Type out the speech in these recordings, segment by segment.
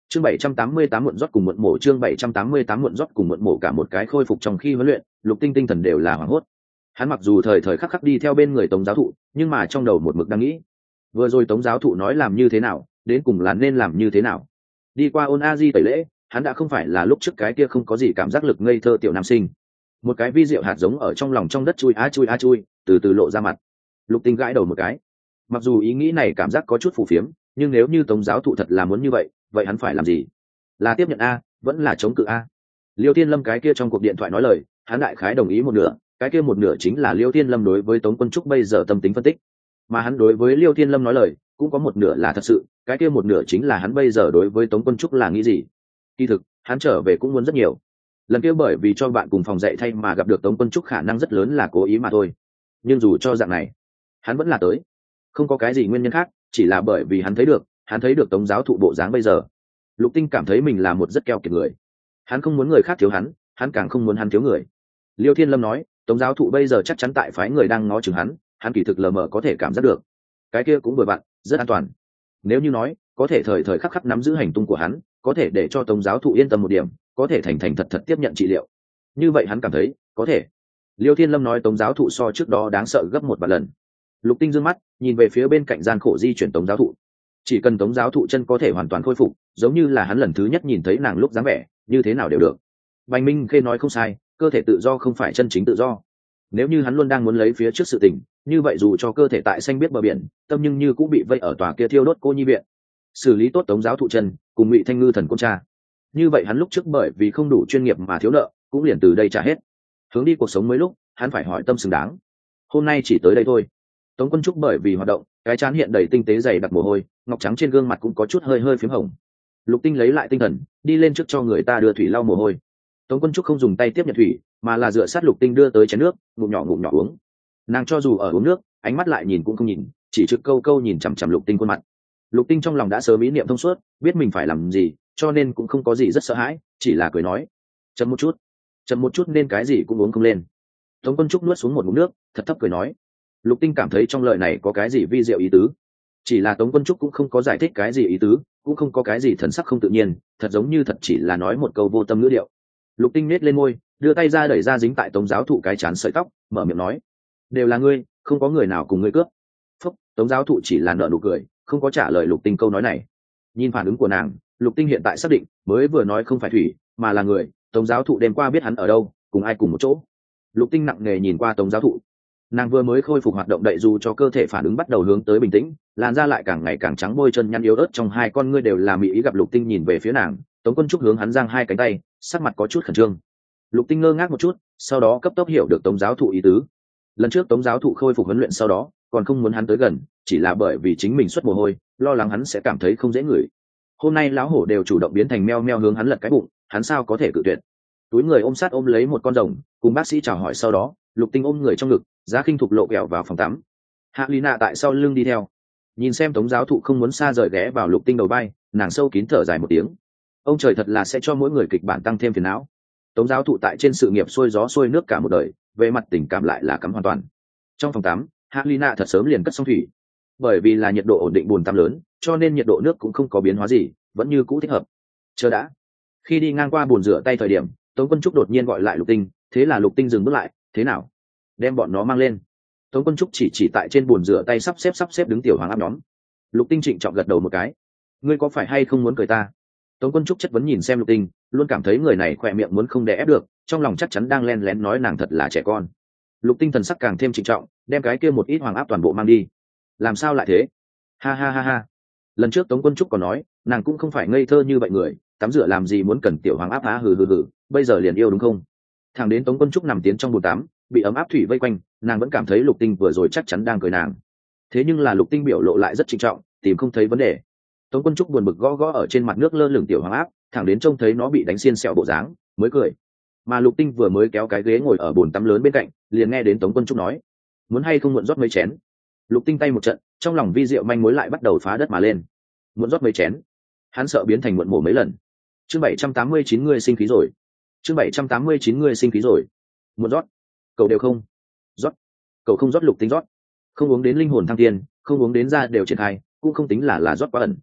Chương 788 muộn rót cùng muộn mổ, chương 788 muộn rót cùng muộn mổ, cả một cái khôi phục trong khi huấn luyện, Lục Tinh tinh thần đều là hoảng hốt. Hắn mặc dù thời thời khắc khắc đi theo bên người Tống giáo thụ, nhưng mà trong đầu một mực đang nghĩ, vừa rồi Tống giáo thụ nói làm như thế nào, đến cùng là nên làm như thế nào. Đi qua ôn a di tẩy lễ, hắn đã không phải là lúc trước cái kia không có gì cảm giác lực ngây thơ tiểu nam sinh. Một cái vi diệu hạt giống ở trong lòng trong đất chui a chui a chui, từ từ lộ ra mặt. Lục Tinh gãi đầu một cái. Mặc dù ý nghĩ này cảm giác có chút phù phiếm, nhưng nếu như Tống giáo thụ thật là muốn như vậy hắn phải làm gì? Là tiếp nhận a, vẫn là chống cự a? Liêu Thiên Lâm cái kia trong cuộc điện thoại nói lời, hắn đại khái đồng ý một nửa, cái kia một nửa chính là Liêu Thiên Lâm đối với Tống Quân Trúc bây giờ tâm tính phân tích, mà hắn đối với Liêu Thiên Lâm nói lời cũng có một nửa là thật sự, cái kia một nửa chính là hắn bây giờ đối với Tống Quân Trúc là nghĩ gì. Kỳ thực hắn trở về cũng muốn rất nhiều, lần kia bởi vì cho bạn cùng phòng dạy thay mà gặp được Tống Quân Trúc khả năng rất lớn là cố ý mà thôi, nhưng dù cho dạng này hắn vẫn là tới, không có cái gì nguyên nhân khác, chỉ là bởi vì hắn thấy được Tống giáo thụ bộ dáng bây giờ. Lục Tinh cảm thấy mình là một rất keo kiệt người, hắn không muốn người khác thiếu hắn càng không muốn hắn thiếu người. Liêu Thiên Lâm nói Tống giáo thụ bây giờ chắc chắn tại phái người đang ngó chừng hắn kỳ thực lờ mờ có thể cảm giác được, cái kia cũng vừa vặn rất an toàn. Nếu như nói có thể thời thời khắc khắc nắm giữ hành tung của hắn, có thể để cho Tống giáo thụ yên tâm một điểm, có thể thành thành thật thật tiếp nhận trị liệu, như vậy hắn cảm thấy có thể. Liêu Thiên Lâm nói Tống giáo thụ so trước đó đáng sợ gấp 1 lần. Lục Tinh dương mắt nhìn về phía bên cạnh gian khổ di chuyển Tống giáo thụ, chỉ cần Tống giáo thụ chân có thể hoàn toàn khôi phục, giống như là hắn lần thứ nhất nhìn thấy nàng lúc dáng vẻ, như thế nào đều được. Bành Minh Khê nói không sai, cơ thể tự do không phải chân chính tự do. Nếu như hắn luôn đang muốn lấy phía trước sự tình, như vậy dù cho cơ thể tại xanh biết bờ biển, tâm nhưng như cũng bị vây ở tòa kia thiêu đốt cô nhi viện. Xử lý tốt Tống giáo thụ chân cùng Ngụy Thanh Ngư thần con cha, như vậy hắn lúc trước bởi vì không đủ chuyên nghiệp mà thiếu nợ cũng liền từ đây trả hết. Hướng đi cuộc sống mới lúc hắn phải hỏi tâm xứng đáng. Hôm nay chỉ tới đây thôi. Tống Quân Trúc bởi vì hoạt động, cái trán hiện đầy tinh tế dày đặc mồ hôi, ngọc trắng trên gương mặt cũng có chút hơi phím hồng. Lục Tinh lấy lại tinh thần, đi lên trước cho người ta đưa thủy lau mồ hôi. Tống Quân Trúc không dùng tay tiếp nhận thủy, mà là dựa sát Lục Tinh đưa tới chén nước, ngụm nhỏ uống. Nàng cho dù ở uống nước, ánh mắt lại nhìn cũng không nhìn, chỉ trực câu nhìn chằm chằm Lục Tinh khuôn mặt. Lục Tinh trong lòng đã sớm ý niệm thông suốt, biết mình phải làm gì, cho nên cũng không có gì rất sợ hãi, chỉ là cười nói: chậm một chút nên cái gì cũng uống không lên. Tống Quân Trúc nuốt xuống một ngụm nước, thật thấp cười nói. Lục Tinh cảm thấy trong lời này có cái gì vi diệu ý tứ, chỉ là Tống Quân Trúc cũng không có giải thích cái gì ý tứ, cũng không có cái gì thần sắc không tự nhiên, thật giống như thật chỉ là nói một câu vô tâm ngữ điệu. Lục Tinh nết lên môi, đưa tay ra đẩy ra dính tại Tống giáo thụ cái chán sợi tóc, mở miệng nói: đều là ngươi, không có người nào cùng ngươi cướp. Phúc, Tống giáo thụ chỉ là nở nụ cười, không có trả lời Lục Tinh câu nói này. Nhìn phản ứng của nàng, Lục Tinh hiện tại xác định mới vừa nói không phải thủy mà là người. Tống giáo thụ đêm qua biết hắn ở đâu, cùng ai cùng một chỗ. Lục Tinh nặng nề nhìn qua Tống giáo thụ, nàng vừa mới khôi phục hoạt động đậy dù cho cơ thể phản ứng bắt đầu hướng tới bình tĩnh, làn da lại càng ngày càng trắng, môi chân nhăn yếu ớt trong hai con ngươi đều là mỹ ý. Gặp Lục Tinh nhìn về phía nàng, Tống Quân Trúc hướng hắn giang hai cánh tay, sắc mặt có chút khẩn trương. Lục Tinh ngơ ngác một chút, sau đó cấp tốc hiểu được Tống giáo thụ ý tứ. Lần trước Tống giáo thụ khôi phục huấn luyện sau đó còn không muốn hắn tới gần, chỉ là bởi vì chính mình xuất mồ hôi, lo lắng hắn sẽ cảm thấy không dễ ngửi. Hôm nay lão hổ đều chủ động biến thành meo meo hướng hắn lật cái bụng, hắn sao có thể cự tuyệt. Túi người ôm sát ôm lấy một con rồng, cùng bác sĩ chào hỏi sau đó, Lục Tinh ôm người trong ngực, Giá Khinh Thục lộ kẹo vào phòng tắm. Hạ Lý Nạ tại sau lưng đi theo, nhìn xem Tống giáo thụ không muốn xa rời ghé vào Lục Tinh đầu vai, nàng sâu kín thở dài một tiếng. Ông trời thật là sẽ cho mỗi người kịch bản tăng thêm phiền não. Tống giáo thụ tại trên sự nghiệp xuôi gió xuôi nước cả một đời, về mặt tình cảm lại là cắm hoàn toàn. Trong phòng tắm, Hạ Lý Nạ thật sớm liền cất xong thủy, bởi vì là nhiệt độ ổn định bồn tắm lớn, cho nên nhiệt độ nước cũng không có biến hóa gì, vẫn như cũ thích hợp. Chờ đã. Khi đi ngang qua bồn rửa tay thời điểm, Tống Quân Trúc đột nhiên gọi lại Lục Tinh, thế là Lục Tinh dừng bước lại. Thế nào, đem bọn nó mang lên. Tống Quân Trúc chỉ tại trên bồn rửa tay sắp xếp đứng tiểu hoàng áp nhóm. Lục Tinh trịnh trọng gật đầu một cái. Ngươi có phải hay không muốn cười ta? Tống Quân Trúc chất vấn nhìn xem Lục Tinh, luôn cảm thấy người này khỏe miệng muốn không đè ép được, trong lòng chắc chắn đang len lén nói nàng thật là trẻ con. Lục Tinh thần sắc càng thêm trịnh trọng, đem cái kia một ít hoàng áp toàn bộ mang đi. Làm sao lại thế? Ha ha ha ha. Lần trước Tống Quân Trúc còn nói nàng cũng không phải ngây thơ như vậy người, tắm rửa làm gì muốn cần tiểu hoàng áp há hừ, bây giờ liền yêu đúng không? Thằng đến Tống Quân Trúc nằm tiến trong bồn tắm, bị ấm áp thủy vây quanh, nàng vẫn cảm thấy Lục Tinh vừa rồi chắc chắn đang cười nàng. Thế nhưng là Lục Tinh biểu lộ lại rất trịnh trọng, tìm không thấy vấn đề. Tống Quân Trúc buồn bực gõ ở trên mặt nước lơ lửng tiểu hoàng áp, thẳng đến trông thấy nó bị đánh xiên sẹo bộ dáng mới cười. Mà Lục Tinh vừa mới kéo cái ghế ngồi ở bồn tắm lớn bên cạnh, liền nghe đến Tống Quân Trúc nói: muốn hay không muộn rót mấy chén? Lục Tinh tay một trận, trong lòng vi diệu manh mối lại bắt đầu phá đất mà lên. Muộn rót mấy chén? Hắn sợ biến thành muộn mổ mấy lần. Chương 789 ngươi sinh khí rồi. Chương 789 ngươi sinh khí rồi. Muốn rót? Cậu đều không rót. Cậu không rót. Lục Tinh rót. Không uống đến linh hồn thăng tiên, không uống đến ra đều triển khai, cũng không tính là rót quá ẩn.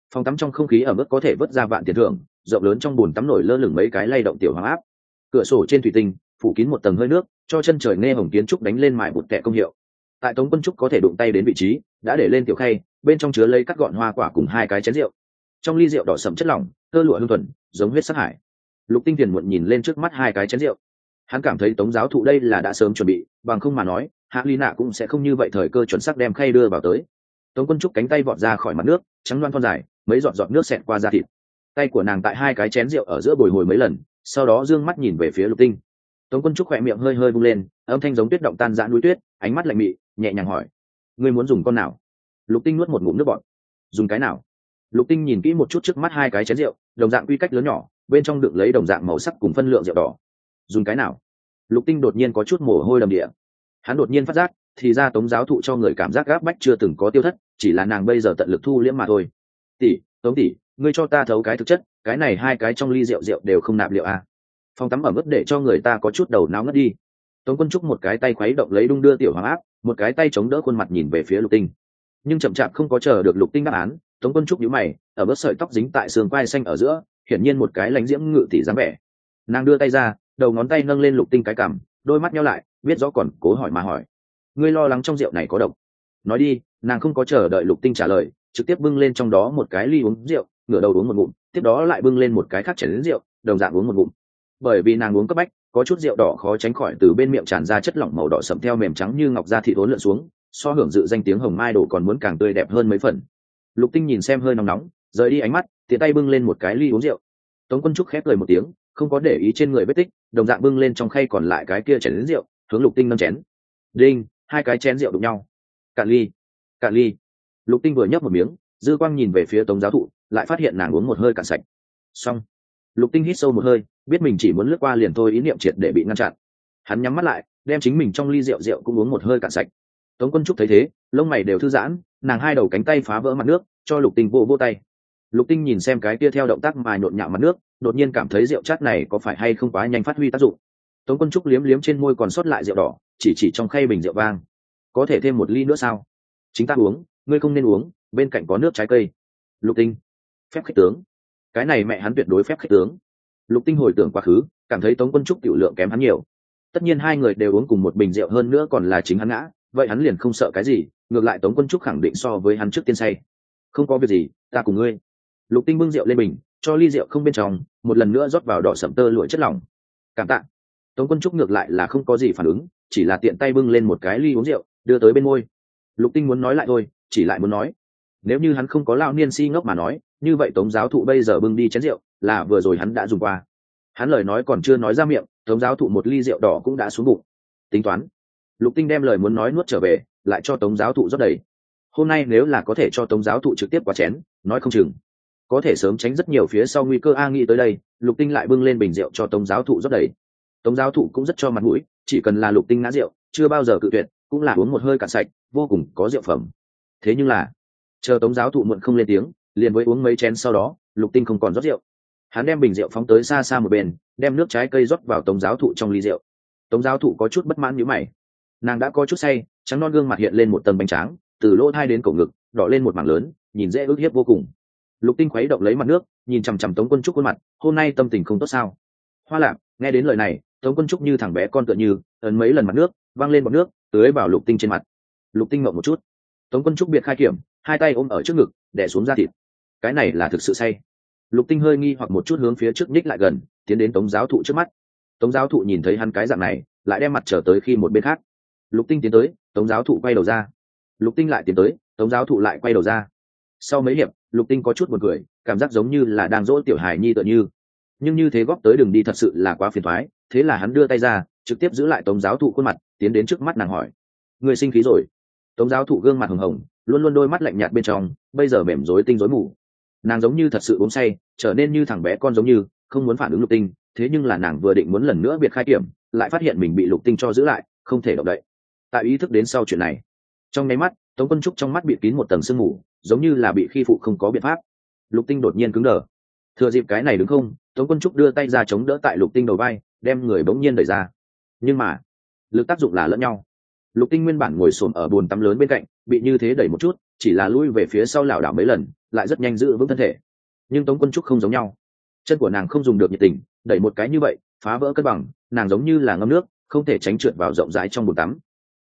Phòng tắm trong không khí ở mức có thể vớt ra vạn tiền thưởng, rộng lớn trong bồn tắm nổi lơ lửng mấy cái lay động tiểu hoàng áp. Cửa sổ trên thủy tinh phủ kín một tầng hơi nước, cho chân trời nghe hồng kiến trúc đánh lên mài bụt kẹ công hiệu. Tại Tống Quân Trúc có thể đụng tay đến vị trí, đã để lên tiểu khay, bên trong chứa lấy cắt gọn hoa quả cùng hai cái chén rượu. Trong ly rượu đỏ sẫm chất lỏng, tơ lụa hương thuần, giống huyết sắc hải. Lục Tinh Tiền muộn nhìn lên trước mắt hai cái chén rượu. Hắn cảm thấy Tống giáo thụ đây là đã sớm chuẩn bị, bằng không mà nói, Hạ Ly Nạ cũng sẽ không như vậy thời cơ chuẩn xác đem khay đưa vào tới. Tống Quân Trúc cánh tay vọt ra khỏi mặt nước, trắng loan thon dài, mấy giọt giọt nước xẹt qua da thịt. Tay của nàng tại hai cái chén rượu ở giữa bồi hồi mấy lần, sau đó dương mắt nhìn về phía Lục Tinh. Tống Quân Trúc khỏe miệng hơi hơi vung lên, âm thanh giống tuyết động tan rã núi tuyết, ánh mắt lạnh mị, nhẹ nhàng hỏi: "Ngươi muốn dùng con nào?" Lục Tinh nuốt một ngụm nước bọt. "Dùng cái nào?" Lục Tinh nhìn kỹ một chút trước mắt hai cái chén rượu, đồng dạng quy cách lớn nhỏ, bên trong đựng lấy đồng dạng màu sắc cùng phân lượng rượu đỏ. "Dùng cái nào?" Lục Tinh đột nhiên có chút mồ hôi đầm địa. Hắn đột nhiên phát giác, thì ra Tống giáo thụ cho người cảm giác gáp bách chưa từng có tiêu thất, chỉ là nàng bây giờ tận lực thu liễm mà thôi. "Tỷ, Tống tỷ, ngươi cho ta thấu cái thực chất, cái này hai cái trong ly rượu rượu đều không nạp liệu à?" Phòng tắm ẩm ướt để cho người ta có chút đầu não ngất đi. Tống Quân Trúc một cái tay khuấy động lấy đung đưa tiểu hoàng áp, một cái tay chống đỡ khuôn mặt nhìn về phía Lục Tinh. Nhưng chậm chạp không có chờ được Lục Tinh đáp án, Tống Quân Trúc nhíu mày, ở bớt sợi tóc dính tại sườn quai xanh ở giữa, hiển nhiên một cái lãnh diễm ngự tỷ dáng vẻ. Nàng đưa tay ra, đầu ngón tay nâng lên Lục Tinh cái cằm, đôi mắt nheo lại, biết rõ còn cố hỏi mà hỏi: "Ngươi lo lắng trong rượu này có độc?" Nói đi, nàng không có chờ đợi Lục Tinh trả lời, trực tiếp bưng lên trong đó một cái ly uống rượu, ngửa đầu uống một ngụm, tiếp đó lại bưng lên một cái khác chén rượu, đồng dạng uống một ngụm. Bởi vì nàng uống cấp bách, có chút rượu đỏ khó tránh khỏi từ bên miệng tràn ra chất lỏng màu đỏ sẫm theo mềm trắng như ngọc da thịt uốn lượn xuống, so hưởng dự danh tiếng hồng mai đồ còn muốn càng tươi đẹp hơn mấy phần. Lục Tinh nhìn xem hơi nóng nóng, rời đi ánh mắt, tiện tay bưng lên một cái ly uống rượu. Tống Quân Trúc khép cười một tiếng, không có để ý trên người vết tích, đồng dạng bưng lên trong khay còn lại cái kia chén rượu, hướng Lục Tinh nâng chén. Đinh, hai cái chén rượu đụng nhau. Cạn ly, cạn ly. Lục Tinh vừa nhấp một miếng, dư quang nhìn về phía Tống giáo thụ, lại phát hiện nàng uống một hơi cạn sạch. Xong. Lục Tinh hít sâu một hơi, biết mình chỉ muốn lướt qua liền thôi, ý niệm triệt để bị ngăn chặn. Hắn nhắm mắt lại, đem chính mình trong ly rượu rượu cũng uống một hơi cạn sạch. Tống Quân Trúc thấy thế, lông mày đều thư giãn, nàng hai đầu cánh tay phá vỡ mặt nước, cho Lục Tinh vô tay. Lục Tinh nhìn xem cái kia theo động tác mà nhộn nhạo mặt nước, đột nhiên cảm thấy rượu chát này có phải hay không quá nhanh phát huy tác dụng. Tống Quân Trúc liếm liếm trên môi còn sót lại rượu đỏ, chỉ trong khay bình rượu vang: "Có thể thêm một ly nữa sao?" "Chính ta uống, ngươi không nên uống, bên cạnh có nước trái cây." Lục Tinh: "Phép khích tướng." Cái này mẹ hắn tuyệt đối phép khích tướng. Lục Tinh hồi tưởng quá khứ, cảm thấy Tống Quân Trúc tiểu lượng kém hắn nhiều. Tất nhiên hai người đều uống cùng một bình rượu, hơn nữa còn là chính hắn ngã, vậy hắn liền không sợ cái gì, ngược lại Tống Quân Trúc khẳng định so với hắn trước tiên say. "Không có việc gì, ta cùng ngươi." Lục Tinh bưng rượu lên bình, cho ly rượu không bên trong, một lần nữa rót vào đỏ sẫm tơ lụa chất lỏng. "Cảm tạ." Tống Quân Trúc ngược lại là không có gì phản ứng, chỉ là tiện tay bưng lên một cái ly uống rượu, đưa tới bên môi. Lục Tinh muốn nói lại thôi, chỉ lại muốn nói, nếu như hắn không có lão niên si ngốc mà nói, như vậy Tống giáo thụ bây giờ bưng đi chén rượu, là vừa rồi hắn đã dùng qua. Hắn lời nói còn chưa nói ra miệng, Tống giáo thụ một ly rượu đỏ cũng đã xuống bụng. Tính toán. Lục Tinh đem lời muốn nói nuốt trở về, lại cho Tống giáo thụ rót đầy. Hôm nay nếu là có thể cho Tống giáo thụ trực tiếp qua chén, nói không chừng có thể sớm tránh rất nhiều phía sau nguy cơ. Nghĩ tới đây, Lục Tinh lại bưng lên bình rượu cho Tống giáo thụ rót đầy. Tống giáo thụ cũng rất cho mặt mũi, chỉ cần là Lục Tinh ngã rượu, chưa bao giờ cự tuyệt, cũng là uống một hơi cạn sạch, vô cùng có rượu phẩm. Thế nhưng là, chờ Tống giáo thụ muộn không lên tiếng, liền với uống mấy chén sau đó, Lục Tinh không còn rót rượu. Hắn đem bình rượu phóng tới xa xa một bên, đem nước trái cây rót vào Tống giáo thụ trong ly rượu. Tống giáo thụ có chút bất mãn nhíu mày. Nàng đã có chút say, trắng non gương mặt hiện lên một tầng bánh tráng, từ lỗ tai đến cổ ngực đỏ lên một mảng lớn, nhìn dễ ức hiếp vô cùng. Lục Tinh khuấy động lấy mặt nước, nhìn chằm chằm Tống Quân Trúc khuôn mặt, hôm nay tâm tình không tốt sao? Hoa Lạc nghe đến lời này, Tống Quân Trúc như thằng bé con tựa như ấn mấy lần mặt nước, văng lên bọt nước, tưới vào Lục Tinh trên mặt. Lục Tinh ngậm một chút. Tống Quân Trúc biệt khai kiểm, hai tay ôm ở trước ngực, đè xuống da thịt. Cái này là thực sự say. Lục Tinh hơi nghi hoặc một chút, hướng phía trước nhích lại gần, tiến đến Tống giáo thụ trước mắt. Tống giáo thụ nhìn thấy hắn cái dạng này, lại đem mặt trở tới khi một bên khác. Lục Tinh tiến tới, Tống giáo thụ quay đầu ra. Lục Tinh lại tiến tới, Tống giáo thụ lại quay đầu ra. Sau mấy hiệp, Lục Tinh có chút buồn cười, cảm giác giống như là đang dỗ tiểu hài nhi tựa như. Nhưng như thế góp tới đường đi thật sự là quá phiền toái, thế là hắn đưa tay ra, trực tiếp giữ lại Tống giáo thụ khuôn mặt, tiến đến trước mắt nàng hỏi: "Người sinh khí rồi?" Tống giáo thụ gương mặt hồng hồng, luôn luôn đôi mắt lạnh nhạt bên trong, bây giờ mềm rối tinh rối mù. Nàng giống như thật sự uống say, trở nên như thằng bé con giống như, không muốn phản ứng Lục Tinh, thế nhưng là nàng vừa định muốn lần nữa biệt khai kiểm, lại phát hiện mình bị Lục Tinh cho giữ lại, không thể động đậy. Tại ý thức đến sau chuyện này, trong nháy mắt, Tống Quân Trúc trong mắt bị kín một tầng sương mù, giống như là bị khi phụ không có biện pháp. Lục Tinh đột nhiên cứng đờ. Thừa dịp cái này đứng không, Tống Quân Trúc đưa tay ra chống đỡ tại Lục Tinh đầu vai, đem người bỗng nhiên đẩy ra. Nhưng mà, lực tác dụng là lẫn nhau. Lục Tinh nguyên bản ngồi xổm ở bồn tắm lớn bên cạnh, bị như thế đẩy một chút, chỉ là lui về phía sau lảo đảo mấy lần lại rất nhanh giữ vững thân thể. Nhưng Tống Quân Trúc không giống nhau, chân của nàng không dùng được nhiệt tình, đẩy một cái như vậy phá vỡ cân bằng, nàng giống như là ngâm nước, không thể tránh trượt vào rộng rãi trong bồn tắm.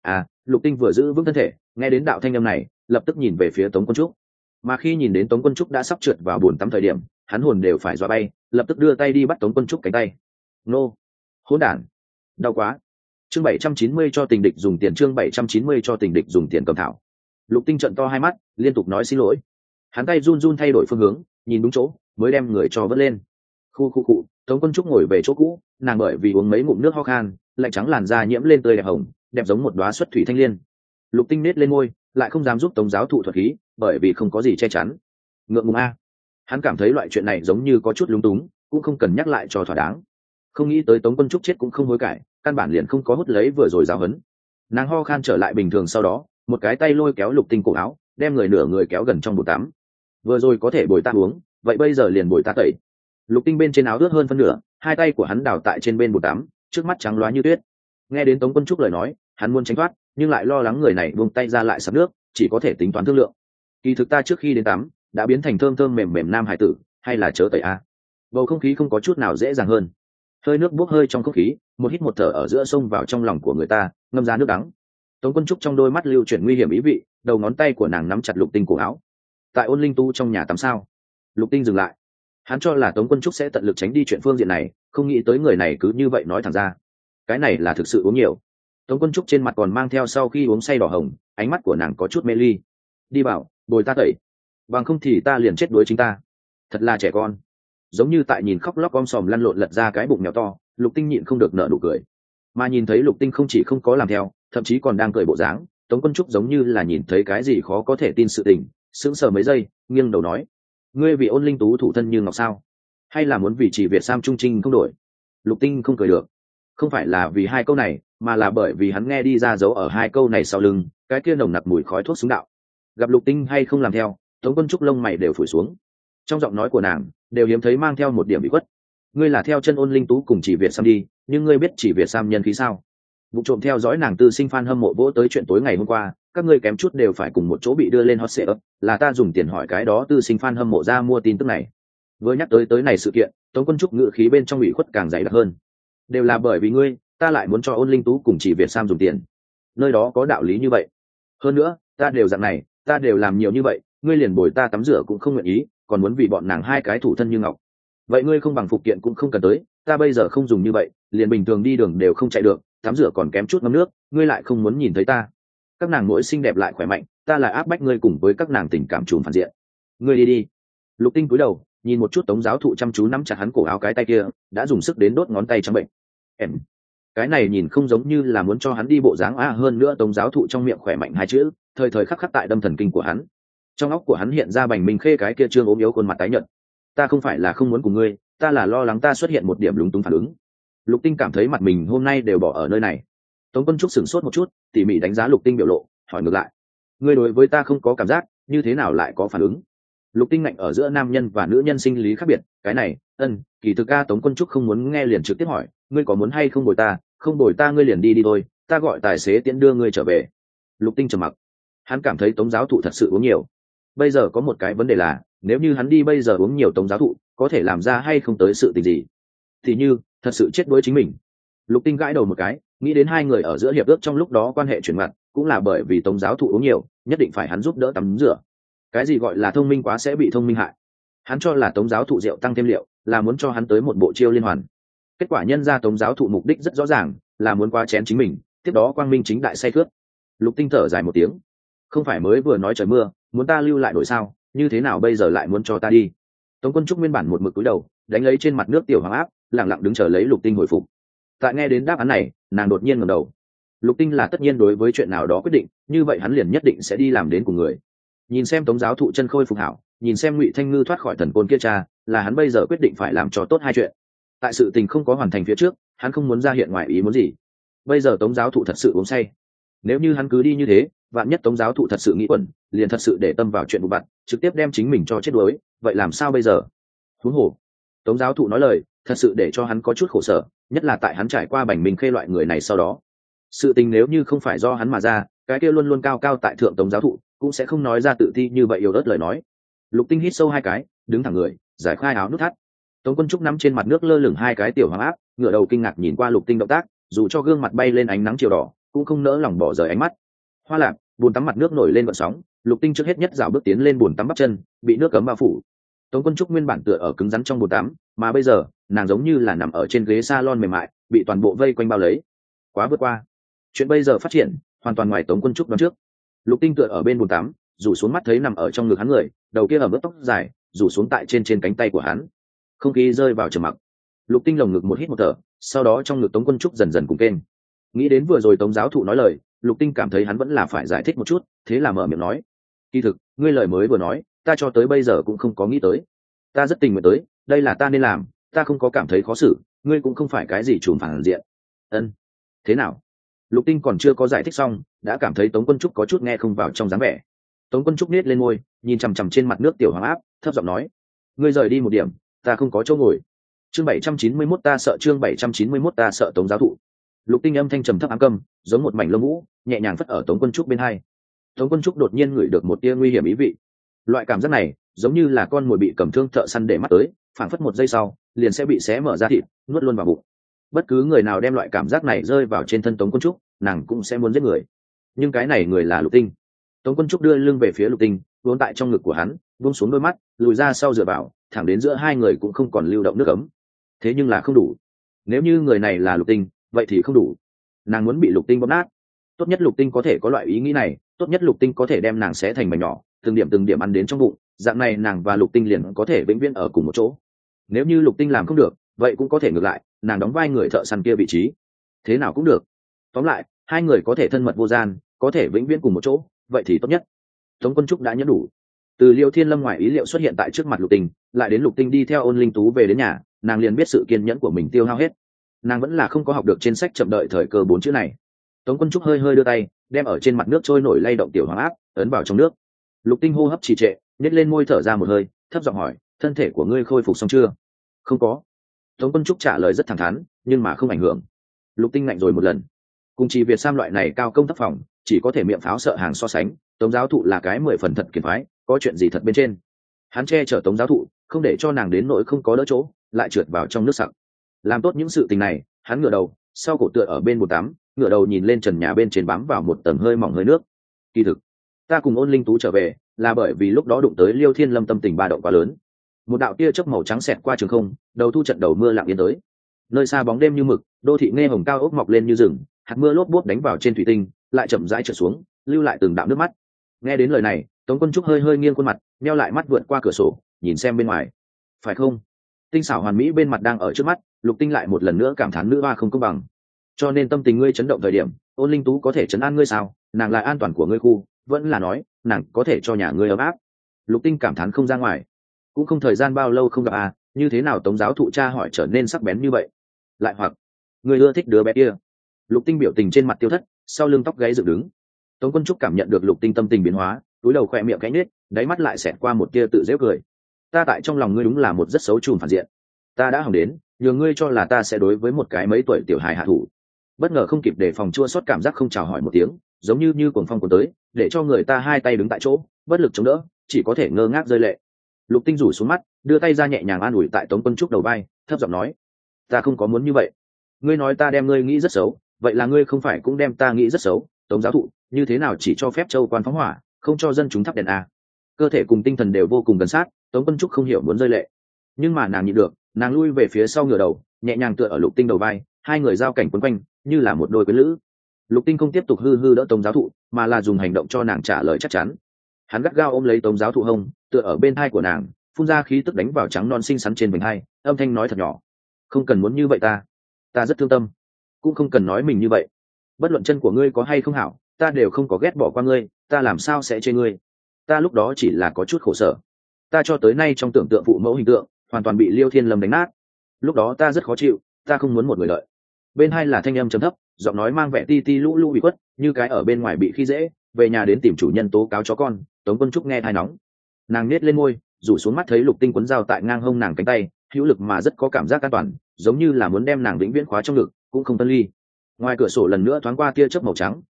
Lục Tinh vừa giữ vững thân thể, nghe đến đạo thanh âm này lập tức nhìn về phía Tống Quân Trúc, mà khi nhìn đến Tống Quân Trúc đã sắp trượt vào bồn tắm thời điểm, hắn hồn đều phải dọa bay, lập tức đưa tay đi bắt Tống Quân Trúc cánh tay. Nô, hỗn đản, đau quá. Chương 790 cho tình địch dùng tiền, chương 790 cho tình địch dùng tiền cầm thảo. Lục Tinh trợn to hai mắt, liên tục nói xin lỗi. Hắn tay run run thay đổi phương hướng, nhìn đúng chỗ, mới đem người cho vớt lên. Khu. Tống Quân Trúc ngồi về chỗ cũ, nàng bởi vì uống mấy ngụm nước ho khan, lạnh trắng làn da nhiễm lên tươi đẹp hồng, đẹp giống một đóa xuất thủy thanh liên. Lục Tinh nết lên môi, lại không dám giúp Tống giáo thụ thuật khí, bởi vì không có gì che chắn. Ngượng ngùng a. Hắn cảm thấy loại chuyện này giống như có chút lúng túng, cũng không cần nhắc lại cho thỏa đáng. Không nghĩ tới Tống Quân Trúc chết cũng không hối cải, căn bản liền không có hút lấy vừa rồi giáo huấn. Nàng ho khan trở lại bình thường, sau đó một cái tay lôi kéo Lục Tinh cổ áo, đem người nửa người kéo gần trong bồn tắm. Vừa rồi có thể bồi ta uống, vậy bây giờ liền bồi ta tẩy. Lục Tinh bên trên áo ướt hơn phân nửa, hai tay của hắn đào tại trên bên bồn tắm, trước mắt trắng loá như tuyết. Nghe đến Tống Quân Trúc lời nói, hắn muốn tránh thoát, nhưng lại lo lắng người này buông tay ra lại sặc nước, chỉ có thể tính toán thương lượng. Kỳ thực ta trước khi đến tắm đã biến thành thơm thơm mềm mềm nam hải tử, hay là chớ tẩy a. Bầu không khí không có chút nào dễ dàng hơn. Hơi nước bốc hơi trong không khí, một hít một thở ở giữa sông vào trong lòng của người ta, ngâm ra nước đắng. Tống Quân Trúc trong đôi mắt lưu chuyển nguy hiểm ý vị, đầu ngón tay của nàng nắm chặt Lục Tinh cổ áo. Tại Ôn Linh Tu trong nhà tắm sao? Lục Tinh dừng lại. Hắn cho là Tống Quân Trúc sẽ tận lực tránh đi chuyện phương diện này, không nghĩ tới người này cứ như vậy nói thẳng ra. Cái này là thực sự uống nhiều. Tống Quân Trúc trên mặt còn mang theo sau khi uống say đỏ hồng, ánh mắt của nàng có chút mê ly. Đi bảo, bồi ta tẩy, bằng không thì ta liền chết đuối chính ta. Thật là trẻ con. Giống như tại nhìn khóc lóc om sòm lăn lộn lật ra cái bụng mèo to, Lục Tinh nhịn không được nở nụ cười. Mà nhìn thấy Lục Tinh không chỉ không có làm theo, thậm chí còn đang cười bộ dáng, Tống Quân Trúc giống như là nhìn thấy cái gì khó có thể tin sự tình, sững sờ mấy giây, nghiêng đầu nói: ngươi vì Ôn Linh Tú thủ thân như ngọc sao? Hay là muốn vì chỉ Việt Sam trung trinh không đổi? Lục Tinh không cười được. Không phải là vì hai câu này, mà là bởi vì hắn nghe đi ra dấu ở hai câu này sau lưng cái kia nồng nặc mùi khói thuốc súng đạo. Gặp Lục Tinh hay không làm theo, Tống Quân Trúc lông mày đều phủi xuống. Trong giọng nói của nàng đều hiếm thấy mang theo một điểm bị khuất. Ngươi là theo chân Ôn Linh Tú cùng chỉ Việt Sam đi, nhưng ngươi biết chỉ Việt Sam nhân khí sao? Vụ trộm theo dõi nàng tư sinh fan hâm mộ vỗ tới chuyện tối ngày hôm qua, các ngươi kém chút đều phải cùng một chỗ bị đưa lên hot search, là ta dùng tiền hỏi cái đó tư sinh fan hâm mộ ra mua tin tức này. Vừa nhắc tới này sự kiện, Tống Quân Trúc ngữ khí bên trong ủy khuất càng dày đặc hơn. Đều là bởi vì ngươi, ta lại muốn cho Ôn Linh Tú cùng chỉ Việt Sam dùng tiền. Nơi đó có đạo lý như vậy. Hơn nữa, ta đều dạng này, ta đều làm nhiều như vậy, ngươi liền bồi ta tắm rửa cũng không nguyện ý, còn muốn vì bọn nàng hai cái thủ thân như ngọc. Vậy ngươi không bằng phụ kiện cũng không cần tới, ta bây giờ không dùng như vậy, liền bình thường đi đường đều không chạy được, tắm rửa còn kém chút ngâm nước, ngươi lại không muốn nhìn thấy ta. Các nàng mỗi xinh đẹp lại khỏe mạnh, ta lại áp bách ngươi cùng với các nàng tình cảm trùm phản diện. Ngươi đi đi. Lục Tinh cúi đầu, nhìn một chút Tống giáo thụ chăm chú nắm chặt hắn cổ áo, cái tay kia đã dùng sức đến đốt ngón tay trắng bệnh. Em, cái này nhìn không giống như là muốn cho hắn đi bộ dáng hơn nữa Tống giáo thụ trong miệng khỏe mạnh hai chữ, thời thời khắc khắc tại đâm thần kinh của hắn. Trong óc của hắn hiện ra Bành Minh Khê cái kia trương ốm yếu khuôn mặt tái nhợt. Ta không phải là không muốn cùng ngươi, ta là lo lắng ta xuất hiện một điểm lúng túng phản ứng. Lục Tinh cảm thấy mặt mình hôm nay đều bỏ ở nơi này. Tống Quân Trúc sửng sốt một chút, tỉ mỉ đánh giá Lục Tinh biểu lộ, hỏi ngược lại: ngươi đối với ta không có cảm giác, như thế nào lại có phản ứng? Lục Tinh ngạnh ở giữa nam nhân và nữ nhân sinh lý khác biệt, cái này, kỳ thực ca. Tống Quân Trúc không muốn nghe liền trực tiếp hỏi: ngươi có muốn hay không bồi ta? Không bồi ta ngươi liền đi đi thôi, ta gọi tài xế tiễn đưa ngươi trở về. Lục Tinh trầm mặc. Hắn cảm thấy Tống giáo thụ thật sự uống nhiều. Bây giờ có một cái vấn đề là, nếu như hắn đi bây giờ uống nhiều Tống giáo thụ, có thể làm ra hay không tới sự tình gì? Thì như, thật sự chết đuối chính mình. Lục Tinh gãi đầu một cái, nghĩ đến hai người ở giữa hiệp ước trong lúc đó quan hệ chuyển mặt, cũng là bởi vì Tống giáo thụ uống nhiều, nhất định phải hắn giúp đỡ tắm rửa. Cái gì gọi là thông minh quá sẽ bị thông minh hại? Hắn cho là Tống giáo thụ rượu tăng thêm liệu, là muốn cho hắn tới một bộ chiêu liên hoàn. Kết quả nhân ra Tống giáo thụ mục đích rất rõ ràng, là muốn qua chén chính mình, tiếp đó quang minh chính đại say cướp. Lục Tinh thở dài một tiếng. Không phải mới vừa nói trời mưa, muốn ta lưu lại đổi sao, như thế nào bây giờ lại muốn cho ta đi? Tống Quân Trúc nguyên bản một mực cúi đầu, đánh lấy trên mặt nước tiểu hoàng áp, lặng lặng đứng chờ lấy Lục Tinh hồi phục. Tại nghe đến đáp án này, nàng đột nhiên ngẩng đầu. Lục Tinh là tất nhiên đối với chuyện nào đó quyết định, như vậy hắn liền nhất định sẽ đi làm đến cùng người. Nhìn xem Tống giáo thụ chân khôi phục hảo, nhìn xem Ngụy Thanh Ngư thoát khỏi thần côn kia cha, là hắn bây giờ quyết định phải làm cho tốt hai chuyện. Tại sự tình không có hoàn thành phía trước, hắn không muốn ra hiện ngoài ý muốn gì. Bây giờ Tống giáo thụ thật sự uống say, nếu như hắn cứ đi như thế, vạn nhất Tống giáo thụ thật sự nghĩ quẩn, liền thật sự để tâm vào chuyện vụ vặt, trực tiếp đem chính mình cho chết đuối, vậy làm sao bây giờ? Huống hồ, Tống giáo thụ nói lời, thật sự để cho hắn có chút khổ sở, nhất là tại hắn trải qua Bành Minh Khê loại người này sau đó. Sự tình nếu như không phải do hắn mà ra, cái kia luôn luôn cao cao tại thượng tống giáo thụ cũng sẽ không nói ra tự ti như vậy yếu ớt lời nói. Lục Tinh hít sâu hai cái, đứng thẳng người, giải khai áo nút thắt. Tống Quân Trúc nắm trên mặt nước lơ lửng hai cái tiểu hoàng áp, ngửa đầu kinh ngạc nhìn qua Lục Tinh động tác, dù cho gương mặt bay lên ánh nắng chiều đỏ, cũng không nỡ lòng bỏ rời ánh mắt. Hoa lạc, bùn tắm mặt nước nổi lên gợn sóng, Lục Tinh trước hết nhất dạo bước tiến lên bùn tắm bắp chân, bị nước cấm bao phủ. Tống Quân Trúc nguyên bản tựa ở cứng rắn trong bồn tắm, mà bây giờ nàng giống như là nằm ở trên ghế salon mềm mại, bị toàn bộ vây quanh bao lấy. Quá vượt qua. Chuyện bây giờ phát triển hoàn toàn ngoài Tống Quân Trúc đoán trước. Lục Tinh tựa ở bên bồn tắm, rủ xuống mắt thấy nằm ở trong ngực hắn người, đầu kia ẩm ướt tóc dài rủ xuống tại trên cánh tay của hắn. Không khí rơi vào trầm mặc. Lục Tinh lồng ngực một hít một thở, sau đó trong ngực Tống Quân Trúc dần dần cùng kênh. Nghĩ đến vừa rồi Tống giáo thụ nói lời, Lục Tinh cảm thấy hắn vẫn là phải giải thích một chút, thế là mở miệng nói: kỳ thực ngươi lời mới vừa nói ta cho tới bây giờ cũng không có nghĩ tới. Ta rất tình nguyện tới, đây là ta nên làm, ta không có cảm thấy khó xử, ngươi cũng không phải cái gì trùm phản diện. Ân, thế nào? Lục Tinh còn chưa có giải thích xong, đã cảm thấy Tống Quân Trúc có chút nghe không vào trong dáng vẻ. Tống Quân Trúc nết lên môi, nhìn chằm chằm trên mặt nước tiểu hoàng áp, thấp giọng nói: ngươi rời đi một điểm, ta không có chỗ ngồi. Chương 791 ta sợ, chương 791 ta sợ Tống giáo thụ. Lục Tinh âm thanh trầm thấp ám câm, giống một mảnh lông vũ, nhẹ nhàng phất ở Tống Quân Trúc bên hai. Tống Quân Trúc đột nhiên ngửi được một tia nguy hiểm ý vị. Loại cảm giác này, giống như là con mồi bị cầm thương thợ săn để mắt tới, phảng phất một giây sau, liền sẽ bị xé mở ra thịt, nuốt luôn vào bụng. Bất cứ người nào đem loại cảm giác này rơi vào trên thân Tống Quân Trúc, nàng cũng sẽ muốn giết người. Nhưng cái này người là Lục Tinh. Tống Quân Trúc đưa lưng về phía Lục Tinh, vốn tại trong ngực của hắn, buông xuống đôi mắt, lùi ra sau dựa vào, thẳng đến giữa hai người cũng không còn lưu động nước ấm. Thế nhưng là không đủ. Nếu như người này là Lục Tinh, vậy thì không đủ. Nàng muốn bị Lục Tinh bóp nát. Tốt nhất Lục Tinh có thể có loại ý nghĩ này, tốt nhất Lục Tinh có thể đem nàng xé thành mảnh nhỏ, từng điểm ăn đến trong bụng, dạng này nàng và Lục Tinh liền có thể vĩnh viễn ở cùng một chỗ. Nếu như Lục Tinh làm không được, vậy cũng có thể ngược lại, nàng đóng vai người thợ săn kia vị trí, thế nào cũng được. Tóm lại, hai người có thể thân mật vô gian, có thể vĩnh viễn cùng một chỗ, vậy thì tốt nhất. Tống Quân Trúc đã nhẫn đủ. Từ Liêu Thiên Lâm ngoài ý liệu xuất hiện tại trước mặt Lục Tinh, lại đến Lục Tinh đi theo Ôn Linh Tú về đến nhà, nàng liền biết sự kiên nhẫn của mình tiêu hao hết. Nàng vẫn là không có học được trên sách chậm đợi thời cơ 4 chữ này. Tống Quân Trúc hơi hơi đưa tay, đem ở trên mặt nước trôi nổi lay động tiểu hoàng áp ấn vào trong nước. Lục Tinh hô hấp trì trệ, nhếch lên môi thở ra một hơi, thấp giọng hỏi: thân thể của ngươi khôi phục xong chưa? Không có. Tống Quân Trúc trả lời rất thẳng thắn, nhưng mà không ảnh hưởng. Lục Tinh ngạnh rồi một lần. Cùng chỉ Việt Sam loại này cao công tác phòng, chỉ có thể miệng pháo sợ hàng so sánh, Tống giáo thụ là cái 10 phần thật kiệt phái, có chuyện gì thật bên trên. Hắn che chở Tống giáo thụ, không để cho nàng đến nỗi không có đỡ chỗ, lại trượt vào trong nước sặc. Làm tốt những sự tình này, hắn ngửa đầu, sau cổ tựa ở bên bồn tắm, ngửa đầu nhìn lên trần nhà bên trên bám vào một tầng hơi mỏng hơi nước. Kỳ thực, ta cùng Ôn Linh Tú trở về, là bởi vì lúc đó đụng tới Liêu Thiên Lâm tâm tình ba động quá lớn. Một đạo tia chớp màu trắng xẹt qua trường không, đầu thu trận đầu mưa lặng yên tới. Nơi xa bóng đêm như mực, đô thị nghe hồng cao ốc mọc lên như rừng, hạt mưa lốp bốp đánh vào trên thủy tinh, lại chậm rãi trượt xuống, lưu lại từng đạo nước mắt. Nghe đến lời này, Tống Quân Trúc hơi hơi nghiêng khuôn mặt, meo lại mắt vượt qua cửa sổ, nhìn xem bên ngoài. Phải không? Tinh xảo hoàn mỹ bên mặt đang ở trước mắt, Lục Tinh lại một lần nữa cảm thán nữ hoa không công bằng. Cho nên tâm tình ngươi chấn động thời điểm, Ôn Linh Tú có thể trấn an ngươi sao? Nàng là an toàn của ngươi khu, vẫn là nói, nàng có thể cho nhà ngươi ấm áp. Lục Tinh cảm thán không ra ngoài. Cũng không thời gian bao lâu không gặp à, như thế nào Tống giáo thụ cha hỏi trở nên sắc bén như vậy? Lại hoặc, ngươi ưa thích đứa bé kia? Lục Tinh biểu tình trên mặt tiêu thất, sau lưng tóc gáy dựng đứng. Tống Quân Trúc cảm nhận được Lục Tinh tâm tình biến hóa, cúi đầu khẽ miệng cánh nết, đáy mắt lại xẹt qua một tia tự giễu cười. Ta tại trong lòng ngươi đúng là một rất xấu trùm phản diện. Ta đã hỏng đến, nhờ ngươi cho là ta sẽ đối với một cái mấy tuổi tiểu hài hạ thủ. Bất ngờ không kịp đề phòng chua xót cảm giác không chào hỏi một tiếng, giống như cuồng phong cuốn tới, để cho người ta hai tay đứng tại chỗ, bất lực chống đỡ, chỉ có thể ngơ ngác rơi lệ. Lục Tinh rủ xuống mắt, đưa tay ra nhẹ nhàng an ủi tại Tống Quân Trúc đầu vai, thấp giọng nói: ta không có muốn như vậy. Ngươi nói ta đem ngươi nghĩ rất xấu, vậy là ngươi không phải cũng đem ta nghĩ rất xấu. Tống giáo thụ, như thế nào chỉ cho phép châu quan phóng hỏa, không cho dân chúng thắp đèn à? Cơ thể cùng tinh thần đều vô cùng gần sát, Tống Quân Trúc không hiểu muốn rơi lệ, nhưng mà nàng nhịn được, nàng lui về phía sau ngửa đầu, nhẹ nhàng tựa ở Lục Tinh đầu vai, hai người giao cảnh quấn quanh, như là một đôi quyến lữ. Lục Tinh không tiếp tục hư đỡ Tống giáo thụ, mà là dùng hành động cho nàng trả lời chắc chắn. Hắn gắt gao ôm lấy Tống giáo thụ hông, tựa ở bên thai của nàng, phun ra khí tức đánh vào trắng non xinh xắn trên vành hai, âm thanh nói thật nhỏ: không cần muốn như vậy ta rất thương tâm. Cũng không cần nói mình như vậy. Bất luận chân của ngươi có hay không hảo, ta đều không có ghét bỏ qua ngươi, ta làm sao sẽ chê ngươi. Ta lúc đó chỉ là có chút khổ sở. Ta cho tới nay trong tưởng tượng phụ mẫu hình tượng hoàn toàn bị Liêu Thiên Lâm đánh nát. Lúc đó ta rất khó chịu, ta không muốn một người lợi. Bên hai là thanh âm trầm thấp, giọng nói mang vẻ ti ti lũ lũ bị khuất, như cái ở bên ngoài bị khi dễ, về nhà đến tìm chủ nhân tố cáo chó con. Tống Quân Trúc nghe thai nóng, nàng nết lên môi, rủ xuống mắt thấy Lục Tinh quấn dao tại ngang hông nàng cánh tay, hữu lực mà rất có cảm giác an toàn, giống như là muốn đem nàng vĩnh viễn khóa trong ngực, cũng không phân ly. Ngoài cửa sổ lần nữa thoáng qua tia chớp màu trắng,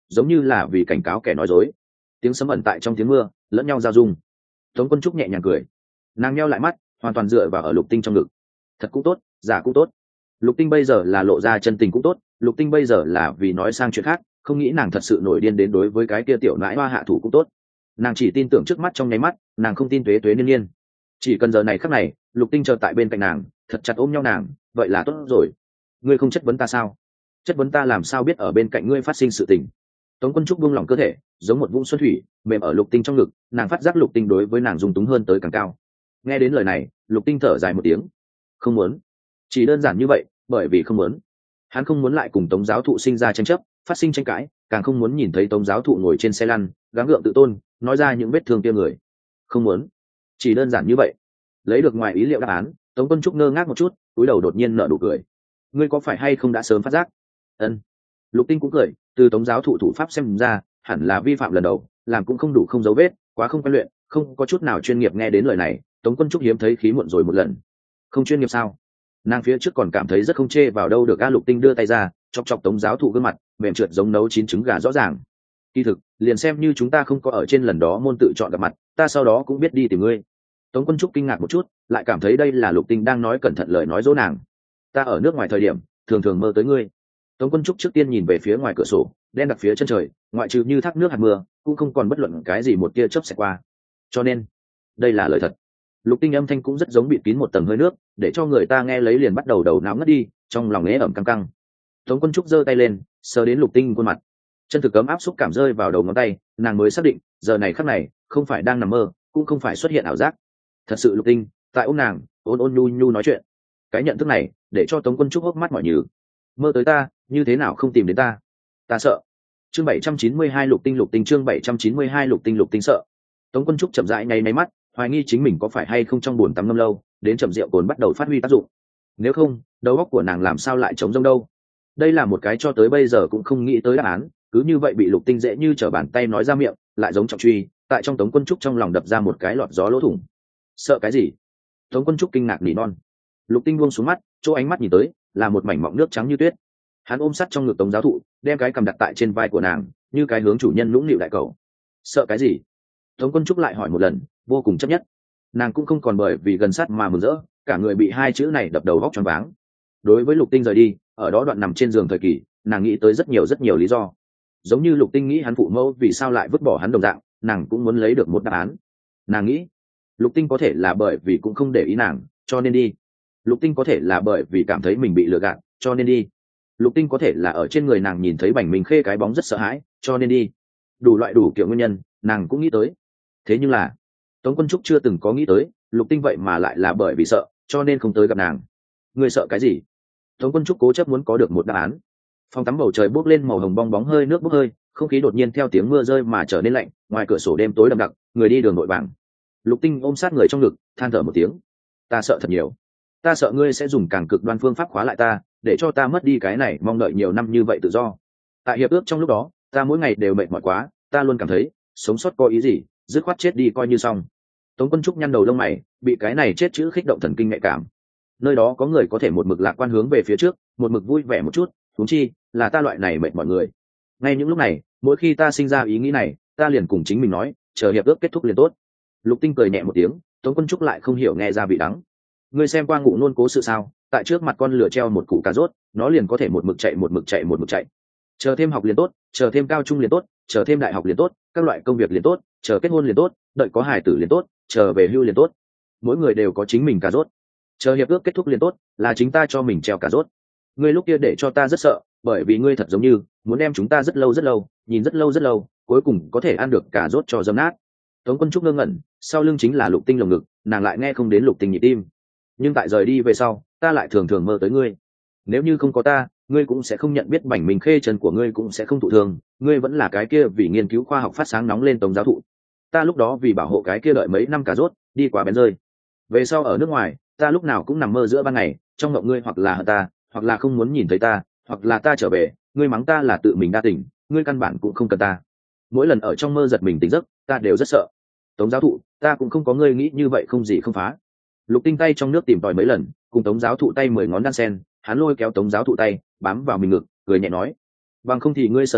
giống như là vì cảnh cáo kẻ nói dối. Tiếng sấm ẩn tại trong tiếng mưa lẫn nhau giao dung. Tống Quân Trúc nhẹ nhàng cười, nàng nheo lại mắt, hoàn toàn dựa vào ở Lục Tinh trong ngực. Thật cũng tốt, giả cũng tốt. Lục Tinh bây giờ là lộ ra chân tình cũng tốt, Lục Tinh bây giờ là vì nói sang chuyện khác, không nghĩ nàng thật sự nổi điên đến đối với cái kia tiểu nãi hoa hạ thủ cũng tốt. Nàng chỉ tin tưởng trước mắt trong nháy mắt, nàng không tin tuế tuế niên niên. Chỉ cần giờ này khắc này, Lục Tinh chờ tại bên cạnh nàng, thật chặt ôm nhau nàng, vậy là tốt rồi. Ngươi không chất vấn ta sao? Chất vấn ta làm sao biết ở bên cạnh ngươi phát sinh sự tình? Tống Quân Trúc buông lỏng cơ thể, giống một vũng xuân thủy mềm ở Lục Tinh trong ngực, nàng phát giác Lục Tinh đối với nàng dung túng hơn tới càng cao. Nghe đến lời này, Lục Tinh thở dài một tiếng. Không muốn. Chỉ đơn giản như vậy, bởi vì không muốn. Hắn không muốn lại cùng Tống giáo thụ sinh ra tranh chấp, phát sinh tranh cãi, càng không muốn nhìn thấy Tống giáo thụ ngồi trên xe lăn, gắng gượng tự tôn, nói ra những vết thương kia người. Không muốn. Chỉ đơn giản như vậy. Lấy được ngoài ý liệu đáp án, Tống Quân Trúc ngơ ngác một chút, cúi đầu đột nhiên nở nụ cười. Ngươi có phải hay không đã sớm phát giác? Ân. Lục Tinh cũng cười, từ Tống giáo thụ thủ pháp xem ra, hẳn là vi phạm lần đầu, làm cũng không đủ không dấu vết, quá không quen luyện, không có chút nào chuyên nghiệp. Nghe đến lời này, Tống Quân Trúc hiếm thấy khí muộn rồi một lần. Không chuyên nghiệp sao? Nàng phía trước còn cảm thấy rất không chê vào đâu được. A Lục Tinh đưa tay ra, chọc chọc Tống giáo thụ gương mặt, mềm trượt giống nấu chín trứng gà rõ ràng. Kỳ thực, liền xem như chúng ta không có ở trên lần đó môn tự chọn gặp mặt, ta sau đó cũng biết đi tìm ngươi. Tống Quân Trúc kinh ngạc một chút, lại cảm thấy đây là Lục Tinh đang nói cẩn thận lời nói dỗ nàng. Ta ở nước ngoài thời điểm, thường thường mơ tới ngươi. Tống Quân Trúc trước tiên nhìn về phía ngoài cửa sổ, đen đặc phía chân trời, ngoại trừ như thác nước hạt mưa, cũng không còn bất luận cái gì một tia chớp xẹt qua. Cho nên, đây là lời thật. Lục Tinh âm thanh cũng rất giống bị kín một tầng hơi nước, để cho người ta nghe lấy liền bắt đầu đầu não ngất đi, trong lòng ế ẩm căng căng. Tống Quân Trúc giơ tay lên, sờ đến Lục Tinh khuôn mặt, chân thực cấm áp xúc cảm rơi vào đầu ngón tay, nàng mới xác định, giờ này khắc này, không phải đang nằm mơ, cũng không phải xuất hiện ảo giác. Thật sự Lục Tinh, tại ôm nàng, ôn ôn nhu nhu nói chuyện. Cái nhận thức này, để cho Tống Quân Trúc hốc mắt mỏi nhừ. Mơ tới ta, như thế nào không tìm đến ta? Ta sợ. Chương 792 Lục Tinh chương 792 Lục Tinh sợ. Tống Quân Trúc chậm rãi nháy mắt, hoài nghi chính mình có phải hay không trong buồn tắm ngâm lâu, đến chậm rượu cồn bắt đầu phát huy tác dụng. Nếu không, đầu óc của nàng làm sao lại trống rỗng đâu? Đây là một cái cho tới bây giờ cũng không nghĩ tới đáp án, cứ như vậy bị Lục Tinh dễ như trở bàn tay nói ra miệng, lại giống trọng truy, tại trong Tống Quân Trúc trong lòng đập ra một cái lọt gió lỗ thủng. Sợ cái gì? Tống Quân Trúc kinh ngạc nỉ non. Lục Tinh buông xuống mắt, chỗ ánh mắt nhìn tới là một mảnh mọng nước trắng như tuyết. Hắn ôm sát trong ngực Tống giáo thụ, đem cái cầm đặt tại trên vai của nàng, như cái hướng chủ nhân nũng nịu đại cầu. Sợ cái gì? Tống Quân Trúc lại hỏi một lần, vô cùng chấp nhất. Nàng cũng không còn bởi vì gần sát mà mừng rỡ, cả người bị hai chữ này đập đầu vóc choáng váng. Đối với Lục Tinh rời đi, ở đó đoạn nằm trên giường thời kỳ, nàng nghĩ tới rất nhiều lý do. Giống như Lục Tinh nghĩ hắn phụ mẫu vì sao lại vứt bỏ hắn đồng dạng, nàng cũng muốn lấy được một đáp án. Nàng nghĩ, Lục Tinh có thể là bởi vì cũng không để ý nàng, cho nên đi. Lục Tinh có thể là bởi vì cảm thấy mình bị lừa gạt, cho nên đi. Lục Tinh có thể là ở trên người nàng nhìn thấy Bành Minh Khê cái bóng rất sợ hãi, cho nên đi. Đủ loại đủ kiểu nguyên nhân, nàng cũng nghĩ tới. Thế nhưng là, Tống Quân Trúc chưa từng có nghĩ tới, Lục Tinh vậy mà lại là bởi vì sợ, cho nên không tới gặp nàng. Ngươi sợ cái gì? Tống Quân Trúc cố chấp muốn có được một đáp án. Phòng tắm bầu trời bốc lên màu hồng bong bóng hơi nước bốc hơi, không khí đột nhiên theo tiếng mưa rơi mà trở nên lạnh, ngoài cửa sổ đêm tối đậm đặc, người đi đường nội vàng. Lục Tinh ôm sát người trong ngực, than thở một tiếng. Ta sợ thật nhiều. Ta sợ ngươi sẽ dùng càng cực đoan phương pháp khóa lại ta, để cho ta mất đi cái này mong đợi nhiều năm như vậy tự do. Tại hiệp ước trong lúc đó, ta mỗi ngày đều mệt mỏi quá, ta luôn cảm thấy sống sót có ý gì, dứt khoát chết đi coi như xong. Tống Quân Trúc nhăn đầu lông mày, bị cái này chết chữ khích động thần kinh nhạy cảm. Nơi đó có người có thể một mực lạc quan hướng về phía trước, một mực vui vẻ một chút, huống chi là ta loại này mệt mọi người. Ngay những lúc này, mỗi khi ta sinh ra ý nghĩ này, ta liền cùng chính mình nói, chờ hiệp ước kết thúc liền tốt. Lục Tinh cười nhẹ một tiếng, Tống Quân Trúc lại không hiểu nghe ra vị đắng. Ngươi xem qua Ngụ Nôn cố sự sao? Tại trước mặt con lửa treo một củ cà rốt, nó liền có thể một mực chạy. Chờ thêm học liền tốt, chờ thêm cao trung liền tốt, chờ thêm đại học liền tốt, các loại công việc liền tốt, chờ kết hôn liền tốt, đợi có hài tử liền tốt, chờ về hưu liền tốt. Mỗi người đều có chính mình cà rốt. Chờ hiệp ước kết thúc liền tốt, là chính ta cho mình treo cà rốt. Ngươi lúc kia để cho ta rất sợ, bởi vì ngươi thật giống như muốn đem chúng ta rất lâu, nhìn rất lâu, cuối cùng có thể ăn được cà rốt cho dấm nát. Tống Quân Trúc ngơ ngẩn, sau lưng chính là Lục Tinh lồng ngực, nàng lại nghe không đến Lục Tinh nhịp tim. Nhưng tại rời đi về sau, ta lại thường thường mơ tới ngươi. Nếu như không có ta, ngươi cũng sẽ không nhận biết Bành Minh Khê, chân của ngươi cũng sẽ không thụ thương, ngươi vẫn là cái kia vì nghiên cứu khoa học phát sáng nóng lên Tống giáo thụ. Ta lúc đó vì bảo hộ cái kia đợi mấy năm cà rốt, đi quả bén rơi. Về sau ở nước ngoài, ta lúc nào cũng nằm mơ giữa ban ngày, trong mộng ngươi hoặc là hận ta, hoặc là không muốn nhìn thấy ta, hoặc là ta trở về, ngươi mắng ta là tự mình đa tình, ngươi căn bản cũng không cần ta. Mỗi lần ở trong mơ giật mình tỉnh giấc, ta đều rất sợ. Tống giáo thụ, ta cũng không có ngươi nghĩ như vậy không gì không phá. Lục Tinh tay trong nước tìm tòi mấy lần, cùng Tống giáo thụ tay 10 ngón đan sen, hắn lôi kéo Tống giáo thụ tay, bám vào mình ngực, cười nhẹ nói: bằng không thì ngươi sờ sờ,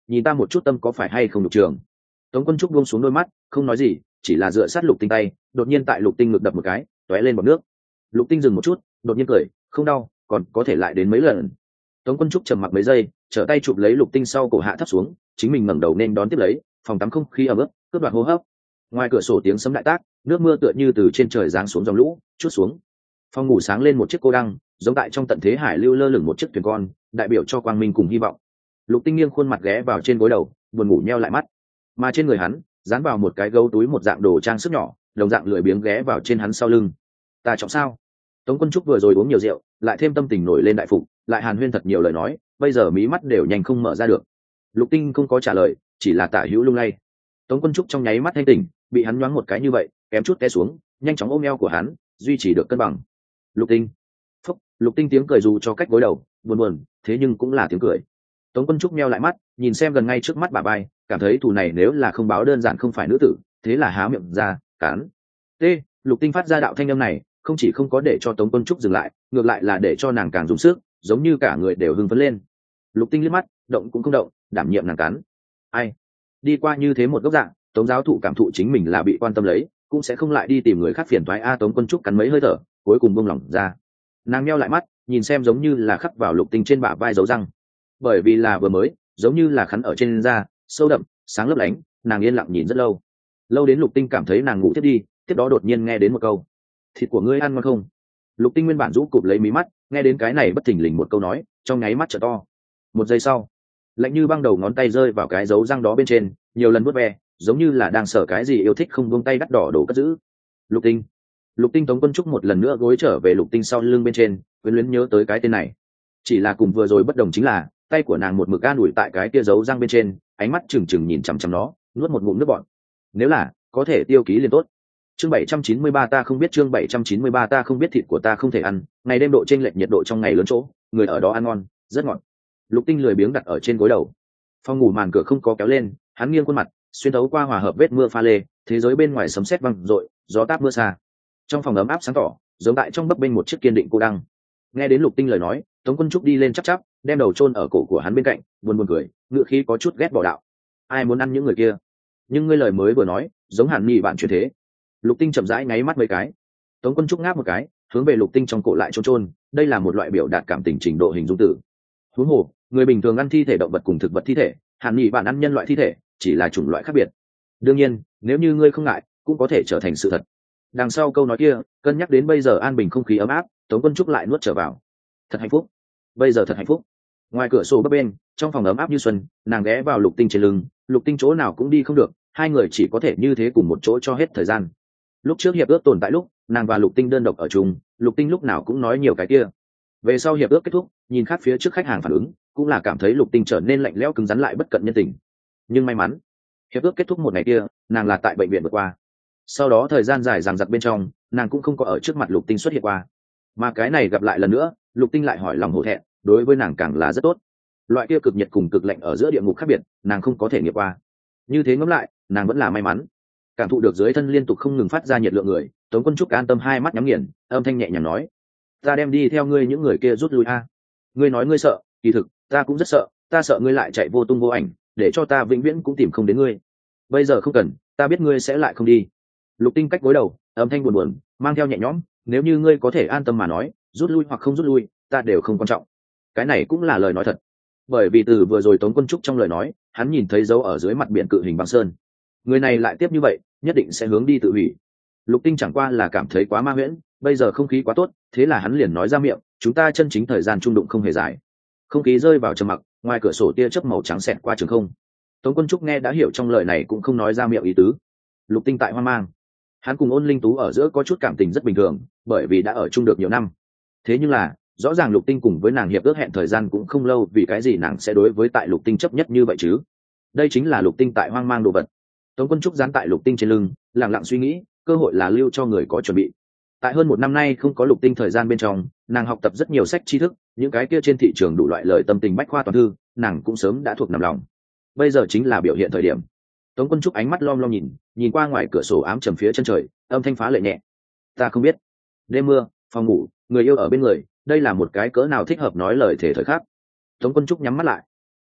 nhìn ta một chút tâm có phải hay không được trường. Tống Quân Trúc buông xuống đôi mắt không nói gì, chỉ là dựa sát Lục Tinh tay, đột nhiên tại Lục Tinh ngực đập một cái, tóe lên bọt nước. Lục Tinh dừng một chút, đột nhiên cười, không đau, còn có thể lại đến mấy lần. Tống Quân Trúc trầm mặc mấy giây, trở tay chụp lấy Lục Tinh sau cổ hạ thấp xuống, chính mình ngẩng đầu nên đón tiếp lấy, phòng tắm không khí ẩm ướt, cướp đoạt hô hấp. Ngoài cửa sổ tiếng sấm đại tác, nước mưa tựa như từ trên trời giáng xuống dòng lũ, chút xuống. Phòng ngủ sáng lên một chiếc cô đăng, giống tại trong tận thế hải lưu lơ lửng một chiếc thuyền con, đại biểu cho quang minh cùng hy vọng. Lục Tinh nghiêng khuôn mặt ghé vào trên gối đầu, buồn ngủ nheo lại mắt. Mà trên người hắn, dán vào một cái gấu túi một dạng đồ trang sức nhỏ, đồng dạng lười biếng ghé vào trên hắn sau lưng. Ta trọng sao? Tống Quân Trúc vừa rồi uống nhiều rượu, lại thêm tâm tình nổi lên đại phục, lại hàn huyên thật nhiều lời nói, bây giờ mí mắt đều nhanh không mở ra được. Lục Tinh không có trả lời, chỉ là tả hữu lung lay. Tống Quân Trúc trong nháy mắt thanh tỉnh, bị hắn nhoáng một cái như vậy, kém chút té xuống, nhanh chóng ôm eo của hắn, duy trì được cân bằng. Lục Tinh, phúc, Lục Tinh tiếng cười dù cho cách gối đầu, buồn buồn, thế nhưng cũng là tiếng cười. Tống Quân Trúc meo lại mắt, nhìn xem gần ngay trước mắt bà bay, cảm thấy thù này nếu là không báo đơn giản không phải nữ tử, thế là há miệng ra, cắn. T. Lục Tinh phát ra đạo thanh âm này, không chỉ không có để cho Tống Quân Trúc dừng lại, ngược lại là để cho nàng càng dùng sức, giống như cả người đều hưng phấn lên. Lục Tinh liếc mắt, động cũng không động, đảm nhiệm nàng cắn. Ai? Đi qua như thế một góc dạng, Tống giáo thụ cảm thụ chính mình là bị quan tâm lấy, cũng sẽ không lại đi tìm người khác phiền toái. Tống Quân Trúc cắn mấy hơi thở, cuối cùng buông lỏng ra. Nàng nheo lại mắt, nhìn xem giống như là khắc vào Lục Tinh trên bả vai dấu răng. Bởi vì là vừa mới, giống như là khắn ở trên da, sâu đậm, sáng lấp lánh, nàng yên lặng nhìn rất lâu. Lâu đến Lục Tinh cảm thấy nàng ngủ tiếp đi, tiếp đó đột nhiên nghe đến một câu: "Thịt của ngươi ăn ngon không?" Lục Tinh nguyên bản rũ cụp lấy mí mắt, nghe đến cái này bất thình lình một câu nói, trong nháy mắt trợ to. Một giây sau, lạnh như băng đầu ngón tay rơi vào cái dấu răng đó bên trên, nhiều lần vuốt ve, giống như là đang sở cái gì yêu thích không buông tay đắt đỏ đổ cất giữ. Lục Tinh, Lục Tinh. Tống Quân Trúc một lần nữa gối trở về Lục Tinh sau lưng bên trên, quyến luyến nhớ tới cái tên này. Chỉ là cùng vừa rồi bất đồng chính là, tay của nàng một mực an ủi tại cái kia dấu răng bên trên, ánh mắt trừng trừng nhìn chằm chằm nó, nuốt một ngụm nước bọt. Nếu là có thể tiêu ký liền tốt. Chương 793 ta không biết, chương 793 ta không biết, thịt của ta không thể ăn, ngày đêm độ chênh lệch nhiệt độ trong ngày lớn chỗ, người ở đó ăn ngon, rất ngọt. Lục Tinh lười biếng đặt ở trên gối đầu. Phòng ngủ màn cửa không có kéo lên, hắn nghiêng khuôn mặt, xuyên thấu qua hòa hợp vết mưa pha lê, thế giới bên ngoài sấm sét vang rội, gió táp mưa xa. Trong phòng ấm áp sáng tỏ, giống tại trong bấp bênh một chiếc kiên định cô đăng. Nghe đến Lục Tinh lời nói, Tống Quân Trúc đi lên chắp chắp, đem đầu chôn ở cổ của hắn bên cạnh, buồn buồn cười, ngựa khí có chút ghét bỏ đạo: "Ai muốn ăn những người kia? Nhưng ngươi lời mới vừa nói, giống Hàn Nghị bạn chuyển thế." Lục Tinh chậm rãi ngáy mắt mấy cái. Tống Quân Trúc ngáp một cái, hướng về Lục Tinh trong cổ lại chôn, đây là một loại biểu đạt cảm tình trình độ hình dung từ. Huống hồ, người bình thường ăn thi thể động vật cùng thực vật thi thể, Hàn Nghị bạn ăn nhân loại thi thể, chỉ là chủng loại khác biệt. Đương nhiên, nếu như ngươi không ngại, cũng có thể trở thành sự thật. Đằng sau câu nói kia, cân nhắc đến bây giờ an bình không khí ấm áp, Tống Quân Trúc lại nuốt trở vào. Thật hạnh phúc, bây giờ thật hạnh phúc. Ngoài cửa sổ bấp bên, trong phòng ấm áp như xuân, nàng ghé vào Lục Tinh trên lưng, Lục Tinh chỗ nào cũng đi không được, hai người chỉ có thể như thế cùng một chỗ cho hết thời gian. Lúc trước hiệp ước tồn tại lúc, nàng và Lục Tinh đơn độc ở chung, Lục Tinh lúc nào cũng nói nhiều cái kia. Về sau hiệp ước kết thúc, nhìn khác phía trước khách hàng phản ứng, cũng là cảm thấy Lục Tinh trở nên lạnh lẽo cứng rắn lại bất cận nhân tình. Nhưng may mắn, hiệp ước kết thúc một ngày kia, nàng là tại bệnh viện vượt qua. Sau đó thời gian dài dằng dặc bên trong, nàng cũng không có ở trước mặt Lục Tinh xuất hiện qua. Mà cái này gặp lại lần nữa, Lục Tinh lại hỏi lòng hổ thẹn, đối với nàng càng là rất tốt. Loại kia cực nhiệt cùng cực lạnh ở giữa địa ngục khác biệt, nàng không có thể nghiệm qua. Như thế ngẫm lại, nàng vẫn là may mắn. Cảm thụ được dưới thân liên tục không ngừng phát ra nhiệt lượng người, Tống Quân Trúc an tâm hai mắt nhắm nghiền, âm thanh nhẹ nhàng nói: "Ta đem đi theo ngươi những người kia rút lui a." "Ngươi nói ngươi sợ, kỳ thực ta cũng rất sợ, ta sợ ngươi lại chạy vô tung vô ảnh, để cho ta vĩnh viễn cũng tìm không đến ngươi. Bây giờ không cần, ta biết ngươi sẽ lại không đi." Lục Tinh cách gối đầu, âm thanh buồn buồn, mang theo nhẹ nhõm: "Nếu như ngươi có thể an tâm mà nói, rút lui hoặc không rút lui, ta đều không quan trọng." Cái này cũng là lời nói thật, bởi vì từ vừa rồi Tống Quân Trúc trong lời nói, hắn nhìn thấy dấu ở dưới mặt biển cự hình băng sơn. Người này lại tiếp như vậy, nhất định sẽ hướng đi tự hủy. Lục Tinh chẳng qua là cảm thấy quá ma huyễn, bây giờ không khí quá tốt, thế là hắn liền nói ra miệng: "Chúng ta chân chính thời gian trung đụng không hề dài." Không khí rơi vào trầm mặc, ngoài cửa sổ tia chớp màu trắng xẹt qua trường không. Tống Quân Trúc nghe đã hiểu trong lời này cũng không nói ra miệng ý tứ. Lục Tinh tại hoang mang. Hắn cùng Ôn Linh Tú ở giữa có chút cảm tình rất bình thường, bởi vì đã ở chung được nhiều năm. Thế nhưng là, rõ ràng Lục Tinh cùng với nàng hiệp ước hẹn thời gian cũng không lâu, vì cái gì nàng sẽ đối với tại Lục Tinh chấp nhất như vậy chứ? Đây chính là Lục Tinh tại hoang mang đồ vật. Tống Quân Trúc dán tại Lục Tinh trên lưng, lặng lặng suy nghĩ, cơ hội là lưu cho người có chuẩn bị. Tại hơn một năm nay không có Lục Tinh thời gian bên trong, nàng học tập rất nhiều sách tri thức, những cái kia trên thị trường đủ loại lời tâm tình bách khoa toàn thư, nàng cũng sớm đã thuộc nằm lòng. Bây giờ chính là biểu hiện thời điểm. Tống Quân Trúc ánh mắt lom lom nhìn qua ngoài cửa sổ ám trầm phía chân trời, âm thanh phá lệ nhẹ: "Ta không biết." Đêm mưa, phòng ngủ, người yêu ở bên người, đây là một cái cỡ nào thích hợp nói lời thể thời khắc. Tống Quân Trúc nhắm mắt lại.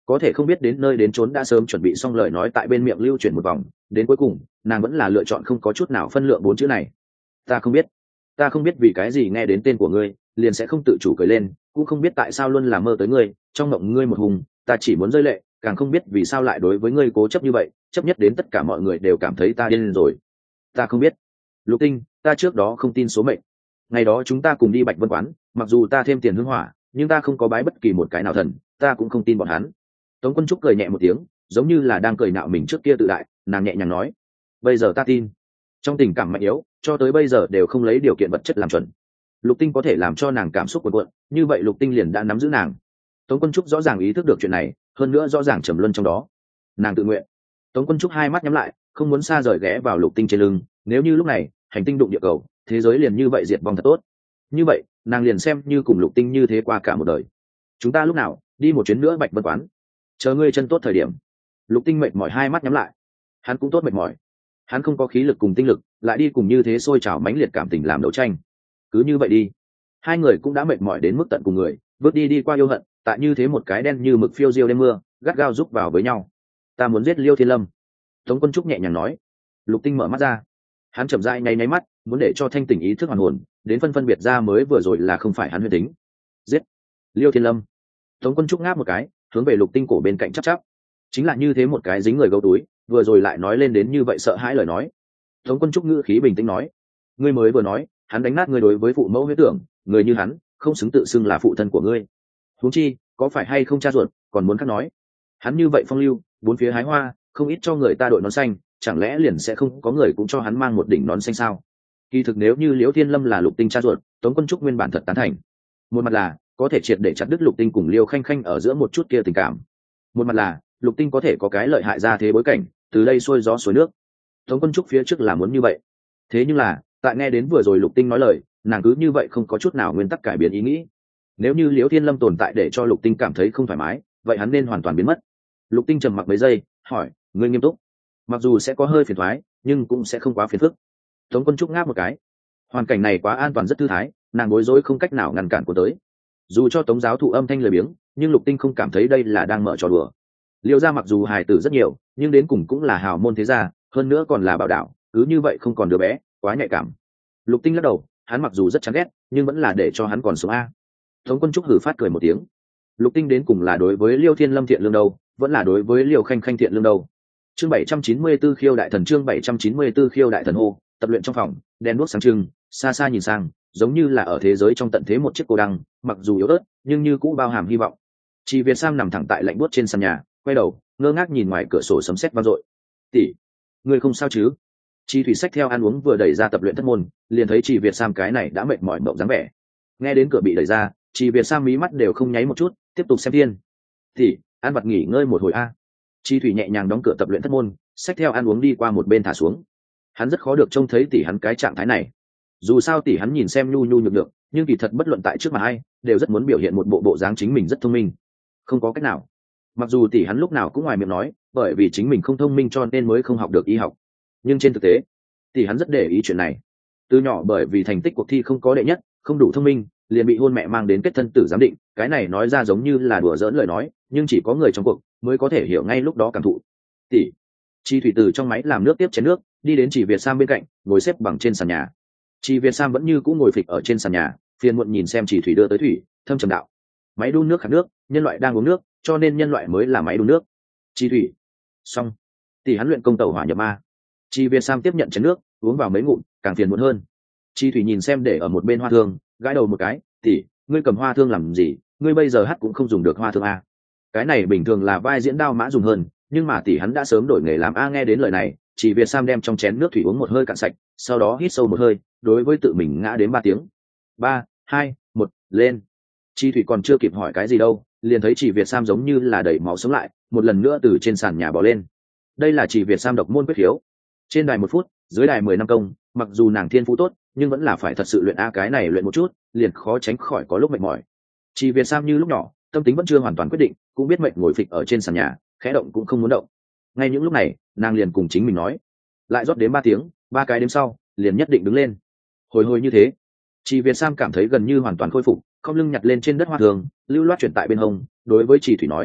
có thể không biết đến nơi đến chốn đã sớm chuẩn bị xong lời nói tại bên miệng lưu chuyển một vòng, đến cuối cùng nàng vẫn là lựa chọn không có chút nào phân lượng bốn chữ này. Ta không biết, ta không biết vì cái gì nghe đến tên của ngươi liền sẽ không tự chủ cười lên, cũng không biết tại sao luôn làm mơ tới ngươi, trong mộng ngươi một hùng, ta chỉ muốn rơi lệ, càng không biết vì sao lại đối với ngươi cố chấp như vậy, chấp nhất đến tất cả mọi người đều cảm thấy ta điên rồi. Ta không biết. Lục Tinh, ta trước đó không tin số mệnh. Ngày đó chúng ta cùng đi Bạch Vân quán, mặc dù ta thêm tiền hương hỏa, nhưng ta không có bái bất kỳ một cái nào thần, ta cũng không tin bọn hắn. Tống Quân Trúc cười nhẹ một tiếng, giống như là đang cười nạo mình trước kia tự đại, nàng nhẹ nhàng nói: bây giờ ta tin. Trong tình cảm mạnh yếu, cho tới bây giờ đều không lấy điều kiện vật chất làm chuẩn. Lục Tinh có thể làm cho nàng cảm xúc cuộn cuộn, như vậy Lục Tinh liền đã nắm giữ nàng. Tống Quân Trúc rõ ràng ý thức được chuyện này, hơn nữa rõ ràng trầm luân trong đó. Nàng tự nguyện. Tống Quân Trúc hai mắt nhắm lại, không muốn xa rời ghé vào Lục Tinh trên lưng, nếu như lúc này hành tinh đụng địa cầu, thế giới liền như vậy diệt vong thật tốt. Như vậy nàng liền xem như cùng Lục Tinh như thế qua cả một đời. Chúng ta lúc nào đi một chuyến nữa Bạch Vân quán, chờ ngươi chân tốt thời điểm. Lục Tinh mệt mỏi hai mắt nhắm lại, hắn cũng tốt mệt mỏi, hắn không có khí lực cùng tinh lực lại đi cùng như thế sôi trào mãnh liệt cảm tình làm đấu tranh. Cứ như vậy đi. Hai người cũng đã mệt mỏi đến mức tận cùng người, bước đi đi qua yêu hận, tại như thế một cái đen như mực phiêu diêu đêm mưa, gắt gao giúp vào với nhau. Ta muốn giết Liêu Thiên Lâm. Tống Quân Trúc nhẹ nhàng nói. Lục Tinh mở mắt ra, hắn chậm rãi nháy mắt, muốn để cho thanh tỉnh ý thức hoàn hồn, đến phân biệt ra mới vừa rồi là không phải hắn huyền tính. Giết Liêu Thiên Lâm. Tống Quân Trúc ngáp một cái, hướng về Lục Tinh cổ bên cạnh chắp chắp. Chính là như thế một cái dính người gấu túi, vừa rồi lại nói lên đến như vậy sợ hãi lời nói. Tống Quân Trúc ngữ khí bình tĩnh nói: ngươi mới vừa nói hắn đánh nát ngươi đối với phụ mẫu huyết tưởng, người như hắn không xứng tự xưng là phụ thân của ngươi. Huống chi có phải hay không cha ruột còn muốn khác nói. Hắn như vậy phong lưu, bốn phía hái hoa, không ít cho người ta đội nón xanh, chẳng lẽ liền sẽ không có người cũng cho hắn mang một đỉnh nón xanh sao? Kỳ thực nếu như Liễu Thiên Lâm là Lục Tinh cha ruột, Tống Quân Trúc nguyên bản thật tán thành. Một mặt là có thể triệt để chặt đứt Lục Tinh cùng Liêu Khanh Khanh ở giữa một chút kia tình cảm, một mặt là Lục Tinh có thể có cái lợi hại ra thế bối cảnh, từ đây xuôi gió xuôi nước. Tống Quân Trúc phía trước là muốn như vậy, thế nhưng là tại nghe đến vừa rồi Lục Tinh nói lời, nàng cứ như vậy không có chút nào nguyên tắc cải biến ý nghĩ. Nếu như Liễu Thiên Lâm tồn tại để cho Lục Tinh cảm thấy không thoải mái, vậy hắn nên hoàn toàn biến mất. Lục Tinh trầm mặc mấy giây, hỏi: ngươi nghiêm túc? Mặc dù sẽ có hơi phiền thoái, nhưng cũng sẽ không quá phiền phức. Tống Quân Trúc ngáp một cái. Hoàn cảnh này quá an toàn rất thư thái, nàng bối rối không cách nào ngăn cản của tới. Dù cho Tống giáo thụ âm thanh lười biếng, nhưng Lục Tinh không cảm thấy đây là đang mở trò đùa. Liêu gia mặc dù hài tử rất nhiều, nhưng đến cùng cũng là hào môn thế gia, hơn nữa còn là bảo đạo, cứ như vậy không còn đứa bé, quá nhạy cảm. Lục Tinh lắc đầu, hắn mặc dù rất chán ghét, nhưng vẫn là để cho hắn còn sống a. Tống Quân Trúc hử phát cười một tiếng. Lục Tinh đến cùng là đối với Liêu Thiên Lâm thiện lương đâu, vẫn là đối với Liêu Khanh Khanh thiện lương đâu. Chương 794 khiêu đại thần, chương 794 khiêu đại thần hô, tập luyện trong phòng, đèn đuốc sáng trưng, xa xa nhìn sang, giống như là ở thế giới trong tận thế một chiếc cô đăng, mặc dù yếu ớt, nhưng như cũ bao hàm hy vọng. Chỉ Việt Sam nằm thẳng tại lạnh buốt trên sàn nhà, quay đầu, ngơ ngác nhìn ngoài cửa sổ sấm sét vang dội. "Tỷ, ngươi không sao chứ?" Chi Thủy xách theo ăn uống vừa đẩy ra tập luyện thất môn, liền thấy Chỉ Việt Sam cái này đã mệt mỏi mộng dáng vẻ. Nghe đến cửa bị đẩy ra, Chỉ Việt Sam mí mắt đều không nháy một chút, tiếp tục xem thiên. "Tỷ, ăn vặt nghỉ ngơi một hồi a." Chi Thủy nhẹ nhàng đóng cửa tập luyện thất môn, xách theo ăn uống đi qua một bên thả xuống. Hắn rất khó được trông thấy tỷ hắn cái trạng thái này. Dù sao tỷ hắn nhìn xem nhu nhu nhược nhược, nhưng kỳ thật bất luận tại trước mà ai, đều rất muốn biểu hiện một bộ bộ dáng chính mình rất thông minh. Không có cách nào. Mặc dù tỷ hắn lúc nào cũng ngoài miệng nói, bởi vì chính mình không thông minh cho nên mới không học được y học. Nhưng trên thực tế, tỷ hắn rất để ý chuyện này. Từ nhỏ bởi vì thành tích cuộc thi không có đệ nhất, không đủ thông minh, liền bị hôn mẹ mang đến kết thân tử giám định. Cái này nói ra giống như là đùa giỡn lời nói, nhưng chỉ có người trong cuộc mới có thể hiểu ngay lúc đó cảm thụ. Tỷ. Chi Thủy từ trong máy làm nước tiếp chén nước, đi đến Chỉ Việt Sam bên cạnh, ngồi xếp bằng trên sàn nhà. Chỉ Việt Sam vẫn như cũ ngồi phịch ở trên sàn nhà, phiền muộn nhìn xem Chỉ Thủy đưa tới thủy, thâm trầm đạo: máy đun nước khát nước, nhân loại đang uống nước, cho nên nhân loại mới là máy đun nước. Chỉ Thủy. Xong. Tỷ hắn luyện công tẩu hỏa nhập ma. Chỉ Việt Sam tiếp nhận chén nước, uống vào mấy ngụm, càng phiền muộn hơn. Chỉ Thủy nhìn xem để ở một bên hoa thương, gãi đầu một cái: tỷ, ngươi cầm hoa thương làm gì? Ngươi bây giờ hát cũng không dùng được hoa thương a. Cái này bình thường là vai diễn đao mã dùng hơn, nhưng mà tỷ hắn đã sớm đổi nghề làm a. Nghe đến lời này, Chỉ Việt Sam đem trong chén nước thủy uống một hơi cạn sạch, sau đó hít sâu một hơi, đối với tự mình ngã đến 3 tiếng. 3, 2, 1, lên. Chi Thủy còn chưa kịp hỏi cái gì đâu, liền thấy Chỉ Việt Sam giống như là đẩy máu sống lại, một lần nữa từ trên sàn nhà bò lên. Đây là Chỉ Việt Sam độc môn quyết khiếu. Trên đài 1 phút, dưới đài 10 năm công, mặc dù nàng thiên phú tốt, nhưng vẫn là phải thật sự luyện a. Cái này luyện một chút, liền khó tránh khỏi có lúc mệt mỏi. Chỉ Việt Sam như lúc nhỏ, tâm tính vẫn chưa hoàn toàn quyết định, cũng biết mệnh ngồi phịch ở trên sàn nhà, khẽ động cũng không muốn động. Ngay những lúc này, nàng liền cùng chính mình nói, lại rót đến 3 tiếng, 3 cái đếm sau, liền nhất định đứng lên. Hồi hồi như thế, Chỉ Việt Sam cảm thấy gần như hoàn toàn khôi phục, không lưng nhặt lên trên đất hoa thường, lưu loát chuyển tại bên hông, đối với Chỉ Thủy nói,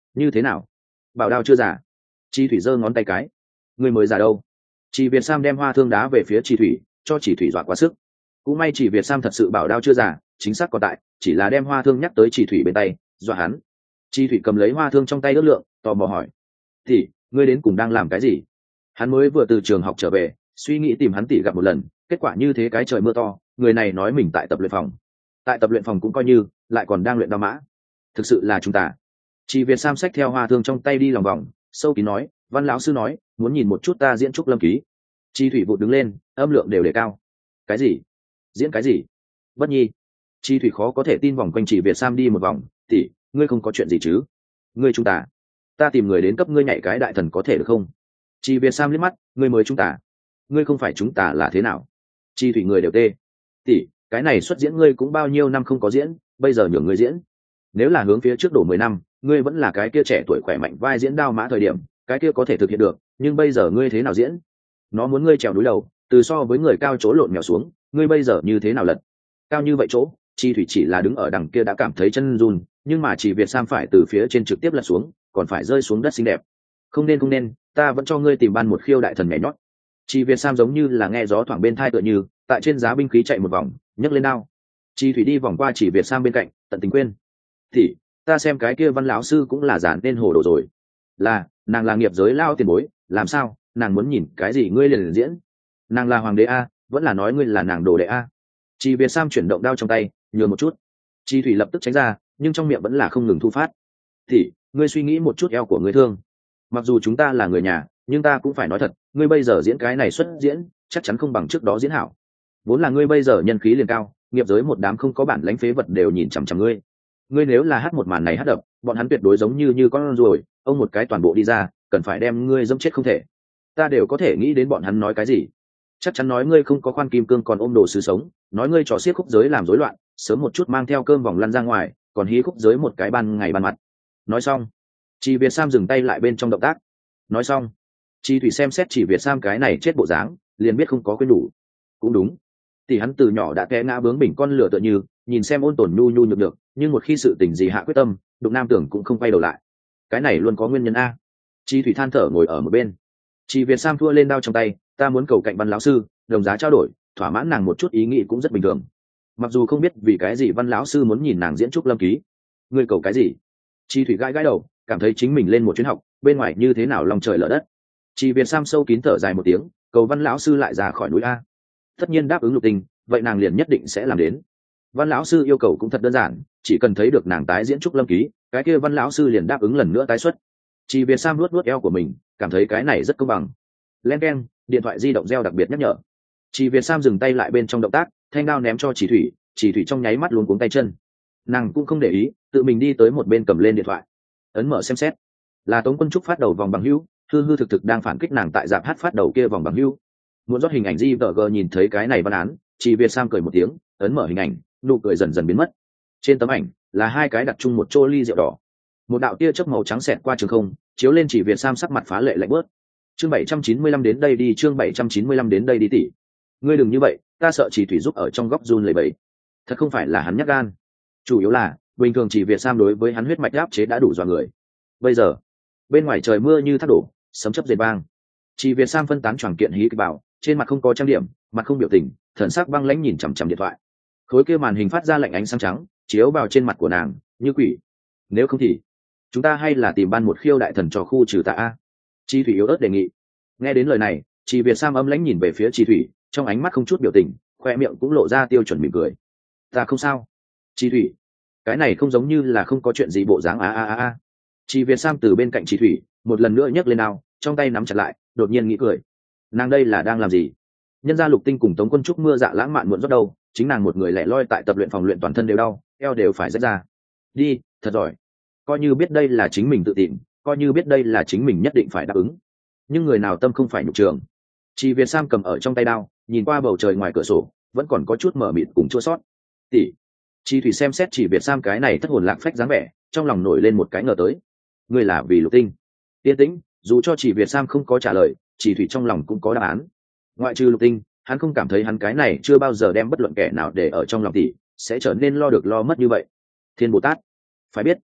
như thế nào? Bảo đao chưa già. Chi thủy giơ ngón tay cái. Người mới già đâu? Chỉ Việt Sam đem hoa thương đá về phía Chỉ thủy, cho Chỉ thủy dọa quá sức. Cũng may Chỉ Việt Sam thật sự bảo đao chưa già, chính xác còn tại, chỉ là đem hoa thương nhắc tới Chỉ thủy bên tay, dọa hắn. Chi thủy cầm lấy hoa thương trong tay ước lượng, tò mò hỏi: "Tỷ, ngươi đến cùng đang làm cái gì?" Hắn mới vừa từ trường học trở về, suy nghĩ tìm hắn tỷ gặp một lần, kết quả như thế cái trời mưa to, người này nói mình tại tập luyện phòng. Tại tập luyện phòng cũng coi như, lại còn đang luyện đao mã. Thực sự là chúng ta. Chỉ Việt Sam xách theo hoa thương trong tay đi lòng vòng, sâu kín nói: "Văn lão sư nói, muốn nhìn một chút ta diễn trúc lâm ký." Chi thủy vụt đứng lên, âm lượng đều đề cao. "Cái gì? Diễn cái gì?" "Bất nhi." Chi thủy khó có thể tin vòng quanh Chỉ Việt Sam đi một vòng. "Tỷ, ngươi không có chuyện gì chứ? Ngươi chúng ta tìm người đến cấp ngươi nhảy cái đại thần có thể được không?" Chi Việt Sam liếc mắt: "Ngươi mới chúng ta? Ngươi không phải chúng ta là thế nào?" Chi thủy người đều tê. "Tỷ, cái này xuất diễn ngươi cũng bao nhiêu năm không có diễn, bây giờ nhường ngươi diễn. Nếu là hướng phía trước đổ 10 năm, ngươi vẫn là cái kia trẻ tuổi khỏe mạnh vai diễn đao mã thời điểm, cái kia có thể thực hiện được, nhưng bây giờ ngươi thế nào diễn? Nó muốn ngươi trèo núi đầu, từ so với người cao chỗ lộn mèo xuống, ngươi bây giờ như thế nào lật? Cao như vậy chỗ." Chi thủy chỉ là đứng ở đằng kia đã cảm thấy chân run, nhưng mà Chỉ Việt Sam phải từ phía trên trực tiếp lật xuống, còn phải rơi xuống đất xinh đẹp. Không nên, ta vẫn cho ngươi tìm ban một khiêu đại thần nhảy nhót." Chỉ Việt Sam giống như là nghe gió thoảng bên thai tựa như, tại trên giá binh khí chạy một vòng, nhấc lên đao. Chi thủy đi vòng qua Chỉ Việt Sam bên cạnh, tận tình quên: "Thì ta xem cái kia Văn lão sư cũng là giản nên hồ đồ rồi. Nàng là nghiệp giới lao tiền bối, làm sao, nàng muốn nhìn cái gì ngươi liền diễn? Nàng là hoàng đế a, vẫn là nói ngươi là nàng đồ đệ a?" Chỉ Việt Sam chuyển động đao trong tay, nhường một chút. Chi thủy lập tức tránh ra, nhưng trong miệng vẫn là không ngừng thu phát: "Thì ngươi suy nghĩ một chút eo của ngươi thương. Mặc dù chúng ta là người nhà, nhưng ta cũng phải nói thật, ngươi bây giờ diễn cái này xuất diễn, chắc chắn không bằng trước đó diễn hảo. Vốn là ngươi bây giờ nhân khí liền cao, nghiệp giới một đám không có bản lãnh phế vật đều nhìn chằm chằm ngươi. Ngươi nếu là hát một màn này hát đập, bọn hắn tuyệt đối giống như con ruồi, ông một cái toàn bộ đi ra, cần phải đem ngươi dẫm chết không thể. Ta đều có thể nghĩ đến bọn hắn nói cái gì. Chắc chắn nói ngươi không có khoan kim cương còn ôm đồ sứ sống, nói ngươi trò xiết khúc giới làm rối loạn, sớm một chút mang theo cơm vòng lăn ra ngoài, còn hí khúc giới một cái ban ngày ban mặt." Nói xong, Chỉ Việt Sam dừng tay lại bên trong động tác. Nói xong, Chi thủy xem xét Chỉ Việt Sam cái này chết bộ dáng, liền biết không có quên đủ. Cũng đúng, thì hắn từ nhỏ đã té ngã bướng bỉnh con lửa tựa như, nhìn xem ôn tồn nhu nhu nhược được, nhưng một khi sự tình gì hạ quyết tâm, đụng nam tưởng cũng không quay đầu lại. Cái này luôn có nguyên nhân a. Chi thủy than thở ngồi ở một bên. Chỉ Việt Sam thua lên đao trong tay, ta muốn cầu cạnh Văn lão sư, đồng giá trao đổi, thỏa mãn nàng một chút ý nghĩ cũng rất bình thường. Mặc dù không biết vì cái gì Văn lão sư muốn nhìn nàng diễn trúc lâm ký. Ngươi cầu cái gì? Chi thủy gãi đầu, cảm thấy chính mình lên một chuyến học, bên ngoài như thế nào lòng trời lở đất. Chỉ Việt Sam sâu kín thở dài một tiếng, cầu Văn lão sư lại ra khỏi núi a. Tất nhiên đáp ứng Lục Tình, vậy nàng liền nhất định sẽ làm đến. Văn lão sư yêu cầu cũng thật đơn giản, chỉ cần thấy được nàng tái diễn trúc lâm ký, cái kia Văn lão sư liền đáp ứng lần nữa tái xuất. Chỉ Việt Sam luốt eo của mình, cảm thấy cái này rất công bằng. Len keng, điện thoại di động reo đặc biệt nhắc nhở. Chỉ Việt Sam dừng tay lại bên trong động tác, thanh đao ném cho Chỉ thủy trong nháy mắt luống cuống tay chân. Nàng cũng không để ý, tự mình đi tới một bên cầm lên điện thoại, ấn mở xem xét. Là Tống Quân Trúc phát đầu vòng bằng hữu, hư thực đang phản kích nàng tại dạp hát phát đầu kia vòng bằng hữu. Muốn rót hình ảnh JVG nhìn thấy cái này văn án, Chỉ Việt Sam cười một tiếng, ấn mở hình ảnh, nụ cười dần dần biến mất. Trên tấm ảnh là hai cái đặt chung một chỗ ly rượu đỏ. Một đạo tia chớp màu trắng xẹt qua trường không, chiếu lên Chỉ Việt Sam sắc mặt phá lệ lạnh bớt. Chương 795 đến đây đi, chương 795 đến đây đi tỷ. Ngươi đừng như vậy, ta sợ Chỉ thủy giúp ở trong góc run lẩy bẩy. Thật không phải là hắn nhát gan, chủ yếu là bình thường Chỉ Việt Sam đối với hắn huyết mạch áp chế đã đủ dọa người. Bây giờ, bên ngoài trời mưa như thác đổ, sấm chớp dệt vang. Chỉ Việt Sam phân tán choàng kiện hí kịch bảo, trên mặt không có trang điểm, mặt không biểu tình, thần sắc băng lãnh nhìn chằm chằm điện thoại. Khối kia màn hình phát ra lạnh ánh sáng trắng, chiếu vào trên mặt của nàng, như quỷ. Nếu không thì, chúng ta hay là tìm ban một khiêu đại thần cho khu trừ tà a. Chi thủy yếu ớt đề nghị. Nghe đến lời này, Chỉ Việt Sam âm lãnh nhìn về phía Chi thủy, trong ánh mắt không chút biểu tình, khoe miệng cũng lộ ra tiêu chuẩn mỉm cười. Ta không sao. Chi thủy, cái này không giống như là không có chuyện gì bộ dáng a. Chỉ Việt Sam từ bên cạnh Chi thủy, một lần nữa nhấc lên đao, trong tay nắm chặt lại, đột nhiên nghĩ cười. Nàng đây là đang làm gì? Nhân gia Lục Tinh cùng Tống Quân Trúc mưa dạ lãng mạn muộn rót đâu, chính nàng một người lẻ loi tại tập luyện phòng luyện toàn thân đều đau, eo đều phải rách ra. Đi, thật giỏi. Coi như biết đây là chính mình tự tìm, coi như biết đây là chính mình nhất định phải đáp ứng. Nhưng người nào tâm không phải nhục trường. Chỉ Việt Sam cầm ở trong tay đao, nhìn qua bầu trời ngoài cửa sổ, vẫn còn có chút mờ mịt cùng chua sót. Tỷ. Chi thủy xem xét Chỉ Việt Sam cái này thất hồn lạc phách dáng vẻ, trong lòng nổi lên một cái ngờ tới. Ngươi là vì Lục Tinh? Yên tĩnh, dù cho Chỉ Việt Sam không có trả lời, Chỉ thủy trong lòng cũng có đáp án. Ngoại trừ Lục Tinh, hắn không cảm thấy hắn cái này chưa bao giờ đem bất luận kẻ nào để ở trong lòng tỷ sẽ trở nên lo được lo mất như vậy. Thiên Bồ Tát, phải biết,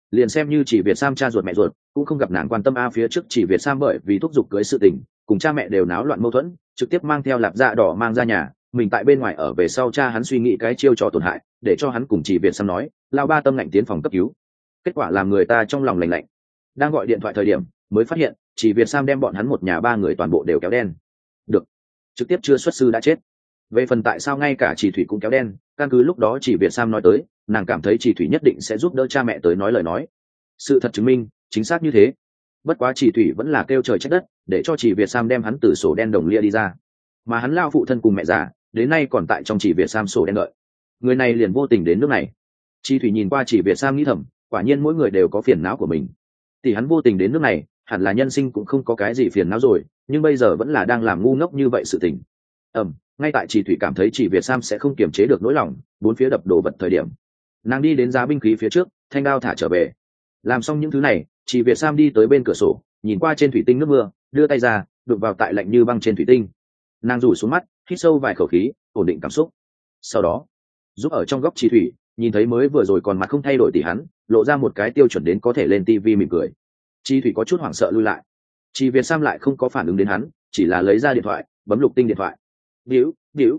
liền xem như chỉ Việt Sam cha ruột mẹ ruột cũng không gặp nàng quan tâm phía trước chỉ Việt Sam bởi vì thúc giục cưới sự tình cùng cha mẹ đều náo loạn mâu thuẫn, trực tiếp mang theo Lạp Dạ Đỏ mang ra nhà, mình tại bên ngoài ở về sau cha hắn suy nghĩ cái chiêu trò tổn hại, để cho hắn cùng chỉ Việt Sam nói, lao ba tâm lạnh tiến phòng cấp cứu. Kết quả làm người ta trong lòng lạnh lạnh. Đang gọi điện thoại thời điểm, mới phát hiện, chỉ Việt Sam đem bọn hắn một nhà ba người toàn bộ đều kéo đen. Được, trực tiếp chưa xuất sư đã chết. Về phần tại sao ngay cả chỉ Thủy cũng kéo đen, căn cứ lúc đó chỉ Việt Sam nói tới, nàng cảm thấy chỉ Thủy nhất định sẽ giúp đỡ cha mẹ tới nói lời nói. Sự thật chứng minh, chính xác như thế. Bất quá chỉ Thủy vẫn là kêu trời trách đất, để cho chỉ Việt Sam đem hắn từ sổ đen đồng lia đi ra. Mà hắn lao phụ thân cùng mẹ già, đến nay còn tại trong chỉ Việt Sam sổ đen đợi. Người này liền vô tình đến nước này. Chi Thủy nhìn qua chỉ Việt Sam nghĩ thầm, quả nhiên mỗi người đều có phiền não của mình. Thì hắn vô tình đến nước này, hẳn là nhân sinh cũng không có cái gì phiền não rồi, nhưng bây giờ vẫn là đang làm ngu ngốc như vậy sự tình. Ngay tại chỉ Thủy cảm thấy chỉ Việt Sam sẽ không kiềm chế được nỗi lòng, bốn phía đập đồ vật thời điểm, nàng đi đến giá binh khí phía trước, thanh đao thả trở về. Làm xong những thứ này, chỉ Việt Sam đi tới bên cửa sổ, nhìn qua trên thủy tinh nước mưa, đưa tay ra, đụng vào tại lạnh như băng trên thủy tinh. Nàng rủ xuống mắt, hít sâu vài khẩu khí, ổn định cảm xúc. Sau đó, giúp ở trong góc chỉ Thủy, nhìn thấy mới vừa rồi còn mặt không thay đổi tỷ hắn, lộ ra một cái tiêu chuẩn đến có thể lên tivi mỉm cười. Chi Thủy có chút hoảng sợ lui lại. Chỉ Việt Sam lại không có phản ứng đến hắn, chỉ là lấy ra điện thoại, bấm lục tinh điện thoại. Điếu,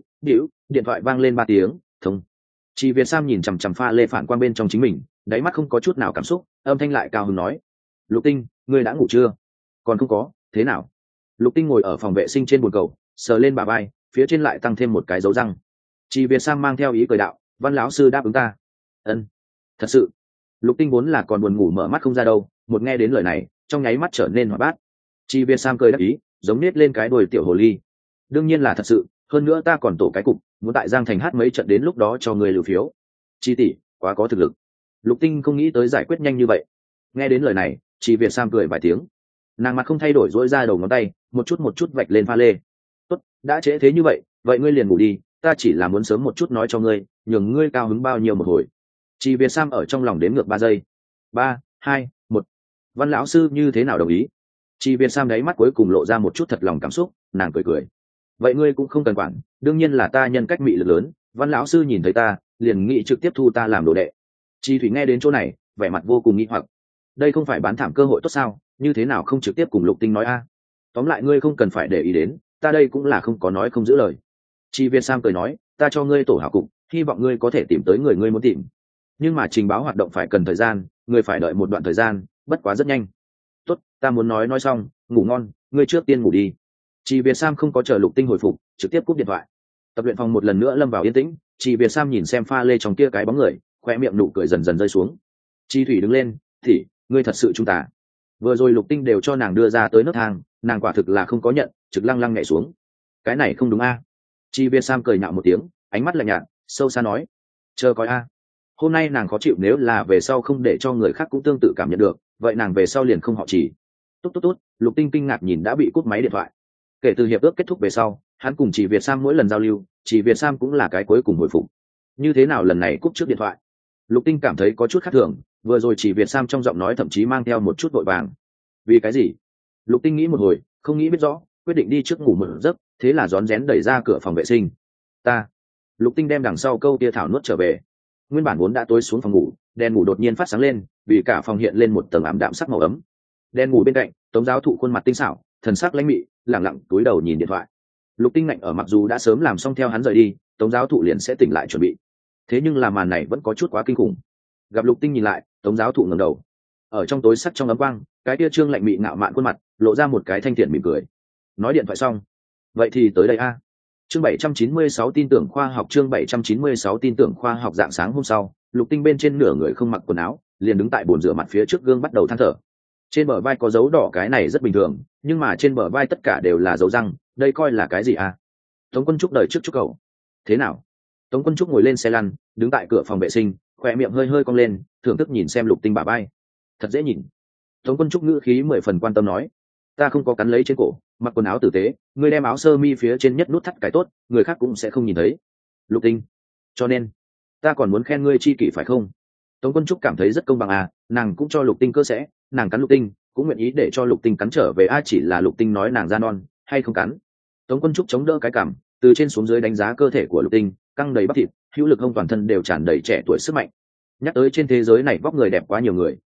điện thoại vang lên 3 tiếng, thông. Chỉ Việt Sam nhìn chằm chằm pha lê phản quang bên trong chính mình, đáy mắt không có chút nào cảm xúc, âm thanh lại cao hứng nói: "Lục Tinh, ngươi đã ngủ chưa?" "Còn không có, thế nào?" Lục Tinh ngồi ở phòng vệ sinh trên bồn cầu, sờ lên bả vai, phía trên lại tăng thêm một cái dấu răng. Chỉ Việt Sam mang theo ý cười đạo: "Văn lão sư đáp ứng ta." "Ân, thật sự." Lục Tinh vốn là còn buồn ngủ mở mắt không ra đâu, một nghe đến lời này, trong nháy mắt trở nên hoạt bát. Chỉ Việt Sam cười đáp ý, giống nết lên cái đuôi tiểu hồ ly. "Đương nhiên là thật sự, hơn nữa ta còn tổ cái cục, muốn tại Giang Thành hát mấy trận đến lúc đó cho người lưu phiếu." "Chi tỷ, quá có thực lực." Lục Tinh không nghĩ tới giải quyết nhanh như vậy. Nghe đến lời này, Chỉ Việt Sam cười vài tiếng. Nàng mặt không thay đổi dỗi ra đầu ngón tay, một chút vạch lên pha lê. "Tốt, đã trễ thế như vậy, vậy ngươi liền ngủ đi, ta chỉ là muốn sớm một chút nói cho ngươi, nhường ngươi cao hứng bao nhiêu một hồi." Chỉ Việt Sam ở trong lòng đếm ngược 3 giây. 3, 2, 1. Văn lão sư như thế nào đồng ý? Chỉ Việt Sam đáy mắt cuối cùng lộ ra một chút thật lòng cảm xúc, nàng cười cười. "Vậy ngươi cũng không cần quản, đương nhiên là ta nhân cách mị lực lớn, Văn lão sư nhìn thấy ta, liền nghĩ trực tiếp thu ta làm đồ đệ." Chi Thủy nghe đến chỗ này, vẻ mặt vô cùng nghi hoặc. Đây không phải bán thảm cơ hội tốt sao, như thế nào không trực tiếp cùng Lục Tinh nói a? Tóm lại ngươi không cần phải để ý đến, ta đây cũng là không có nói không giữ lời. Chi Việt Sam cười nói, ta cho ngươi tổ hảo cục, hy vọng ngươi có thể tìm tới người ngươi muốn tìm. Nhưng mà trình báo hoạt động phải cần thời gian, ngươi phải đợi một đoạn thời gian, bất quá rất nhanh. Tốt, ta muốn nói xong, ngủ ngon, ngươi trước tiên ngủ đi. Chi Việt Sam không có chờ Lục Tinh hồi phục, trực tiếp cúp điện thoại. Tập luyện phòng một lần nữa lâm vào yên tĩnh, Chi Việt Sam nhìn xem pha lê trong kia cái bóng người, khoe miệng nụ cười dần dần rơi xuống. Chi Thủy đứng lên, thì ngươi thật sự trung tà. Vừa rồi Lục Tinh đều cho nàng đưa ra tới nấc thang, nàng quả thực là không có nhận, trực lăng lăng nhảy xuống. Cái này không đúng a? Chi Việt Sam cười nhạo một tiếng, ánh mắt lạnh nhạt, sâu xa nói, chờ coi a. Hôm nay nàng khó chịu, nếu là về sau không để cho người khác cũng tương tự cảm nhận được, vậy nàng về sau liền không họ Chỉ. Tốt, Lục Tinh kinh ngạc nhìn đã bị cúp máy điện thoại. Kể từ hiệp ước kết thúc về sau, hắn cùng Chỉ Việt Sam mỗi lần giao lưu, Chỉ Việt Sam cũng là cái cuối cùng hồi phục. Như thế nào lần này cúp trước điện thoại? Lục Tinh cảm thấy có chút khác thường, vừa rồi Chỉ Việt Sam trong giọng nói thậm chí mang theo một chút vội vàng. Vì cái gì? Lục Tinh nghĩ một hồi, không nghĩ biết rõ, quyết định đi trước ngủ một giấc, thế là rón rén đẩy ra cửa phòng vệ sinh. Lục Tinh đem đằng sau câu tia thảo nuốt trở về. Nguyên bản vốn đã tối xuống phòng ngủ, đèn ngủ đột nhiên phát sáng lên, vì cả phòng hiện lên một tầng ảm đạm sắc màu ấm. Đèn ngủ bên cạnh, Tống giáo thụ khuôn mặt tinh xảo, thần sắc lãnh mị, lẳng lặng cúi đầu nhìn điện thoại. Lục Tinh ngạnh ở, mặc dù đã sớm làm xong theo hắn rời đi, Tống giáo thụ liền sẽ tỉnh lại chuẩn bị. Thế nhưng là màn này vẫn có chút quá kinh khủng. Gặp Lục Tinh nhìn lại, Tống giáo thụ ngẩng đầu. Ở trong tối sắc trong ấm quang, cái tia trương lạnh mị ngạo mạn khuôn mặt, lộ ra một cái thanh thiện mỉm cười. Nói điện thoại xong, vậy thì tới đây a. Chương 796 tin tưởng khoa học, chương 796 tin tưởng khoa học. Dạng sáng hôm sau, Lục Tinh bên trên nửa người không mặc quần áo, liền đứng tại bồn rửa mặt phía trước gương bắt đầu than thở. Trên bờ vai có dấu đỏ, cái này rất bình thường, nhưng mà trên bờ vai tất cả đều là dấu răng, đây coi là cái gì a? Tống Quân Trúc đời trước chúc cậu. Thế nào? Tống Quân Trúc ngồi lên xe lăn, đứng tại cửa phòng vệ sinh, khỏe miệng hơi hơi cong lên, thưởng thức nhìn xem Lục Tinh bả vai. Thật dễ nhìn. Tống Quân Trúc ngữ khí 10 phần quan tâm nói, ta không có cắn lấy trên cổ, mặc quần áo tử tế, ngươi đem áo sơ mi phía trên nhất nút thắt cái tốt, người khác cũng sẽ không nhìn thấy. Lục Tinh, cho nên ta còn muốn khen ngươi chi kỷ phải không? Tống Quân Trúc cảm thấy rất công bằng à, nàng cũng cho Lục Tinh cơ sẽ, nàng cắn Lục Tinh, cũng nguyện ý để cho Lục Tinh cắn trở về, chỉ là Lục Tinh nói nàng da non, hay không cắn. Tống Quân Trúc chống đỡ cái cằm, từ trên xuống dưới đánh giá cơ thể của Lục Tinh, căng đầy bắp thịt, hữu lực hông, toàn thân đều tràn đầy trẻ tuổi sức mạnh. Nhắc tới trên thế giới này vóc người đẹp quá nhiều người,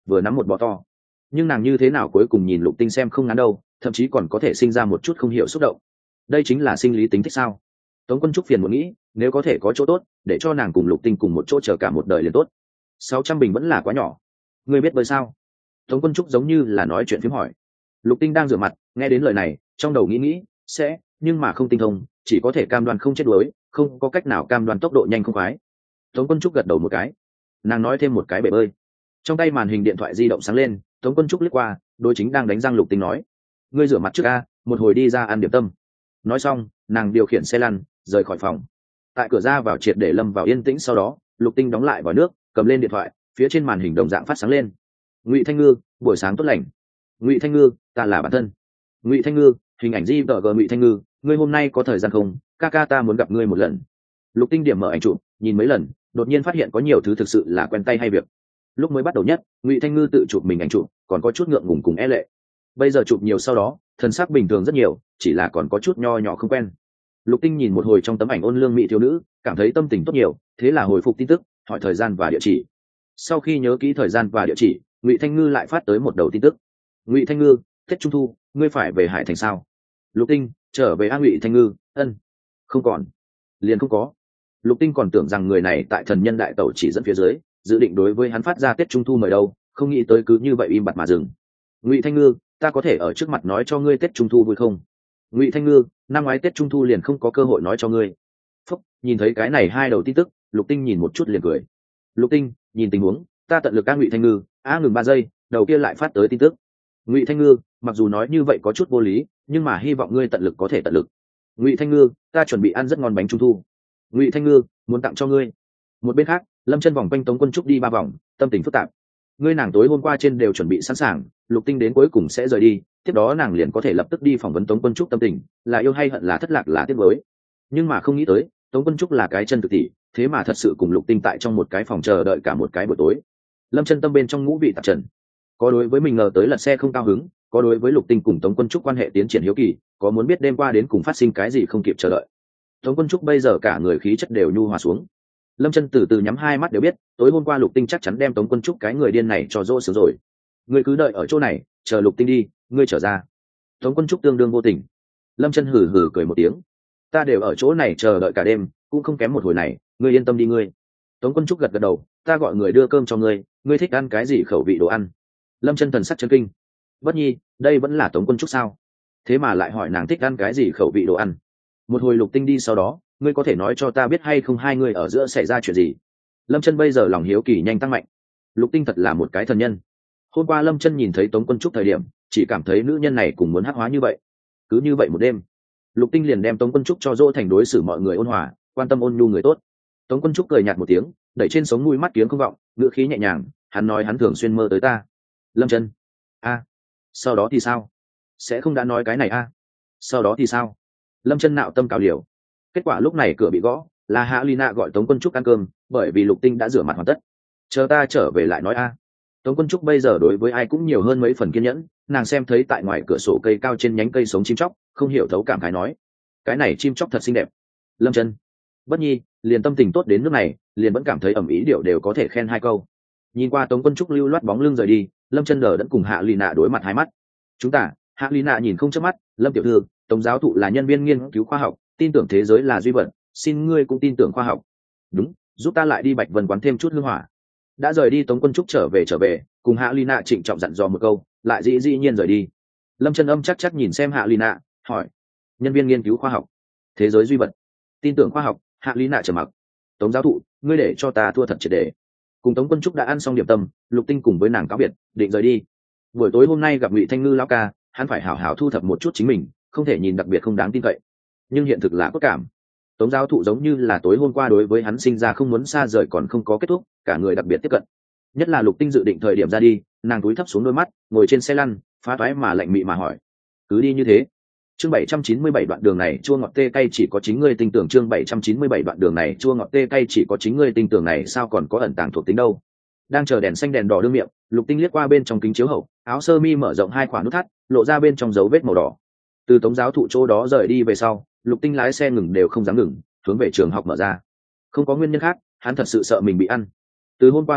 vừa nắm một bọ to. Nhưng nàng như thế nào cuối cùng nhìn Lục Tinh xem không ngán đâu, thậm chí còn có thể sinh ra một chút không hiểu xúc động. Đây chính là sinh lý tính thích sao? Tống Quân Trúc phiền muốn nghĩ, nếu có thể có chỗ tốt để cho nàng cùng Lục Tinh cùng một chỗ chờ cả một đời liền tốt. 600 bình vẫn là quá nhỏ. Ngươi biết bơi sao? Tống Quân Trúc giống như là nói chuyện phím hỏi. Lục Tinh đang rửa mặt, nghe đến lời này trong đầu nghĩ sẽ, nhưng mà không tinh thông, chỉ có thể cam đoan không chết đuối, không có cách nào cam đoan tốc độ nhanh không khoái. Tống Quân Trúc gật đầu một cái, nàng nói thêm một cái bể bơi. Trong tay màn hình điện thoại di động sáng lên, Tống Quân Trúc liếc qua, đôi chính đang đánh răng Lục Tinh nói: ngươi rửa mặt trước a, một hồi đi ra ăn điểm tâm. Nói xong nàng điều khiển xe lăn rời khỏi phòng. Tại cửa ra vào triệt để lâm vào yên tĩnh, sau đó Lục Tinh đóng lại vòi nước, cầm lên điện thoại, phía trên màn hình đồng dạng phát sáng lên: Ngụy Thanh Ngư, buổi sáng tốt lành. Ngụy Thanh Ngư, ta là bản thân. Ngụy Thanh Ngư, hình ảnh di vợ Ngụy Thanh Ngư, ngươi hôm nay có thời gian không? Ca ta muốn gặp ngươi một lần. Lục Tinh điểm mở ảnh chụp, nhìn mấy lần, đột nhiên phát hiện có nhiều thứ thực sự là quen tay hay việc. Lúc mới bắt đầu nhất, Ngụy Thanh Ngư tự chụp mình ảnh chụp, còn có chút ngượng ngùng cùng e lệ. Bây giờ chụp nhiều sau đó, thân xác bình thường rất nhiều, chỉ là còn có chút nho nhỏ không quen. Lục Tinh nhìn một hồi trong tấm ảnh ôn lương mỹ thiếu nữ, cảm thấy tâm tình tốt nhiều, thế là hồi phục tin tức, hỏi thời gian và địa chỉ. Sau khi nhớ kỹ thời gian và địa chỉ, Ngụy Thanh Ngư lại phát tới một đầu tin tức: Ngụy Thanh Ngư, Tết Trung Thu, ngươi phải về Hải Thành sao? Lục Tinh, trở về a. Ngụy Thanh Ngư, ân. Không còn. Liền không có. Lục Tinh còn tưởng rằng người này tại thần nhân đại tẩu chỉ dẫn phía dưới, dự định đối với hắn phát ra Tết Trung Thu mời đâu, không nghĩ tới cứ như vậy im bặt mà dừng. Ngụy Thanh Ngư, ta có thể ở trước mặt nói cho ngươi Tết Trung Thu vui không? Ngụy Thanh Ngư, năm ngoái Tết Trung Thu liền không có cơ hội nói cho ngươi. Phúc, nhìn thấy cái này hai đầu tin tức, Lục Tinh nhìn một chút liền cười. Lục Tinh, nhìn tình huống, ta tận lực ca. Ngụy Thanh Ngư, ngừng 3 giây, đầu kia lại phát tới tin tức. Ngụy Thanh Ngư, mặc dù nói như vậy có chút vô lý, nhưng mà hy vọng ngươi tận lực có thể tận lực. Ngụy Thanh Ngư, ta chuẩn bị ăn rất ngon bánh Trung Thu. Ngụy Thanh Ngư, muốn tặng cho ngươi. Một bên khác, Lâm Chân vòng quanh Tống Quân Trúc đi 3 vòng, tâm tình phức tạp. Ngươi nàng tối hôm qua trên đều chuẩn bị sẵn sàng, Lục Tinh đến cuối cùng sẽ rời đi, tiếp đó nàng liền có thể lập tức đi phỏng vấn Tống Quân Trúc tâm tình, là yêu hay hận là thất lạc là tiếc nuối. Nhưng mà không nghĩ tới, Tống Quân Trúc là cái chân thực tỷ, thế mà thật sự cùng Lục Tinh tại trong một cái phòng chờ đợi cả một cái buổi tối. Lâm Chân tâm bên trong ngũ vị tạp trần, có đối với mình ngờ tới lật xe không cao hứng, có đối với Lục Tinh cùng Tống Quân Trúc quan hệ tiến triển hiếu kỳ, có muốn biết đêm qua đến cùng phát sinh cái gì không kịp chờ đợi. Tống Quân Trúc bây giờ cả người khí chất đều nhu hòa xuống. Lâm Chân từ từ nhắm hai mắt đều biết, tối hôm qua Lục Tinh chắc chắn đem Tống Quân Trúc cái người điên này cho dỗ sướng rồi. Ngươi cứ đợi ở chỗ này, chờ Lục Tinh đi, ngươi trở ra. Tống Quân Trúc tương đương vô tình. Lâm Chân hừ hừ cười một tiếng. Ta đều ở chỗ này chờ đợi cả đêm, cũng không kém một hồi này, ngươi yên tâm đi ngươi. Tống Quân Trúc gật gật đầu, ta gọi người đưa cơm cho ngươi, ngươi thích ăn cái gì khẩu vị đồ ăn? Lâm Chân thần sắc chấn kinh. Bất nhi, đây vẫn là Tống Quân Trúc sao? Thế mà lại hỏi nàng thích ăn cái gì khẩu vị đồ ăn? Một hồi Lục Tinh đi sau đó, ngươi có thể nói cho ta biết hay không hai người ở giữa xảy ra chuyện gì? Lâm Chân bây giờ lòng hiếu kỳ nhanh tăng mạnh. Lục Tinh thật là một cái thần nhân. Hôm qua Lâm Chân nhìn thấy Tống Quân Trúc thời điểm, chỉ cảm thấy nữ nhân này cũng muốn hắc hóa như vậy. Cứ như vậy một đêm, Lục Tinh liền đem Tống Quân Trúc cho dỗ thành đối xử mọi người ôn hòa, quan tâm ôn nhu người tốt. Tống Quân Trúc cười nhạt một tiếng, đẩy trên sống mũi mắt kiếng không vọng, ngữ khí nhẹ nhàng, hắn nói hắn thường xuyên mơ tới ta. Lâm Chân, sau đó thì sao? Sẽ không đã nói cái này sau đó thì sao? Lâm Chân nạo tâm cào liều. Kết quả lúc này cửa bị gõ, là Hạ Lina gọi Tống Quân Trúc ăn cơm, bởi vì Lục Tinh đã rửa mặt hoàn tất. Chờ ta trở về lại nói Tống Quân Trúc bây giờ đối với ai cũng nhiều hơn mấy phần kiên nhẫn, nàng xem thấy tại ngoài cửa sổ cây cao trên nhánh cây sống chim chóc, không hiểu thấu cảm khái nói: cái này chim chóc thật xinh đẹp. Lâm Chân, Bất nhi, liền tâm tình tốt đến nước này, liền vẫn cảm thấy ẩm ý điệu đều có thể khen hai câu. Nhìn qua Tống Quân Trúc lưu loát bóng lưng rời đi, Lâm Chân đờ đẫn cùng Hạ Lina đối mặt hai mắt. Chúng ta, Hạ Lina nhìn không chớp mắt, Lâm tiểu thư, Tống giáo thụ là nhân viên nghiên cứu khoa học, tin tưởng thế giới là duy vật, xin ngươi cũng tin tưởng khoa học. Đúng, giúp ta lại đi Bạch Vân quán thêm chút hương hỏa. Đã rời đi Tống Quân Trúc trở về, cùng Hạ Lina trịnh trọng dặn dò một câu, lại dĩ nhiên rời đi. Lâm Chân âm chắc nhìn xem Hạ Lina, hỏi: nhân viên nghiên cứu khoa học, thế giới duy vật, tin tưởng khoa học. Hạ Lina trầm mặc. Tống giáo thụ, ngươi để cho ta thua thật triệt để. Cùng Tống Quân Trúc đã ăn xong điểm tâm, Lục Tinh cùng với nàng cáo biệt, định rời đi. Buổi tối hôm nay gặp Ngụy Thanh Ngư lão ca, hắn phải hảo hảo thu thập một chút chính mình, không thể nhìn đặc biệt không đáng tin cậy. Nhưng hiện thực là cốt cảm. Tống giáo thụ giống như là tối hôm qua đối với hắn sinh ra không muốn xa rời còn không có kết thúc, cả người đặc biệt tiếp cận. Nhất là Lục Tinh dự định thời điểm ra đi, nàng cúi thấp xuống đôi mắt, ngồi trên xe lăn, phá toái mà lạnh mị mà hỏi: cứ đi như thế? Chương 797 đoạn đường này chua ngọt tê cay chỉ có chính ngươi tin tưởng. Chương 797 đoạn đường này chua ngọt tê cay chỉ có chính ngươi tin tưởng này sao còn có ẩn tàng thuộc tính đâu. Đang chờ đèn xanh đèn đỏ đương miệng, Lục Tinh liếc qua bên trong kính chiếu hậu, áo sơ mi mở rộng hai khoảng nút thắt, lộ ra bên trong dấu vết màu đỏ. Từ Tống giáo thụ chỗ đó rời đi về sau, Lục Tinh lái xe ngừng đều không dám ngừng, hướng về trường học mở ra. Không có nguyên nhân khác, hắn thật sự sợ mình bị ăn. Từ hôm qua bắt đầu,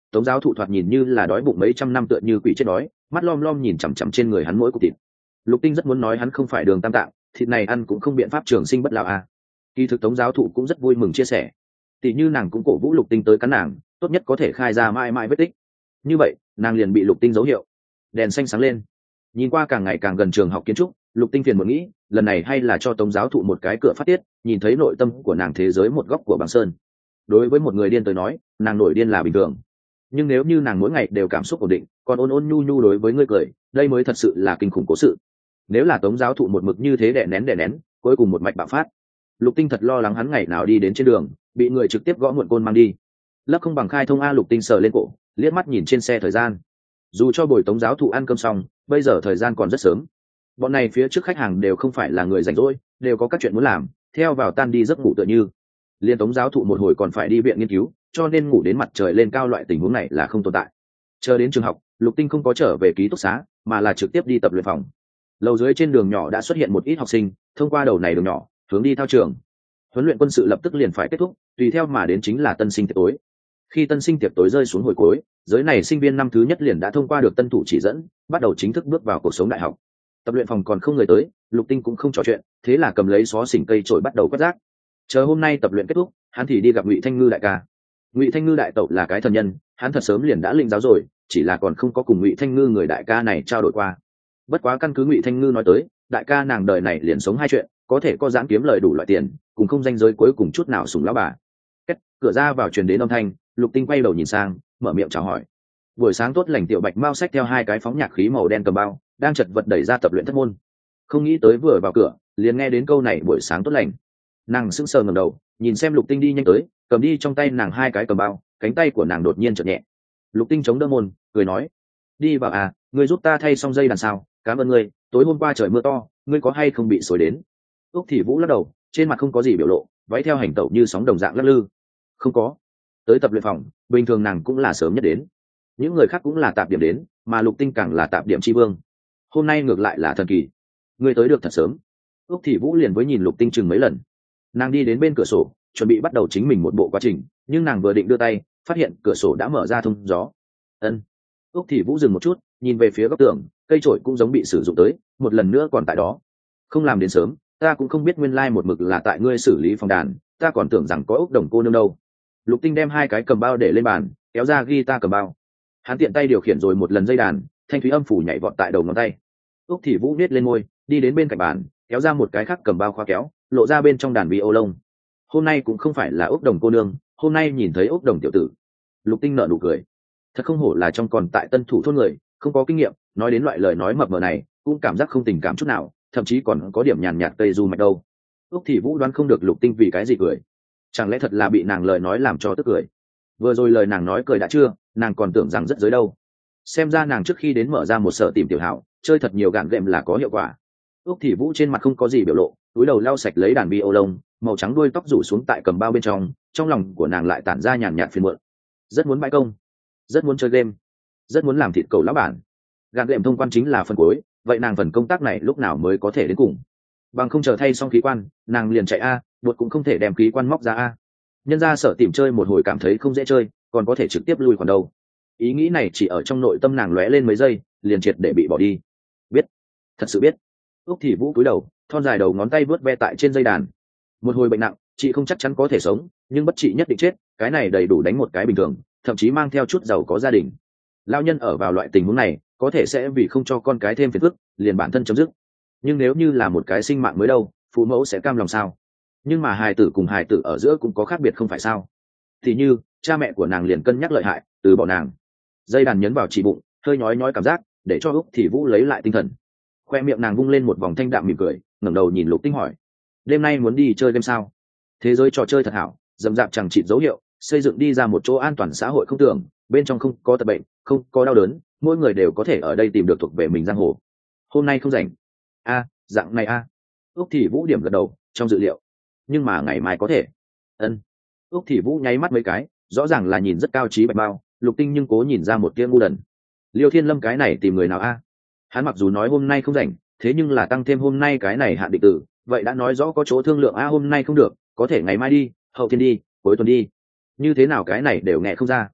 Tống giáo thụ thoạt nhìn như là đói bụng mấy trăm năm tựa như quỷ chết đói, mắt lom lom nhìn chằm chằm trên người hắn mỗi cục thịt. Lục Tinh rất muốn nói hắn không phải đường tam tạng, thịt này ăn cũng không biện pháp trường sinh bất lão à. Kỳ thực Tống giáo thụ cũng rất vui mừng chia sẻ, tỷ như nàng cũng cổ vũ Lục Tinh tới cắn nàng, tốt nhất có thể khai ra mãi mãi vết tích. Như vậy nàng liền bị Lục Tinh dấu hiệu. Đèn xanh sáng lên, nhìn qua càng ngày càng gần trường học kiến trúc, Lục Tinh phiền một nghĩ, lần này hay là cho Tống giáo thụ một cái cửa phát tiết, nhìn thấy nội tâm của nàng thế giới một góc của băng sơn. Đối với một người điên tới nói, nàng nổi điên là bình thường, nhưng nếu như nàng mỗi ngày đều cảm xúc ổn định, còn ôn ôn nhu nhu đối với ngươi cười, đây mới thật sự là kinh khủng cố sự. Nếu là Tống giáo thụ một mực như thế đè nén, cuối cùng một mạch bạo phát. Lục Tinh thật lo lắng hắn ngày nào đi đến trên đường bị người trực tiếp gõ muộn côn mang đi. Lấp không bằng khai thông a. Lục Tinh sờ lên cổ, liếc mắt nhìn trên xe thời gian. Dù cho buổi Tống giáo thụ ăn cơm xong, bây giờ thời gian còn rất sớm. Bọn này phía trước khách hàng đều không phải là người rảnh rỗi, đều có các chuyện muốn làm, theo vào tan đi giấc ngủ tựa như. Liên Tống giáo thụ một hồi còn phải đi viện nghiên cứu, cho nên ngủ đến mặt trời lên cao loại tình huống này là không tồn tại. Chờ đến trường học, Lục Tinh không có trở về ký túc xá, mà là trực tiếp đi tập luyện phòng. Lầu dưới trên đường nhỏ đã xuất hiện một ít học sinh, thông qua đầu này đường nhỏ hướng đi thao trường. Huấn luyện quân sự lập tức liền phải kết thúc, tùy theo mà đến chính là tân sinh tiệc tối. Khi tân sinh tiệc tối rơi xuống hồi cuối, giới này sinh viên năm thứ nhất liền đã thông qua được tân thủ chỉ dẫn, bắt đầu chính thức bước vào cuộc sống đại học. Tập luyện phòng còn không người tới, Lục Tinh cũng không trò chuyện, thế là cầm lấy xó xỉnh cây chổi bắt đầu quét rác. Chờ hôm nay tập luyện kết thúc, hắn thì đi gặp Ngụy Thanh Ngư đại ca. Ngụy Thanh Ngư đại tẩu là cái thần nhân, hắn thật sớm liền đã linh giáo rồi, chỉ là còn không có cùng Ngụy Thanh Ngư người đại ca này trao đổi qua. Bất quá căn cứ Ngụy Thanh Ngư nói tới, đại ca nàng đời này liền sống hai chuyện, có thể có dáng kiếm lời đủ loại tiền, cùng không danh giới cuối cùng chút nào sủng lão bà. Kết, cửa ra vào truyền đến âm thanh, Lục Tinh quay đầu nhìn sang, mở miệng chào hỏi. Buổi sáng tốt lành tiểu Bạch Mao xách theo hai cái phóng nhạc khí màu đen cầm bao, đang chật vật đẩy ra tập luyện thất môn. Không nghĩ tới vừa vào cửa, liền nghe đến câu này buổi sáng tốt lành. Nàng sững sờ ngẩng đầu, nhìn xem Lục Tinh đi nhanh tới, cầm đi trong tay nàng hai cái cầm bao, cánh tay của nàng đột nhiên chợt nhẹ. Lục Tinh chống đỡ môn, cười nói: "Đi vào à, ngươi giúp ta thay xong dây đàn sao? Cảm ơn ngươi, tối hôm qua trời mưa to, ngươi có hay không bị xối đến?" Úc Thị Vũ lắc đầu, trên mặt không có gì biểu lộ, váy theo hành tẩu như sóng đồng dạng lắc lư. "Không có." Tới tập luyện phòng, bình thường nàng cũng là sớm nhất đến. Những người khác cũng là tạp điểm đến, mà Lục Tinh càng là tạp điểm chi vương. Hôm nay ngược lại là thần kỳ. Ngươi tới được thật sớm. Úc Thị Vũ liền với nhìn Lục Tinh chừng mấy lần. Nàng đi đến bên cửa sổ, chuẩn bị bắt đầu chính mình một bộ quá trình, nhưng nàng vừa định đưa tay, phát hiện cửa sổ đã mở ra thông gió. Ân. Úc Thị Vũ dừng một chút, nhìn về phía góc tường, cây chổi cũng giống bị sử dụng tới, một lần nữa còn tại đó. Không làm đến sớm, ta cũng không biết nguyên lai một mực là tại ngươi xử lý phòng đàn, ta còn tưởng rằng có Úc Đồng cô nương đâu. Lục Tinh đem hai cái cầm bao để lên bàn, kéo ra guitar cầm bao. Hắn tiện tay điều khiển rồi một lần dây đàn, thanh thúy âm phủ nhảy vọt tại đầu ngón tay. Úc Thị Vũ nết lên môi, đi đến bên cạnh bàn, kéo ra một cái khác cầm bao khóa kéo, lộ ra bên trong đàn vi ô lông. Hôm nay cũng không phải là Úc Đồng cô nương, hôm nay nhìn thấy Úc Đồng tiểu tử. Lục Tinh nở nụ cười. Thật không hổ là trong còn tại tân thủ thôn người, không có kinh nghiệm, nói đến loại lời nói mập mờ này, cũng cảm giác không tình cảm chút nào, thậm chí còn có điểm nhàn nhạt tây du mạch đâu. Úc Thị Vũ đoán không được Lục Tinh vì cái gì cười. Chẳng lẽ thật là bị nàng lời nói làm cho tức cười? Vừa rồi lời nàng nói cười đã chưa, nàng còn tưởng rằng rất giới đâu. Xem ra nàng trước khi đến mở ra một sở tìm tiểu hảo, chơi thật nhiều gạn gệm là có hiệu quả. Úc Thị Vũ trên mặt không có gì biểu lộ, túi đầu lau sạch lấy đàn vi ô lông, màu trắng đuôi tóc rủ xuống tại cầm bao bên trong lòng của nàng lại tản ra nhàn nhạt phiền muộn. Rất muốn bãi công, rất muốn chơi game, rất muốn làm thịt cầu lão bản. Gạn gệm thông quan chính là phần cuối, vậy nàng phần công tác này lúc nào mới có thể đến cùng? Bằng không chờ thay xong khí quan, nàng liền chạy a, buộc cũng không thể đem khí quan móc ra a. Nhân ra sở tìm chơi một hồi cảm thấy không dễ chơi, còn có thể trực tiếp lui còn đâu. Ý nghĩ này chỉ ở trong nội tâm nàng lóe lên mấy giây, liền triệt để bị bỏ đi. Biết, thật sự biết. Úc Thị Vũ cúi đầu, thon dài đầu ngón tay vớt ve tại trên dây đàn. Một hồi bệnh nặng, chị không chắc chắn có thể sống, nhưng bất trị nhất định chết, cái này đầy đủ đánh một cái bình thường, thậm chí mang theo chút giàu có gia đình. Lão nhân ở vào loại tình huống này, có thể sẽ vì không cho con cái thêm phiền phức, liền bản thân chấm dứt. Nhưng nếu như là một cái sinh mạng mới đâu, phụ mẫu sẽ cam lòng sao? Nhưng mà hài tử cùng hài tử ở giữa cũng có khác biệt không phải sao? Thì như cha mẹ của nàng liền cân nhắc lợi hại, từ bỏ nàng. Dây đàn nhấn vào chỉ bụng, hơi nhói nhói cảm giác, để cho Úc Thị Vũ lấy lại tinh thần. Khoe miệng nàng vung lên một vòng thanh đạm mỉm cười, ngẩng đầu nhìn Lục Tinh hỏi: đêm nay muốn đi chơi game sao? Thế giới trò chơi thật hảo, dầm dạp chẳng chịt dấu hiệu, xây dựng đi ra một chỗ an toàn xã hội không tưởng, bên trong không có tật bệnh, không có đau đớn, mỗi người đều có thể ở đây tìm được thuộc về mình giang hồ. Hôm nay không rảnh. A, dạng này a. Úc Thị Vũ điểm gật đầu, trong dự liệu. Nhưng mà ngày mai có thể. Ân. Úc Thị Vũ nháy mắt mấy cái, rõ ràng là nhìn rất cao trí bạch bao, Lục Tinh nhưng cố nhìn ra một tia ngu đần. Liêu Thiên Lâm cái này tìm người nào a? Hắn mặc dù nói hôm nay không rảnh, thế nhưng là tăng thêm hôm nay cái này hạn định tử, vậy đã nói rõ có chỗ thương lượng a. Hôm nay không được, có thể ngày mai đi, hậu thiên đi, cuối tuần đi. Như thế nào cái này đều nghe không ra.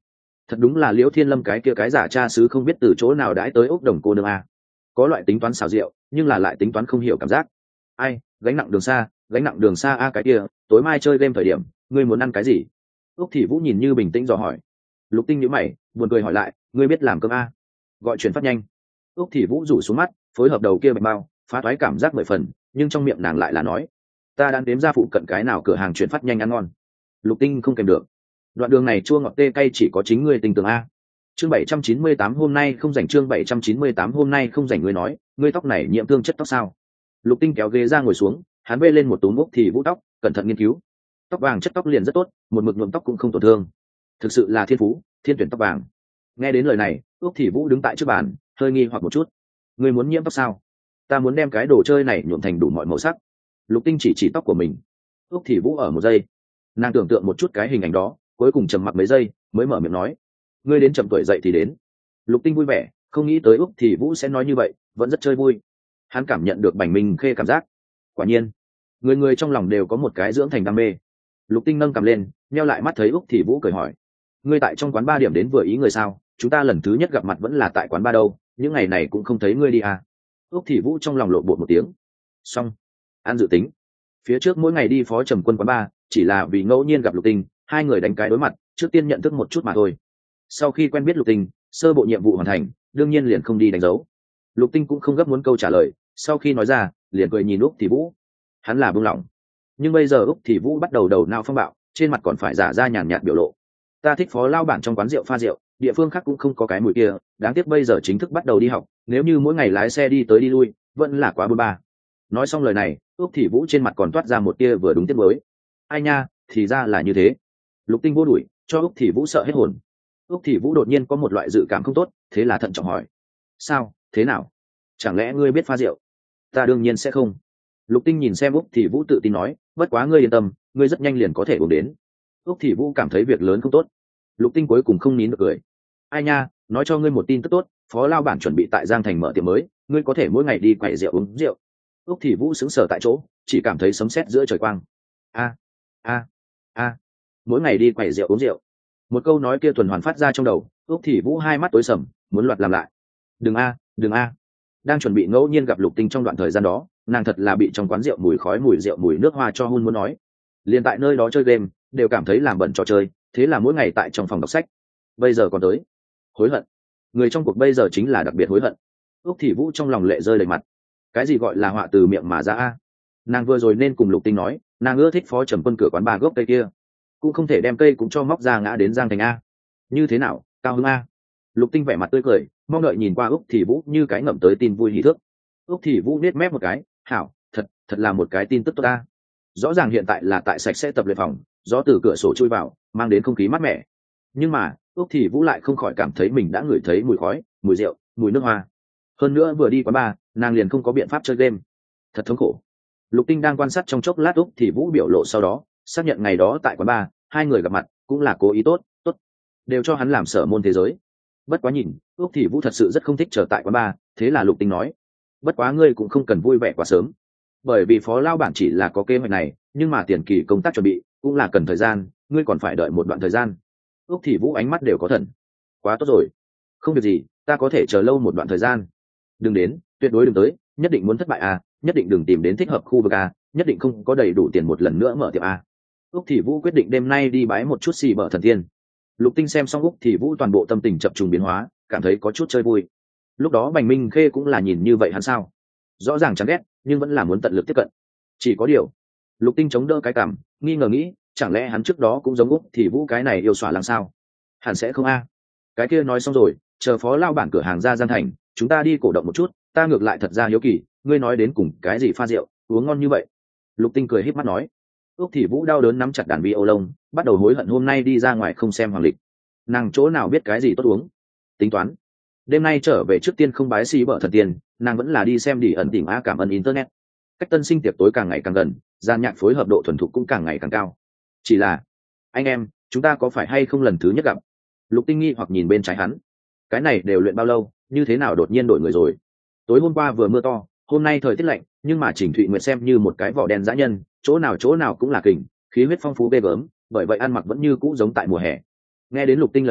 Thật đúng là Liễu Thiên Lâm cái kia cái giả cha xứ không biết từ chỗ nào đãi tới ốc đồng cô nương a. Có loại tính toán xảo diệu nhưng là lại tính toán không hiểu cảm giác. Ai, gánh nặng đường xa a cái kia, tối mai chơi game thời điểm ngươi muốn ăn cái gì? Úc Thị Vũ nhìn như bình tĩnh dò hỏi. Lục Tinh nhíu mày buồn cười hỏi lại, ngươi biết làm cơm a? Gọi chuyển phát nhanh. Úc Thị Vũ rủ xuống mắt phối hợp đầu kia bạch bao phá toái cảm giác 10 phần, nhưng trong miệng nàng lại là nói, ta đang đếm ra phụ cận cái nào cửa hàng chuyển phát nhanh ăn ngon. Lục Tinh không kèm được, đoạn đường này chua ngọt tê cay chỉ có chính ngươi tình tưởng a. Chương 798 hôm nay không rảnh, chương 798 hôm nay không rảnh. Ngươi nói ngươi tóc này nhiễm thương chất tóc sao? Lục Tinh kéo ghế ra ngồi xuống, hắn vê lên một túm Úc Thị Vũ tóc cẩn thận nghiên cứu. Tóc vàng chất tóc liền rất tốt, một mực nhuộm tóc cũng không tổn thương, thực sự là thiên phú thiên tuyển tóc vàng. Nghe đến lời này, Úc Thị Vũ đứng tại trước bàn hơi nghi hoặc một chút. Ngươi muốn nhiễm tóc sao? Ta muốn đem cái đồ chơi này nhuộm thành đủ mọi màu sắc. Lục Tinh chỉ tóc của mình. Úc Thị Vũ ở một giây, nàng tưởng tượng một chút cái hình ảnh đó, cuối cùng trầm mặc mấy giây mới mở miệng nói, ngươi đến chậm tuổi dậy thì đến. Lục Tinh vui vẻ, không nghĩ tới Úc Thị Vũ sẽ nói như vậy, vẫn rất chơi vui. Hắn cảm nhận được Bành Minh Khê cảm giác. Quả nhiên người người trong lòng đều có một cái dưỡng thành đam mê. Lục Tinh nâng cầm lên nheo lại mắt thấy Úc Thị Vũ cười hỏi, ngươi tại trong quán ba điểm đến vừa ý người sao? Chúng ta lần thứ nhất gặp mặt vẫn là tại quán ba đâu, những ngày này cũng không thấy ngươi đi à? Úc Thị Vũ trong lòng lộn bột một tiếng. Xong, an dự tính phía trước mỗi ngày đi phó trầm quân quán ba chỉ là vì ngẫu nhiên gặp Lục Tinh, hai người đánh cái đối mặt, trước tiên nhận thức một chút mà thôi. Sau khi quen biết Lục Tinh, sơ bộ nhiệm vụ hoàn thành, đương nhiên liền không đi đánh dấu. Lục Tinh cũng không gấp muốn câu trả lời, sau khi nói ra liền cười nhìn Úc Thị Vũ. Hắn là buông lỏng, nhưng bây giờ Úc Thị Vũ bắt đầu đầu não phong bạo, trên mặt còn phải giả ra nhàn nhạt biểu lộ. Ta thích phó lao bản trong quán rượu pha rượu, địa phương khác cũng không có cái mùi kia, đáng tiếc bây giờ chính thức bắt đầu đi học, nếu như mỗi ngày lái xe đi tới đi lui vẫn là quá bôn ba. Nói xong lời này, Úc Thị Vũ trên mặt còn toát ra một tia vừa đúng tiếc mới. Ai nha, thì ra là như thế. Lục Tinh vô đuổi cho Úc Thị Vũ sợ hết hồn. Úc Thị Vũ đột nhiên có một loại dự cảm không tốt, thế là thận trọng hỏi, sao thế nào? Chẳng lẽ ngươi biết pha rượu? Ta đương nhiên sẽ không. Lục Tinh nhìn xem Úc Thị Vũ tự tin nói, bất quá ngươi yên tâm, ngươi rất nhanh liền có thể uống đến. Úc Thị Vũ cảm thấy việc lớn không tốt. Lục Tinh cuối cùng không nín được cười. Ai nha, nói cho ngươi một tin tức tốt, phó lao bản chuẩn bị tại Giang Thành mở tiệm mới, ngươi có thể mỗi ngày đi quẩy rượu uống rượu. Úc Thị Vũ sững sờ tại chỗ, chỉ cảm thấy sấm sét giữa trời quang. A, mỗi ngày đi quẩy rượu uống rượu. Một câu nói kia tuần hoàn phát ra trong đầu, Úc Thị Vũ hai mắt tối sầm, muốn loạt làm lại. Đừng a. Đang chuẩn bị ngẫu nhiên gặp Lục Tinh trong đoạn thời gian đó, nàng thật là bị trong quán rượu mùi khói, mùi rượu, mùi nước hoa cho hun muốn nói. Liền tại nơi đó chơi game, đều cảm thấy làm bẩn trò chơi, thế là mỗi ngày tại trong phòng đọc sách. Bây giờ còn tới hối hận. Người trong cuộc bây giờ chính là đặc biệt hối hận. Úc Thị Vũ trong lòng lệ rơi đầy mặt. Cái gì gọi là họa từ miệng mà ra a? Nàng vừa rồi nên cùng Lục Tinh nói, nàng ưa thích phó trầm quân cửa quán bà gốc cây kia, cũng không thể đem cây cũng cho móc ra ngã đến Giang Thành a. Như thế nào, cao hứng a? Lục Tinh vẻ mặt tươi cười, mong đợi nhìn qua Úc Thị Vũ như cái ngậm tới tin vui hỉ thước. Úc Thị Vũ nết mép một cái, hảo, thật là một cái tin tức tốt ta. Rõ ràng hiện tại là tại sạch sẽ tập luyện phòng, gió từ cửa sổ chui vào, mang đến không khí mát mẻ. Nhưng mà Úc Thị Vũ lại không khỏi cảm thấy mình đã ngửi thấy mùi khói, mùi rượu, mùi nước hoa. Hơn nữa vừa đi quán bar, nàng liền không có biện pháp chơi game. Thật thống khổ. Lục Tinh đang quan sát trong chốc lát Úc Thị Vũ biểu lộ, sau đó xác nhận ngày đó tại quán bar hai người gặp mặt cũng là cố ý tốt, đều cho hắn làm sở môn thế giới. Bất quá nhìn Úc Thị Vũ thật sự rất không thích trở tại quán bar, thế là Lục Tinh nói, bất quá ngươi cũng không cần vui vẻ quá sớm, bởi vì phó lao bản chỉ là có kế hoạch này, nhưng mà tiền kỳ công tác chuẩn bị cũng là cần thời gian, ngươi còn phải đợi một đoạn thời gian. Úc Thị Vũ ánh mắt đều có thần. Quá tốt rồi, không việc gì, ta có thể chờ lâu một đoạn thời gian. Đừng đến, tuyệt đối đừng tới, nhất định muốn thất bại à, nhất định đừng tìm đến thích hợp khu vực à, nhất định không có đầy đủ tiền một lần nữa mở tiệm à. Úc Thị Vũ quyết định đêm nay đi bái một chút xì bở thần tiên. Lục Tinh xem xong Úc Thị Vũ toàn bộ tâm tình chập trùng biến hóa, cảm thấy có chút chơi vui. Lúc đó Bành Minh Khê cũng là nhìn như vậy hắn sao? Rõ ràng chán ghét, nhưng vẫn là muốn tận lực tiếp cận. Chỉ có điều, Lục Tinh chống đỡ cái cảm, nghi ngờ nghĩ, chẳng lẽ hắn trước đó cũng giống Úc Thị Vũ cái này yêu xỏa làm sao? Hẳn sẽ không a. Cái kia nói xong rồi, chờ phó lao bản cửa hàng ra Giang Thành, chúng ta đi cổ động một chút, ta ngược lại thật ra hiếu kỳ, ngươi nói đến cùng cái gì pha rượu, uống ngon như vậy? Lục Tinh cười híp mắt nói. Úc Thị Vũ đau đớn nắm chặt đàn vi ô lông, bắt đầu hối hận hôm nay đi ra ngoài không xem hoàng lịch. Nàng chỗ nào biết cái gì tốt uống? Tính toán, đêm nay trở về trước tiên không bái xì bở thần tiên, nàng vẫn là đi xem đi ẩn tỉnh a cảm ơn internet. Cách tân sinh tiệc tối càng ngày càng gần, gian nhạc phối hợp độ thuần thục cũng càng ngày càng cao. Chỉ là, anh em, chúng ta có phải hay không lần thứ nhất gặp? Lục Tinh nghi hoặc nhìn bên trái hắn. Cái này đều luyện bao lâu, như thế nào đột nhiên đổi người rồi? Tối hôm qua vừa mưa to, hôm nay thời tiết lạnh, nhưng mà Trình Thụy Nguyệt xem như một cái vỏ đen dã nhân, chỗ nào cũng là kình, khí huyết phong phú ghê gớm, bởi vậy ăn mặc vẫn như cũ giống tại mùa hè. Nghe đến Lục Tinh lời nói,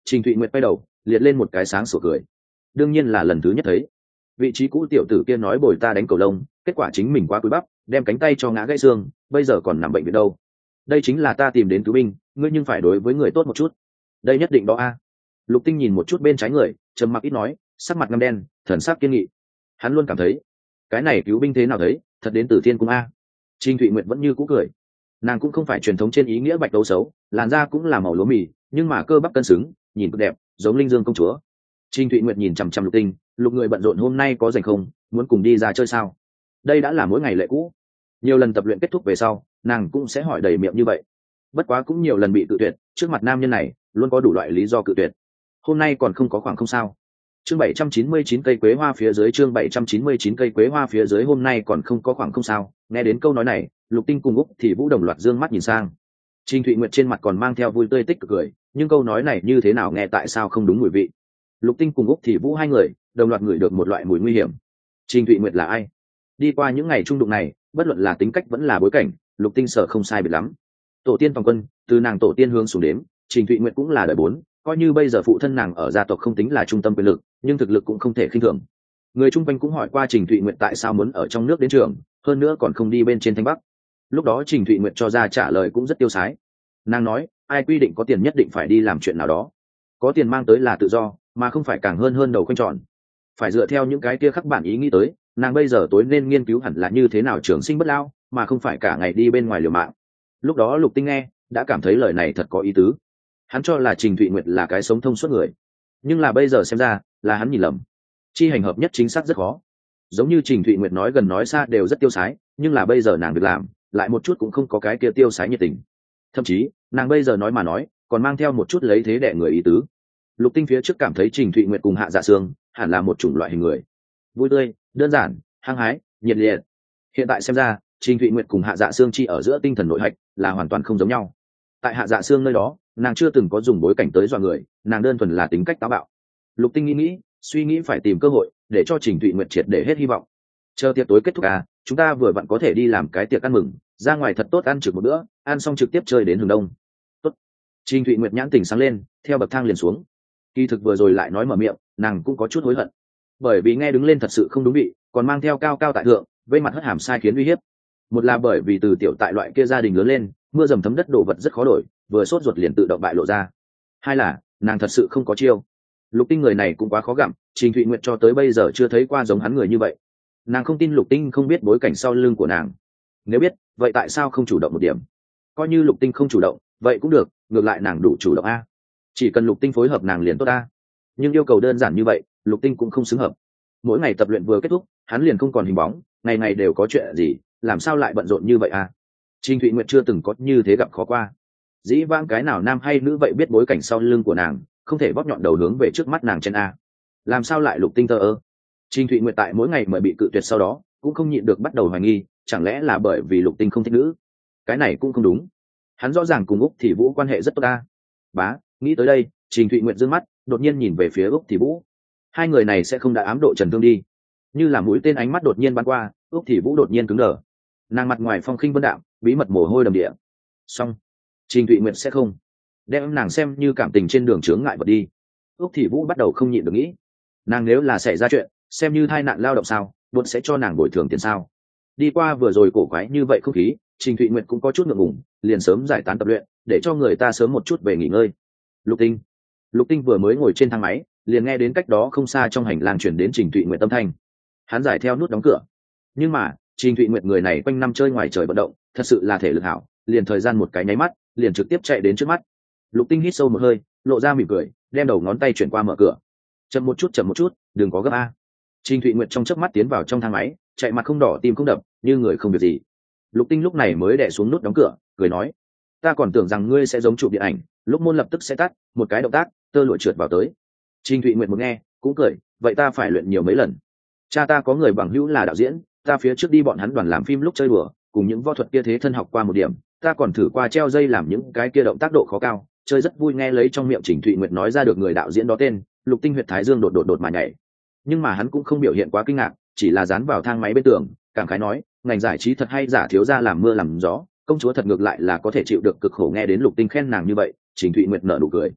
Trình Thụy Nguyệt quay đầu liệt lên một cái sáng sủa cười. Đương nhiên là lần thứ nhất thấy. Vị trí cũ tiểu tử kia nói bồi ta đánh cầu lông, kết quả chính mình quá cúi bắp, đem cánh tay cho ngã gãy xương, bây giờ còn nằm bệnh viện đâu. Đây chính là ta tìm đến cứu binh, ngươi nhưng phải đối với người tốt một chút. Đây nhất định đó a. Lục Tinh nhìn một chút bên trái người, trầm mặc ít nói, sắc mặt ngăm đen, thần sắc kiên nghị. Hắn luôn cảm thấy cái này cứu binh thế nào thấy thật đến từ thiên cung a. Trình Thụy Nguyệt vẫn như cũ cười. Nàng cũng không phải truyền thống trên ý nghĩa bạch đấu xấu, làn da cũng là màu lúa mì, nhưng mà cơ bắp cân xứng, nhìn cực đẹp, giống linh dương công chúa. Trình Thụy Nguyệt nhìn chằm chằm Lục Tinh, Lục người bận rộn hôm nay có rảnh không, muốn cùng đi ra chơi sao? Đây đã là mỗi ngày lệ cũ. Nhiều lần tập luyện kết thúc về sau, nàng cũng sẽ hỏi đầy miệng như vậy. Bất quá cũng nhiều lần bị cự tuyệt, trước mặt nam nhân này luôn có đủ loại lý do cự tuyệt. Hôm nay còn không có khoảng không sao? Chương 799 cây quế hoa phía dưới, chương 799 cây quế hoa phía dưới, hôm nay còn không có khoảng không sao? Nghe đến câu nói này, Lục Tinh cùng Úc thì Vũ đồng loạt dương mắt nhìn sang. Trình Thụy Nguyệt trên mặt còn mang theo vui tươi tích cực cười, nhưng câu nói này như thế nào nghe tại sao không đúng mùi vị. Lục Tinh cùng Úc thì Vũ hai người đồng loạt ngửi được một loại mùi nguy hiểm. Trình Thụy Nguyệt là ai? Đi qua những ngày trung đụng này, bất luận là tính cách vẫn là bối cảnh, Lục Tinh sợ không sai biệt lắm. Tổ tiên toàn quân, từ nàng tổ tiên hướng xuống đếm, Trình Thụy Nguyệt cũng là đời 4, coi như bây giờ phụ thân nàng ở gia tộc không tính là trung tâm quyền lực, nhưng thực lực cũng không thể khinh thường. Người chung quanh cũng hỏi qua Trình Thụy Nguyệt tại sao muốn ở trong nước đến trường, hơn nữa còn không đi bên trên Thanh Bắc. Lúc đó Trình Thụy Nguyệt cho ra trả lời cũng rất tiêu sái. Nàng nói, ai quy định có tiền nhất định phải đi làm chuyện nào đó, có tiền mang tới là tự do, mà không phải càng hơn đầu quanh tròn. Phải dựa theo những cái kia khắc bản ý nghĩ tới, nàng bây giờ tối nên nghiên cứu hẳn là như thế nào trường sinh bất lao, mà không phải cả ngày đi bên ngoài liều mạng. Lúc đó Lục Tinh nghe đã cảm thấy lời này thật có ý tứ. Hắn cho là Trình Thụy Nguyệt là cái sống thông suốt người, nhưng là bây giờ xem ra là hắn nhìn lầm. Chi hành hợp nhất chính xác rất khó. Giống như Trình Thụy Nguyệt nói gần nói xa đều rất tiêu sái, nhưng là bây giờ nàng được làm lại một chút cũng không có cái kia tiêu sái nhiệt tình. Thậm chí nàng bây giờ nói mà nói còn mang theo một chút lấy thế đẻ người ý tứ. Lục Tinh phía trước cảm thấy Trình Thụy Nguyệt cùng Hạ Dạ Sương hẳn là một chủng loại hình người, vui tươi, đơn giản, hăng hái, nhiệt liệt. Hiện tại xem ra Trình Thụy Nguyệt cùng Hạ Dạ Sương chi ở giữa tinh thần nội hạch là hoàn toàn không giống nhau. Tại Hạ Dạ Sương nơi đó, nàng chưa từng có dùng bối cảnh tới dọa người, nàng đơn thuần là tính cách táo bạo. Lục Tinh nghĩ, suy nghĩ phải tìm cơ hội để cho Trình Thụy Nguyệt triệt để hết hy vọng. Chờ tiệc tối kết thúc chúng ta vừa vặn có thể đi làm cái tiệc ăn mừng, ra ngoài thật tốt ăn trực một bữa, ăn xong trực tiếp chơi đến hừng đông. Tốt. Trình Thụy Nguyệt nhãn tình sáng lên, theo bậc thang liền xuống. Kỳ thực vừa rồi lại nói mở miệng, nàng cũng có chút hối hận, bởi vì nghe đứng lên thật sự không đúng vị, còn mang theo cao cao tại thượng, vây mặt hất hàm sai khiến uy hiếp. Một là bởi vì từ tiểu tại loại kia gia đình lớn lên, mưa dầm thấm đất đồ vật rất khó đổi, vừa sốt ruột liền tự động bại lộ ra. Hai là nàng thật sự không có chiêu. Lục Tinh người này cũng quá khó gặm, Trình Thụy Nguyệt cho tới bây giờ chưa thấy qua giống hắn người như vậy. Nàng không tin Lục Tinh không biết bối cảnh sau lưng của nàng. Nếu biết, vậy tại sao không chủ động một điểm? Coi như Lục Tinh không chủ động, vậy cũng được, ngược lại nàng đủ chủ động a. Chỉ cần Lục Tinh phối hợp nàng liền tốt a. Nhưng yêu cầu đơn giản như vậy, Lục Tinh cũng không xứng hợp. Mỗi ngày tập luyện vừa kết thúc, hắn liền không còn hình bóng, ngày ngày đều có chuyện gì, làm sao lại bận rộn như vậy a? Trình Thụy Nguyệt chưa từng có như thế gặp khó qua. Dĩ vãng cái nào nam hay nữ vậy biết bối cảnh sau lưng của nàng, không thể bóp nhọn đầu hướng về trước mắt nàng trên a. Làm sao lại Lục Tinh thờ ơ? Trình Thụy Nguyệt tại mỗi ngày mời bị cự tuyệt sau đó, cũng không nhịn được bắt đầu hoài nghi, chẳng lẽ là bởi vì Lục Tinh không thích nữ? Cái này cũng không đúng. Hắn rõ ràng cùng Úc Thì Vũ quan hệ rất tốt ta. Bá, nghĩ tới đây, Trình Thụy Nguyệt dương mắt, đột nhiên nhìn về phía Úc Thì Vũ. Hai người này sẽ không đã ám độ Trần Thương đi? Như là mũi tên ánh mắt đột nhiên bắn qua, Úc Thì Vũ đột nhiên cứng đờ. Nàng mặt ngoài phong khinh vân đạm, bí mật mồ hôi đầm địa. Xong, Trình Thụy Nguyệt sẽ không đem nàng xem như cảm tình trên đường chướng ngại vật đi. Úc Thì Vũ bắt đầu không nhịn được nghĩ, nàng nếu là xảy ra chuyện, xem như tai nạn lao động sao, buộc sẽ cho nàng bồi thường tiền sao? Đi qua vừa rồi cổ quái như vậy không khí, Trình Thụy Nguyệt cũng có chút ngượng ngùng, liền sớm giải tán tập luyện, để cho người ta sớm một chút về nghỉ ngơi. Lục Tinh vừa mới ngồi trên thang máy, liền nghe đến cách đó không xa trong hành lang chuyển đến Trình Thụy Nguyệt âm thanh. Hắn giải theo nút đóng cửa, nhưng mà Trình Thụy Nguyệt người này quanh năm chơi ngoài trời vận động, thật sự là thể lực hảo, liền thời gian một cái nháy mắt, liền trực tiếp chạy đến trước mắt. Lục Tinh hít sâu một hơi, lộ ra mỉm cười, đem đầu ngón tay chuyển qua mở cửa. Chậm một chút, đừng có gấp a. Trình Thụy Nguyệt trong chớp mắt tiến vào trong thang máy, chạy mặt không đỏ tim không đập, như người không việc gì. Lục Tinh lúc này mới đè xuống nút đóng cửa, cười nói: "Ta còn tưởng rằng ngươi sẽ giống chụp điện ảnh, lúc môn lập tức sẽ tắt, một cái động tác, tơ lụa trượt vào tới." Trình Thụy Nguyệt một nghe, cũng cười: "Vậy ta phải luyện nhiều mấy lần. Cha ta có người bằng hữu là đạo diễn, ta phía trước đi bọn hắn đoàn làm phim lúc chơi đùa, cùng những võ thuật kia thế thân học qua một điểm, ta còn thử qua treo dây làm những cái kia động tác độ khó cao, chơi rất vui." Nghe lấy trong miệng Trình Thụy Nguyệt nói ra được người đạo diễn đó tên, Lục Tinh huyệt thái dương đột mà nhảy. Nhưng mà hắn cũng không biểu hiện quá kinh ngạc, chỉ là dán vào thang máy bên tường, cảm khái nói: "Ngành giải trí thật hay giả, thiếu gia làm mưa làm gió, công chúa thật ngược lại là có thể chịu được cực khổ." Nghe đến Lục Tinh khen nàng như vậy, Trình Thụy Nguyệt nở nụ cười.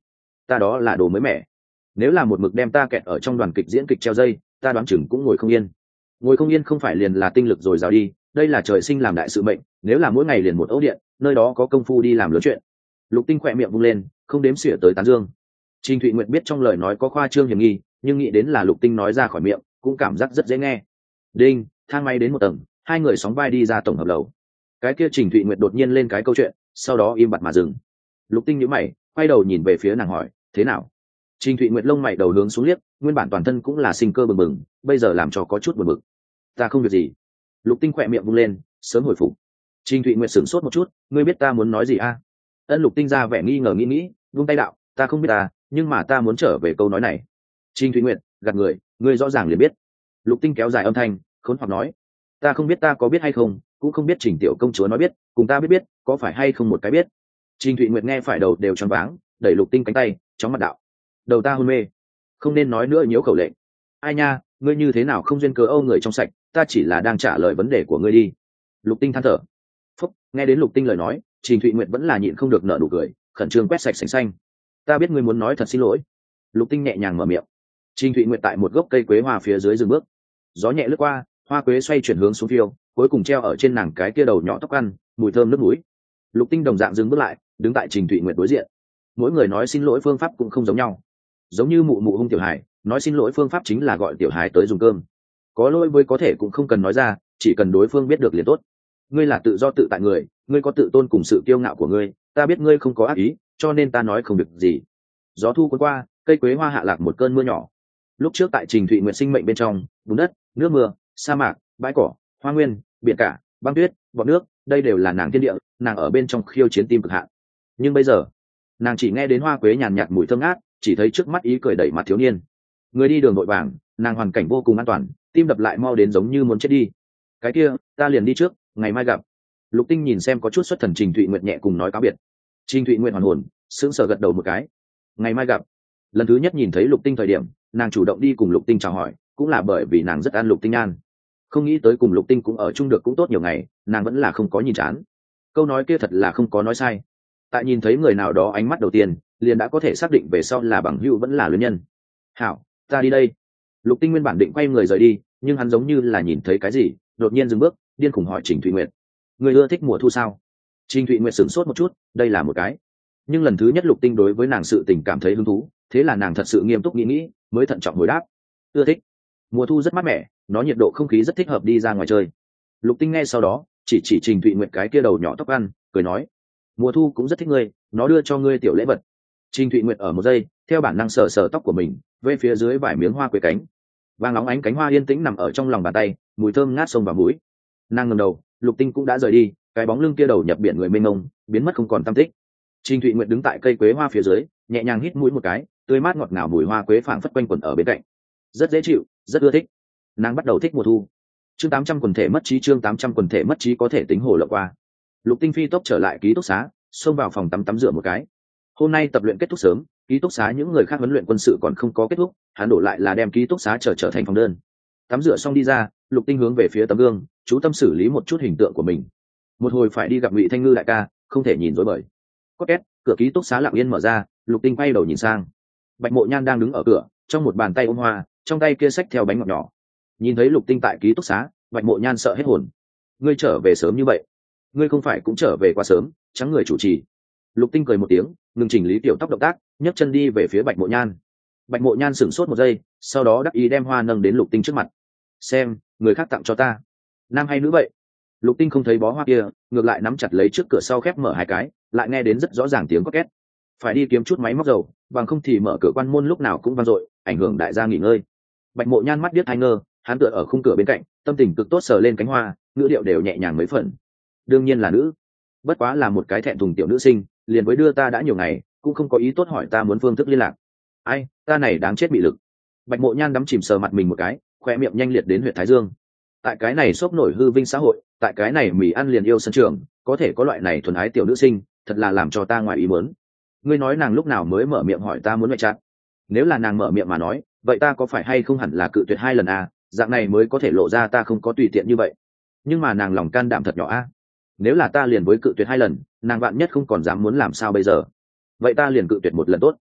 ta đó là đồ mới mẻ. Nếu là một mực đem ta kẹt ở trong đoàn kịch diễn kịch treo dây, ta đoán chừng cũng ngồi không yên. Ngồi không yên không phải liền là tinh lực rồi rào đi, đây là trời sinh làm đại sự mệnh, nếu là mỗi ngày liền một ấu điện, nơi đó có công phu đi làm lớn chuyện. Lục Tinh khỏe miệng vung lên, không đếm xỉa tới tán dương. Trình Thụy Nguyệt biết trong lời nói có khoa trương hiểm nghi, nhưng nghĩ đến là Lục Tinh nói ra khỏi miệng, cũng cảm giác rất dễ nghe. Đinh, thang máy đến một tầng, hai người sóng vai đi ra tổng hợp lầu. Cái kia Trình Thụy Nguyệt đột nhiên lên cái câu chuyện, sau đó im bặt mà dừng. Lục Tinh nhíu mày, quay đầu nhìn về phía nàng hỏi, thế nào? Trình Thụy Nguyệt lông mày đầu hướng xuống liếc, nguyên bản toàn thân cũng là sinh cơ bừng bừng, bây giờ làm cho có chút buồn bực. Ta không việc gì. Lục Tinh khỏe miệng vung lên, sớm hồi phục. Trình Thụy Nguyệt sửng sốt một chút, ngươi biết ta muốn nói gì a? Ân Lục Tinh ra vẻ nghi ngờ nghĩ, vung tay đạo, ta không biết ta, nhưng mà ta muốn trở về câu nói này. Trình Thụy Nguyệt gạt người, ngươi rõ ràng liền biết. Lục Tinh kéo dài âm thanh, khốn hoặc nói, ta không biết ta có biết hay không, cũng không biết Trình tiểu công chúa nói biết, cùng ta biết có phải hay không một cái biết. Trình Thụy Nguyệt nghe phải đầu đều choáng váng, đẩy Lục Tinh cánh tay, chóng mặt đạo, đầu ta hôn mê, không nên nói nữa nhiễu khẩu lệnh. Ai nha, ngươi như thế nào không duyên cớ âu người trong sạch, ta chỉ là đang trả lời vấn đề của ngươi đi. Lục Tinh than thở. Phúc, nghe đến Lục Tinh lời nói, Trình Thụy Nguyệt vẫn là nhịn không được nở nụ cười, khẩn trương quét sạch sành xanh. Ta biết ngươi muốn nói thật xin lỗi. Lục Tinh nhẹ nhàng mở miệng. Trình Thụy Nguyệt tại một gốc cây quế hoa phía dưới dừng bước, gió nhẹ lướt qua, hoa quế xoay chuyển hướng xuống phiêu, cuối cùng treo ở trên nàng cái kia đầu nhỏ tóc ăn, mùi thơm nước mũi. Lục Tinh đồng dạng dừng bước lại, đứng tại Trình Thụy Nguyệt đối diện. Mỗi người nói xin lỗi phương pháp cũng không giống nhau. Giống như mụ mụ hung tiểu hải, nói xin lỗi phương pháp chính là gọi tiểu hải tới dùng cơm. Có lỗi với có thể cũng không cần nói ra, chỉ cần đối phương biết được liền tốt. Ngươi là tự do tự tại người, ngươi có tự tôn cùng sự kiêu ngạo của ngươi, ta biết ngươi không có ác ý, cho nên ta nói không việc gì. Gió thu cuốn qua, cây quế hoa hạ lạc một cơn mưa nhỏ. Lúc trước tại Trình Thụy Nguyệt sinh mệnh bên trong, bùn đất, nước mưa, sa mạc, bãi cỏ, hoa nguyên, biển cả, băng tuyết, bọt nước, đây đều là nàng thiên địa, nàng ở bên trong khiêu chiến tim cực hạn. Nhưng bây giờ, nàng chỉ nghe đến hoa quế nhàn nhạt mùi thơm ngát, chỉ thấy trước mắt ý cười đẩy mặt thiếu niên. Người đi đường vội vàng, nàng hoàn cảnh vô cùng an toàn, tim đập lại mau đến giống như muốn chết đi. Cái kia, ta liền đi trước, ngày mai gặp. Lục Tinh nhìn xem có chút xuất thần Trình Thụy Nguyệt nhẹ cùng nói cáo biệt. Trình Thụy Nguyệt hoàn hồn, sững sờ gật đầu một cái. Ngày mai gặp. Lần thứ nhất nhìn thấy Lục Tinh thời điểm, nàng chủ động đi cùng Lục Tinh chào hỏi, cũng là bởi vì nàng rất an Lục Tinh an. Không nghĩ tới cùng Lục Tinh cũng ở chung được cũng tốt nhiều ngày, nàng vẫn là không có nhìn chán. Câu nói kia thật là không có nói sai. Tại nhìn thấy người nào đó ánh mắt đầu tiên, liền đã có thể xác định về sau là bằng hữu vẫn là luyến nhân. Hảo, ta đi đây. Lục Tinh nguyên bản định quay người rời đi, nhưng hắn giống như là nhìn thấy cái gì, đột nhiên dừng bước, điên khủng hỏi Trình Thụy Nguyệt, người ưa thích mùa thu sao? Trình Thụy Nguyệt sửng sốt một chút, đây là một cái. Nhưng lần thứ nhất Lục Tinh đối với nàng sự tình cảm thấy hứng thú, thế là nàng thật sự nghiêm túc nghĩ, mới thận trọng hồi đáp, ưa thích. Mùa thu rất mát mẻ, nó nhiệt độ không khí rất thích hợp đi ra ngoài chơi. Lục Tinh nghe sau đó, chỉ Trình Thụy Nguyệt cái kia đầu nhỏ tóc ăn, cười nói, mùa thu cũng rất thích ngươi, nó đưa cho ngươi tiểu lễ vật. Trình Thụy Nguyệt ở một giây, theo bản năng sờ sờ tóc của mình, về phía dưới vài miếng hoa quế cánh, vàng óng ánh cánh hoa yên tĩnh nằm ở trong lòng bàn tay, mùi thơm ngát sông vào mũi. Nàng ngẩng đầu, Lục Tinh cũng đã rời đi, cái bóng lưng kia đầu nhập biển người mênh mông, biến mất không còn tăm tích. Trình Thụy Nguyệt đứng tại cây quế hoa phía dưới, nhẹ nhàng hít mũi một cái, tươi mát ngọt ngào mùi hoa quế phảng phất quanh quẩn ở bên cạnh, rất dễ chịu, rất ưa thích. Nàng bắt đầu thích mùa thu. Chương 800 quần thể mất trí, chương 800 quần thể mất trí có thể tính hồ lộng qua. Lục Tinh phi tốc trở lại ký túc xá, xông vào phòng tắm rửa một cái. Hôm nay tập luyện kết thúc sớm, ký túc xá những người khác huấn luyện quân sự còn không có kết thúc, hắn đổ lại là đem ký túc xá trở thành phòng đơn. Tắm rửa xong đi ra, Lục Tinh hướng về phía tấm gương, chú tâm xử lý một chút hình tượng của mình. Một hồi phải đi gặp Ngụy Thanh Ngư đại ca, không thể nhìn rối bời. Có két, cửa ký túc xá lặng yên mở ra, Lục Tinh quay đầu nhìn sang. Bạch Mộ Nhan đang đứng ở cửa, trong một bàn tay ôm hoa, trong tay kia xách theo bánh ngọt nhỏ. Nhìn thấy Lục Tinh tại ký túc xá, Bạch Mộ Nhan sợ hết hồn. Ngươi trở về sớm như vậy? Ngươi không phải cũng trở về quá sớm? Trắng người chủ trì. Lục Tinh cười một tiếng, ngừng chỉnh lý tiểu tóc động tác, nhấc chân đi về phía Bạch Mộ Nhan. Bạch Mộ Nhan sửng sốt một giây, sau đó đắc ý đem hoa nâng đến Lục Tinh trước mặt. Xem, người khác tặng cho ta, nam hay nữ vậy? Lục Tinh không thấy bó hoa kia, ngược lại nắm chặt lấy trước cửa sau khép mở hai cái, lại nghe đến rất rõ ràng tiếng có két. Phải đi kiếm chút máy móc dầu, bằng không thì mở cửa quan môn lúc nào cũng vang dội, ảnh hưởng đại gia nghỉ ngơi. Bạch Mộ Nhan mắt điếc hai ngơ, hắn tựa ở khung cửa bên cạnh, tâm tình cực tốt sờ lên cánh hoa, ngữ điệu đều nhẹ nhàng mấy phần. Đương nhiên là nữ, bất quá là một cái thẹn thùng tiểu nữ sinh, liền với đưa ta đã nhiều ngày, cũng không có ý tốt hỏi ta muốn phương thức liên lạc. Ai, ta này đáng chết bị lực. Bạch Mộ Nhan đắm chìm sờ mặt mình một cái, khoe miệng nhanh liệt đến huyệt thái dương. Tại cái này sốc nổi hư vinh xã hội, tại cái này mì ăn liền yêu sân trường, có thể có loại này thuần ái tiểu nữ sinh, thật là làm cho ta ngoài ý muốn. Ngươi nói nàng lúc nào mới mở miệng hỏi ta muốn ngoại trạng? Nếu là nàng mở miệng mà nói, vậy ta có phải hay không hẳn là cự tuyệt 2 lần à, dạng này mới có thể lộ ra ta không có tùy tiện như vậy. Nhưng mà nàng lòng can đảm thật nhỏ à. Nếu là ta liền với cự tuyệt 2 lần, nàng vạn nhất không còn dám muốn làm sao bây giờ. Vậy ta liền cự tuyệt 1 lần tốt.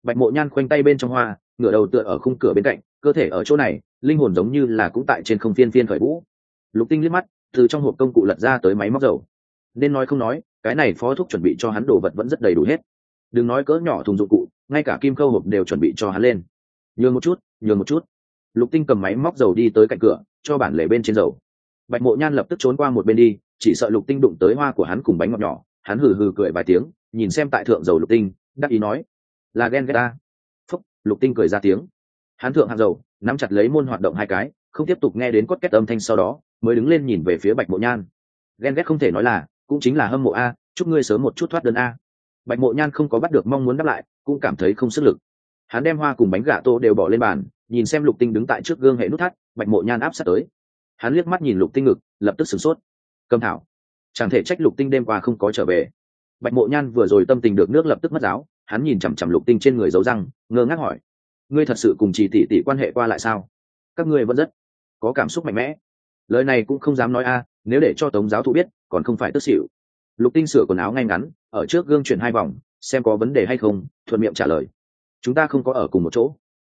Bạch Mộ Nhan khoanh tay bên trong hoa, ngửa đầu tựa ở khung cửa bên cạnh, cơ thể ở chỗ này, linh hồn giống như là cũng tại trên không phiên phiên khởi vũ. Lục Tinh liếc mắt, từ trong hộp công cụ lật ra tới máy móc dầu. Nên nói không nói, cái này phó thúc chuẩn bị cho hắn đồ vật vẫn rất đầy đủ hết. Đừng nói cỡ nhỏ thùng dụng cụ, ngay cả kim khâu hộp đều chuẩn bị cho hắn lên. Nhường một chút, nhường một chút. Lục Tinh cầm máy móc dầu đi tới cạnh cửa, cho bản lề bên trên dầu. Bạch Mộ Nhan lập tức trốn qua một bên đi, chỉ sợ Lục Tinh đụng tới hoa của hắn cùng bánh ngọt nhỏ. Hắn hừ hừ cười vài tiếng, nhìn xem tại thượng dầu Lục Tinh, đắc ý nói: "Là ghen ghét ta." Phúc, Lục Tinh cười ra tiếng. Hắn thượng hạng dầu, nắm chặt lấy môn hoạt động hai cái, không tiếp tục nghe đến cốt két âm thanh, sau đó mới đứng lên nhìn về phía Bạch Mộ Nhan. Ghen ghét không thể nói là, cũng chính là hâm mộ a, chúc ngươi sớm một chút thoát đơn a. Bạch Mộ Nhan không có bắt được mong muốn đáp lại, cũng cảm thấy không sức lực. Hắn đem hoa cùng bánh gà tô đều bỏ lên bàn, nhìn xem Lục Tinh đứng tại trước gương hệ nút thắt. Bạch Mộ Nhan áp sát tới. Hắn liếc mắt nhìn Lục Tinh ngực, lập tức sửng sốt. Cầm thảo, chẳng thể trách Lục Tinh đêm qua không có trở về. Bạch Mộ Nhan vừa rồi tâm tình được nước lập tức mất giáo, hắn nhìn chằm chằm Lục Tinh trên người dấu răng, ngơ ngác hỏi: "Ngươi thật sự cùng Chỉ tỷ tỷ quan hệ qua lại sao? Các ngươi vẫn rất có cảm xúc mạnh mẽ." Lời này cũng không dám nói a, nếu để cho Tống giáo thụ biết, còn không phải tức xỉu. Lục Tinh sửa quần áo ngay ngắn, ở trước gương chuyển hai vòng, xem có vấn đề hay không, thuận miệng trả lời: "Chúng ta không có ở cùng một chỗ."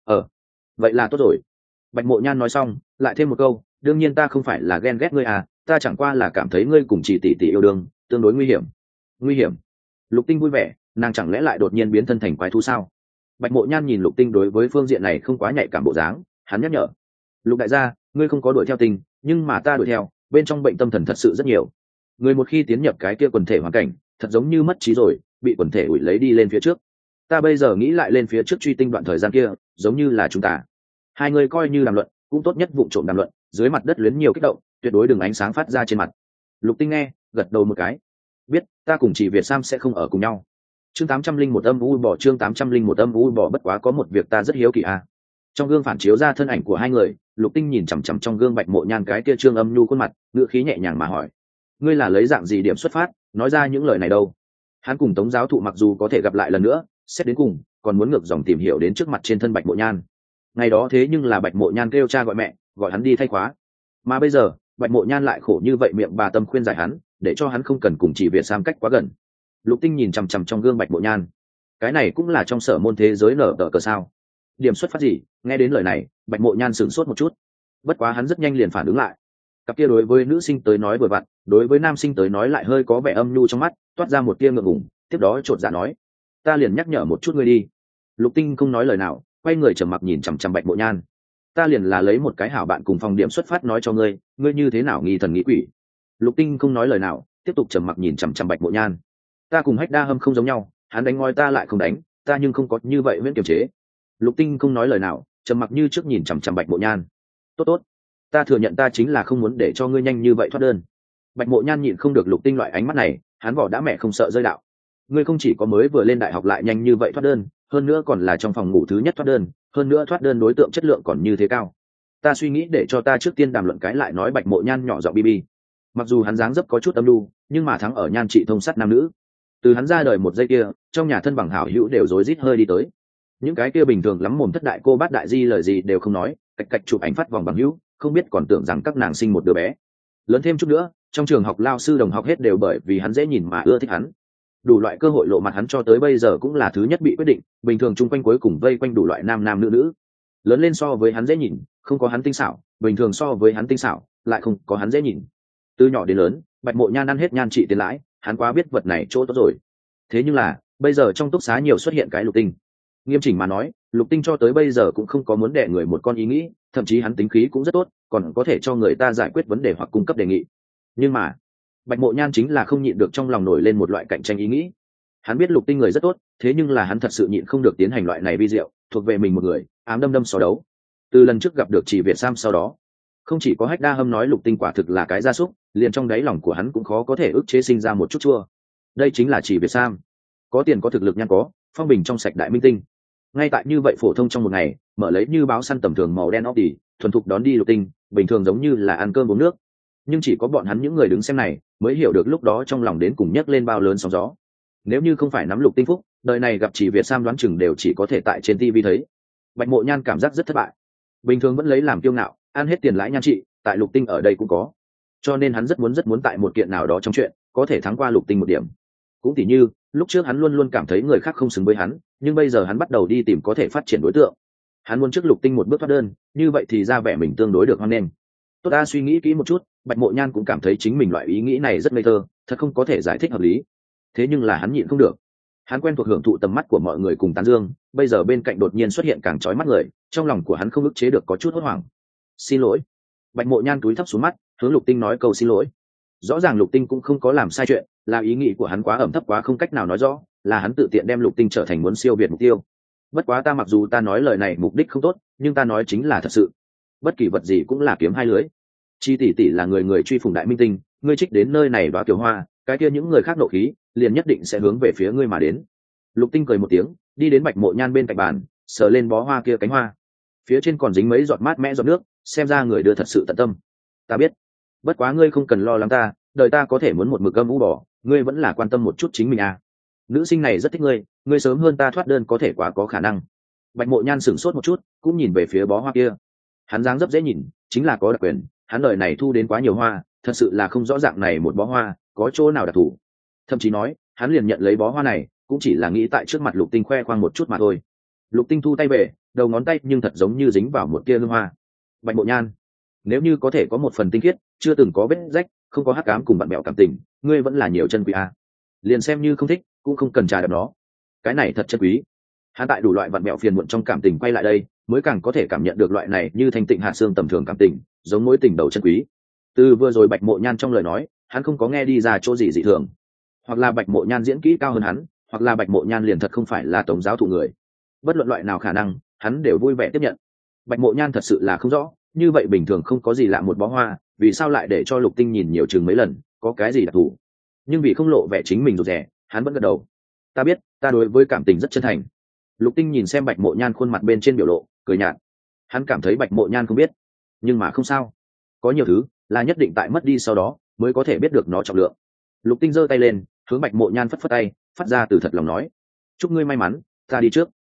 Vậy là tốt rồi." Bạch Mộ Nhan nói xong, lại thêm một câu: "Đương nhiên ta không phải là ghen ghét ngươi à, ta chẳng qua là cảm thấy ngươi cùng Chỉ tỷ tỷ yêu đương tương đối nguy hiểm." Nguy hiểm? Lục Tinh vui vẻ, nàng chẳng lẽ lại đột nhiên biến thân thành quái thú sao? Bạch Mộ Nhan nhìn Lục Tinh đối với phương diện này không quá nhạy cảm bộ dáng, hắn nhắc nhở: "Lục đại gia, ngươi không có đuổi theo tình, nhưng mà ta đuổi theo, bên trong bệnh tâm thần thật sự rất nhiều. Người một khi tiến nhập cái kia quần thể hoàn cảnh, thật giống như mất trí rồi, bị quần thể ủi lấy đi lên phía trước. Ta bây giờ nghĩ lại lên phía trước truy tinh đoạn thời gian kia, giống như là chúng ta hai người coi như đàm luận, cũng tốt nhất vụng trộm đàm luận, dưới mặt đất luyến nhiều kích động, tuyệt đối đừng ánh sáng phát ra trên mặt." Lục Tinh nghe, gật đầu một cái: "Biết, ta cùng Chỉ Việt Sam sẽ không ở cùng nhau." Chương 801 âm u bỏ, chương 801 âm u bỏ. Bất quá có một việc ta rất hiếu kỳ a. Trong gương phản chiếu ra thân ảnh của hai người, Lục Tinh nhìn chằm chằm trong gương Bạch Mộ Nhan cái kia trương âm nhu khuôn mặt, ngữ khí nhẹ nhàng mà hỏi: "Ngươi là lấy dạng gì điểm xuất phát, nói ra những lời này đâu?" Hắn cùng Tống giáo thụ mặc dù có thể gặp lại lần nữa, xét đến cùng, còn muốn ngược dòng tìm hiểu đến trước mặt trên thân Bạch Mộ Nhan. Ngày đó thế nhưng là Bạch Mộ Nhan kêu cha gọi mẹ, gọi hắn đi thay khóa. Mà bây giờ, Bạch Mộ Nhan lại khổ như vậy miệng bà tâm khuyên giải hắn, để cho hắn không cần cùng Chỉ Việt Sam cách quá gần. Lục Tinh nhìn chằm chằm trong gương Bạch Mộ Nhan. Cái này cũng là trong sở môn thế giới nở tờ cờ sao? Điểm xuất phát gì? Nghe đến lời này, Bạch Mộ Nhan sửng sốt một chút. Bất quá hắn rất nhanh liền phản ứng lại. Cặp kia đối với nữ sinh tới nói vừa vặn, đối với nam sinh tới nói lại hơi có vẻ âm nhu trong mắt, toát ra một tia ngượng ngùng, tiếp đó chột dạ nói: "Ta liền nhắc nhở một chút ngươi đi." Lục Tinh không nói lời nào, quay người trầm mặc nhìn chằm chằm Bạch Mộ Nhan. "Ta liền là lấy một cái hảo bạn cùng phòng điểm xuất phát nói cho ngươi, ngươi như thế nào nghi thần nghĩ quỷ." Lục Tinh không nói lời nào, tiếp tục trầm mặc nhìn chằm chằm Bạch Mộ Nhan. "Ta cùng Hách Đa Hâm không giống nhau, hắn đánh ngoi ta lại không đánh, ta nhưng không có như vậy miễn kiềm chế." Lục Tinh không nói lời nào, trầm mặc như trước nhìn chằm chằm Bạch Mộ Nhan. "Tốt tốt, ta thừa nhận ta chính là không muốn để cho ngươi nhanh như vậy thoát đơn." Bạch Mộ Nhan nhịn không được Lục Tinh loại ánh mắt này, hắn vỏ đã mẹ không sợ rơi đạo. "Ngươi không chỉ có mới vừa lên đại học lại nhanh như vậy thoát đơn, hơn nữa còn là trong phòng ngủ thứ nhất thoát đơn, hơn nữa thoát đơn đối tượng chất lượng còn như thế cao. Ta suy nghĩ để cho ta trước tiên đàm luận cái lại." Nói Bạch Mộ Nhan nhỏ giọng bi. Mặc dù hắn dáng dấp có chút âm lưu, nhưng mà thắng ở nhan trị thông sắt nam nữ. Từ hắn ra đời một giây kia, trong nhà thân bằng hảo hữu đều rối rít hơi đi tới. Những cái kia bình thường lắm mồm thất đại cô bát đại di lời gì đều không nói, cạch cạch chụp ảnh phát vòng bằng hữu, không biết còn tưởng rằng các nàng sinh một đứa bé. Lớn thêm chút nữa, trong trường học lao sư đồng học hết đều bởi vì hắn dễ nhìn mà ưa thích hắn. Đủ loại cơ hội lộ mặt hắn cho tới bây giờ cũng là thứ nhất bị quyết định, bình thường chung quanh cuối cùng vây quanh đủ loại nam nam nữ nữ. Lớn lên so với hắn dễ nhìn, không có hắn tinh xảo, bình thường so với hắn tinh xảo, lại không có hắn dễ nhìn. Từ nhỏ đến lớn, Bạch Mộ Nhan ăn hết nhan trị tiền lãi, hắn quá biết vật này chỗ tốt rồi. Thế nhưng là, bây giờ trong túc xá nhiều xuất hiện cái Lục Tinh. Nghiêm chỉnh mà nói, Lục Tinh cho tới bây giờ cũng không có muốn đẻ người một con ý nghĩ, thậm chí hắn tính khí cũng rất tốt, còn có thể cho người ta giải quyết vấn đề hoặc cung cấp đề nghị. Nhưng mà, Bạch Mộ Nhan chính là không nhịn được trong lòng nổi lên một loại cạnh tranh ý nghĩ. Hắn biết Lục Tinh người rất tốt, thế nhưng là hắn thật sự nhịn không được tiến hành loại này vi diệu, thuộc về mình một người, ám đâm đâm xó đấu. Từ lần trước gặp được Chỉ Việt Sam sau đó, không chỉ có Hách Đa Hâm nói Lục Tinh quả thực là cái gia súc, liền trong đáy lòng của hắn cũng khó có thể ức chế sinh ra một chút chua. Đây chính là Chỉ Việt Sam, có tiền có thực lực nhan có, phong bình trong sạch đại minh tinh. Ngay tại như vậy phổ thông trong một ngày, mở lấy như báo săn tầm thường màu đen óc tỉ, thuần thục đón đi Lục Tinh, bình thường giống như là ăn cơm uống nước. Nhưng chỉ có bọn hắn những người đứng xem này mới hiểu được lúc đó trong lòng đến cùng nhấc lên bao lớn sóng gió. Nếu như không phải nắm Lục Tinh phúc, đời này gặp Chỉ Việt Sam đoán chừng đều chỉ có thể tại trên TV thấy. Bạch Mộ Nhan cảm giác rất thất bại. Bình thường vẫn lấy làm kiêu ngạo, ăn hết tiền lãi nhan trị, tại Lục Tinh ở đây cũng có. Cho nên hắn rất muốn tại một kiện nào đó trong chuyện có thể thắng qua Lục Tinh một điểm. Cũng tỉ như lúc trước hắn luôn luôn cảm thấy người khác không xứng với hắn, nhưng bây giờ hắn bắt đầu đi tìm có thể phát triển đối tượng. Hắn muốn trước Lục Tinh một bước thoát đơn, như vậy thì ra vẻ mình tương đối được hoan nghênh. Tốt, ta suy nghĩ kỹ một chút, Bạch Mộ Nhan cũng cảm thấy chính mình loại ý nghĩ này rất ngây thơ, thật không có thể giải thích hợp lý. Thế nhưng là hắn nhịn không được. Hắn quen thuộc hưởng thụ tầm mắt của mọi người cùng tán dương, bây giờ bên cạnh đột nhiên xuất hiện càng chói mắt người, trong lòng của hắn không ức chế được có chút hốt hoảng. Xin lỗi. Bạch Mộ Nhan cúi thấp xuống mắt, hướng Lục Tinh nói câu xin lỗi. Rõ ràng Lục Tinh cũng không có làm sai chuyện, là ý nghĩ của hắn quá ẩm thấp quá không cách nào nói rõ, là hắn tự tiện đem Lục Tinh trở thành muốn siêu việt mục tiêu. Bất quá ta mặc dù ta nói lời này mục đích không tốt, nhưng ta nói chính là thật sự. Bất kỳ vật gì cũng là kiếm hai lưới. Chi tỷ tỷ là người người truy phùng đại minh tinh, ngươi trích đến nơi này đóa kiều hoa, cái kia những người khác nộ khí liền nhất định sẽ hướng về phía ngươi mà đến. Lục Tinh cười một tiếng, đi đến Bạch Mộ Nhan bên cạnh bàn, sờ lên bó hoa kia cánh hoa, phía trên còn dính mấy giọt mát mẽ giọt nước, xem ra người đưa thật sự tận tâm. Ta biết, bất quá ngươi không cần lo lắng ta, đời ta có thể muốn một mực âm u bỏ, ngươi vẫn là quan tâm một chút chính mình à. Nữ sinh này rất thích ngươi, ngươi sớm hơn ta thoát đơn có thể quá có khả năng. Bạch Mộ Nhan sửng sốt một chút, cũng nhìn về phía bó hoa kia. Hắn dáng dấp dễ nhìn, chính là có đặc quyền, hắn đời này thu đến quá nhiều hoa, thật sự là không rõ dạng này một bó hoa có chỗ nào đặc thù. Thậm chí nói, hắn liền nhận lấy bó hoa này, cũng chỉ là nghĩ tại trước mặt Lục Tinh khoe khoang một chút mà thôi. Lục Tinh thu tay về, đầu ngón tay nhưng thật giống như dính vào một tia hương hoa. Bạch Mộ Nhan, nếu như có thể có một phần tinh khiết, chưa từng có vết rách, không có hắc ám cùng bạn bèo cảm tình, ngươi vẫn là nhiều chân quý a. Liền xem như không thích, cũng không cần trà đạp nó. Cái này thật chân quý. Hắn tại đủ loại vặn mẹo phiền muộn trong cảm tình quay lại đây, mới càng có thể cảm nhận được loại này như thanh tịnh hạt xương tầm thường cảm tình, giống mối tình đầu chân quý. Từ vừa rồi Bạch Mộ Nhan trong lời nói, hắn không có nghe đi ra chỗ gì dị thường. Hoặc là Bạch Mộ Nhan diễn kỹ cao hơn hắn, hoặc là Bạch Mộ Nhan liền thật không phải là tổng giáo thụ người. Bất luận loại nào khả năng, hắn đều vui vẻ tiếp nhận. Bạch Mộ Nhan thật sự là không rõ, như vậy bình thường không có gì lạ một bó hoa, vì sao lại để cho Lục Tinh nhìn nhiều chừng mấy lần, có cái gì đặc thù? Nhưng vì không lộ vẻ chính mình rụt rè, hắn vẫn gật đầu. Ta biết, ta đối với cảm tình rất chân thành. Lục Tinh nhìn xem Bạch Mộ Nhan khuôn mặt bên trên biểu lộ, cười nhạt. Hắn cảm thấy Bạch Mộ Nhan không biết, nhưng mà không sao. Có nhiều thứ là nhất định tại mất đi sau đó mới có thể biết được nó trọng lượng. Lục Tinh giơ tay lên, hướng Bạch Mộ Nhan phất phất tay, phát ra từ thật lòng nói: chúc ngươi may mắn, ta đi trước.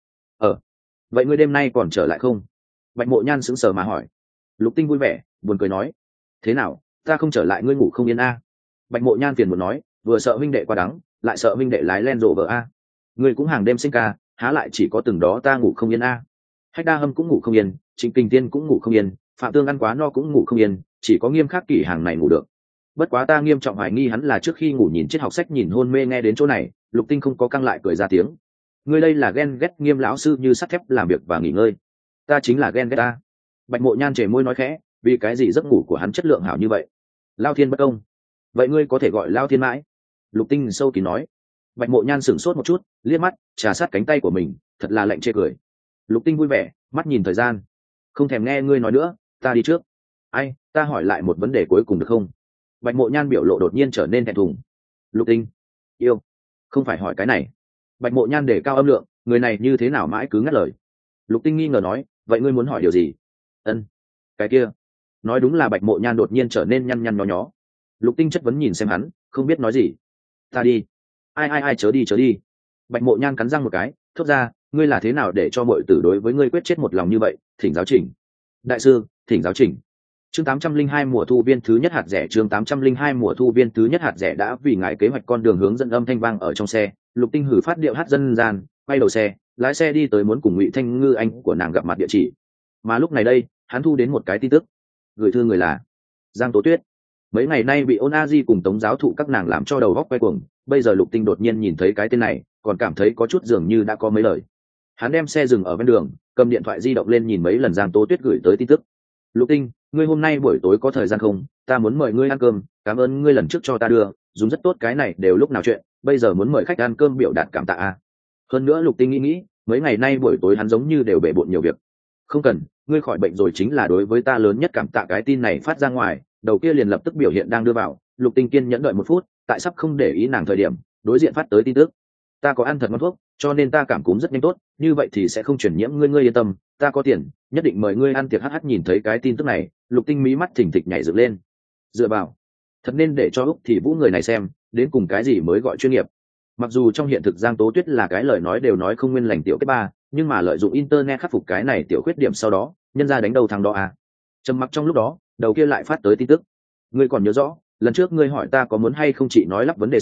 Vậy ngươi đêm nay còn trở lại không? Bạch Mộ Nhan sững sờ mà hỏi. Lục Tinh vui vẻ, buồn cười nói: thế nào, ta không trở lại ngươi ngủ không yên a? Bạch Mộ Nhan phiền muốn nói, vừa sợ huynh đệ quá đắng, lại sợ huynh đệ lái len rộ vợ a. Ngươi cũng hàng đêm sinh ca, há lại chỉ có từng đó ta ngủ không yên a? Hách Đa Hâm cũng ngủ không yên, Trịnh Kinh Tiên cũng ngủ không yên, Phạm Tương ăn quá no cũng ngủ không yên, chỉ có Nghiêm Khắc Kỷ hàng này ngủ được. Bất quá ta nghiêm trọng hoài nghi hắn là trước khi ngủ nhìn triết học sách nhìn hôn mê. Nghe đến chỗ này, Lục Tinh không có căng lại cười ra tiếng. Ngươi đây là ghen ghét Nghiêm lão sư như sắt thép làm việc và nghỉ ngơi. Ta chính là ghen ghét ta. Bạch Mộ Nhan chề môi nói khẽ, vì cái gì giấc ngủ của hắn chất lượng hảo như vậy? Lao thiên bất công. Vậy ngươi có thể gọi Lao thiên mãi. Lục Tinh sâu kín nói. Bạch Mộ Nhan sửng sốt một chút, liếc mắt trà sát cánh tay của mình, thật là lạnh chê cười. Lục Tinh vui vẻ, mắt nhìn thời gian. Không thèm nghe ngươi nói nữa, ta đi trước. Ai, ta hỏi lại một vấn đề cuối cùng được không? Bạch Mộ Nhan biểu lộ đột nhiên trở nên thẹn thùng. Lục Tinh, yêu, không phải hỏi cái này. Bạch Mộ Nhan để cao âm lượng, người này như thế nào mãi cứ ngắt lời. Lục Tinh nghi ngờ nói, vậy ngươi muốn hỏi điều gì? Ân, cái kia. Nói đúng là Bạch Mộ Nhan đột nhiên trở nên nhăn nhăn nhó nhó. Lục Tinh chất vấn nhìn xem hắn, không biết nói gì. Ta đi. Ai chớ đi. Bạch Mộ Nhan cắn răng một cái, thốt ra, ngươi là thế nào để cho mọi tử đối với ngươi quyết chết một lòng như vậy? Thỉnh giáo chỉnh. Đại sư, thỉnh giáo chỉnh. Chương 802 mùa thu viên thứ nhất hạt rẻ. Chương 802 mùa thu viên thứ nhất hạt rẻ đã vì ngài kế hoạch con đường hướng dẫn âm thanh vang ở trong xe. Lục Tinh hử phát điệu hát dân gian, quay đầu xe, lái xe đi tới muốn cùng Ngụy Thanh Ngư anh của nàng gặp mặt địa chỉ. Mà lúc này đây, hắn thu đến một cái tin tức. Gửi thư người là Giang Tố Tuyết. Mấy ngày nay bị Ôn A Di cùng Tống giáo thụ các nàng làm cho đầu góc quay cuồng, bây giờ Lục Tinh đột nhiên nhìn thấy cái tên này, còn cảm thấy có chút dường như đã có mấy lời. Hắn đem xe dừng ở ven đường, cầm điện thoại di động lên nhìn mấy lần Giang Tố Tuyết gửi tới tin tức. Lục Tinh, ngươi hôm nay buổi tối có thời gian không? Ta muốn mời ngươi ăn cơm, cảm ơn ngươi lần trước cho ta đưa, dùng rất tốt, cái này đều lúc nào chuyện, bây giờ muốn mời khách ăn cơm biểu đạt cảm tạ a. Hơn nữa Lục Tinh nghĩ, mấy ngày nay buổi tối hắn giống như đều bể bộn nhiều việc. Không cần, ngươi khỏi bệnh rồi chính là đối với ta lớn nhất cảm tạ. Cái tin này phát ra ngoài, đầu kia liền lập tức biểu hiện đang đưa vào. Lục Tinh kiên nhẫn đợi 1 phút, tại sắp không để ý nàng thời điểm, đối diện phát tới tin tức. Ta có ăn thật ngon thuốc, cho nên ta cảm cúm rất nhanh tốt, như vậy thì sẽ không chuyển nhiễm ngươi yên tâm, ta có tiền, nhất định mời ngươi ăn tiệc. HH nhìn thấy cái tin tức này, Lục Tinh mí mắt thình thịch nhảy dựng lên. Dựa vào, thật nên để cho Úc Thị Vũ người này xem, đến cùng cái gì mới gọi chuyên nghiệp. Mặc dù trong hiện thực Giang Tố Tuyết là cái lời nói đều nói không nguyên lành tiểu kết ba, nhưng mà lợi dụng internet khắc phục cái này tiểu khuyết điểm sau đó, nhân ra đánh đầu thằng đó à. Trầm mặc trong lúc đó, đầu kia lại phát tới tin tức. Ngươi còn nhớ rõ, lần trước ngươi hỏi ta có muốn hay không chị nói lắp vấn đề sao,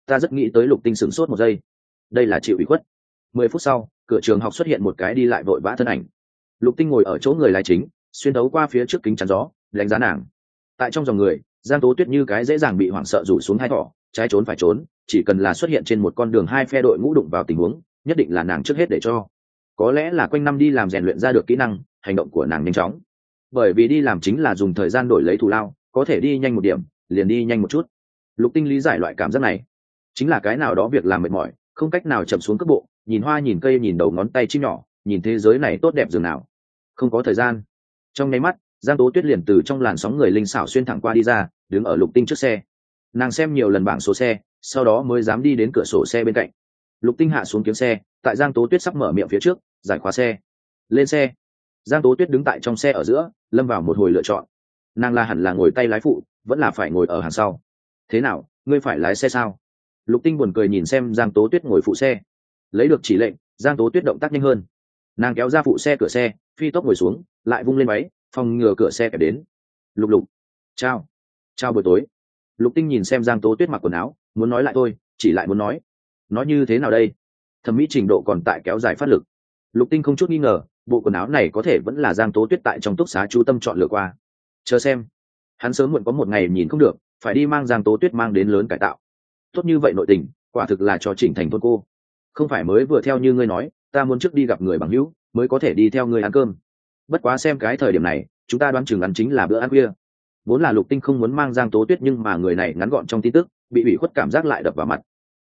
ta rất nghĩ tới Lục Tinh sửng sốt một giây. Đây là chịu ủy khuất. 10 phút sau, cửa trường học xuất hiện một cái đi lại vội vã thân ảnh. Lục Tinh ngồi ở chỗ người lái chính, xuyên thấu qua phía trước kính chắn gió, đánh giá nàng. Tại trong dòng người, Giang Tố Tuyết như cái dễ dàng bị hoảng sợ rủ xuống hai thỏ, trái trốn phải trốn, chỉ cần là xuất hiện trên một con đường hai phe đội ngũ đụng vào tình huống, nhất định là nàng trước hết để cho. Có lẽ là quanh năm đi làm rèn luyện ra được kỹ năng, hành động của nàng nhanh chóng. Bởi vì đi làm chính là dùng thời gian đổi lấy thù lao, có thể đi nhanh một điểm, liền đi nhanh một chút. Lục Tinh lý giải loại cảm giác này, chính là cái nào đó việc làm mệt mỏi, không cách nào chậm xuống cước bộ, nhìn hoa nhìn cây nhìn đầu ngón tay chim nhỏ, nhìn thế giới này tốt đẹp dường nào. Không có thời gian. Trong nháy mắt, Giang Tố Tuyết liền từ trong làn sóng người linh xảo xuyên thẳng qua đi ra, đứng ở Lục Tinh trước xe. Nàng xem nhiều lần bảng số xe, sau đó mới dám đi đến cửa sổ xe bên cạnh. Lục Tinh hạ xuống kiếm xe, tại Giang Tố Tuyết sắp mở miệng phía trước, giải khóa xe. Lên xe. Giang Tố Tuyết đứng tại trong xe ở giữa, lâm vào một hồi lựa chọn. Nàng là hẳn là ngồi tay lái phụ, vẫn là phải ngồi ở hàng sau. Thế nào, ngươi phải lái xe sao? Lục Tinh buồn cười nhìn xem Giang Tố Tuyết ngồi phụ xe. Lấy được chỉ lệnh, Giang Tố Tuyết động tác nhanh hơn. Nàng kéo ra phụ xe cửa xe, phi tốc ngồi xuống, lại vung lên máy, phòng ngừa cửa xe kẹp đến. Lục Lục, chào, chào buổi tối. Lục Tinh nhìn xem Giang Tố Tuyết mặc quần áo, muốn nói lại thôi, chỉ lại muốn nói như thế nào đây? Thẩm mỹ trình độ còn tại kéo dài phát lực. Lục Tinh không chút nghi ngờ, bộ quần áo này có thể vẫn là Giang Tố Tuyết tại trong túc xá chú tâm chọn lựa qua. Chờ xem, hắn sớm muộn có một ngày nhìn không được, phải đi mang Giang Tố Tuyết mang đến lớn cải tạo. Tốt như vậy nội tình, quả thực là cho chỉnh thành thôn cô. Không phải mới vừa theo như ngươi nói, ta muốn trước đi gặp người bằng hữu, mới có thể đi theo ngươi ăn cơm. Bất quá xem cái thời điểm này, chúng ta đoán chừng ăn chính là bữa ăn khuya. Vốn là Lục Tinh không muốn mang Giang Tố Tuyết, nhưng mà người này ngắn gọn trong tin tức, bị ủy khuất cảm giác lại đập vào mặt.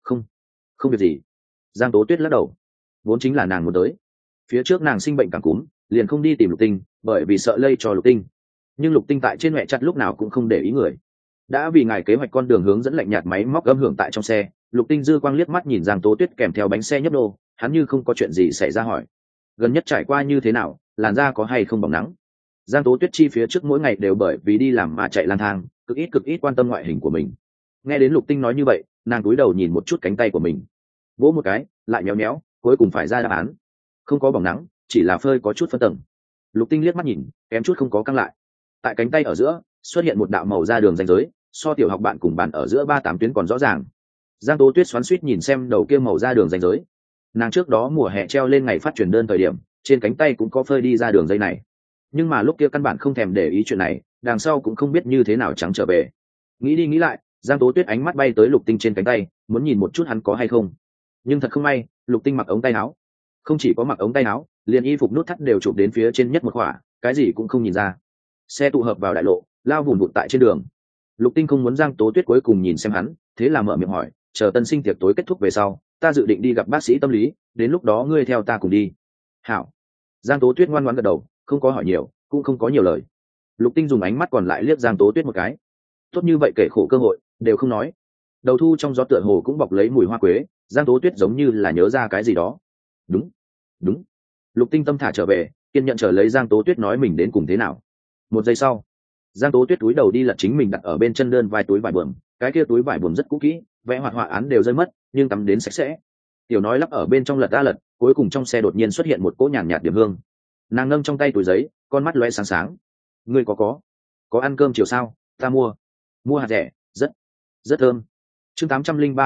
Không việc gì. Giang Tố Tuyết lắc đầu. Vốn chính là nàng muốn tới. Phía trước nàng sinh bệnh cảm cúm, liền không đi tìm Lục Tinh, bởi vì sợ lây cho Lục Tinh. Nhưng Lục Tinh tại trên mẹ chặt lúc nào cũng không để ý người. Đã vì ngài kế hoạch con đường hướng dẫn lạnh nhạt máy móc âm hưởng tại trong xe, Lục Tinh dư quang liếc mắt nhìn Giang Tố Tuyết kèm theo bánh xe nhấp đô, hắn như không có chuyện gì xảy ra hỏi. Gần nhất trải qua như thế nào, làn da có hay không bỏng nắng? Giang Tố Tuyết chi phía trước mỗi ngày đều bởi vì đi làm mà chạy lang thang, cực ít quan tâm ngoại hình của mình. Nghe đến Lục Tinh nói như vậy, nàng cúi đầu nhìn một chút cánh tay của mình, vỗ một cái, lại méo méo, cuối cùng phải ra đáp án. Không có bỏng nắng, chỉ là phơi có chút phân tầng. Lục Tinh liếc mắt nhìn, kém chút không có căng lại. Tại cánh tay ở giữa xuất hiện một đạo màu da đường ranh giới, so tiểu học bạn cùng bàn ở giữa 38 tuyến còn rõ ràng. Giang Tố Tuyết xoắn xuýt nhìn xem đầu kia màu da đường ranh giới. Nàng trước đó mùa hè treo lên ngày phát truyền đơn thời điểm, trên cánh tay cũng có phơi đi ra đường dây này. Nhưng mà lúc kia căn bản không thèm để ý chuyện này, đằng sau cũng không biết như thế nào trắng trở về. Nghĩ đi nghĩ lại, Giang Tố Tuyết ánh mắt bay tới Lục Tinh trên cánh tay, muốn nhìn một chút hắn có hay không. Nhưng thật không may, Lục Tinh mặc ống tay áo. Không chỉ có mặc ống tay áo, liền y phục nút thắt đều chụp đến phía trên nhất một khỏa, cái gì cũng không nhìn ra. Xe tụ hợp vào đại lộ, lao vùn vụt tại trên đường. Lục Tinh không muốn Giang Tố Tuyết cuối cùng nhìn xem hắn, thế là mở miệng hỏi, chờ tân sinh tiệc tối kết thúc về sau, ta dự định đi gặp bác sĩ tâm lý, đến lúc đó ngươi theo ta cùng đi. Hảo. Giang Tố Tuyết ngoan ngoãn gật đầu, không có hỏi nhiều, cũng không có nhiều lời. Lục Tinh dùng ánh mắt còn lại liếc Giang Tố Tuyết một cái. Tốt như vậy kể khổ cơ hội đều không nói. Đầu thu trong gió tựa hồ cũng bọc lấy mùi hoa quế, Giang Tố Tuyết giống như là nhớ ra cái gì đó. Đúng. Lục Tinh tâm thả trở về, kiên nhận chờ lấy Giang Tố Tuyết nói mình đến cùng thế nào. Một giây sau, Giang Tố Tuyết túi đầu đi lật chính mình đặt ở bên chân đơn vai túi vải buồm, cái kia túi vải buồm rất cũ kỹ, vẽ hoạt họa án đều rơi mất, nhưng tắm đến sạch sẽ. Tiểu nói lắp ở bên trong lật ra lật, cuối cùng trong xe đột nhiên xuất hiện một cỗ nhàn nhạt điểm hương. Nàng nâng trong tay túi giấy, con mắt lóe sáng sáng. Ngươi có ăn cơm chiều sao? Ta mua hạt rẻ, rất thơm. Chương 803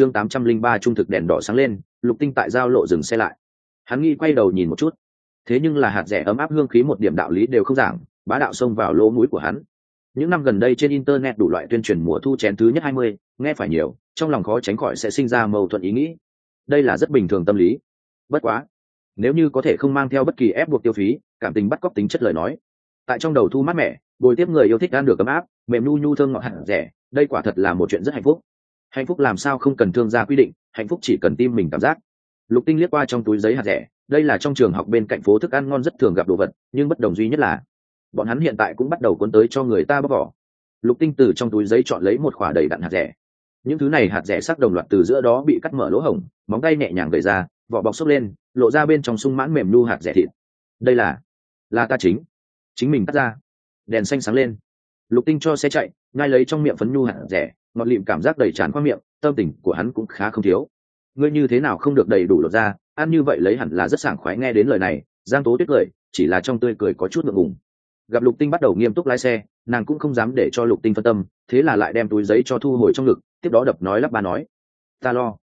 trung thực đèn đỏ sáng lên, Lục Tinh tại giao lộ dừng xe lại. Hắn nghĩ quay đầu nhìn một chút, thế nhưng là hạt rẻ ấm áp hương khí một điểm đạo lý đều không giảng, bá đạo xông vào lỗ mũi của hắn. Những năm gần đây trên internet đủ loại tuyên truyền mùa thu chén thứ nhất 20, nghe phải nhiều, trong lòng khó tránh khỏi sẽ sinh ra mâu thuẫn ý nghĩ. Đây là rất bình thường tâm lý. Bất quá, nếu như có thể không mang theo bất kỳ ép buộc tiêu phí, cảm tình bắt cóc tính chất lời nói, tại trong đầu thu mát mẻ, bồi tiếp người yêu thích ăn được ấm áp, mềm nu nhu thơm ngọt hạt rẻ, đây quả thật là một chuyện rất hạnh phúc. Hạnh phúc làm sao không cần thương gia quy định, hạnh phúc chỉ cần tim mình cảm giác. Lục Tinh liếc qua trong túi giấy hạt rẻ, đây là trong trường học bên cạnh phố thức ăn ngon rất thường gặp đồ vật, nhưng bất đồng duy nhất là bọn hắn hiện tại cũng bắt đầu cuốn tới cho người ta bóc vỏ. Lục Tinh từ trong túi giấy chọn lấy một quả đầy đặn hạt rẻ. Những thứ này hạt rẻ sắc đồng loạt từ giữa đó bị cắt mở lỗ hổng, móng tay nhẹ nhàng gẩy ra, vỏ bọc xốc lên, lộ ra bên trong sung mãn mềm nu hạt rẻ thịt. Đây là ta chính mình cắt ra. Đèn xanh sáng lên. Lục Tinh cho xe chạy, ngay lấy trong miệng phấn nhu hạt rẻ, ngọt lịm cảm giác đầy tràn qua miệng, tâm tình của hắn cũng khá không thiếu. Ngươi như thế nào không được đầy đủ lột ra, ăn như vậy lấy hẳn là rất sảng khoái. Nghe đến lời này, Giang Tố Tuyết cười, chỉ là trong tươi cười có chút ngượng ngùng. Gặp Lục Tinh bắt đầu nghiêm túc lái xe, nàng cũng không dám để cho Lục Tinh phân tâm, thế là lại đem túi giấy cho thu hồi trong ngực, tiếp đó đập nói lắp ba nói, Ta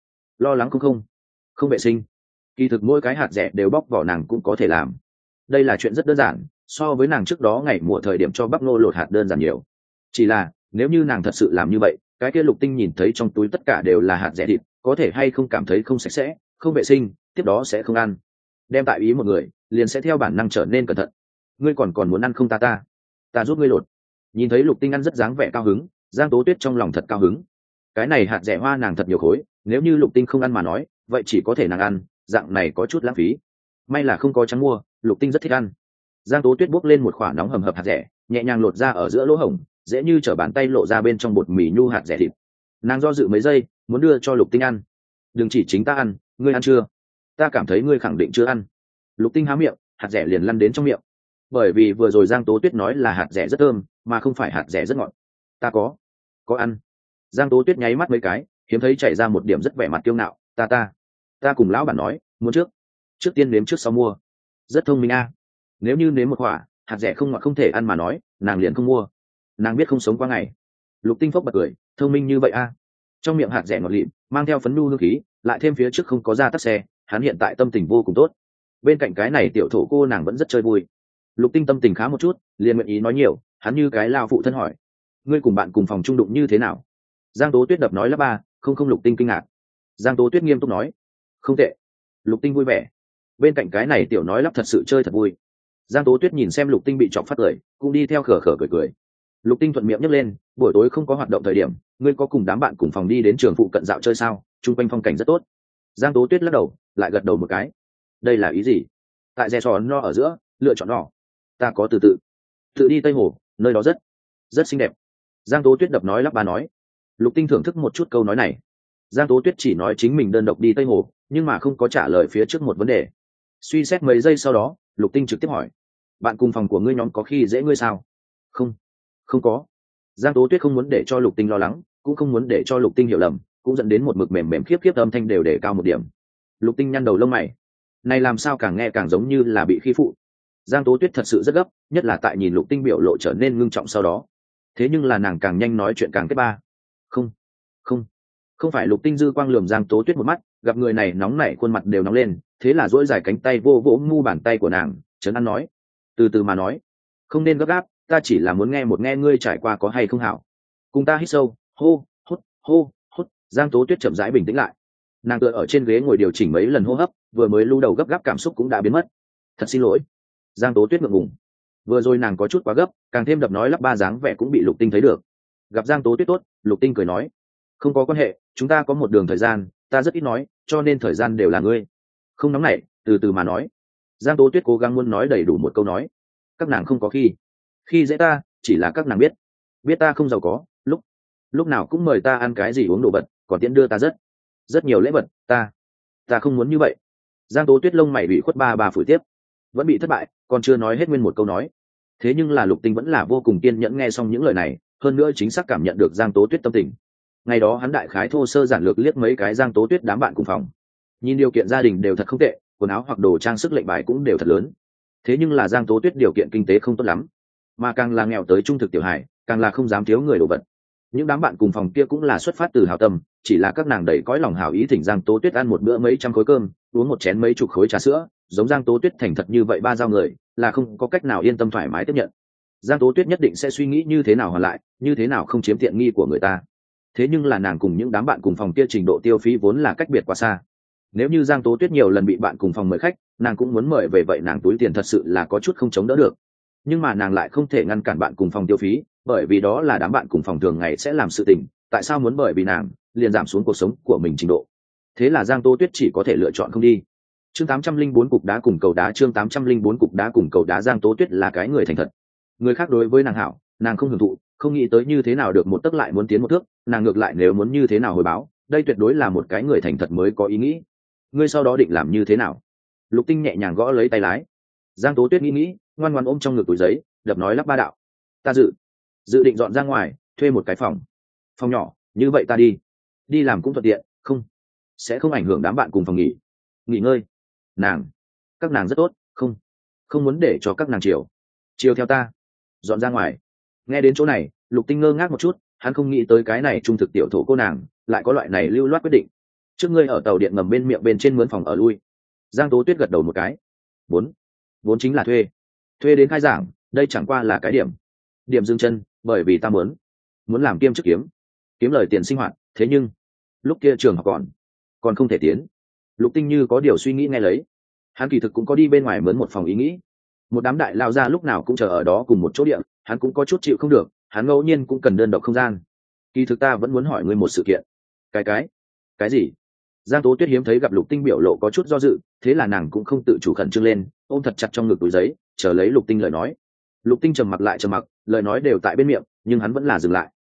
lo lắng không vệ sinh. Kỳ thực mỗi cái hạt rẻ đều bóc vỏ nàng cũng có thể làm. Đây là chuyện rất đơn giản, so với nàng trước đó ngày mùa thời điểm cho bắp ngô lột hạt đơn giản nhiều. Chỉ là nếu như nàng thật sự làm như vậy, cái kia Lục Tinh nhìn thấy trong túi tất cả đều là hạt rẻ thịt, có thể hay không cảm thấy không sạch sẽ, không vệ sinh, tiếp đó sẽ không ăn. Đem tại ý một người, liền sẽ theo bản năng trở nên cẩn thận. Ngươi còn muốn ăn không ta giúp ngươi lột. Nhìn thấy Lục Tinh ăn rất dáng vẻ cao hứng, Giang Tố Tuyết trong lòng thật cao hứng. Cái này hạt rẻ hoa nàng thật nhiều khối, nếu như Lục Tinh không ăn mà nói, vậy chỉ có thể nàng ăn, dạng này có chút lãng phí. May là không có trắng mua, Lục Tinh rất thích ăn. Giang Tố Tuyết bốc lên một quả nóng hầm hập hạt rẻ, nhẹ nhàng lột ra ở giữa lỗ hổng, dễ như trở bàn tay lộ ra bên trong bột mì nhu hạt rẻ thịt. Nàng do dự mấy giây, muốn đưa cho Lục Tinh ăn. Đừng chỉ chính ta ăn, ngươi ăn chưa? Ta cảm thấy ngươi khẳng định chưa ăn. Lục Tinh há miệng, hạt rẻ liền lăn đến trong miệng. Bởi vì vừa rồi Giang Tố Tuyết nói là hạt rẻ rất thơm, mà không phải hạt rẻ rất ngọt. Ta có ăn. Giang Tố Tuyết nháy mắt mấy cái, hiếm thấy chảy ra một điểm rất vẻ mặt kiêu ngạo. Ta cùng lão bản nói, muốn trước tiên nếm trước sau mua. Rất thông minh a. Nếu như nếm một quả hạt rẻ không ngọt không thể ăn mà nói, nàng liền không mua. Nàng biết không sống qua ngày. Lục Tinh phốc bật cười, thông minh như vậy a. Trong miệng hạt rẻ ngọt lịm, mang theo phấn nu hương khí, lại thêm phía trước không có ra tắc xe, hắn hiện tại tâm tình vô cùng tốt. Bên cạnh cái này tiểu thổ cô nàng vẫn rất chơi vui. Lục Tinh tâm tình khá một chút, liền nguyện ý nói nhiều, hắn như cái lao phụ thân hỏi: ngươi cùng bạn cùng phòng chung đụng như thế nào? Giang Tố Tuyết đập nói lắp ba, không. Lục Tinh kinh ngạc. Giang Tố Tuyết nghiêm túc nói: không tệ. Lục Tinh vui vẻ. Bên cạnh cái này tiểu nói lắp thật sự chơi thật vui. Giang Tố Tuyết nhìn xem Lục Tinh bị chọc phát cười, cũng đi theo khở khở cười. Lục Tinh thuận miệng nhấc lên: buổi tối không có hoạt động thời điểm, ngươi có cùng đám bạn cùng phòng đi đến trường phụ cận dạo chơi sao? Trung quanh phong cảnh rất tốt. Giang Tố Tuyết lắc đầu, lại gật đầu một cái. Đây là ý gì? Tại rè sò no ở giữa, lựa chọn nọ. Ta có tự đi Tây Hồ, nơi đó rất xinh đẹp. Giang Tố Tuyết đập nói lắp ba nói. Lục Tinh thưởng thức một chút câu nói này. Giang Tố Tuyết chỉ nói chính mình đơn độc đi Tây Hồ, nhưng mà không có trả lời phía trước một vấn đề. Suy xét mấy giây sau đó, Lục Tinh trực tiếp hỏi: bạn cùng phòng của ngươi nhóm có khi dễ ngươi sao? Không có. Giang Tố Tuyết không muốn để cho Lục Tinh lo lắng, cũng không muốn để cho Lục Tinh hiểu lầm, cũng dẫn đến một mực mềm khiếp âm thanh đều để cao một điểm. Lục Tinh nhăn đầu lông mày, này làm sao càng nghe càng giống như là bị khi phụ. Giang Tố Tuyết thật sự rất gấp, nhất là tại nhìn Lục Tinh biểu lộ trở nên ngưng trọng sau đó. Thế nhưng là nàng càng nhanh nói chuyện càng kết ba. Không phải. Lục Tinh dư quang lườm Giang Tố Tuyết một mắt, gặp người này nóng nảy khuôn mặt đều nóng lên, thế là duỗi dài cánh tay vô vỗ ngu bàn tay của nàng, trấn an nói: từ từ mà nói, không nên gấp gáp, ta chỉ là muốn nghe ngươi trải qua có hay không hảo. Cùng ta hít sâu, hô hút. Giang Tố Tuyết chậm rãi bình tĩnh lại. Nàng tựa ở trên ghế ngồi điều chỉnh mấy lần hô hấp, vừa mới lưu đầu gấp gáp cảm xúc cũng đã biến mất. Thật xin lỗi. Giang Tố Tuyết ngượng ngùng. Vừa rồi nàng có chút quá gấp, càng thêm đập nói lắp ba dáng vẻ cũng bị Lục Tinh thấy được. Gặp Giang Tố Tuyết tốt, Lục Tinh cười nói: không có quan hệ, chúng ta có một đường thời gian, ta rất ít nói, cho nên thời gian đều là ngươi. Không nóng nảy, từ từ mà nói. Giang Tố Tuyết cố gắng muốn nói đầy đủ một câu nói. Các nàng không có khi dễ ta, chỉ là các nàng biết ta không giàu có, lúc nào cũng mời ta ăn cái gì uống đồ vật, còn tiễn đưa ta rất nhiều lễ vật, ta không muốn như vậy. Giang Tố Tuyết lông mày bị khuất ba phủi tiếp, vẫn bị thất bại, còn chưa nói hết nguyên một câu nói. Thế nhưng là Lục Tinh vẫn là vô cùng kiên nhẫn nghe xong những lời này, hơn nữa chính xác cảm nhận được Giang Tố Tuyết tâm tình. Ngày đó hắn đại khái thô sơ giản lược liếc mấy cái Giang Tố Tuyết đám bạn cùng phòng, nhìn điều kiện gia đình đều thật không tệ, quần áo hoặc đồ trang sức lệnh bài cũng đều thật lớn. Thế nhưng là Giang Tố Tuyết điều kiện kinh tế không tốt lắm, mà càng là nghèo tới trung thực tiểu hài, càng là không dám thiếu người đồ vật. Những đám bạn cùng phòng kia cũng là xuất phát từ hảo tâm, chỉ là các nàng đầy cõi lòng hảo ý thỉnh Giang Tố Tuyết ăn một bữa mấy trăm khối cơm, uống một chén mấy chục khối trà sữa, giống Giang Tố Tuyết thành thật như vậy ba giao người, là không có cách nào yên tâm thoải mái tiếp nhận. Giang Tố Tuyết nhất định sẽ suy nghĩ như thế nào hoàn lại, như thế nào không chiếm tiện nghi của người ta. Thế nhưng là nàng cùng những đám bạn cùng phòng kia trình độ tiêu phí vốn là cách biệt quá xa. Nếu như Giang Tố Tuyết nhiều lần bị bạn cùng phòng mời khách, nàng cũng muốn mời về, vậy nàng túi tiền thật sự là có chút không chống đỡ được. Nhưng mà nàng lại không thể ngăn cản bạn cùng phòng tiêu phí, bởi vì đó là đám bạn cùng phòng thường ngày sẽ làm sự tình, tại sao muốn bởi vì nàng liền giảm xuống cuộc sống của mình trình độ. Thế là Giang Tố Tuyết chỉ có thể lựa chọn không đi. Chương 804 cục đá cùng cầu đá. Chương 804 cục đá cùng cầu đá. Giang Tố Tuyết là cái người thành thật. Người khác đối với nàng hảo, nàng không hưởng thụ, không nghĩ tới như thế nào được một tấc lại muốn tiến một thước, nàng ngược lại nếu muốn như thế nào hồi báo, đây tuyệt đối là một cái người thành thật mới có ý nghĩ. Ngươi sau đó định làm như thế nào? Lục Tinh nhẹ nhàng gõ lấy tay lái. Giang Tố Tuyết nghĩ, ngoan ngoãn ôm trong ngực túi giấy, đập nói lắp ba đạo: ta dự định dọn ra ngoài, thuê một cái phòng nhỏ, như vậy ta đi làm cũng thuận tiện, sẽ không ảnh hưởng đám bạn cùng phòng nghỉ ngơi. Các nàng rất tốt, không muốn để cho các nàng chiều theo ta dọn ra ngoài. Nghe đến chỗ này, Lục Tinh ngơ ngác một chút, hắn không nghĩ tới cái này trung thực tiểu thổ cô nàng lại có loại này lưu loát quyết định. trước ngươi ở tàu điện ngầm bên miệng bên trên mướn phòng ở lui. Giang Tố Tuyết gật đầu một cái. Vốn chính là thuê đến khai giảng, đây chẳng qua là cái điểm dừng chân, bởi vì ta muốn làm kiêm chức kiếm lời tiền sinh hoạt. Thế nhưng lúc kia trường học còn không thể tiến. Lục Tinh như có điều suy nghĩ nghe lấy. Hắn kỳ thực cũng có đi bên ngoài mướn một phòng ý nghĩ. Một đám đại lao ra lúc nào cũng chờ ở đó cùng một chỗ địa, hắn cũng có chút chịu không được, hắn ngẫu nhiên cũng cần đơn độc không gian. Kỳ thực ta vẫn muốn hỏi ngươi một sự kiện. Cái gì? Giang Tố Tuyết hiếm thấy gặp Lục Tinh biểu lộ có chút do dự, thế là nàng cũng không tự chủ khẩn trương lên, ôm thật chặt trong ngực túi giấy, chờ lấy Lục Tinh lời nói. Lục Tinh trầm mặc, lời nói đều tại bên miệng, nhưng hắn vẫn là dừng lại.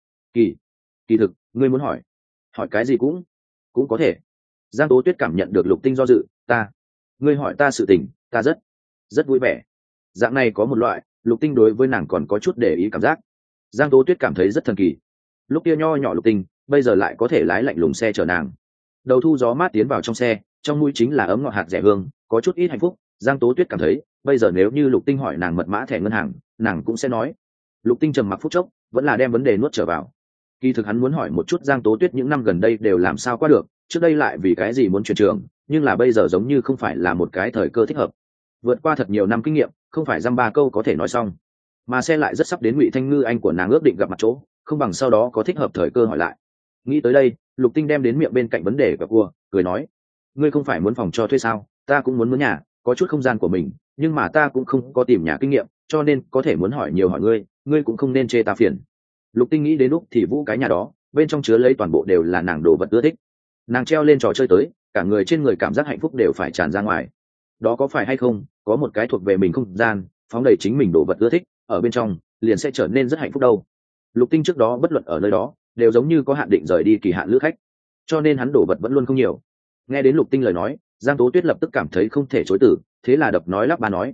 Kỳ thực, ngươi muốn hỏi cái gì cũng có thể. Giang Tố Tuyết cảm nhận được Lục Tinh do dự. Ngươi hỏi ta sự tình, ta rất vui vẻ. Dạng này có một loại Lục Tinh đối với nàng còn có chút để ý cảm giác. Giang Tố Tuyết cảm thấy rất thần kỳ. Lúc kia nho nhỏ Lục Tinh bây giờ lại có thể lái lạnh lùng xe chở nàng. Đầu thu gió mát tiến vào trong xe, trong mũi chính là ấm ngọt hạt rẻ hương, có chút ít hạnh phúc. Giang Tố Tuyết cảm thấy bây giờ nếu như Lục Tinh hỏi nàng mật mã thẻ ngân hàng, nàng cũng sẽ nói. Lục Tinh trầm mặc phút chốc, vẫn là đem vấn đề nuốt trở vào. Kỳ thực hắn muốn hỏi một chút Giang Tố Tuyết những năm gần đây đều làm sao qua được, trước đây lại vì cái gì muốn chuyển trường, nhưng là bây giờ giống như không phải là một cái thời cơ thích hợp. Vượt qua thật nhiều năm kinh nghiệm, không phải dăm ba câu có thể nói xong, mà xe lại rất sắp đến Ngụy Thanh Ngư anh của nàng ước định gặp mặt chỗ, không bằng sau đó có thích hợp thời cơ hỏi lại. Nghĩ tới đây, Lục Tinh đem đến miệng bên cạnh vấn đề và cua, cười nói: ngươi không phải muốn phòng cho thuê sao? Ta cũng muốn nhà, có chút không gian của mình, nhưng mà ta cũng không có tìm nhà kinh nghiệm, cho nên có thể muốn hỏi nhiều hỏi ngươi cũng không nên chê ta phiền. Lục Tinh nghĩ đến lúc thì vũ cái nhà đó bên trong chứa lấy toàn bộ đều là nàng đồ vật ưa thích, nàng treo lên trò chơi tới, cả người trên người cảm giác hạnh phúc đều phải tràn ra ngoài. Đó có phải hay không, có một cái thuộc về mình không gian, phóng đầy chính mình đồ vật ưa thích ở bên trong, liền sẽ trở nên rất hạnh phúc đâu. Lục Tinh trước đó bất luận ở nơi đó đều giống như có hạn định rời đi kỳ hạn lữ khách, cho nên hắn đồ vật vẫn luôn không nhiều. Nghe đến Lục Tinh lời nói, Giang Tố Tuyết lập tức cảm thấy không thể chối từ, thế là đập nói lắp ba nói: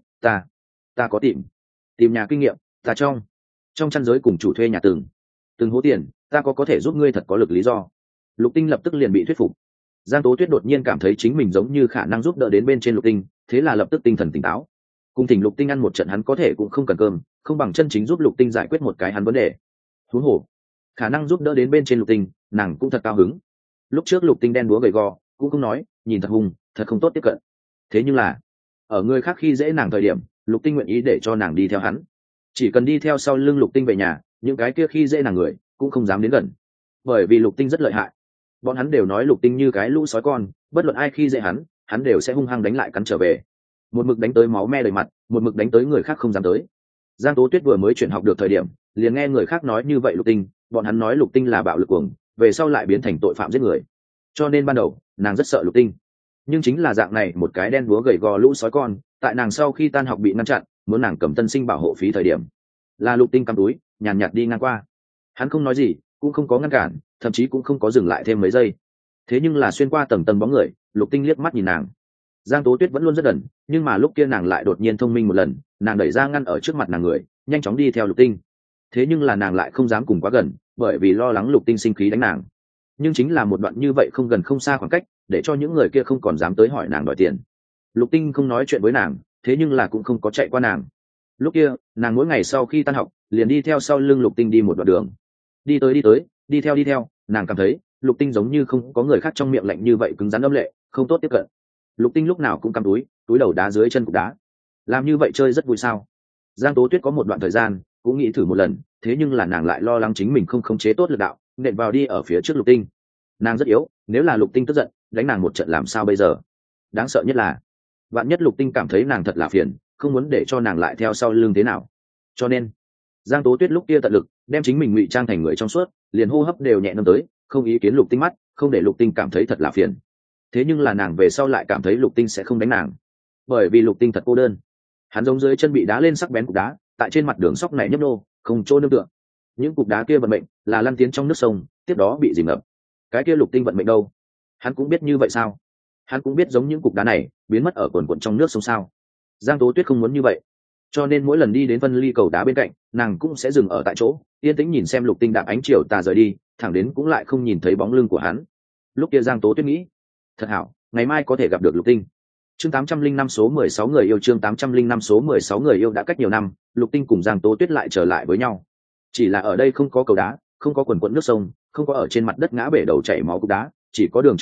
ta có tìm nhà kinh nghiệm, ta trong chăn giới cùng chủ thuê nhà từng hố tiền, ta có thể giúp ngươi thật có lực lý do. Lục Tinh lập tức liền bị thuyết phục. Giang Tố Tuyết đột nhiên cảm thấy chính mình giống như khả năng giúp đỡ đến bên trên Lục Tinh, thế là lập tức tinh thần tỉnh táo. Cùng thỉnh Lục Tinh ăn một trận hắn có thể cũng không cần cơm, không bằng chân chính giúp Lục Tinh giải quyết một cái hắn vấn đề. Huống hồ, khả năng giúp đỡ đến bên trên Lục Tinh, nàng cũng thật cao hứng. Lúc trước Lục Tinh đen đúa gầy gò, cũng không nói, nhìn thật hung, thật không tốt tiếp cận. Thế nhưng là, ở người khác khi dễ nàng thời điểm, Lục Tinh nguyện ý để cho nàng đi theo hắn. Chỉ cần đi theo sau lưng Lục Tinh về nhà, những cái kia khi dễ nàng người cũng không dám đến gần, bởi vì Lục Tinh rất lợi hại. Bọn hắn đều nói Lục Tinh như cái lũ sói con, bất luận ai khi dễ hắn đều sẽ hung hăng đánh lại cắn trở về, một mực đánh tới máu me đầy mặt, một mực đánh tới người khác không dám tới. Giang Tố Tuyết vừa mới chuyển học được thời điểm, liền nghe người khác nói như vậy Lục Tinh, bọn hắn nói Lục Tinh là bạo lực cuồng, về sau lại biến thành tội phạm giết người, cho nên ban đầu nàng rất sợ Lục Tinh. Nhưng chính là dạng này một cái đen búa gầy gò lũ sói con, tại nàng sau khi tan học bị ngăn chặn, muốn nàng cầm tân sinh bảo hộ phí thời điểm, là Lục Tinh cắm túi nhàn nhạt đi ngang qua. Hắn không nói gì, cũng không có ngăn cản, thậm chí cũng không có dừng lại thêm mấy giây. Thế nhưng là xuyên qua tầng tầng bóng người, Lục Tinh liếc mắt nhìn nàng. Giang Tố Tuyết vẫn luôn rất đần, nhưng mà lúc kia nàng lại đột nhiên thông minh một lần, nàng đẩy ra ngăn ở trước mặt nàng người, nhanh chóng đi theo Lục Tinh. Thế nhưng là nàng lại không dám cùng quá gần, bởi vì lo lắng Lục Tinh sinh khí đánh nàng. Nhưng chính là một đoạn như vậy không gần không xa khoảng cách, để cho những người kia không còn dám tới hỏi nàng đòi tiền. Lục Tinh không nói chuyện với nàng, thế nhưng là cũng không có chạy qua nàng. Lúc kia, nàng mỗi ngày sau khi tan học, liền đi theo sau lưng Lục Tinh đi một đoạn đường. Đi tới, đi theo, nàng cảm thấy Lục Tinh giống như không có người khác trong miệng lạnh như vậy cứng rắn âm lệ, không tốt tiếp cận. Lục Tinh lúc nào cũng cắm túi đầu đá dưới chân cục đá. Làm như vậy chơi rất vui sao? Giang Tố Tuyết có một đoạn thời gian cũng nghĩ thử một lần, thế nhưng là nàng lại lo lắng chính mình không khống chế tốt lực đạo, nện vào đi ở phía trước Lục Tinh. Nàng rất yếu, nếu là Lục Tinh tức giận, đánh nàng một trận làm sao bây giờ? Đáng sợ nhất là, vạn nhất Lục Tinh cảm thấy nàng thật là phiền, không muốn để cho nàng lại theo sau lưng thế nào. Cho nên, Giang Tố Tuyết lúc kia tận lực đem chính mình ngụy trang thành người trong suốt, liền hô hấp đều nhẹ nâng tới, không ý kiến Lục Tinh mắt, không để Lục Tinh cảm thấy thật là phiền. Thế nhưng là nàng về sau lại cảm thấy Lục Tinh sẽ không đánh nàng, bởi vì Lục Tinh thật cô đơn. Hắn giống dưới chân bị đá lên sắc bén cục đá, tại trên mặt đường sóc này nhấp nô, không chỗ nương tựa. Những cục đá kia vận mệnh là lăn tiến trong nước sông, tiếp đó bị dìm ngập. Cái kia Lục Tinh vận mệnh đâu? Hắn cũng biết như vậy sao? Hắn cũng biết giống những cục đá này biến mất ở quần quần trong nước sông sao? Giang Tố Tuyết không muốn như vậy, cho nên mỗi lần đi đến phân ly cầu đá bên cạnh, nàng cũng sẽ dừng ở tại chỗ, yên tĩnh nhìn xem Lục Tinh đạp ánh chiều tà rời đi, thẳng đến cũng lại không nhìn thấy bóng lưng của hắn. Lúc kia Giang Tố Tuyết nghĩ, thật hảo, ngày mai có thể gặp được Lục Tinh. Chương 805 số 16 người yêu, chương 805 số 16 người yêu. Đã cách nhiều năm, Lục Tinh cùng Giang Tố Tuyết lại trở lại với nhau. Chỉ là ở đây không có cầu đá, không có quần quần nước sông, không có ở trên mặt đất ngã bể đầu chảy máu cục đá, chỉ có đường trước mắt,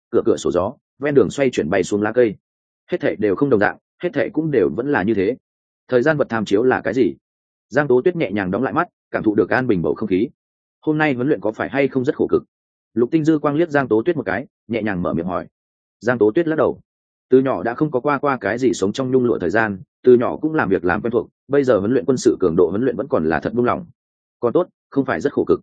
cửa sổ gió ven đường xoay chuyển bay xuống lá cây. Hết thảy đều không đồng dạng, hết thảy cũng đều vẫn là như thế. Thời gian vật tham chiếu là cái gì? Giang Tố Tuyết nhẹ nhàng đóng lại mắt, cảm thụ được an bình bầu không khí. Hôm nay huấn luyện có phải hay không rất khổ cực? Lục Tinh dư quang liếc Giang Tố Tuyết một cái, nhẹ nhàng mở miệng hỏi. Giang Tố Tuyết lắc đầu. Từ nhỏ đã không có qua cái gì sống trong nhung lụa thời gian, từ nhỏ cũng làm việc làm quen thuộc, bây giờ huấn luyện quân sự cường độ huấn luyện vẫn còn là thật buông lỏng. Còn tốt, không phải rất khổ cực.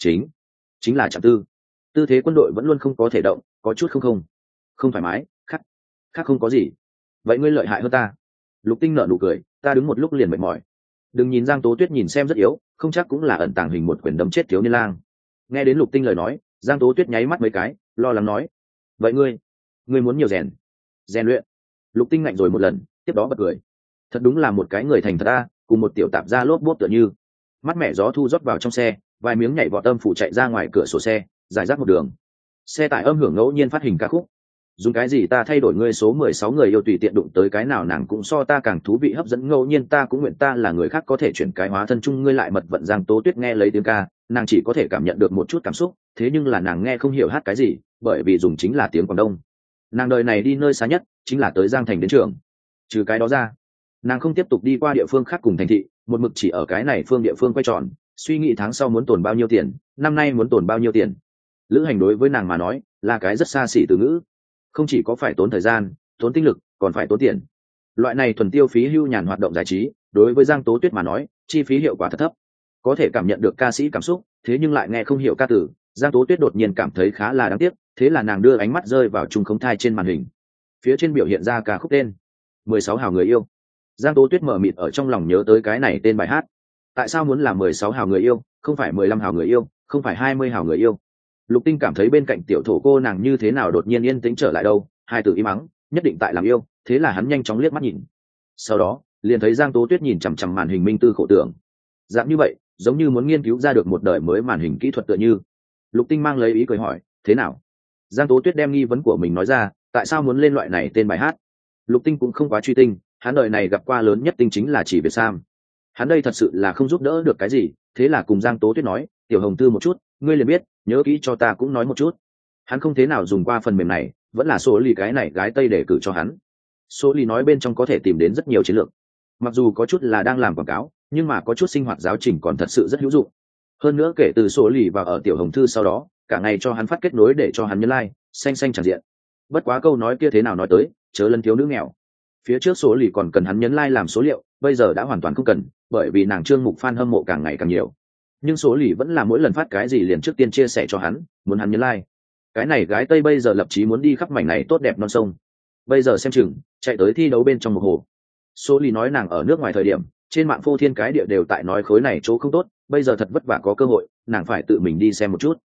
Chính là chạm tư thế quân đội vẫn luôn không có thể động, có chút không thoải mái, khác không có gì. Vậy ngươi lợi hại hơn ta. Lục Tinh nở nụ cười, ta đứng một lúc liền mệt mỏi. Đừng nhìn Giang Tố Tuyết nhìn xem rất yếu, không chắc cũng là ẩn tàng hình một quyền đấm chết thiếu niên lang. Nghe đến Lục Tinh lời nói, Giang Tố Tuyết nháy mắt mấy cái, lo lắng nói. Vậy ngươi muốn nhiều rèn luyện. Lục Tinh ngạnh rồi một lần, tiếp đó bật cười. Thật đúng là một cái người thành thật ta, cùng một tiểu tạp gia lốp bốp tựa như. Mắt mẹ gió thu rót vào trong xe, vài miếng nhảy vọt âm phủ chạy ra ngoài cửa sổ xe, giải rác một đường. Xe tải âm hưởng ngẫu nhiên phát hình ca khúc. Dùng cái gì ta thay đổi ngươi số 16 người yêu tùy tiện đụng tới cái nào nàng cũng so ta càng thú vị hấp dẫn, ngẫu nhiên ta cũng nguyện ta là người khác có thể chuyển cái hóa thân chung ngươi lại mật vận. Giang Tố Tuyết nghe lấy tiếng ca, nàng chỉ có thể cảm nhận được một chút cảm xúc, thế nhưng là nàng nghe không hiểu hát cái gì, bởi vì dùng chính là tiếng Quảng Đông. Nàng đời này đi nơi xa nhất chính là tới Giang Thành đến trường. Trừ cái đó ra, nàng không tiếp tục đi qua địa phương khác cùng thành thị, một mực chỉ ở cái này phương địa phương quay tròn, suy nghĩ tháng sau muốn tồn bao nhiêu tiền, năm nay muốn tồn bao nhiêu tiền. Lữ hành đối với nàng mà nói là cái rất xa xỉ từ ngữ, không chỉ có phải tốn thời gian, tốn tinh lực, còn phải tốn tiền. Loại này thuần tiêu phí hưu nhàn hoạt động giải trí, đối với Giang Tố Tuyết mà nói, chi phí hiệu quả thật thấp. Có thể cảm nhận được ca sĩ cảm xúc, thế nhưng lại nghe không hiểu ca từ, Giang Tố Tuyết đột nhiên cảm thấy khá là đáng tiếc, thế là nàng đưa ánh mắt rơi vào trung không thai trên màn hình. Phía trên biểu hiện ra ca khúc tên 16 hào người yêu. Giang Tố Tuyết mở mịt ở trong lòng nhớ tới cái này tên bài hát. Tại sao muốn là 16 hào người yêu, không phải 15 hào người yêu, không phải 20 hào người yêu? Lục Tinh cảm thấy bên cạnh tiểu thổ cô nàng như thế nào đột nhiên yên tĩnh trở lại đâu, hai từ im mắng, nhất định tại làm yêu, thế là hắn nhanh chóng liếc mắt nhìn. Sau đó, liền thấy Giang Tố Tuyết nhìn chằm chằm màn hình minh tư khổ tưởng. Dạng như vậy, giống như muốn nghiên cứu ra được một đời mới màn hình kỹ thuật tựa như. Lục Tinh mang lấy ý cười hỏi, thế nào? Giang Tố Tuyết đem nghi vấn của mình nói ra, tại sao muốn lên loại này tên bài hát? Lục Tinh cũng không quá truy tinh, hắn đời này gặp qua lớn nhất tinh chính là chỉ Việt Sam. Hắn đây thật sự là không giúp đỡ được cái gì, thế là cùng Giang Tố Tuyết nói, tiểu Hồng Tư một chút, ngươi liền biết, nhớ kỹ cho ta cũng nói một chút. Hắn không thế nào dùng qua phần mềm này, vẫn là số lì cái này gái Tây để cử cho hắn. Số lì nói bên trong có thể tìm đến rất nhiều chiến lược, mặc dù có chút là đang làm quảng cáo, nhưng mà có chút sinh hoạt giáo trình còn thật sự rất hữu dụng. Hơn nữa kể từ số lì vào ở tiểu Hồng Thư sau đó, cả ngày cho hắn phát kết nối để cho hắn nhấn like, xanh xanh chẳng diện. Bất quá câu nói kia thế nào nói tới, chớ lân thiếu nữ nghèo. Phía trước số lì còn cần hắn nhấn like làm số liệu, bây giờ đã hoàn toàn không cần, bởi vì nàng trương mục fan hâm mộ càng ngày càng nhiều. Nhưng số lì vẫn là mỗi lần phát cái gì liền trước tiên chia sẻ cho hắn, muốn hắn nhấn like. Cái này gái Tây bây giờ lập chí muốn đi khắp mảnh này tốt đẹp non sông. Bây giờ xem chừng chạy tới thi đấu bên trong một hồ. Số lì nói nàng ở nước ngoài thời điểm, trên mạng phô thiên cái địa đều tại nói khối này chỗ không tốt, bây giờ thật vất vả có cơ hội, nàng phải tự mình đi xem một chút.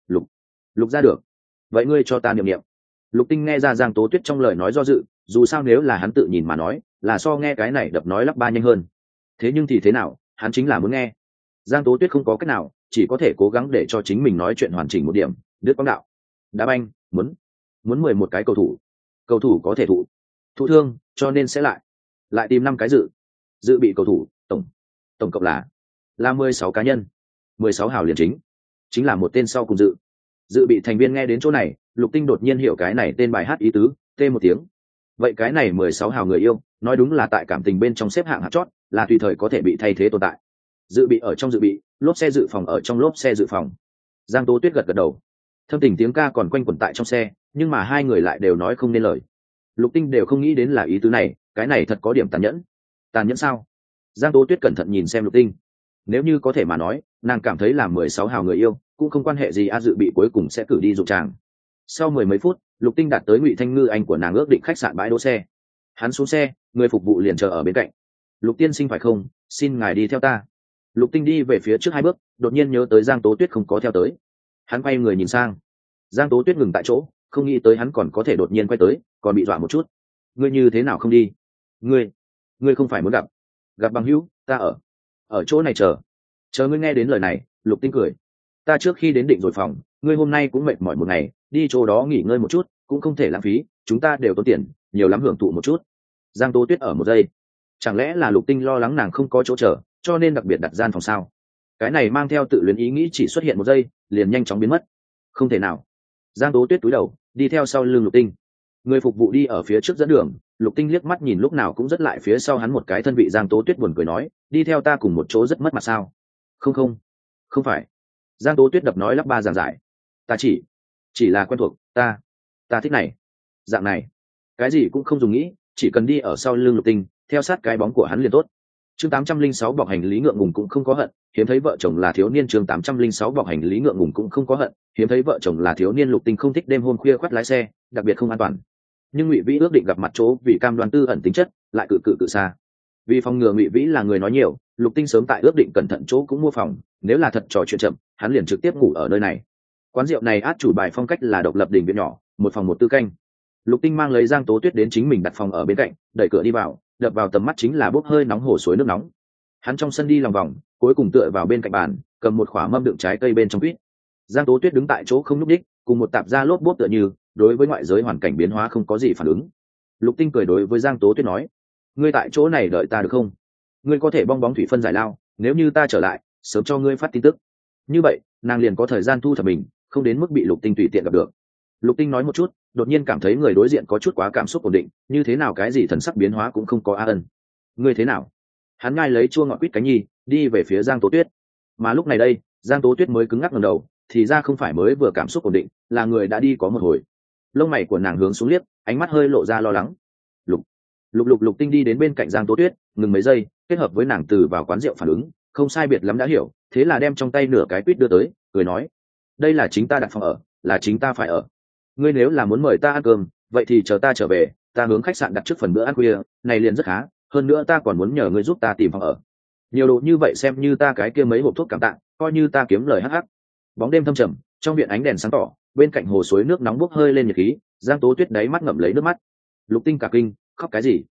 Lục ra được. Vậy ngươi cho ta niệm niệm. Lục Tinh nghe ra Giang Tố Tuyết trong lời nói do dự, dù sao nếu là hắn tự nhìn mà nói, là so nghe cái này đập nói lắp ba nhanh hơn. Thế nhưng thì thế nào, hắn chính là muốn nghe. Giang Tố Tuyết không có cách nào, chỉ có thể cố gắng để cho chính mình nói chuyện hoàn chỉnh một điểm. Đứt quang đạo. Đá banh, muốn 11 cái cầu thủ có thể thụ thương, cho nên sẽ lại tìm 5 cái dự bị cầu thủ, tổng cộng là 16 cá nhân, 16 hào liền chính là một tên sau cùng dự bị thành viên. Nghe đến chỗ này, Lục Tinh đột nhiên hiểu cái này tên bài hát ý tứ, tê một tiếng. Vậy cái này 16 hào người yêu, nói đúng là tại cảm tình bên trong xếp hạng hạt chót, là tùy thời có thể bị thay thế tồn tại. Dự bị ở trong dự bị, lốp xe dự phòng ở trong lốp xe dự phòng. Giang Tố Tuyết gật gật đầu. Thâm tình tiếng ca còn quanh quẩn tại trong xe, nhưng mà hai người lại đều nói không nên lời. Lục Tinh đều không nghĩ đến là ý tứ này, cái này thật có điểm tàn nhẫn. Tàn nhẫn sao? Giang Tố Tuyết cẩn thận nhìn xem Lục Tinh. Nếu như có thể mà nói, nàng cảm thấy là 16 hào người yêu cũng không quan hệ gì, dự bị cuối cùng sẽ cử đi dụng tràng. Sau 10 mấy phút, Lục Tinh đạt tới Ngụy Thanh Ngư anh của nàng ước định khách sạn bãi đỗ xe. Hắn xuống xe, người phục vụ liền chờ ở bên cạnh. Lục tiên sinh phải không, xin ngài đi theo ta. Lục Tinh đi về phía trước 2 bước, đột nhiên nhớ tới Giang Tố Tuyết không có theo tới. Hắn quay người nhìn sang. Giang Tố Tuyết ngừng tại chỗ, không nghĩ tới hắn còn có thể đột nhiên quay tới, còn bị dọa một chút. Ngươi như thế nào không đi? Ngươi không phải muốn gặp bằng hữu, ta ở chỗ này chờ ngươi. Nghe đến lời này, Lục Tinh cười. Ta trước khi đến định rồi phòng, ngươi hôm nay cũng mệt mỏi một ngày, đi chỗ đó nghỉ ngơi một chút, cũng không thể lãng phí, chúng ta đều tốn tiền, nhiều lắm hưởng thụ một chút. Giang Tố Tuyết ở một giây. Chẳng lẽ là Lục Tinh lo lắng nàng không có chỗ chờ, cho nên đặc biệt đặt gian phòng sao? Cái này mang theo tự luyến ý nghĩ chỉ xuất hiện một giây, liền nhanh chóng biến mất. Không thể nào. Giang Tố Tuyết cúi đầu, đi theo sau lưng Lục Tinh. Người phục vụ đi ở phía trước dẫn đường, Lục Tinh liếc mắt nhìn lúc nào cũng rất lại phía sau hắn một cái thân vị Giang Tố Tuyết buồn cười nói, đi theo ta cùng một chỗ rất mất mặt sao? Không không, không phải. Giang Tố Tuyết đập nói lắp ba giảng giải, ta chỉ là quen thuộc, ta thích này, dạng này, cái gì cũng không dùng nghĩ, chỉ cần đi ở sau lưng Lục Tinh, theo sát cái bóng của hắn liền tốt. Chương 806 bọc hành lý ngượng ngùng cũng không có hận, hiếm thấy vợ chồng là thiếu niên. Chương 806 bọc hành lý ngượng ngùng cũng không có hận, hiếm thấy vợ chồng là thiếu niên. Lục Tinh không thích đêm hôm khuya khoắt lái xe, đặc biệt không an toàn. Nhưng Ngụy Vĩ ước định gặp mặt chỗ vì cam đoan tư ẩn tính chất, lại cự xa. Vì phòng ngừa Ngụy Vĩ là người nói nhiều, Lục Tinh sớm tại ước định cẩn thận chỗ cũng mua phòng, nếu là thật trò chuyện chậm, hắn liền trực tiếp ngủ ở nơi này. Quán rượu này át chủ bài phong cách là độc lập đình viện nhỏ, một phòng một tư canh. Lục Tinh mang lấy Giang Tố Tuyết đến chính mình đặt phòng ở bên cạnh, đẩy cửa đi vào, đập vào tầm mắt chính là bốc hơi nóng hồ suối nước nóng. Hắn trong sân đi lòng vòng, cuối cùng tựa vào bên cạnh bàn, cầm một khỏa mâm đựng trái cây bên trong quýt. Giang Tố Tuyết đứng tại chỗ không nhúc nhích, cùng một tạp gia lốp bốp tựa như, đối với ngoại giới hoàn cảnh biến hóa không có gì phản ứng. Lục Tinh cười đối với Giang Tố Tuyết nói, ngươi tại chỗ này đợi ta được không? Ngươi có thể bong bóng thủy phân giải lao, nếu như ta trở lại, sớm cho ngươi phát tin tức. Như vậy, nàng liền có thời gian thu thập mình, không đến mức bị Lục Tinh tùy tiện gặp được. Lục Tinh nói một chút, đột nhiên cảm thấy người đối diện có chút quá cảm xúc ổn định, như thế nào cái gì thần sắc biến hóa cũng không có. A Ân, ngươi thế nào? Hắn ngay lấy chua ngọt quýt cánh nhi, đi về phía Giang Tố Tuyết. Mà lúc này đây, Giang Tố Tuyết mới cứng ngắc ngẩng đầu, thì ra không phải mới vừa cảm xúc ổn định, là người đã đi có một hồi. Lông mày của nàng hướng xuống liếc, ánh mắt hơi lộ ra lo lắng. Lục Tinh đi đến bên cạnh Giang Tố Tuyết, ngừng mấy giây, kết hợp với nàng từ vào quán rượu phản ứng, không sai biệt lắm đã hiểu, thế là đem trong tay nửa cái quýt đưa tới, cười nói, đây là chính ta đặt phòng ở, là chính ta phải ở. Ngươi nếu là muốn mời ta ăn cơm, vậy thì chờ ta trở về, ta hướng khách sạn đặt trước phần bữa ăn khuya, này liền rất khá, hơn nữa ta còn muốn nhờ ngươi giúp ta tìm phòng ở. Nhiều đồ như vậy xem như ta cái kia mấy hộp thuốc cảm tạ, coi như ta kiếm lời hắc hắc. Bóng đêm thâm trầm, trong viện ánh đèn sáng tỏ, bên cạnh hồ suối nước nóng bốc hơi lên nhiệt khí, Giang Tố Tuyết đáy mắt ngậm lấy nước mắt. Lục Tinh cả kinh, khóc cái gì?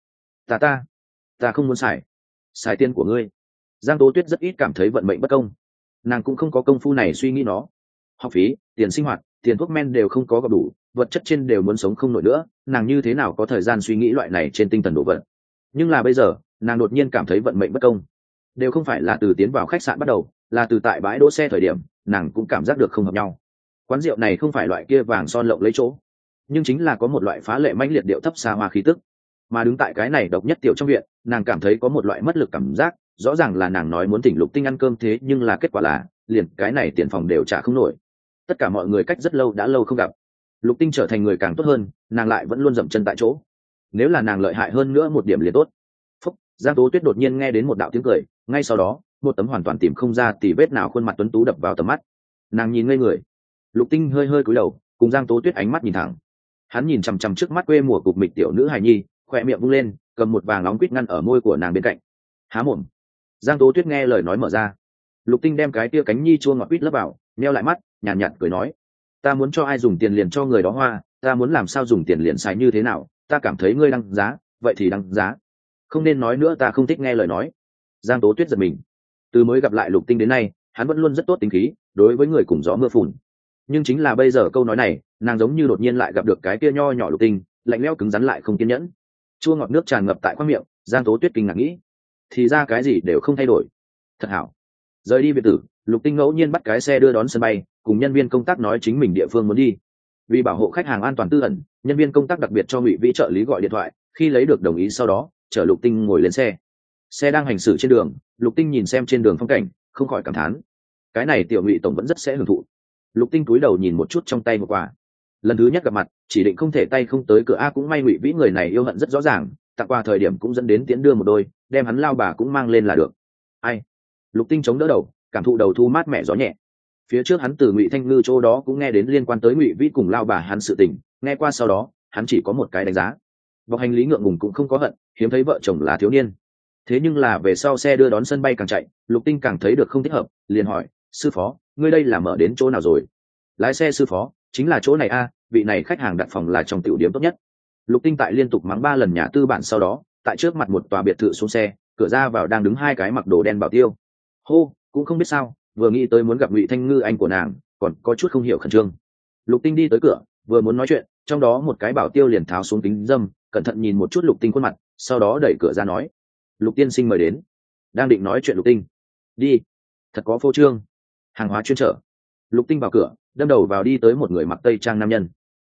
Ta không muốn xài tiền của ngươi. Giang Tố Tuyết rất ít cảm thấy vận mệnh bất công, nàng cũng không có công phu này suy nghĩ nó. Học phí, tiền sinh hoạt, tiền thuốc men đều không có gặp đủ, vật chất trên đều muốn sống không nổi nữa, nàng như thế nào có thời gian suy nghĩ loại này trên tinh thần đồ vật. Nhưng là bây giờ, nàng đột nhiên cảm thấy vận mệnh bất công, đều không phải là từ tiến vào khách sạn bắt đầu, là từ tại bãi đỗ xe thời điểm, nàng cũng cảm giác được không hợp nhau. Quán rượu này không phải loại kia vàng son lộng lấy chỗ, nhưng chính là có một loại phá lệ mãnh liệt điệu thấp xa hoa khí tức. Mà đứng tại cái này độc nhất tiểu trong viện, nàng cảm thấy có một loại mất lực cảm giác, rõ ràng là nàng nói muốn thỉnh Lục Tinh ăn cơm, thế nhưng là kết quả là liền cái này tiền phòng đều trả không nổi. Tất cả mọi người cách rất lâu đã lâu không gặp, Lục Tinh trở thành người càng tốt hơn, nàng lại vẫn luôn dậm chân tại chỗ. Nếu là nàng lợi hại hơn nữa một điểm liền tốt. Phúc, Giang Tố Tuyết đột nhiên nghe đến một đạo tiếng cười, ngay sau đó một tấm hoàn toàn tìm không ra tỉ vết nào khuôn mặt tuấn tú đập vào tầm mắt. Nàng nhìn ngây người. Lục Tinh hơi hơi cúi đầu, cùng Giang Tố Tuyết ánh mắt nhìn thẳng. Hắn nhìn chằm chằm trước mắt quê mùa cục mịch tiểu nữ hài nhi, khỏe miệng vung lên, cầm một vàng nóng quýt ngăn ở môi của nàng bên cạnh. Há mồm. Giang Tố Tuyết nghe lời nói mở ra. Lục Tinh đem cái tia cánh nhi chua ngọt quýt lấp vào, nheo lại mắt, nhàn nhạt cười nói, ta muốn cho ai dùng tiền liền cho người đó hoa, ta muốn làm sao dùng tiền liền xài như thế nào, ta cảm thấy ngươi đăng giá, vậy thì đăng giá, không nên nói nữa, ta không thích nghe lời nói. Giang Tố Tuyết giật mình. Từ mới gặp lại Lục Tinh đến nay, hắn vẫn luôn rất tốt tính khí, đối với người cùng gió mưa phùn. Nhưng chính là bây giờ câu nói này, nàng giống như đột nhiên lại gặp được cái kia nho nhỏ Lục Tinh, lạnh lẽo cứng rắn lại không kiên nhẫn. Chua ngọt nước tràn ngập tại khoang miệng, Giang Tố Tuyết kinh ngạc nghĩ, thì ra cái gì đều không thay đổi. Thật hảo. Rời đi biệt tử, Lục Tinh ngẫu nhiên bắt cái xe đưa đón sân bay, cùng nhân viên công tác nói chính mình địa phương muốn đi. Vì bảo hộ khách hàng an toàn tư ẩn, nhân viên công tác đặc biệt cho Ngụy Vĩ trợ lý gọi điện thoại, khi lấy được đồng ý sau đó, chở Lục Tinh ngồi lên xe. Xe đang hành xử trên đường, Lục Tinh nhìn xem trên đường phong cảnh, không khỏi cảm thán, cái này tiểu Ngụy tổng vẫn rất sẽ hưởng thụ. Lục Tinh cúi đầu nhìn một chút trong tay một quà. Lần thứ nhất gặp mặt, chỉ định không thể tay không tới cửa, a cũng may Ngụy Vĩ người này yêu hận rất rõ ràng, tặng quà thời điểm cũng dẫn đến tiễn đưa một đôi, đem hắn lao bà cũng mang lên là được. Ai? Lục Tinh chống đỡ đầu, cảm thụ đầu thu mát mẻ gió nhẹ. Phía trước hắn từ Ngụy Thanh Ngư chỗ đó cũng nghe đến liên quan tới Ngụy Vĩ cùng lao bà hắn sự tình, nghe qua sau đó, hắn chỉ có một cái đánh giá. Bọc hành lý ngượng ngùng cũng không có hận, hiếm thấy vợ chồng là thiếu niên. Thế nhưng là về sau xe đưa đón sân bay càng chạy, Lục Tinh càng thấy được không thích hợp, liền hỏi, sư phó, ngươi đây là mở đến chỗ nào rồi? Lái xe sư phó, chính là chỗ này a, vị này khách hàng đặt phòng là trong tiểu điểm tốt nhất. Lục Tinh tại liên tục mắng 3 lần nhà tư bản sau đó, tại trước mặt một tòa biệt thự xuống xe, cửa ra vào đang đứng hai cái mặc đồ đen bảo tiêu. Hô, cũng không biết sao, vừa nghĩ tới muốn gặp Ngụy Thanh Ngư anh của nàng, còn có chút không hiểu khẩn trương. Lục Tinh đi tới cửa, vừa muốn nói chuyện, trong đó một cái bảo tiêu liền tháo xuống kính dâm, cẩn thận nhìn một chút Lục Tinh khuôn mặt, sau đó đẩy cửa ra nói, Lục tiên sinh mời đến. Đang định nói chuyện Lục Tinh, đi, thật có phô trương, hàng hóa chuyên trở. Lục Tinh vào cửa, đâm đầu vào đi tới một người mặc tây trang nam nhân.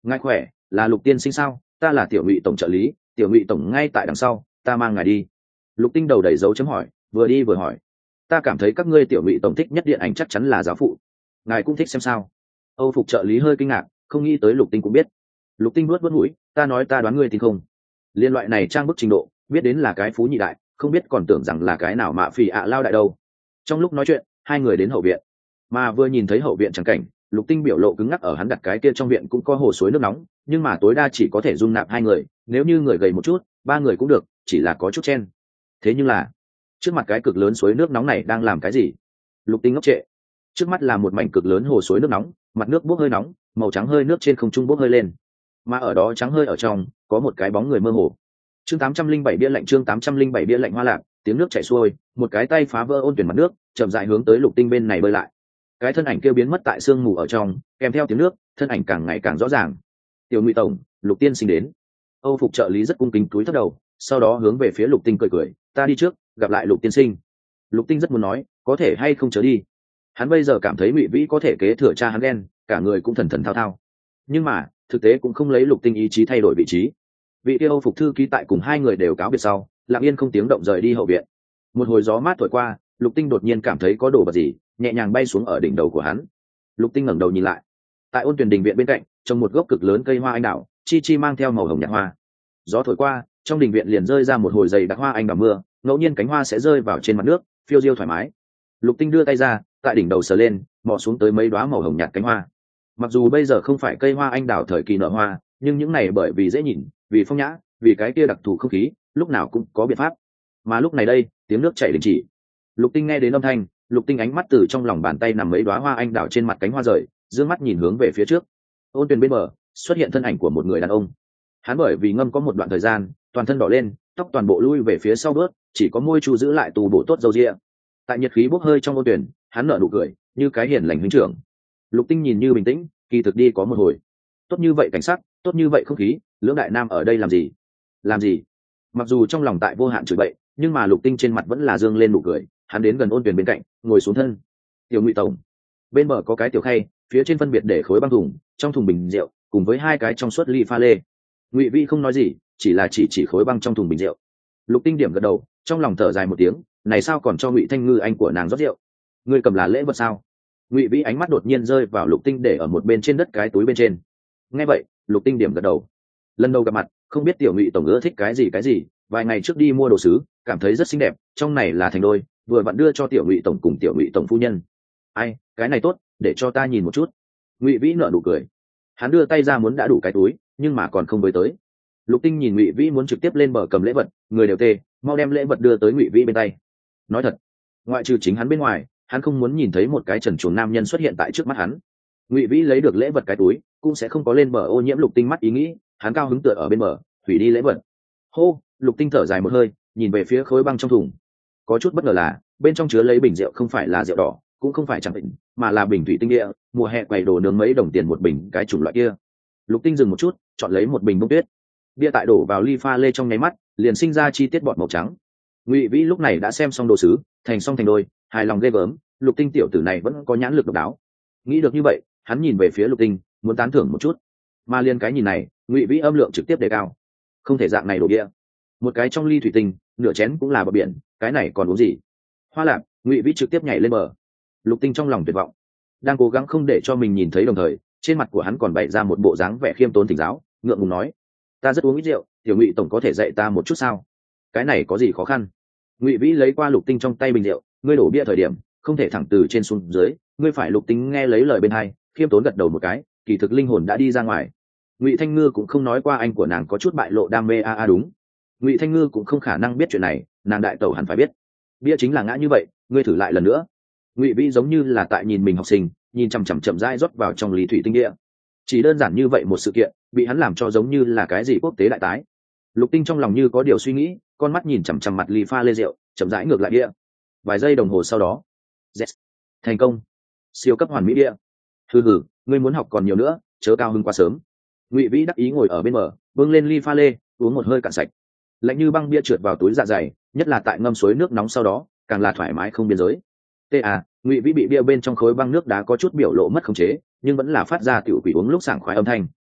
Ngài khỏe, là Lục tiên sinh sao? Ta là Tiểu Ngụy tổng trợ lý, Tiểu Ngụy tổng ngay tại đằng sau, ta mang ngài đi. Lục Tinh đầu đầy dấu chấm hỏi, vừa đi vừa hỏi. Ta cảm thấy các ngươi Tiểu Ngụy tổng thích nhất điện ảnh chắc chắn là giáo phụ. Ngài cũng thích xem sao? Âu phục trợ lý hơi kinh ngạc, không nghĩ tới Lục Tinh cũng biết. Lục Tinh vuốt mũi, ta nói ta đoán ngươi tin không? Liên loại này trang bức trình độ, biết đến là cái phú nhị đại, không biết còn tưởng rằng là cái nào mạ phì ạ lao đại đâu. Trong lúc nói chuyện, hai người đến hậu viện, mà vừa nhìn thấy hậu viện chẳng cảnh, Lục Tinh biểu lộ cứng ngắc, ở hắn đặt cái kia trong viện cũng có hồ suối nước nóng, nhưng mà tối đa chỉ có thể dung nạp hai người, nếu như người gầy một chút, ba người cũng được, chỉ là có chút chen. Thế nhưng là, trước mặt cái cực lớn suối nước nóng này đang làm cái gì? Lục Tinh ngốc trệ. Trước mắt là một mảnh cực lớn hồ suối nước nóng, mặt nước bốc hơi nóng, màu trắng hơi nước trên không trung bốc hơi lên, mà ở đó trắng hơi ở trong có một cái bóng người mơ hồ. Chương 807 bia lạnh, chương 807 bia lạnh hoa lạc, tiếng nước chảy xuôi, một cái tay phá vỡ ôn tuyển mặt nước, chậm rãi hướng tới Lục Tinh bên này bơi lại. Cái thân ảnh kia biến mất tại sương mù ở trong, kèm theo tiếng nước, thân ảnh càng ngày càng rõ ràng. Tiểu Ngụy tổng, Lục tiên sinh đến. Âu phục trợ lý rất cung kính cúi thấp đầu, sau đó hướng về phía Lục Tinh cười cười, ta đi trước, gặp lại Lục tiên sinh. Lục Tinh rất muốn nói, có thể hay không chớ đi. Hắn bây giờ cảm thấy Ngụy Vĩ có thể kế thừa cha hắn đen, cả người cũng thần thần thao thao. Nhưng mà, thực tế cũng không lấy Lục Tinh ý chí thay đổi vị trí. Vị kia Âu phục thư ký tại cùng hai người đều cáo biệt sau, lặng yên không tiếng động rời đi hậu viện. Một hồi gió mát thổi qua, Lục Tinh đột nhiên cảm thấy có đồ vật gì nhẹ nhàng bay xuống ở đỉnh đầu của hắn. Lục Tinh ngẩng đầu nhìn lại, tại ôn tuyển đình viện bên cạnh trồng một gốc cực lớn cây hoa anh đào, chi chi mang theo màu hồng nhạt hoa. Gió thổi qua, trong đình viện liền rơi ra một hồi dày đặc hoa anh đào mưa, ngẫu nhiên cánh hoa sẽ rơi vào trên mặt nước, phiêu diêu thoải mái. Lục Tinh đưa tay ra, tại đỉnh đầu sờ lên, mò xuống tới mấy đóa màu hồng nhạt cánh hoa. Mặc dù bây giờ không phải cây hoa anh đào thời kỳ nở hoa, nhưng những này bởi vì dễ nhìn, vì phong nhã, vì cái kia đặc thù không khí, lúc nào cũng có biện pháp. Mà lúc này đây, tiếng nước chảy đình chỉ. Lục Tinh nghe đến âm thanh, Lục Tinh ánh mắt từ trong lòng bàn tay nằm mấy đóa hoa anh đào trên mặt cánh hoa rời, dương mắt nhìn hướng về phía trước. Ôn tuyền bên bờ xuất hiện thân ảnh của một người đàn ông. Hắn bởi vì ngâm có một đoạn thời gian, toàn thân đỏ lên, tóc toàn bộ lui về phía sau bước, chỉ có môi chu giữ lại tù bộ tốt dầu ria. Tại nhiệt khí bốc hơi trong ôn tuyền, hắn nở nụ cười, như cái hiền lành huynh trưởng. Lục Tinh nhìn như bình tĩnh, kỳ thực đi có một hồi. Tốt như vậy cảnh sắc, tốt như vậy không khí, lưỡng đại nam ở đây làm gì? Làm gì? Mặc dù trong lòng tại vô hạn chửi bậy, nhưng mà Lục Tinh trên mặt vẫn là dương lên nụ cười. Hắn đến gần ôn tuyền bên cạnh, ngồi xuống thân. Tiểu Ngụy tổng, bên bờ có cái tiểu khay, phía trên phân biệt để khối băng thùng, trong thùng bình rượu, cùng với hai cái trong suốt ly pha lê. Ngụy Vi không nói gì, chỉ là chỉ khối băng trong thùng bình rượu. Lục Tinh điểm gật đầu, trong lòng thở dài một tiếng, này sao còn cho Ngụy Thanh Ngư anh của nàng rót rượu? Ngươi cầm là lễ vật sao? Ngụy Vi ánh mắt đột nhiên rơi vào Lục Tinh để ở một bên trên đất cái túi bên trên. Nghe vậy, Lục Tinh điểm gật đầu. Lần đầu gặp mặt, không biết Tiểu Ngụy tổng ưa thích cái gì, vài ngày trước đi mua đồ sứ, cảm thấy rất xinh đẹp, trong này là thành đôi, vừa vặn đưa cho Tiểu Ngụy tổng cùng Tiểu Ngụy tổng phu nhân. Ai, cái này tốt, để cho ta nhìn một chút. Ngụy Vĩ nở nụ cười. Hắn đưa tay ra muốn đã đủ cái túi, nhưng mà còn không với tới. Lục Tinh nhìn Ngụy Vĩ muốn trực tiếp lên bờ cầm lễ vật, người đều tê, mau đem lễ vật đưa tới Ngụy Vĩ bên tay. Nói thật, ngoại trừ chính hắn bên ngoài, hắn không muốn nhìn thấy một cái trần truồng nam nhân xuất hiện tại trước mắt hắn. Ngụy Vĩ lấy được lễ vật cái túi, cũng sẽ không có lên bờ ô nhiễm Lục Tinh mắt ý nghĩ, hắn cao hứng tựa ở bên bờ, hủy đi lễ vật. Hô, Lục Tinh thở dài một hơi, nhìn về phía khối băng trong thùng. Có chút bất ngờ là, bên trong chứa lấy bình rượu không phải là rượu đỏ, cũng không phải chẳng định, mà là bình thủy tinh địa, mùa hè quầy đồ nướng mấy đồng tiền một bình cái chủng loại kia. Lục Tinh dừng một chút, chọn lấy một bình bông tuyết. Bia tại đổ vào ly pha lê trong nháy mắt, liền sinh ra chi tiết bọt màu trắng. Ngụy Vĩ lúc này đã xem xong đồ sứ, thành xong thành đôi, hài lòng ghê gớm, Lục Tinh tiểu tử này vẫn có nhãn lực độc đáo. Nghĩ được như vậy, hắn nhìn về phía Lục Tinh, muốn tán thưởng một chút. Mà liên cái nhìn này, Ngụy Vĩ âm lượng trực tiếp đề cao. Không thể dạng này đổ bia. Một cái trong ly thủy tinh, nửa chén cũng là bờ biển, cái này còn uống gì? Hoa lạc, Ngụy Vĩ trực tiếp nhảy lên bờ. Lục Tinh trong lòng tuyệt vọng, đang cố gắng không để cho mình nhìn thấy, đồng thời trên mặt của hắn còn bày ra một bộ dáng vẻ khiêm tốn thỉnh giáo, ngượng ngùng nói, ta rất uống ít rượu, Tiểu Ngụy tổng có thể dạy ta một chút sao? Cái này có gì khó khăn? Ngụy Vĩ lấy qua Lục Tinh trong tay bình rượu, ngươi đổ bia thời điểm không thể thẳng từ trên xuống dưới, ngươi phải. Lục Tinh nghe lấy lời bên hai, khiêm tốn gật đầu một cái, kỳ thực linh hồn đã đi ra ngoài. Ngụy Thanh Ngư cũng không nói qua anh của nàng có chút bại lộ đam mê đúng. Ngụy Thanh Ngư cũng không khả năng biết chuyện này, nàng đại tẩu hẳn phải biết. Bia chính là ngã như vậy, ngươi thử lại lần nữa. Ngụy Vĩ giống như là tại nhìn mình học sinh, nhìn chằm rãi rót vào trong ly thủy tinh địa. Chỉ đơn giản như vậy một sự kiện, bị hắn làm cho giống như là cái gì quốc tế đại tái. Lục Tinh trong lòng như có điều suy nghĩ, con mắt nhìn chằm mặt ly pha lê rượu, chậm rãi ngược lại địa. Vài giây đồng hồ sau đó, yes, thành công, siêu cấp hoàn mỹ địa. Hừ, ngươi muốn học còn nhiều nữa, chớ cao hứng quá sớm. Ngụy Vĩ đắc ý ngồi ở bên bờ, bưng lên ly pha lê, uống một hơi cạn sạch. Lạnh như băng bia trượt vào túi dạ dày, nhất là tại ngâm suối nước nóng sau đó, càng là thoải mái không biên giới. Ngụy Vĩ bị bia bên trong khối băng nước đá có chút biểu lộ mất khống chế, nhưng vẫn là phát ra tiểu quỷ uống lúc sảng khoái âm thanh.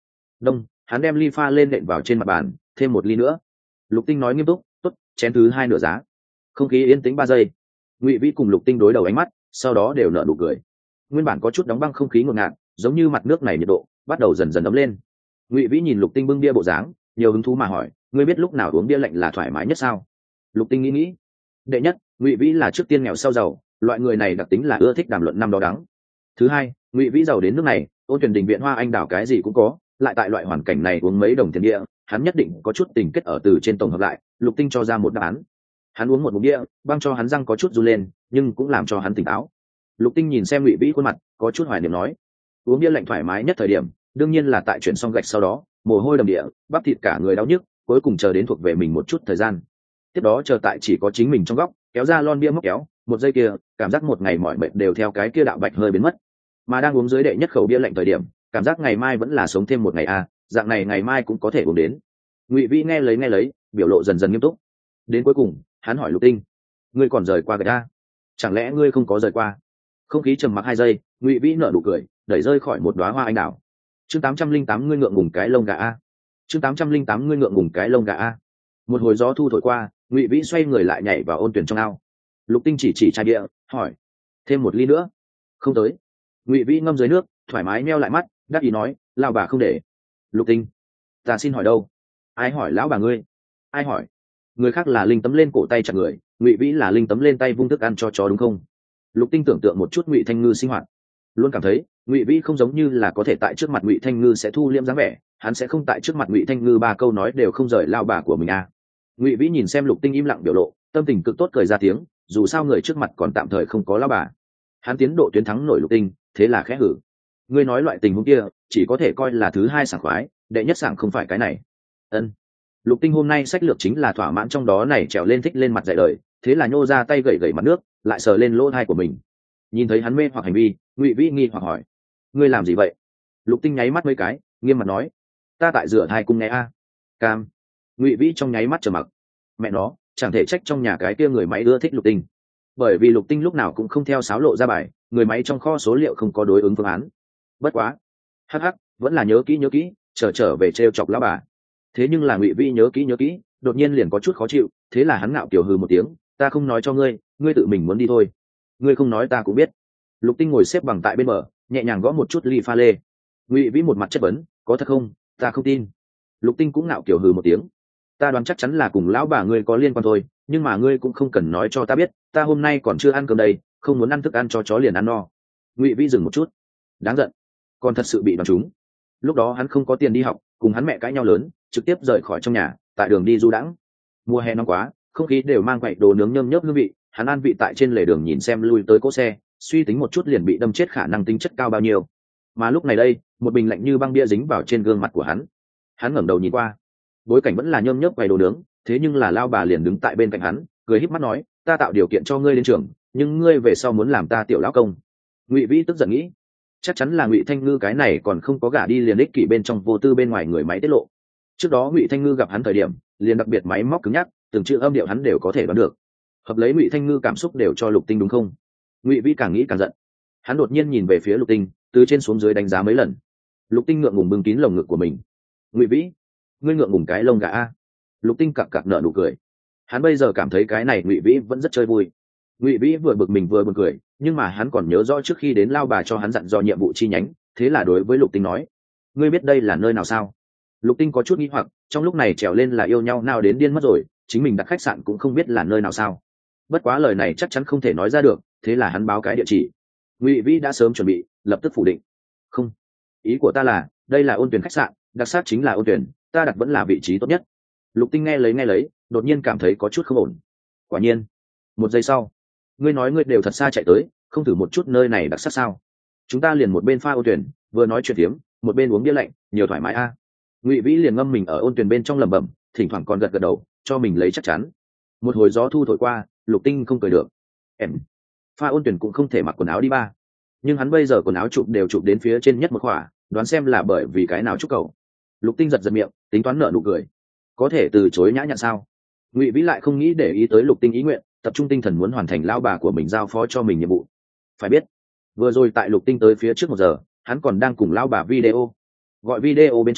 Đông, hắn đem ly pha lên nện vào trên mặt bàn, thêm một ly nữa. Lục Tinh nói nghiêm túc, tốt, chén thứ hai nửa giá. Không khí yên tĩnh 3 giây. Ngụy Vĩ cùng Lục Tinh đối đầu ánh mắt, sau đó đều nở nụ cười. Nguyên bản có chút đóng băng không khí ngột ngạt, giống như mặt nước này nhiệt độ bắt đầu dần dần ấm lên. Ngụy Vĩ nhìn Lục Tinh bưng bia bộ dáng, nhiều hứng thú mà hỏi, ngươi biết lúc nào uống bia lạnh là thoải mái nhất sao? Lục Tinh nghĩ. Đệ nhất, Ngụy Vĩ là trước tiên nghèo sau giàu, loại người này đặc tính là ưa thích đàm luận năm đó đắng. Thứ hai, Ngụy Vĩ giàu đến nước này, Ôn Tuyển Đình viện hoa anh đào cái gì cũng có, lại tại loại hoàn cảnh này uống mấy đồng tiền bia, hắn nhất định có chút tình kết ở từ trên tổng hợp lại. Lục Tinh cho ra một đáp án. Hắn uống một ngụm bia, băng cho hắn răng có chút run lên, nhưng cũng làm cho hắn tỉnh táo. Lục Tinh nhìn xem Ngụy Vĩ khuôn mặt, có chút hoài niệm nói, uống bia lạnh thoải mái nhất thời điểm đương nhiên là tại chuyển xong gạch sau đó, mồ hôi đầm địa, bắp thịt cả người đau nhức, cuối cùng chờ đến thuộc về mình một chút thời gian. Tiếp đó chờ tại chỉ có chính mình trong góc, kéo ra lon bia móc kéo, một giây kia, cảm giác một ngày mỏi mệt đều theo cái kia đạo bạch hơi biến mất. Mà đang uống dưới đệ nhất khẩu bia lạnh thời điểm, cảm giác ngày mai vẫn là sống thêm một ngày à, dạng này ngày mai cũng có thể uống đến. Ngụy Vĩ nghe lấy, biểu lộ dần dần nghiêm túc. Đến cuối cùng, hắn hỏi Lục Tinh, ngươi còn rời qua gạch a? Chẳng lẽ ngươi không có rời qua? Không khí trầm mặc 2 giây, Ngụy Vĩ nở nụ cười, đẩy rơi khỏi một đóa hoa anh đào. Chương 808 ngươi ngượng ngùng cái lông gà a. Chương 808 ngươi ngượng ngùng cái lông gà a. Một hồi gió thu thổi qua, Ngụy Vĩ xoay người lại nhảy vào Ôn Tuyển trong ao. Lục Tinh chỉ chai bia, hỏi, thêm một ly nữa? Không tới. Ngụy Vĩ ngâm dưới nước, thoải mái meo lại mắt, đáp ý nói, lao bà không để. Lục Tinh, ta xin hỏi đâu? Ai hỏi lão bà ngươi? Ai hỏi? Người khác là Linh Tấm lên cổ tay chặt người, Ngụy Vĩ là Linh Tấm lên tay vung thức ăn cho chó đúng không? Lục Tinh tưởng tượng một chút Ngụy Thanh Ngư sinh hoạt, luôn cảm thấy Ngụy Vĩ không giống như là có thể tại trước mặt Ngụy Thanh Ngư sẽ thu liễm dáng vẻ, hắn sẽ không tại trước mặt Ngụy Thanh Ngư 3 câu nói đều không rời lao bà của mình à. Ngụy Vĩ nhìn xem Lục Tinh im lặng biểu lộ, tâm tình cực tốt cười ra tiếng, dù sao người trước mặt còn tạm thời không có lao bà. Hắn tiến độ tuyến thắng nổi Lục Tinh, thế là khẽ hử. Ngươi nói loại tình huống kia chỉ có thể coi là thứ hai sảng khoái, đệ nhất sảng không phải cái này. Ân. Lục Tinh hôm nay sách lược chính là thỏa mãn trong đó này, trèo lên thích lên mặt dạy đời, thế là nhô ra tay gẩy gẩy mặt nước, lại sờ lên lỗ tai của mình. Nhìn thấy hắn mê hoặc hành vi, Ngụy Vĩ nghi hoặc hỏi, ngươi làm gì vậy? Lục Tinh nháy mắt mấy cái, nghiêm mặt nói, ta tại rửa thai cung nghe a. Cam. Ngụy Vĩ trong nháy mắt trầm mặc. Mẹ nó, chẳng thể trách trong nhà cái kia người máy ưa thích Lục Tinh, bởi vì Lục Tinh lúc nào cũng không theo sáo lộ ra bài, người máy trong kho số liệu không có đối ứng phương án. Bất quá, hắc, vẫn là nhớ kỹ, trở về trêu chọc lão bà. Thế nhưng là Ngụy Vĩ nhớ kỹ, đột nhiên liền có chút khó chịu, thế là hắn ngạo kiều hừ một tiếng, ta không nói cho ngươi, ngươi tự mình muốn đi thôi. Ngươi không nói ta cũng biết. Lục Tinh ngồi xếp bằng tại bên bờ, nhẹ nhàng gõ một chút ly pha lê. Ngụy Vĩ một mặt chất vấn, có thật không? Ta không tin. Lục Tinh cũng ngạo kiều hừ một tiếng, ta đoán chắc chắn là cùng lão bà ngươi có liên quan thôi, nhưng mà ngươi cũng không cần nói cho ta biết, ta hôm nay còn chưa ăn cơm đây, không muốn ăn thức ăn cho chó liền ăn no. Ngụy Vĩ dừng một chút, đáng giận, còn thật sự bị đoán trúng. Lúc đó hắn không có tiền đi học, cùng hắn mẹ cãi nhau lớn, trực tiếp rời khỏi trong nhà, tại đường đi du đãng. Mùa hè nóng quá, không khí đều mang quậy đồ nướng nhơm nhớp hương vị, hắn ăn vị tại trên lề đường nhìn xem lui tới cỗ xe, suy tính một chút liền bị đâm chết khả năng tính chất cao bao nhiêu. Mà lúc này đây, một bình lạnh như băng bia dính vào trên gương mặt của hắn. Hắn ngẩng đầu nhìn qua, bối cảnh vẫn là nhơm nhớp quậy đồ nướng, thế nhưng là lao bà liền đứng tại bên cạnh hắn, cười híp mắt nói, ta tạo điều kiện cho ngươi lên trường, nhưng ngươi về sau muốn làm ta tiểu lão công. Ngụy Vĩ tức giận nghĩ, chắc chắn là Ngụy Thanh Ngư cái này còn không có gả đi liền ích kỷ bên trong vô tư bên ngoài người máy tiết lộ. Trước đó Ngụy Thanh Ngư gặp hắn thời điểm liền đặc biệt máy móc cứng nhắc, từng chữ âm điệu hắn đều có thể đoán được, hợp lấy Ngụy Thanh Ngư cảm xúc đều cho Lục Tinh đúng không? Ngụy Vĩ càng nghĩ càng giận, hắn đột nhiên nhìn về phía Lục Tinh, từ trên xuống dưới đánh giá mấy lần. Lục Tinh ngượng ngùng bưng kín lồng ngực của mình. Ngụy Vĩ, ngươi ngượng ngùng cái lông gà a. Lục Tinh cặc cặc nở nụ cười, hắn bây giờ cảm thấy cái này Ngụy Vĩ vẫn rất chơi vui. Ngụy Vĩ vừa bực mình vừa buồn cười, nhưng mà hắn còn nhớ rõ trước khi đến lao bà cho hắn dặn dò nhiệm vụ chi nhánh, thế là đối với Lục Tinh nói, ngươi biết đây là nơi nào sao? Lục Tinh có chút nghi hoặc, trong lúc này trèo lên là yêu nhau nào đến điên mất rồi, chính mình đặt khách sạn cũng không biết là nơi nào sao. Bất quá lời này chắc chắn không thể nói ra được, thế là hắn báo cái địa chỉ. Ngụy Vĩ đã sớm chuẩn bị, lập tức phủ định, không, ý của ta là đây là Ôn Tuyển khách sạn, đặc sắc chính là Ôn Tuyển, ta đặt vẫn là vị trí tốt nhất. Lục Tinh nghe lấy, đột nhiên cảm thấy có chút không ổn. Quả nhiên, một giây sau, ngươi nói ngươi đều thật xa chạy tới, không thử một chút nơi này đặc sắc sao? Chúng ta liền một bên pha Ôn Tuyển, vừa nói chuyện tiếm, một bên uống bia lạnh, nhiều thoải mái a. Ngụy Vĩ liền ngâm mình ở Ôn Tuyển bên trong lẩm bẩm, thỉnh thoảng còn gật đầu, cho mình lấy chắc chắn. Một hồi gió thu thổi qua, Lục Tinh không cười được. Em, pha Ôn Tuyển cũng không thể mặc quần áo đi ba. Nhưng hắn bây giờ quần áo chụp đều chụp đến phía trên nhất một khỏa, đoán xem là bởi vì cái nào chúc cầu. Lục Tinh giật miệng, tính toán nở nụ cười. Có thể từ chối nhã nhặn sao? Ngụy Vĩ lại không nghĩ để ý tới Lục Tinh ý nguyện, tập trung tinh thần muốn hoàn thành lao bà của mình giao phó cho mình nhiệm vụ. Phải biết, vừa rồi tại Lục Tinh tới phía trước 1 giờ, hắn còn đang cùng lao bà video. Gọi video bên trong,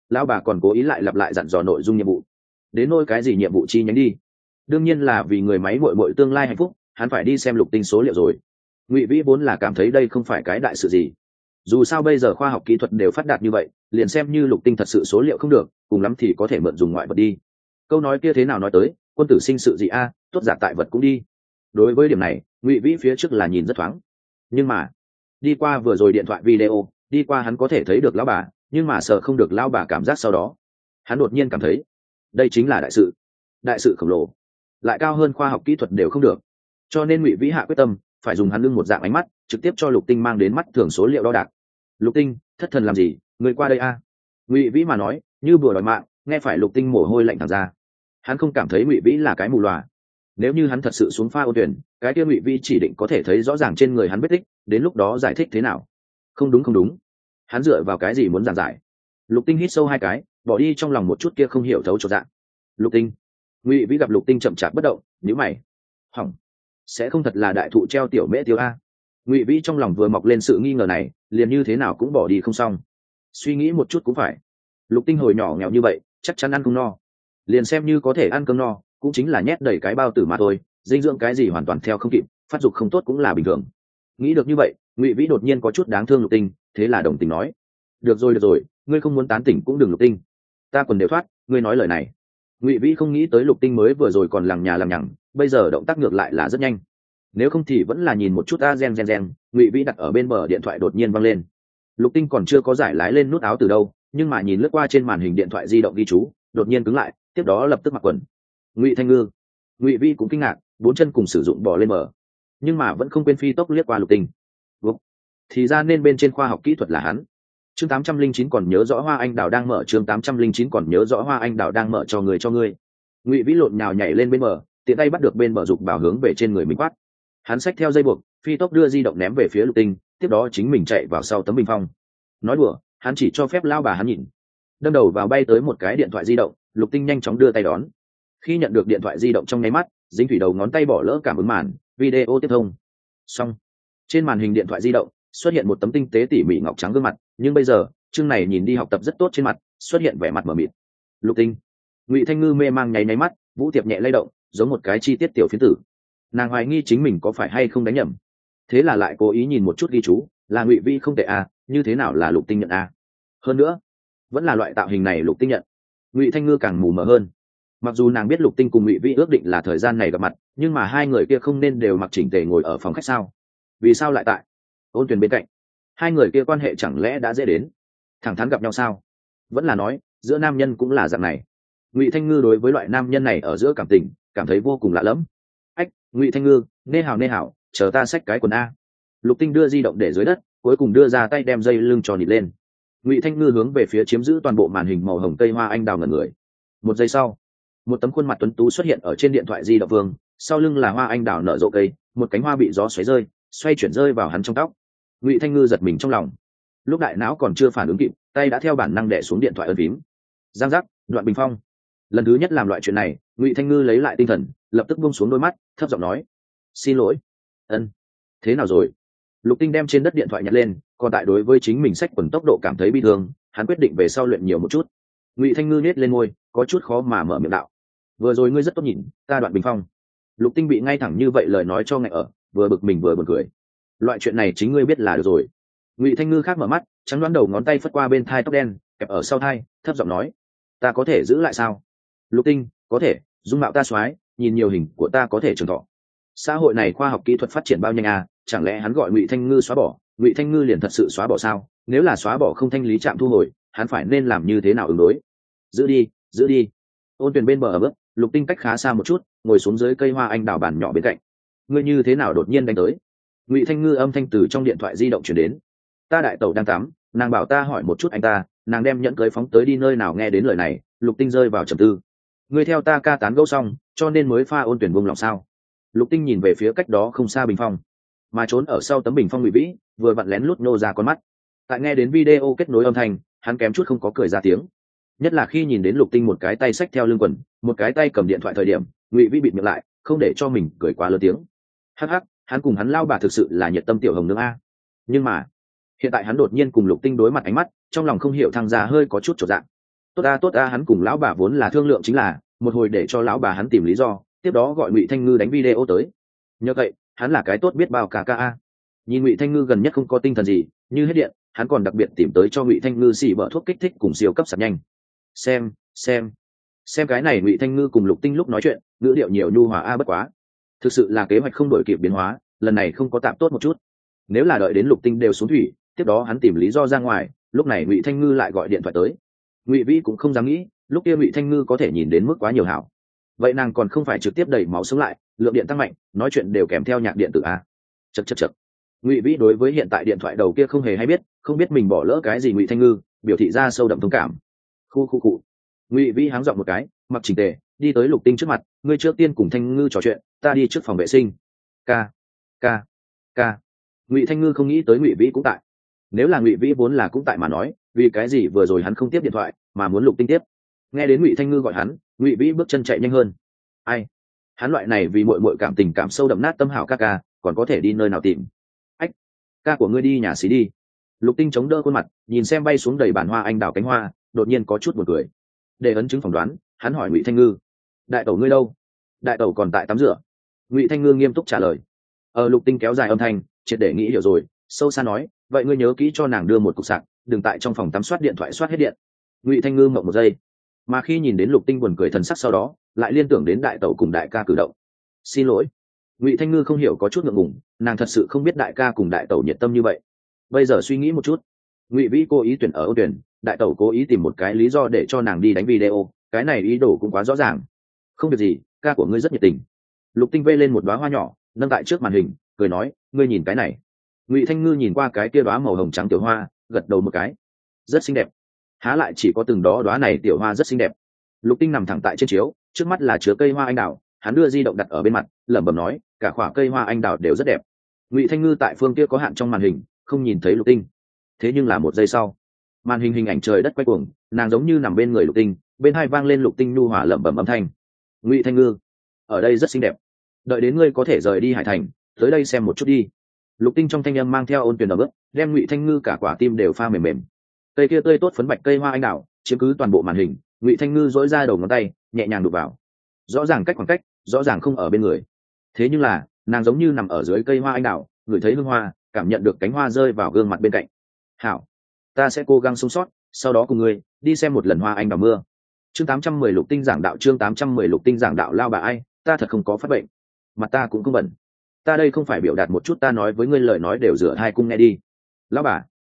lão bà còn cố ý lại lặp lại dặn dò nội dung nhiệm vụ. Đến nôi cái gì nhiệm vụ chi nhánh đi, đương nhiên là vì người máy muội muội tương lai hạnh phúc, hắn phải đi xem Lục Tinh số liệu rồi. Ngụy Vĩ vốn là cảm thấy đây không phải cái đại sự gì, dù sao bây giờ khoa học kỹ thuật đều phát đạt như vậy, liền xem như Lục Tinh thật sự số liệu không được, cùng lắm thì có thể mượn dùng ngoại vật đi. Câu nói kia thế nào nói tới, quân tử sinh sự gì a, tốt giả tại vật cũng đi. Đối với điểm này, Ngụy Vĩ phía trước là nhìn rất thoáng, nhưng mà đi qua vừa rồi điện thoại video, đi qua hắn có thể thấy được lão bà, nhưng mà sợ không được lão bà cảm giác sau đó, hắn đột nhiên cảm thấy đây chính là đại sự khổng lồ, lại cao hơn khoa học kỹ thuật đều không được. Cho nên Ngụy Vĩ hạ quyết tâm phải dùng hắn lưng một dạng ánh mắt trực tiếp cho Lục Tinh mang đến mắt thường số liệu đo đạc. Lục Tinh, thất thần làm gì, người qua đây a. Ngụy Vĩ mà nói như bừa đòi mạng, nghe phải Lục Tinh mồ hôi lạnh thẳng ra. Hắn không cảm thấy Ngụy Vĩ là cái mù lòa, nếu như hắn thật sự xuống pha Ôn Tuyển, cái kia Ngụy Vĩ chỉ định có thể thấy rõ ràng trên người hắn vết tích, đến lúc đó giải thích thế nào? Không đúng, hắn dựa vào cái gì muốn giảng giải? Lục Tinh hít sâu hai cái, bỏ đi trong lòng một chút kia không hiểu thấu chỗ dạng. Lục Tinh. Ngụy Vĩ gặp Lục Tinh chậm chạp bất động, nhíu mày. Hỏng, sẽ không thật là đại thụ treo tiểu mễ tiêu a? Ngụy Vĩ trong lòng vừa mọc lên sự nghi ngờ này, liền như thế nào cũng bỏ đi không xong. Suy nghĩ một chút cũng phải. Lục Tinh hồi nhỏ nghèo như vậy, chắc chắn ăn không no. Liền xem như có thể ăn cơm no, cũng chính là nhét đầy cái bao tử mà thôi, dinh dưỡng cái gì hoàn toàn theo không kịp, phát dục không tốt cũng là bình thường. Nghĩ được như vậy, Ngụy Vĩ đột nhiên có chút đáng thương Lục Tinh, thế là đồng tình nói: được rồi, ngươi không muốn tán tỉnh cũng đừng Lục Tinh, ta quần đều thoát, ngươi nói lời này. Ngụy Vĩ không nghĩ tới Lục Tinh mới vừa rồi còn lằng nhà lằng nhằng, bây giờ động tác ngược lại là rất nhanh. Nếu không thì vẫn là nhìn một chút a, gen. Ngụy Vĩ đặt ở bên bờ điện thoại đột nhiên văng lên. Lục Tinh còn chưa có giải lái lên nút áo từ đâu, nhưng mà nhìn lướt qua trên màn hình điện thoại di động ghi chú, đột nhiên cứng lại, tiếp đó lập tức mặc quần. Ngụy Thanh Ngư. Ngụy Vĩ cũng kinh ngạc, bốn chân cùng sử dụng bò lên bờ, nhưng mà vẫn không quên phi tốc liếc qua Lục Tinh. Thì ra nên bên trên khoa học kỹ thuật là hắn. Chương 809 còn nhớ rõ Hoa Anh Đào đang mở, chương 809 còn nhớ rõ Hoa Anh Đào đang mở cho ngươi. Ngụy Vĩ lộn nhào nhảy lên bên bờ, tiện tay bắt được bên bờ dục bảo hướng về trên người mình quát. Hắn xách theo dây buộc, phi tốc đưa di động ném về phía Lục Tinh, tiếp đó chính mình chạy vào sau tấm bình phong. Nói đùa, hắn chỉ cho phép lao bà hắn nhìn. Đâm đầu vào bay tới một cái điện thoại di động, Lục Tinh nhanh chóng đưa tay đón. Khi nhận được điện thoại di động trong nháy mắt, dính thủy đầu ngón tay bỏ lỡ cảm ứng màn, video tiếp thông. Xong. Trên màn hình điện thoại di động xuất hiện một tấm tinh tế tỉ mỉ ngọc trắng gương mặt, nhưng bây giờ chương này nhìn đi học tập rất tốt trên mặt xuất hiện vẻ mặt mờ mịt. Lục Tinh. Ngụy Thanh Ngư mê mang nháy nháy mắt, Vũ Tiệp nhẹ lay động giống một cái chi tiết tiểu phiến tử. Nàng hoài nghi chính mình có phải hay không đánh nhầm, thế là lại cố ý nhìn một chút ghi chú, là Ngụy Vĩ không tệ à, như thế nào là Lục Tinh nhận à? Hơn nữa vẫn là loại tạo hình này Lục Tinh nhận. Ngụy Thanh Ngư càng mù mờ hơn. Mặc dù nàng biết Lục Tinh cùng Ngụy Vĩ ước định là thời gian này gặp mặt, nhưng mà hai người kia không nên đều mặc chỉnh tề ngồi ở phòng khách sao? Vì sao lại tại Ôn Tuyền bên cạnh? Hai người kia quan hệ chẳng lẽ đã dễ đến thẳng thắn gặp nhau sao? Vẫn là nói giữa nam nhân cũng là dạng này? Ngụy Thanh Ngư đối với loại nam nhân này ở giữa cảm tình cảm thấy vô cùng lạ lẫm. Ách, Ngụy Thanh Ngư, nê hảo, chờ ta xách cái quần a. Lục Tinh đưa di động để dưới đất, cuối cùng đưa ra tay đem dây lưng tròn nịt lên. Ngụy Thanh Ngư hướng về phía chiếm giữ toàn bộ màn hình màu hồng tây Hoa Anh Đào ngẩn người. Một giây sau, một tấm khuôn mặt tuấn tú xuất hiện ở trên điện thoại di động vương, sau lưng là Hoa Anh Đào nở rộ cây, một cánh hoa bị gió xoay chuyển rơi vào hắn trong tóc. Ngụy Thanh Ngư giật mình trong lòng, lúc đại não còn chưa phản ứng kịp, tay đã theo bản năng đè xuống điện thoại ấn phím. Giang giác, đoạn bình phong. Lần thứ nhất làm loại chuyện này, Ngụy Thanh Ngư lấy lại tinh thần, lập tức buông xuống đôi mắt, thấp giọng nói: xin lỗi. Ân, thế nào rồi? Lục Tinh đem trên đất điện thoại nhặt lên, còn tại đối với chính mình xách quần tốc độ cảm thấy bi thương, hắn quyết định về sau luyện nhiều một chút. Ngụy Thanh Ngư nhếch lên môi, có chút khó mà mở miệng đạo: vừa rồi ngươi rất tốt nhìn, ta đoạn bình phong. Lục Tinh bị ngay thẳng như vậy lời nói cho ngại ở, vừa bực mình vừa buồn cười. Loại chuyện này chính ngươi biết là được rồi. Ngụy Thanh Ngư khác mở mắt, trắng đoán đầu ngón tay phất qua bên thai tóc đen, kẹp ở sau thai, thấp giọng nói: ta có thể giữ lại sao? Lục Tinh, có thể, dung mạo ta soái, nhìn nhiều hình của ta có thể trường thọ. Xã hội này khoa học kỹ thuật phát triển bao nhanh à, chẳng lẽ hắn gọi Ngụy Thanh Ngư xóa bỏ, Ngụy Thanh Ngư liền thật sự xóa bỏ sao? Nếu là xóa bỏ không thanh lý trạm thu hồi, hắn phải nên làm như thế nào ứng đối? Giữ đi. Ôn Tuyền bên bờ ở bước, Lục Tinh cách khá xa một chút, ngồi xuống dưới cây Hoa Anh Đào bàn nhỏ bên cạnh. Ngươi như thế nào đột nhiên đánh tới? Ngụy Thanh Ngư âm thanh từ trong điện thoại di động truyền đến. Ta đại tẩu đang tắm, nàng bảo ta hỏi một chút anh ta, nàng đem nhẫn cưới phóng tới đi nơi nào. Nghe đến lời này, Lục Tinh rơi vào trầm tư. Ngươi theo ta ca tán gẫu xong, cho nên mới pha Ôn Tuyển buông lòng sao? Lục Tinh nhìn về phía cách đó không xa bình phong, mà trốn ở sau tấm bình phong Ngụy Vĩ vừa vặn lén lút nô ra con mắt. Tại nghe đến video kết nối âm thanh, hắn kém chút không có cười ra tiếng. Nhất là khi nhìn đến Lục Tinh một cái tay xách theo lưng quần, một cái tay cầm điện thoại thời điểm, Ngụy Vĩ bịt miệng lại, không để cho mình cười quá lớn tiếng. Hắc hắc, hắn cùng hắn lao bà thực sự là nhiệt tâm tiểu hồng nương a. Nhưng mà hiện tại hắn đột nhiên cùng Lục Tinh đối mặt, ánh mắt trong lòng không hiểu thăng ra hơi có chút chột dạ. Tốt ta, hắn cùng lão bà vốn là thương lượng chính là một hồi để cho lão bà hắn tìm lý do, tiếp đó gọi Ngụy Thanh Ngư đánh video tới. Nhờ vậy hắn là cái tốt biết bao cả a. Nhìn Ngụy Thanh Ngư gần nhất không có tinh thần gì, như hết điện, hắn còn đặc biệt tìm tới cho Ngụy Thanh Ngư xì bở thuốc kích thích cùng siêu cấp sạc nhanh. Xem cái này, Ngụy Thanh Ngư cùng Lục Tinh lúc nói chuyện ngữ điệu nhiều nhu hòa a bất quá, thực sự là kế hoạch không đổi kịp biến hóa, lần này không có tạm tốt một chút. Nếu là đợi đến Lục Tinh đều xuống thủy, tiếp đó hắn tìm lý do ra ngoài, lúc này Ngụy Thanh Ngư lại gọi điện thoại tới. Ngụy Vĩ cũng không dám nghĩ lúc kia Ngụy Thanh Ngư có thể nhìn đến mức quá nhiều hảo, vậy nàng còn không phải trực tiếp đẩy máu sống lại, lượng điện tăng mạnh, nói chuyện đều kèm theo nhạc điện tử a. Chậc. Ngụy Vĩ đối với hiện tại điện thoại đầu kia không hề hay biết, không biết mình bỏ lỡ cái gì. Ngụy Thanh Ngư biểu thị ra sâu đậm thông cảm. Khu. Ngụy Vĩ háng giọng một cái, mặc chỉnh tề đi tới Lục Tinh trước mặt. Ngươi trước tiên cùng Thanh Ngư trò chuyện, ta đi trước phòng vệ sinh. Ca. Ngụy Thanh Ngư không nghĩ tới Ngụy Vĩ cũng tại. Nếu là Ngụy Vĩ vốn là cũng tại mà nói, vì cái gì vừa rồi hắn không tiếp điện thoại mà muốn Lục Tinh tiếp? Nghe đến Ngụy Thanh Ngư gọi hắn, Ngụy Vĩ bước chân chạy nhanh hơn. Ai? Hắn loại này vì muội cảm tình cảm sâu đậm nát tâm hảo ca, còn có thể đi nơi nào tìm? Ách, ca của ngươi đi nhà xí đi. Lục Tinh chống đỡ khuôn mặt, nhìn xem bay xuống đầy bản hoa anh đào cánh hoa, đột nhiên có chút buồn cười. Để ấn chứng phỏng đoán, hắn hỏi Ngụy Thanh Ngư: đại tẩu ngươi đâu? Đại tẩu còn tại tắm rửa. Ngụy Thanh Ngư nghiêm túc trả lời. Lục Tinh kéo dài âm thanh, triệt để nghĩ hiểu rồi, sâu xa nói: vậy ngươi nhớ kỹ cho nàng đưa một cục sạc, đừng tại trong phòng tắm soát điện thoại soát hết điện. Ngụy Thanh Ngư mộng một giây, mà khi nhìn đến Lục Tinh buồn cười thần sắc sau đó, lại liên tưởng đến đại tẩu cùng đại ca cử động. Xin lỗi. Ngụy Thanh Ngư không hiểu, có chút ngượng ngùng, nàng thật sự không biết đại ca cùng đại tẩu nhiệt tâm như vậy. Bây giờ suy nghĩ một chút, Ngụy Vĩ cố ý tuyển ở Ôn Tuyển, đại tẩu cố ý tìm một cái lý do để cho nàng đi đánh video, cái này ý đồ cũng quá rõ ràng. Không việc gì, ca của ngươi rất nhiệt tình. Lục Tinh vê lên một đóa hoa nhỏ, nâng tại trước màn hình, cười nói: ngươi nhìn cái này. Ngụy Thanh Ngư nhìn qua cái kia đóa màu hồng trắng tiểu hoa, gật đầu một cái. Rất xinh đẹp. Há lại chỉ có từng đó đóa này tiểu hoa rất xinh đẹp. Lục Tinh nằm thẳng tại trên chiếu, trước mắt là chứa cây hoa anh đào, hắn đưa di động đặt ở bên mặt, lẩm bẩm nói: cả khỏa cây hoa anh đào đều rất đẹp. Ngụy Thanh Ngư tại phương kia có hạn trong màn hình, không nhìn thấy Lục Tinh. Thế nhưng là một giây sau, màn hình hình ảnh trời đất quay cuồng, nàng giống như nằm bên người Lục Tinh, bên hai vang lên Lục Tinh nhu hòa lẩm bẩm âm thanh: Ngụy Thanh Ngư, ở đây rất xinh đẹp, đợi đến ngươi có thể rời đi Hải Thành, tới đây xem một chút đi. Lục Tinh trong thanh âm mang theo ôn tuyền ở bước, đem Ngụy Thanh Ngư cả quả tim đều pha mềm mềm. Cây kia tươi tốt phấn bạch cây hoa anh đào chiếm cứ toàn bộ màn hình, Ngụy Thanh Ngư dỗi ra đầu ngón tay, nhẹ nhàng đụng vào. Rõ ràng cách khoảng cách, rõ ràng không ở bên người. Thế nhưng là, nàng giống như nằm ở dưới cây hoa anh đào, ngửi thấy hương hoa, cảm nhận được cánh hoa rơi vào gương mặt bên cạnh. Hảo, ta sẽ cố gắng sống sót, sau đó cùng ngươi đi xem một lần hoa anh đào mưa. Chương 810 Lục Tinh giảng đạo, chương 810 Lục Tinh giảng đạo. Lao bà ai, ta thật không có phát bệnh, mặt ta cũng không bẩn. Ta đây không phải biểu đạt một chút, ta nói với ngươi lời nói đều rửa hai cung nghe đi. Lão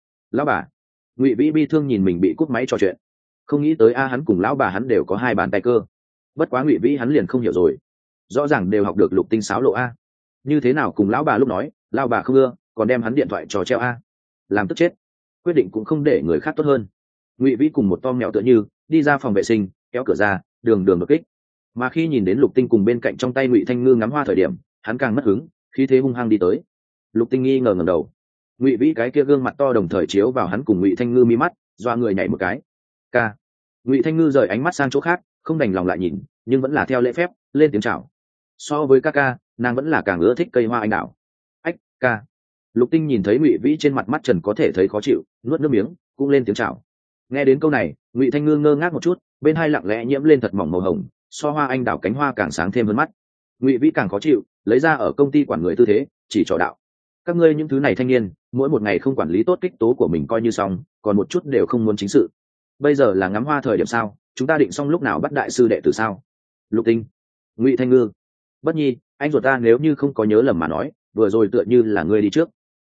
bà. Ngụy Vĩ bi thương nhìn mình bị cúp máy trò chuyện, không nghĩ tới hắn cùng lão bà hắn đều có hai bàn tay cơ. Bất quá Ngụy Vĩ hắn liền không hiểu rồi, rõ ràng đều học được Lục Tinh sáo lộ a, như thế nào cùng lão bà lúc nói lão bà không ưa, còn đem hắn điện thoại trò treo a, làm tức chết. Quyết định cũng không để người khác tốt hơn. Ngụy Vĩ cùng một to mèo tựa như đi ra phòng vệ sinh, kéo cửa ra, đường đột kích. Mà khi nhìn đến Lục Tinh cùng bên cạnh trong tay Ngụy Thanh Ngư ngắm hoa thời điểm, hắn càng mất hứng, khí thế hung hăng đi tới. Lục Tinh nghi ngờ ngẩng đầu, Ngụy Vĩ cái kia gương mặt to đồng thời chiếu vào hắn cùng Ngụy Thanh Ngư mi mắt, doa người nhảy một cái. Ca. Ngụy Thanh Ngư rời ánh mắt sang chỗ khác, không đành lòng lại nhìn, nhưng vẫn là theo lễ phép lên tiếng chào. So với ca, nàng vẫn là càng ưa thích cây hoa anh đào. Ách, ca. Lục Tinh nhìn thấy Ngụy Vĩ trên mặt mắt trần có thể thấy khó chịu, nuốt nước miếng, cũng lên tiếng chào. Nghe đến câu này, Ngụy Thanh Ngư ngơ ngác một chút, bên hai lặng lẽ nhiễm lên thật mỏng màu hồng, so hoa anh đào cánh hoa càng sáng thêm hơn mắt. Ngụy Vĩ càng khó chịu, lấy ra ở công ty quản người tư thế, chỉ trò đạo: các ngươi những thứ này thanh niên, mỗi một ngày không quản lý tốt kích tố của mình coi như xong, còn một chút đều không muốn chính sự. Bây giờ là ngắm hoa thời điểm sao? Chúng ta định xong lúc nào bắt đại sư đệ tử sao? Lục Tinh, Ngụy Thanh Ngư, Bất Nhi, anh ruột ta nếu như không có nhớ lầm mà nói, vừa rồi tựa như là ngươi đi trước.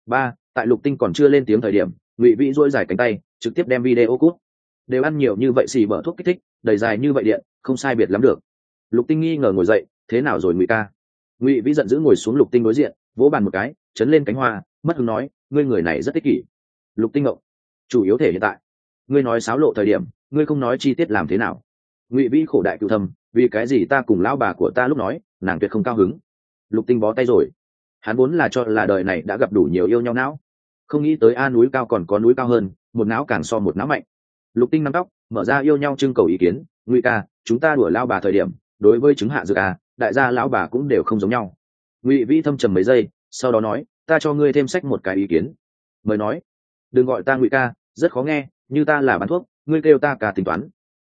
Tại Lục Tinh còn chưa lên tiếng thời điểm, Ngụy Vĩ duỗi dài cánh tay, trực tiếp đem video cút. Đều ăn nhiều như vậy xì bở thuốc kích thích, đầy dài như vậy điện, không sai biệt lắm được. Lục Tinh nghi ngờ ngồi dậy, thế nào rồi Ngụy ca? Ngụy Vĩ giận dữ ngồi xuống Lục Tinh đối diện, vỗ bàn một cái, chấn lên cánh hoa, mất hứng nói: ngươi người này rất ích kỷ. Lục Tinh ngộng, chủ yếu thể hiện tại ngươi nói xáo lộ thời điểm, ngươi không nói chi tiết làm thế nào? Ngụy Vĩ khổ đại cựu thâm, vì cái gì ta cùng lão bà của ta lúc nói, nàng tuyệt không cao hứng. Lục Tinh bó tay rồi, hắn vốn là cho là đời này đã gặp đủ nhiều yêu nhau não, không nghĩ tới núi cao còn có núi cao hơn, một não càng so một não mạnh. Lục Tinh nắm tóc, mở ra yêu nhau trưng cầu ý kiến: Ngụy ca, chúng ta đùa lao bà thời điểm, đối với chứng hạ dược đại gia lão bà cũng đều không giống nhau. Ngụy Vĩ thâm trầm mấy giây, sau đó nói: ta cho ngươi thêm sách một cái ý kiến. Mời nói. Đừng gọi ta Ngụy ca, rất khó nghe, như ta là bán thuốc, ngươi kêu ta cả tính toán.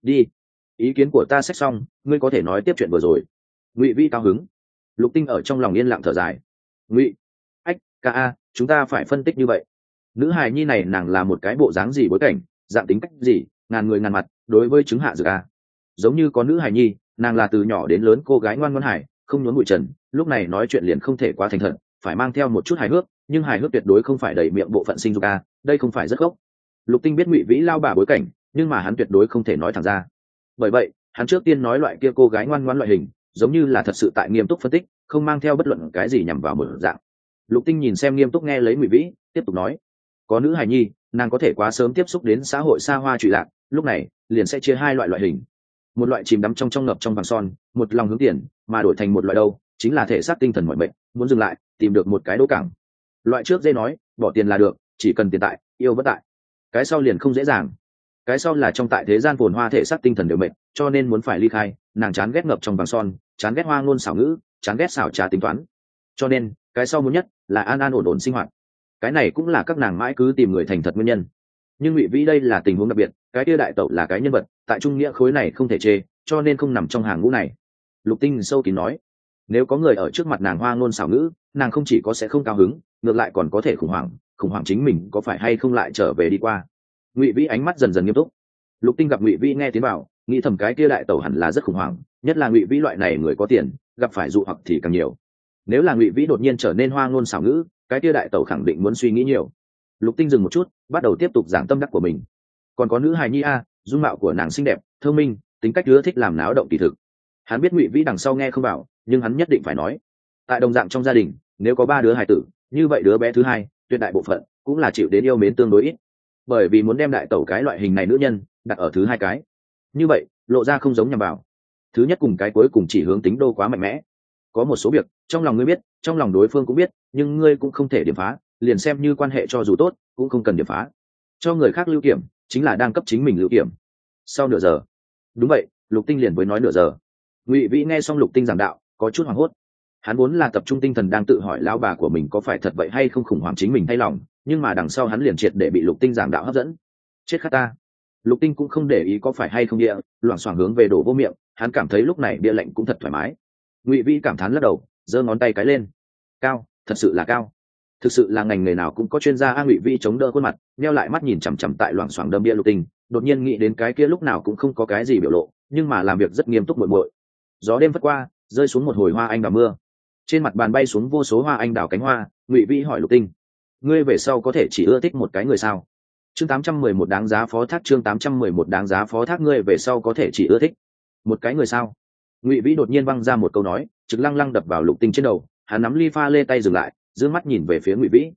đi, ý kiến của ta xét xong, ngươi có thể nói tiếp chuyện vừa rồi. Ngụy Vĩ cao hứng. Lục Tinh ở trong lòng yên lặng thở dài. Ngụy, ách, ca a, chúng ta phải phân tích như vậy. Nữ hài nhi này nàng là một cái bộ dáng gì, bối cảnh, dạng tính cách gì, ngàn người ngàn mặt, đối với chứng hạ dược a. Giống như có nữ hài nhi, nàng là từ nhỏ đến lớn cô gái ngoan ngoãn hải, không nhốn bụi trần, lúc này nói chuyện liền không thể quá thành thật, phải mang theo một chút hài hước, nhưng hài hước tuyệt đối không phải đầy miệng bộ phận sinh dục a, đây không phải rất gốc. Lục Tinh biết Ngụy Vĩ lao bà bối cảnh, nhưng mà hắn tuyệt đối không thể nói thẳng ra. Bởi vậy, hắn trước tiên nói loại kia cô gái ngoan ngoãn loại hình, giống như là thật sự tại nghiêm túc phân tích, không mang theo bất luận cái gì nhằm vào một dạng. Lục Tinh nhìn xem nghiêm túc nghe lấy Ngụy Vĩ, tiếp tục nói: có nữ hài nhi, nàng có thể quá sớm tiếp xúc đến xã hội xa hoa trụy lạc, lúc này liền sẽ chia hai loại hình. Một loại chìm đắm trong ngập trong vàng son, một lòng hướng tiền, mà đổi thành một loại đâu, chính là thể xác tinh thần mọi mệnh, muốn dừng lại, tìm được một cái đỗ cảng. Loại trước dễ nói, bỏ tiền là được, chỉ cần tiền tại, yêu bất tại. Cái sau liền không dễ dàng. Cái sau là trong tại thế gian phồn hoa thể xác tinh thần đều mệt, cho nên muốn phải ly khai, nàng chán ghét ngập trong vàng son, chán ghét hoa ngôn xảo ngữ, chán ghét xảo trá tính toán. Cho nên, cái sau muốn nhất là an an ổn ổn sinh hoạt. Cái này cũng là các nàng mãi cứ tìm người thành thật nguyên nhân. Nhưng Ngụy Vĩ đây là tình huống đặc biệt, cái kia đại tẩu là cái nhân vật, tại trung nghĩa khối này không thể chê, cho nên không nằm trong hàng ngũ này. Lục Tinh sâu kín nói, nếu có người ở trước mặt nàng hoa ngôn xảo ngữ, nàng không chỉ có sẽ không cao hứng, ngược lại còn có thể khủng hoảng chính mình có phải hay không lại trở về đi qua. Ngụy Vĩ ánh mắt dần dần nghiêm túc. Lục Tinh gặp Ngụy Vĩ nghe tiếng bảo, nghĩ thầm cái kia đại tẩu hẳn là rất khủng hoảng, nhất là Ngụy Vĩ loại này người có tiền, gặp phải dụ hoặc thì càng nhiều. Nếu là Ngụy Vĩ đột nhiên trở nên hoa ngôn xảo ngữ, cái kia đại tẩu khẳng định muốn suy nghĩ nhiều. Lục Tinh dừng một chút, bắt đầu tiếp tục giảng tâm đắc của mình. Còn có nữ hài nhi a, dung mạo của nàng xinh đẹp, thông minh, tính cách ưa thích làm náo động kỳ thực. Hắn biết Ngụy Vĩ đằng sau nghe không bảo, nhưng hắn nhất định phải nói. Tại đồng dạng trong gia đình, nếu có 3 đứa hài tử, như vậy đứa bé thứ hai, tuyệt đại bộ phận cũng là chịu đến yêu mến tương đối ít. Bởi vì muốn đem đại tẩu cái loại hình này nữ nhân đặt ở thứ hai cái, như vậy lộ ra không giống nhằm vào. Thứ nhất cùng cái cuối cùng chỉ hướng tính đô quá mạnh mẽ. Có một số việc, trong lòng ngươi biết, trong lòng đối phương cũng biết, nhưng ngươi cũng không thể điểm phá, liền xem như quan hệ cho dù tốt, cũng không cần điểm phá. Cho người khác lưu kiểm, chính là đang cấp chính mình lưu kiểm. Sau nửa giờ, đúng vậy, Lục Tinh liền với nói nửa giờ. Ngụy Vĩ nghe xong Lục Tinh giảng đạo, có chút hoảng hốt. Hắn vốn là tập trung tinh thần đang tự hỏi lão bà của mình có phải thật vậy hay không khủng hoảng chính mình thay lòng, nhưng mà đằng sau hắn liền triệt để bị Lục Tinh giảng đạo hấp dẫn. Chết khát ta. Lục Tinh cũng không để ý có phải hay không địa, loảng xoảng hướng về đổ vô miệng, hắn cảm thấy lúc này bia lạnh cũng thật thoải mái. Ngụy Vĩ cảm thán lắc đầu, giơ ngón tay cái lên. Cao, thật sự là cao. Thực sự là ngành nghề nào cũng có chuyên gia a. Ngụy Vĩ chống đỡ khuôn mặt, nheo lại mắt nhìn chằm chằm tại loảng xoảng đâm bia Lục Tinh, đột nhiên nghĩ đến cái kia lúc nào cũng không có cái gì biểu lộ, nhưng mà làm việc rất nghiêm túc muội muội. Gió đêm vất qua, rơi xuống một hồi hoa anh đào mưa. Trên mặt bàn bay xuống vô số hoa anh đào cánh hoa. Ngụy Vĩ hỏi Lục Tinh, ngươi về sau có thể chỉ ưa thích một cái người sao? Chương 811 đáng giá phó thác. Chương 811 đáng giá phó thác. Ngươi về sau có thể chỉ ưa thích một cái người sao? Ngụy Vĩ đột nhiên văng ra một câu nói, trực lăng lăng đập vào Lục Tinh trên đầu. Hắn nắm ly pha lê tay dừng lại, dương mắt nhìn về phía Ngụy Vĩ.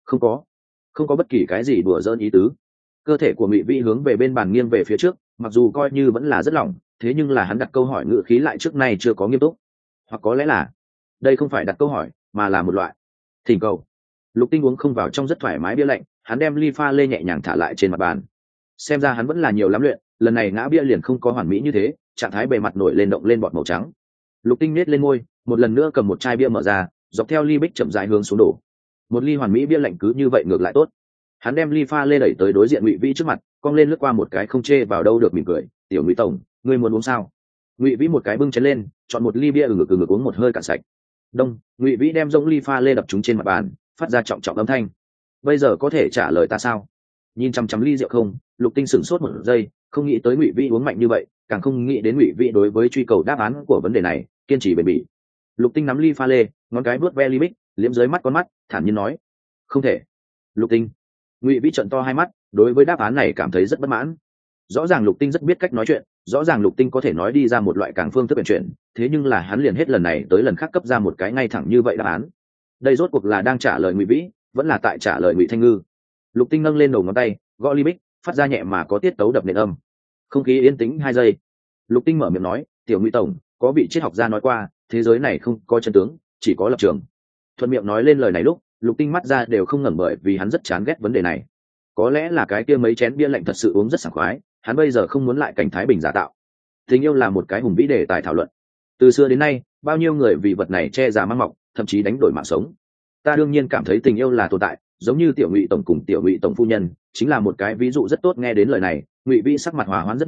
Không có bất kỳ cái gì đùa giỡn ý tứ. Cơ thể của Ngụy Vĩ hướng về bên bàn nghiêng về phía trước, mặc dù coi như vẫn là rất lỏng, thế nhưng là hắn đặt câu hỏi ngữ khí lại trước nay chưa có nghiêm túc. Hoặc có lẽ là đây không phải đặt câu hỏi, mà là một loại thỉnh cầu. Lục Tinh uống không vào trong rất thoải mái bia lạnh, hắn đem ly pha lê nhẹ nhàng thả lại trên mặt bàn. Xem ra hắn vẫn là nhiều lắm luyện, lần này ngã bia liền không có hoàn mỹ như thế, trạng thái bề mặt nổi lên động lên bọt màu trắng. Lục Tinh nết lên môi, một lần nữa cầm một chai bia mở ra, dọc theo ly bích chậm rãi hướng xuống đổ. Một ly hoàn mỹ bia lạnh cứ như vậy ngược lại tốt. Hắn đem ly pha lê đẩy tới đối diện Ngụy Vĩ trước mặt, cong lên lướt qua một cái không chê vào đâu được mỉm cười, "Tiểu Ngụy tổng, ngươi muốn uống sao?" Ngụy Vĩ một cái bưng chén lên, chọn một ly bia ngực uống một hơi cạn sạch. Đông, Ngụy Vĩ đem rỗng ly pha lê đập trúng trên mặt bàn, phát ra trọng trọng âm thanh. "Bây giờ có thể trả lời ta sao?" Nhìn chăm chăm ly rượu không, Lục Tinh sửng sốt một giây, không nghĩ tới Ngụy Vĩ uống mạnh như vậy, càng không nghĩ đến Ngụy Vĩ đối với truy cầu đáp án của vấn đề này kiên trì bền bỉ. Lục Tinh nắm ly pha lê, ngón cái vuốt ve ly bích, liếm dưới mắt con mắt, thản nhiên nói, "Không thể." Lục Tinh. Ngụy Vĩ trợn to hai mắt, đối với đáp án này cảm thấy rất bất mãn. Rõ ràng Lục Tinh rất biết cách nói chuyện, rõ ràng Lục Tinh có thể nói đi ra một loại càng phương thức chuyện, thế nhưng là hắn liền hết lần này tới lần khác cấp ra một cái ngay thẳng như vậy đáp án. Đây rốt cuộc là đang trả lời Ngụy Vĩ, vẫn là tại trả lời Ngụy Thanh Ngư? Lục Tinh nâng lên đầu ngón tay, gõ ly bích, phát ra nhẹ mà có tiết tấu đập nền âm. Không khí yên tĩnh 2 giây. Lục Tinh mở miệng nói, "Tiểu Ngụy tổng, có vị triết học gia nói qua, thế giới này không có chân tướng, chỉ có lập trường." Thuận miệng nói lên lời này lúc, Lục Tinh mắt ra đều không ngẩng, bởi vì hắn rất chán ghét vấn đề này. Có lẽ là cái kia mấy chén bia lạnh thật sự uống rất sảng khoái, hắn bây giờ không muốn lại cảnh thái bình giả tạo. Tình yêu là một cái hùng vĩ đề tài thảo luận. Từ xưa đến nay, bao nhiêu người vì vật này che già mang mọc, thậm chí đánh đổi mạng sống. Ta đương nhiên cảm thấy tình yêu là tồn tại, giống như Tiểu Ngụy tổng cùng Tiểu Ngụy tổng phu nhân, chính là một cái ví dụ rất tốt. Nghe đến lời này, Ngụy Vĩ sắc mặt hòa hoãn rất nhiều,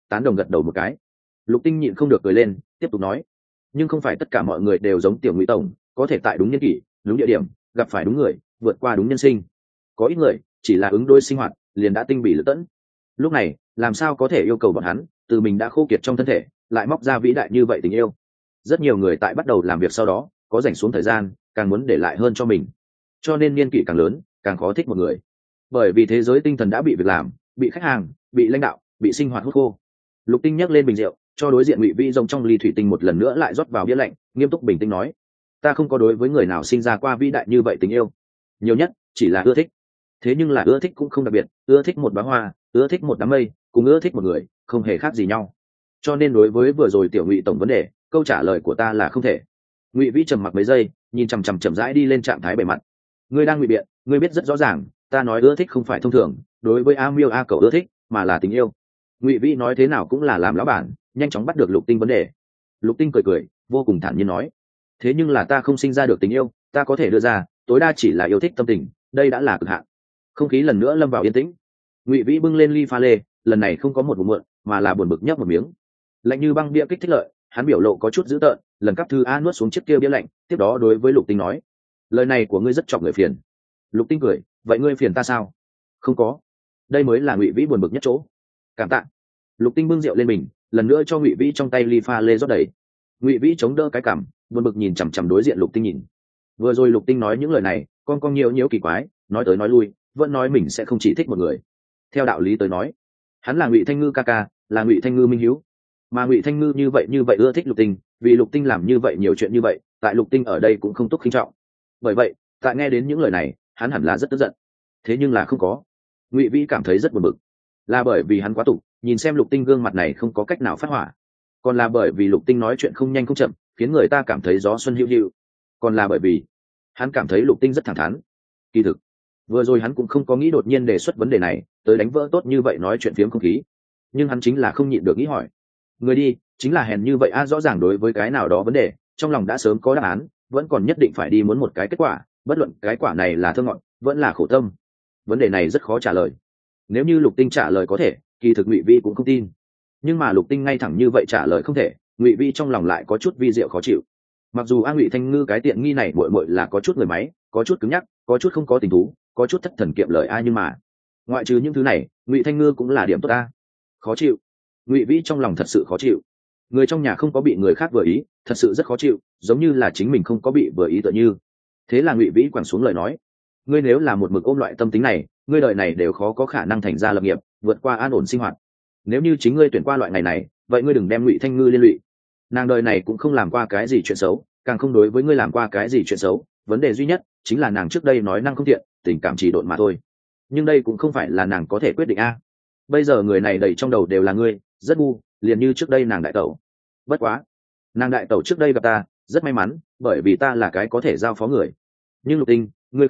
tán đồng gật đầu một cái. Lục Tinh nhịn không được cười lên, tiếp tục nói, nhưng không phải tất cả mọi người đều giống tiểu Ngụy tổng, có thể tại đúng niên kỷ, đúng địa điểm, gặp phải đúng người, vượt qua đúng nhân sinh. Có ít người chỉ là ứng đối sinh hoạt liền đã tinh bỉ lựa tẫn, lúc này làm sao có thể yêu cầu bọn hắn từ mình đã khô kiệt trong thân thể lại móc ra vĩ đại như vậy tình yêu. Rất nhiều người tại bắt đầu làm việc sau đó có rảnh xuống thời gian càng muốn để lại hơn cho mình, cho nên niên kỷ càng lớn càng khó thích một người, bởi vì thế giới tinh thần đã bị việc làm, bị khách hàng, bị lãnh đạo, bị sinh hoạt hút khô. Lục Tinh nhấc lên bình rượu cho đối diện Ngụy Vĩ rồng trong ly thủy tinh một lần nữa lại rót vào bia lạnh, nghiêm túc bình tĩnh nói, ta không có đối với người nào sinh ra qua vĩ đại như vậy tình yêu, nhiều nhất chỉ là ưa thích. Thế nhưng là ưa thích cũng không đặc biệt, ưa thích một bá hoa, ưa thích một đám mây, cùng ưa thích một người không hề khác gì nhau. Cho nên đối với vừa rồi tiểu Ngụy tổng vấn đề, câu trả lời của ta là không thể. Ngụy Vĩ trầm mặc mấy giây, nhìn chằm chằm chậm rãi đi lên trạng thái bề mặt. Ngươi đang ngụy biện, ngươi biết rất rõ ràng ta nói ưa thích không phải thông thường đối với a miêu a cậu ưa thích, mà là tình yêu. Ngụy Vĩ nói thế nào cũng là làm lão bản, nhanh chóng bắt được Lục Tinh vấn đề. Lục Tinh cười cười vô cùng thản nhiên nói, thế nhưng là ta không sinh ra được tình yêu, ta có thể đưa ra tối đa chỉ là yêu thích tâm tình, đây đã là cực hạn. Không khí lần nữa lâm vào yên tĩnh. Ngụy Vĩ bưng lên ly pha lê, lần này không có một ngụm mượn mà là buồn bực nhấp một miếng, lạnh như băng bia kích thích lợi. Hắn biểu lộ có chút dữ tợn, lần cắp thư a nuốt xuống chiếc kia bia lạnh, tiếp đó đối với Lục Tinh nói, lời này của ngươi rất chọc người phiền. Lục Tinh cười, vậy ngươi phiền ta sao? Không có. Đây mới là Ngụy Vĩ buồn bực nhất chỗ. Cảm tạ. Lục Tinh bưng rượu lên mình, lần nữa cho Ngụy Vĩ trong tay ly pha lê rót đầy. Ngụy Vĩ chống đỡ cái cằm, buồn bực nhìn chằm chằm đối diện Lục Tinh nhìn. Vừa rồi Lục Tinh nói những lời này con nhiều nhiễu kỳ quái, nói tới nói lui vẫn nói mình sẽ không chỉ thích một người. Theo đạo lý tới nói, hắn là Ngụy Thanh Ngư ca ca, là Ngụy Thanh Ngư minh hiếu, mà Ngụy Thanh Ngư như vậy ưa thích Lục Tinh, vì Lục Tinh làm như vậy nhiều chuyện như vậy, tại Lục Tinh ở đây cũng không túc khinh trọng. Bởi vậy tại nghe đến những lời này hắn hẳn là rất tức giận, thế nhưng là không có. Ngụy Vĩ cảm thấy rất buồn bực, là bởi vì hắn quá tục, nhìn xem Lục Tinh gương mặt này không có cách nào phát hỏa, còn là bởi vì Lục Tinh nói chuyện không nhanh không chậm khiến người ta cảm thấy gió xuân hữu hữu, còn là bởi vì hắn cảm thấy Lục Tinh rất thẳng thắn. Kỳ thực vừa rồi hắn cũng không có nghĩ đột nhiên đề xuất vấn đề này tới đánh vỡ tốt như vậy nói chuyện phiếm không khí, nhưng hắn chính là không nhịn được nghĩ hỏi. Người đi chính là hèn như vậy a, rõ ràng đối với cái nào đó vấn đề trong lòng đã sớm có đáp án, vẫn còn nhất định phải đi muốn một cái kết quả, bất luận cái quả này là thơ ngọt vẫn là khổ tâm. Vấn đề này rất khó trả lời. Nếu như Lục Tinh trả lời có thể, kỳ thực Ngụy Vĩ cũng không tin, nhưng mà Lục Tinh ngay thẳng như vậy trả lời không thể, Ngụy Vĩ trong lòng lại có chút vi diệu khó chịu. Mặc dù a Ngụy Thanh Ngư cái tiện nghi này muội muội là có chút người máy, có chút cứng nhắc, có chút không có tình thú, có chút thất thần kiệm lời ai, nhưng mà ngoại trừ những thứ này Ngụy Thanh Ngư cũng là điểm tốt a. Khó chịu. Ngụy Vĩ trong lòng thật sự khó chịu. Người trong nhà không có bị người khác vừa ý thật sự rất khó chịu, giống như là chính mình không có bị vừa ý tựa như. Thế là Ngụy Vĩ quẳng xuống lời nói, ngươi nếu là một mực ôm loại tâm tính này, ngươi đời này đều khó có khả năng thành ra lập nghiệp, vượt qua an ổn sinh hoạt. Nếu như chính ngươi tuyển qua loại ngày này, vậy ngươi đừng đem Ngụy Thanh Ngư liên lụy. Nàng đời này cũng không làm qua cái gì chuyện xấu, càng không đối với ngươi làm qua cái gì chuyện xấu, vấn đề duy nhất chính là nàng trước đây nói năng không thiện, tình cảm chỉ độn mà thôi. Nhưng đây cũng không phải là nàng có thể quyết định a. Bây giờ người này đầy trong đầu đều là ngươi, rất ngu, liền như trước đây nàng đại tẩu. Bất quá nàng đại tẩu trước đây gặp ta rất may mắn, bởi vì ta là cái có thể giao phó người. Nhưng Lục Tinh, ngươi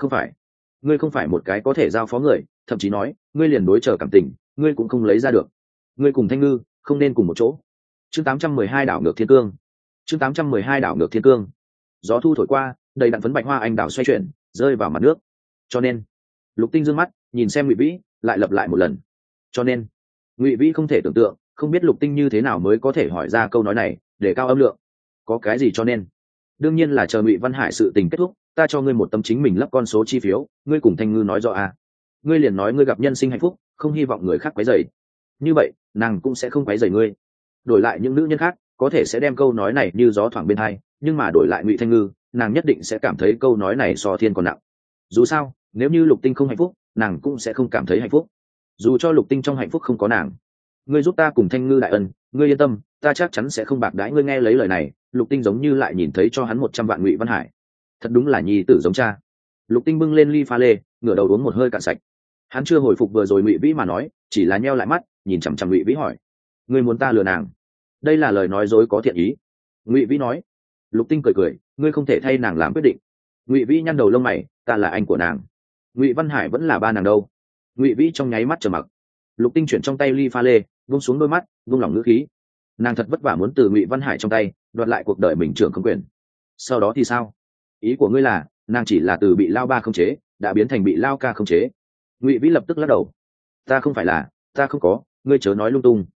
không phải một cái có thể giao phó người, thậm chí nói ngươi liền đối trở cảm tình ngươi cũng không lấy ra được. Ngươi cùng Thanh Ngư không nên cùng một chỗ. Chương 812 đảo ngược thiên cương. Chương 812 đảo ngược thiên cương. Gió thu thổi qua, đầy đặn phấn bạch hoa anh đào xoay chuyển rơi vào mặt nước. Cho nên Lục Tinh dương mắt nhìn xem Ngụy Vĩ, lại lặp lại một lần. Cho nên Ngụy Vĩ không thể tưởng tượng, không biết Lục Tinh như thế nào mới có thể hỏi ra câu nói này để cao âm lượng. Có cái gì cho nên? Đương nhiên là chờ Ngụy Văn Hải sự tình kết thúc, ta cho ngươi một tấm chính mình lấp con số chi phiếu, ngươi cùng Thanh Ngư nói rõ à. Ngươi liền nói ngươi gặp nhân sinh hạnh phúc, không hy vọng người khác quấy rầy. Như vậy nàng cũng sẽ không quấy rầy ngươi. Đổi lại những nữ nhân khác có thể sẽ đem câu nói này như gió thoảng bên tai, nhưng mà đổi lại Ngụy Thanh Ngư, nàng nhất định sẽ cảm thấy câu nói này so thiên còn nặng. Dù sao nếu như Lục Tinh không hạnh phúc, nàng cũng sẽ không cảm thấy hạnh phúc. Dù cho Lục Tinh trong hạnh phúc không có nàng, ngươi giúp ta cùng Thanh Ngư đại ân, ngươi yên tâm, ta chắc chắn sẽ không bạc đãi ngươi. Nghe lấy lời này, Lục Tinh giống như lại nhìn thấy cho hắn 100 vạn Ngụy Văn Hải. Thật đúng là nhi tử giống cha. Lục Tinh bưng lên ly pha lê, ngửa đầu uống một hơi cạn sạch. Hắn chưa hồi phục vừa rồi Ngụy Vĩ mà nói, chỉ là nheo lại mắt nhìn chằm chằm Ngụy Vĩ hỏi, ngươi muốn ta lừa nàng? Đây là lời nói dối có thiện ý. Ngụy Vĩ nói. Lục Tinh cười cười, ngươi không thể thay nàng làm quyết định. Ngụy Vĩ nhăn đầu lông mày, ta là anh của nàng, Ngụy Văn Hải vẫn là ba nàng đâu. Ngụy Vĩ trong nháy mắt trầm mặc. Lục Tinh chuyển trong tay ly pha lê, buông xuống đôi mắt, buông lỏng ngữ khí. Nàng thật vất vả muốn từ Ngụy Văn Hải trong tay đoạt lại cuộc đời mình trưởng không quyền. Sau đó thì sao? Ý của ngươi là nàng chỉ là từ bị lao ba khống chế đã biến thành bị lao ca khống chế? Ngụy Vĩ lập tức lắc đầu. Ta không phải là, ta không có, ngươi chớ nói lung tung.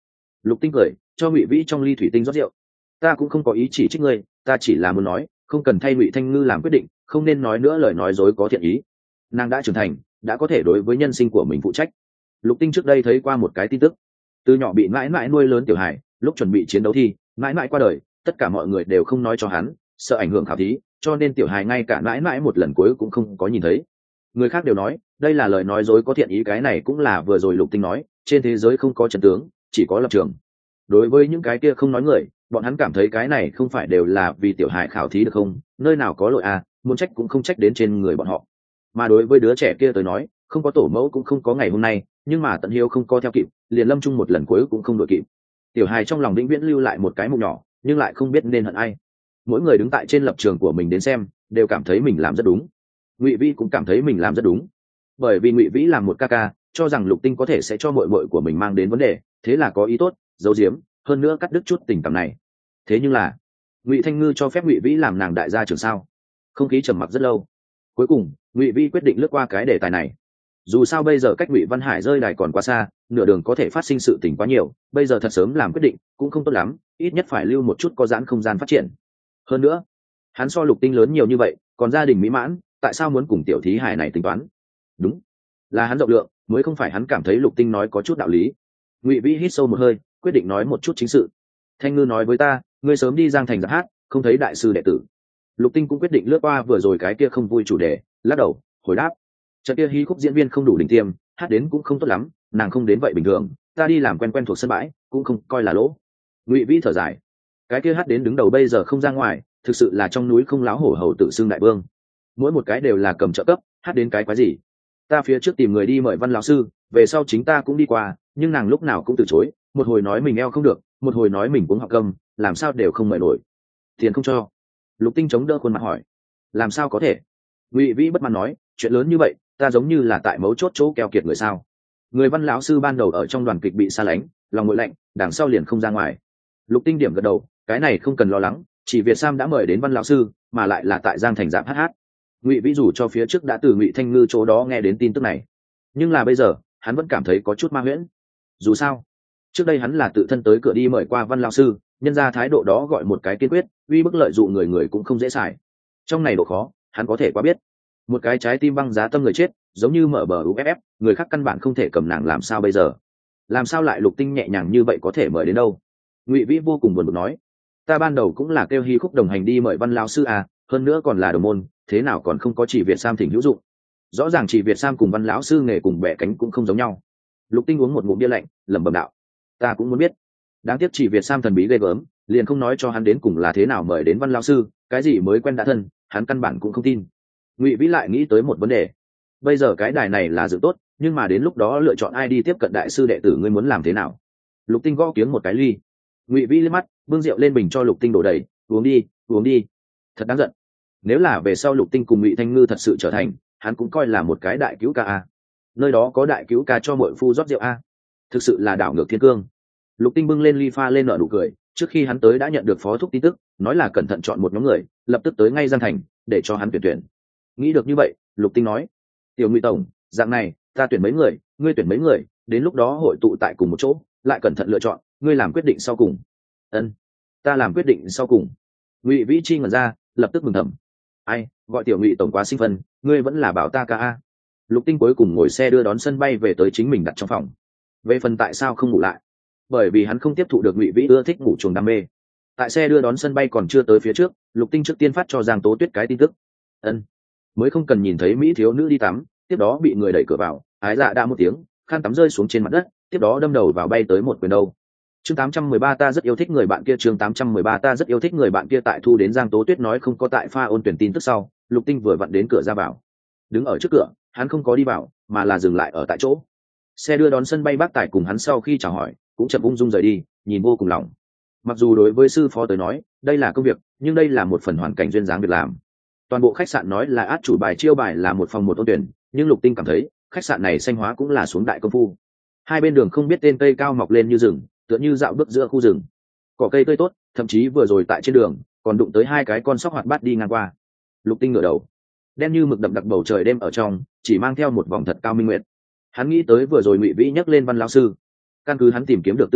Lục Tinh cười, cho Ngụy Vĩ trong ly thủy tinh rót rượu. Ta cũng không có ý chỉ trích ngươi, ta chỉ là muốn nói, không cần thay Ngụy Thanh Ngư làm quyết định, không nên nói nữa lời nói dối có thiện ý. Nàng đã trưởng thành, đã có thể đối với nhân sinh của mình phụ trách. Lục Tinh trước đây thấy qua một cái tin tức, từ nhỏ bị mãi mãi nuôi lớn Tiểu Hải, lúc chuẩn bị chiến đấu thi, mãi mãi qua đời, tất cả mọi người đều không nói cho hắn, sợ ảnh hưởng khảo thí, cho nên Tiểu Hải ngay cả mãi mãi một lần cuối cũng không có nhìn thấy. Người khác đều nói đây là lời nói dối có thiện ý, cái này cũng là vừa rồi Lục Tinh nói, trên thế giới không có trận tướng, chỉ có lập trường. Đối với những cái kia không nói người, bọn hắn cảm thấy cái này không phải đều là vì Tiểu Hải khảo thí được không, nơi nào có lỗi à, muốn trách cũng không trách đến trên người bọn họ. Mà đối với đứa trẻ kia tới nói, không có tổ mẫu cũng không có ngày hôm nay, nhưng mà Tận Hiếu không có theo kịp, liền lâm chung một lần cuối cũng không đội kịp. Tiểu Hải trong lòng vĩnh viễn lưu lại một cái mục nhỏ, nhưng lại không biết nên hận ai. Mỗi người đứng tại trên lập trường của mình đến xem, đều cảm thấy mình làm rất đúng. Ngụy Vĩ cũng cảm thấy mình làm rất đúng, bởi vì Ngụy Vĩ làm một ca ca, cho rằng Lục Tinh có thể sẽ cho muội muội của mình mang đến vấn đề, thế là có ý tốt, giấu giếm, hơn nữa cắt đứt chút tình cảm này. Thế nhưng là Ngụy Thanh Ngư cho phép Ngụy Vĩ làm nàng đại gia trưởng sao? Không khí trầm mặc rất lâu, cuối cùng Ngụy Vĩ quyết định lướt qua cái đề tài này. Dù sao bây giờ cách Ngụy Văn Hải rơi đài còn quá xa, nửa đường có thể phát sinh sự tình quá nhiều, bây giờ thật sớm làm quyết định cũng không tốt lắm, ít nhất phải lưu một chút có giãn không gian phát triển. Hơn nữa, hắn so Lục Tinh lớn nhiều như vậy, còn gia đình mỹ mãn, tại sao muốn cùng tiểu thí hải này tính toán? Đúng, là hắn rộng lượng, mới không phải hắn cảm thấy Lục Tinh nói có chút đạo lý. Ngụy Vĩ hít sâu một hơi, quyết định nói một chút chính sự. Thanh Ngư nói với ta, ngươi sớm đi Giang Thành giáp hát, không thấy đại sư đệ tử. Lục Tinh cũng quyết định lướt qua vừa rồi cái kia không vui chủ đề, lắc đầu hồi đáp, trận kia hí khúc diễn viên không đủ đỉnh tiêm, hát đến cũng không tốt lắm, nàng không đến vậy bình thường, ta đi làm quen thuộc sân bãi cũng không coi là lỗ. Ngụy Vĩ thở dài, cái kia hát đến đứng đầu bây giờ không ra ngoài, thực sự là trong núi không láo hổ hầu tự xưng đại vương, mỗi một cái đều là cầm trợ cấp, hát đến cái quái gì. Ta phía trước tìm người đi mời Văn lão sư, về sau chính ta cũng đi qua, nhưng nàng lúc nào cũng từ chối, một hồi nói mình eo không được, một hồi nói mình cũng học cầm, làm sao đều không mời nổi. Tiền không cho. Lục Tinh chống đỡ khuôn mặt hỏi, làm sao có thể? Ngụy Vĩ bất mãn nói, chuyện lớn như vậy, ta giống như là tại mấu chốt chỗ keo kiệt người sao? Người Văn lão sư ban đầu ở trong đoàn kịch bị xa lánh, lòng nguội lạnh, đằng sau liền không ra ngoài. Lục Tinh điểm gật đầu, cái này không cần lo lắng, chỉ Việt Sam đã mời đến Văn lão sư, mà lại là tại Giang Thành Giáp hát. Ngụy Vĩ dù cho phía trước đã từ Ngụy Thanh Ngư chỗ đó nghe đến tin tức này, nhưng là bây giờ hắn vẫn cảm thấy có chút ma huyễn. Dù sao trước đây hắn là tự thân tới cửa đi mời qua Văn lão sư, nhân ra thái độ đó gọi một cái kiên quyết, uy bức lợi dụng người người cũng không dễ xài. Trong này độ khó hắn có thể quá biết, một cái trái tim băng giá tâm người chết, giống như mở bờ uff, người khác căn bản không thể cầm nàng, làm sao bây giờ? Làm sao lại Lục Tinh nhẹ nhàng như vậy có thể mời đến đâu? Ngụy Vĩ vô cùng buồn bực nói, ta ban đầu cũng là kêu Hy Khúc đồng hành đi mời Văn lão sư à, hơn nữa còn là đồng môn, thế nào còn không có Chỉ Việt Sam thỉnh hữu dụng. Rõ ràng Chỉ Việt Sam cùng Văn lão sư nghề cùng bẻ cánh cũng không giống nhau. Lục Tinh uống một ngụm bia lạnh, lẩm bẩm đạo, ta cũng muốn biết, đáng tiếc Chỉ Việt Sam thần bí ghê gớm, liền không nói cho hắn đến cùng là thế nào mời đến Văn lão sư, cái gì mới quen đã thân, hắn căn bản cũng không tin. Ngụy Vĩ lại nghĩ tới một vấn đề, bây giờ cái đài này là dự tốt, nhưng mà đến lúc đó lựa chọn ai đi tiếp cận đại sư đệ tử, ngươi muốn làm thế nào? Lục Tinh gõ kiếng một cái ly. Ngụy Vĩ liếc mắt, bưng rượu lên bình cho Lục Tinh đổ đầy, uống đi, uống đi. Thật đáng giận, nếu là về sau Lục Tinh cùng Ngụy Thanh Ngư thật sự trở thành, hắn cũng coi là một cái đại cứu ca a. Nơi đó có đại cứu ca cho muội phu rót rượu a, thực sự là đảo ngược thiên cương. Lục Tinh bưng lên ly pha lên nở nụ cười, trước khi hắn tới đã nhận được phó thúc tin tức, nói là cẩn thận chọn một nhóm người, lập tức tới ngay Giang Thành để cho hắn tuyển. Nghĩ được như vậy, Lục Tinh nói, tiểu Ngụy tổng, dạng này ta tuyển mấy người, ngươi tuyển mấy người, đến lúc đó hội tụ tại cùng một chỗ, lại cẩn thận lựa chọn, ngươi làm quyết định sau cùng. Ân, ta làm quyết định sau cùng. Ngụy Vĩ Chi ngẩn ra, lập tức mừng thầm, ai gọi tiểu Ngụy tổng quá sinh phân, ngươi vẫn là bảo ta ca a. Lục Tinh cuối cùng ngồi xe đưa đón sân bay về tới chính mình đặt trong phòng. Về phần tại sao không ngủ lại, bởi vì hắn không tiếp thụ được Ngụy Vĩ ưa thích ngủ chuồng đam mê. Tại xe đưa đón sân bay còn chưa tới phía trước, Lục Tinh trước tiên phát cho Giang Tố Tuyết cái tin tức. Ân, mới không cần nhìn thấy mỹ thiếu nữ đi tắm, tiếp đó bị người đẩy cửa vào, ái dạ đã một tiếng, khăn tắm rơi xuống trên mặt đất, tiếp đó đâm đầu vào bay tới một quyền đâu. Chương 813 ta rất yêu thích người bạn kia, chương 813 ta rất yêu thích người bạn kia. Tại thu đến Giang Tố Tuyết nói không có tại pha ôn tuyển tin tức sau, Lục Tinh vừa vặn đến cửa ra vào. Đứng ở trước cửa, hắn không có đi vào, mà là dừng lại ở tại chỗ. Xe đưa đón sân bay bác tài cùng hắn sau khi chào hỏi, cũng chậm ung dung rời đi, nhìn vô cùng lòng. Mặc dù đối với sư phó tới nói, đây là công việc, nhưng đây là một phần hoàn cảnh duyên dáng việc làm. Toàn bộ khách sạn nói là át chủ bài chiêu bài là một phòng một ôn tuyển, nhưng Lục Tinh cảm thấy khách sạn này xanh hóa cũng là xuống đại công phu. Hai bên đường không biết tên cây cao mọc lên như rừng, tựa như dạo bước giữa khu rừng, cỏ cây tươi tốt, thậm chí vừa rồi tại trên đường còn đụng tới hai cái con sóc hoạt bát đi ngang qua. Lục Tinh ngửa đầu, đen như mực đậm đặc bầu trời đêm ở trong chỉ mang theo một vòng thật cao minh nguyệt. Hắn nghĩ tới vừa rồi Ngụy Vĩ nhắc lên Văn lão sư, căn cứ hắn tìm kiếm được tư liệu,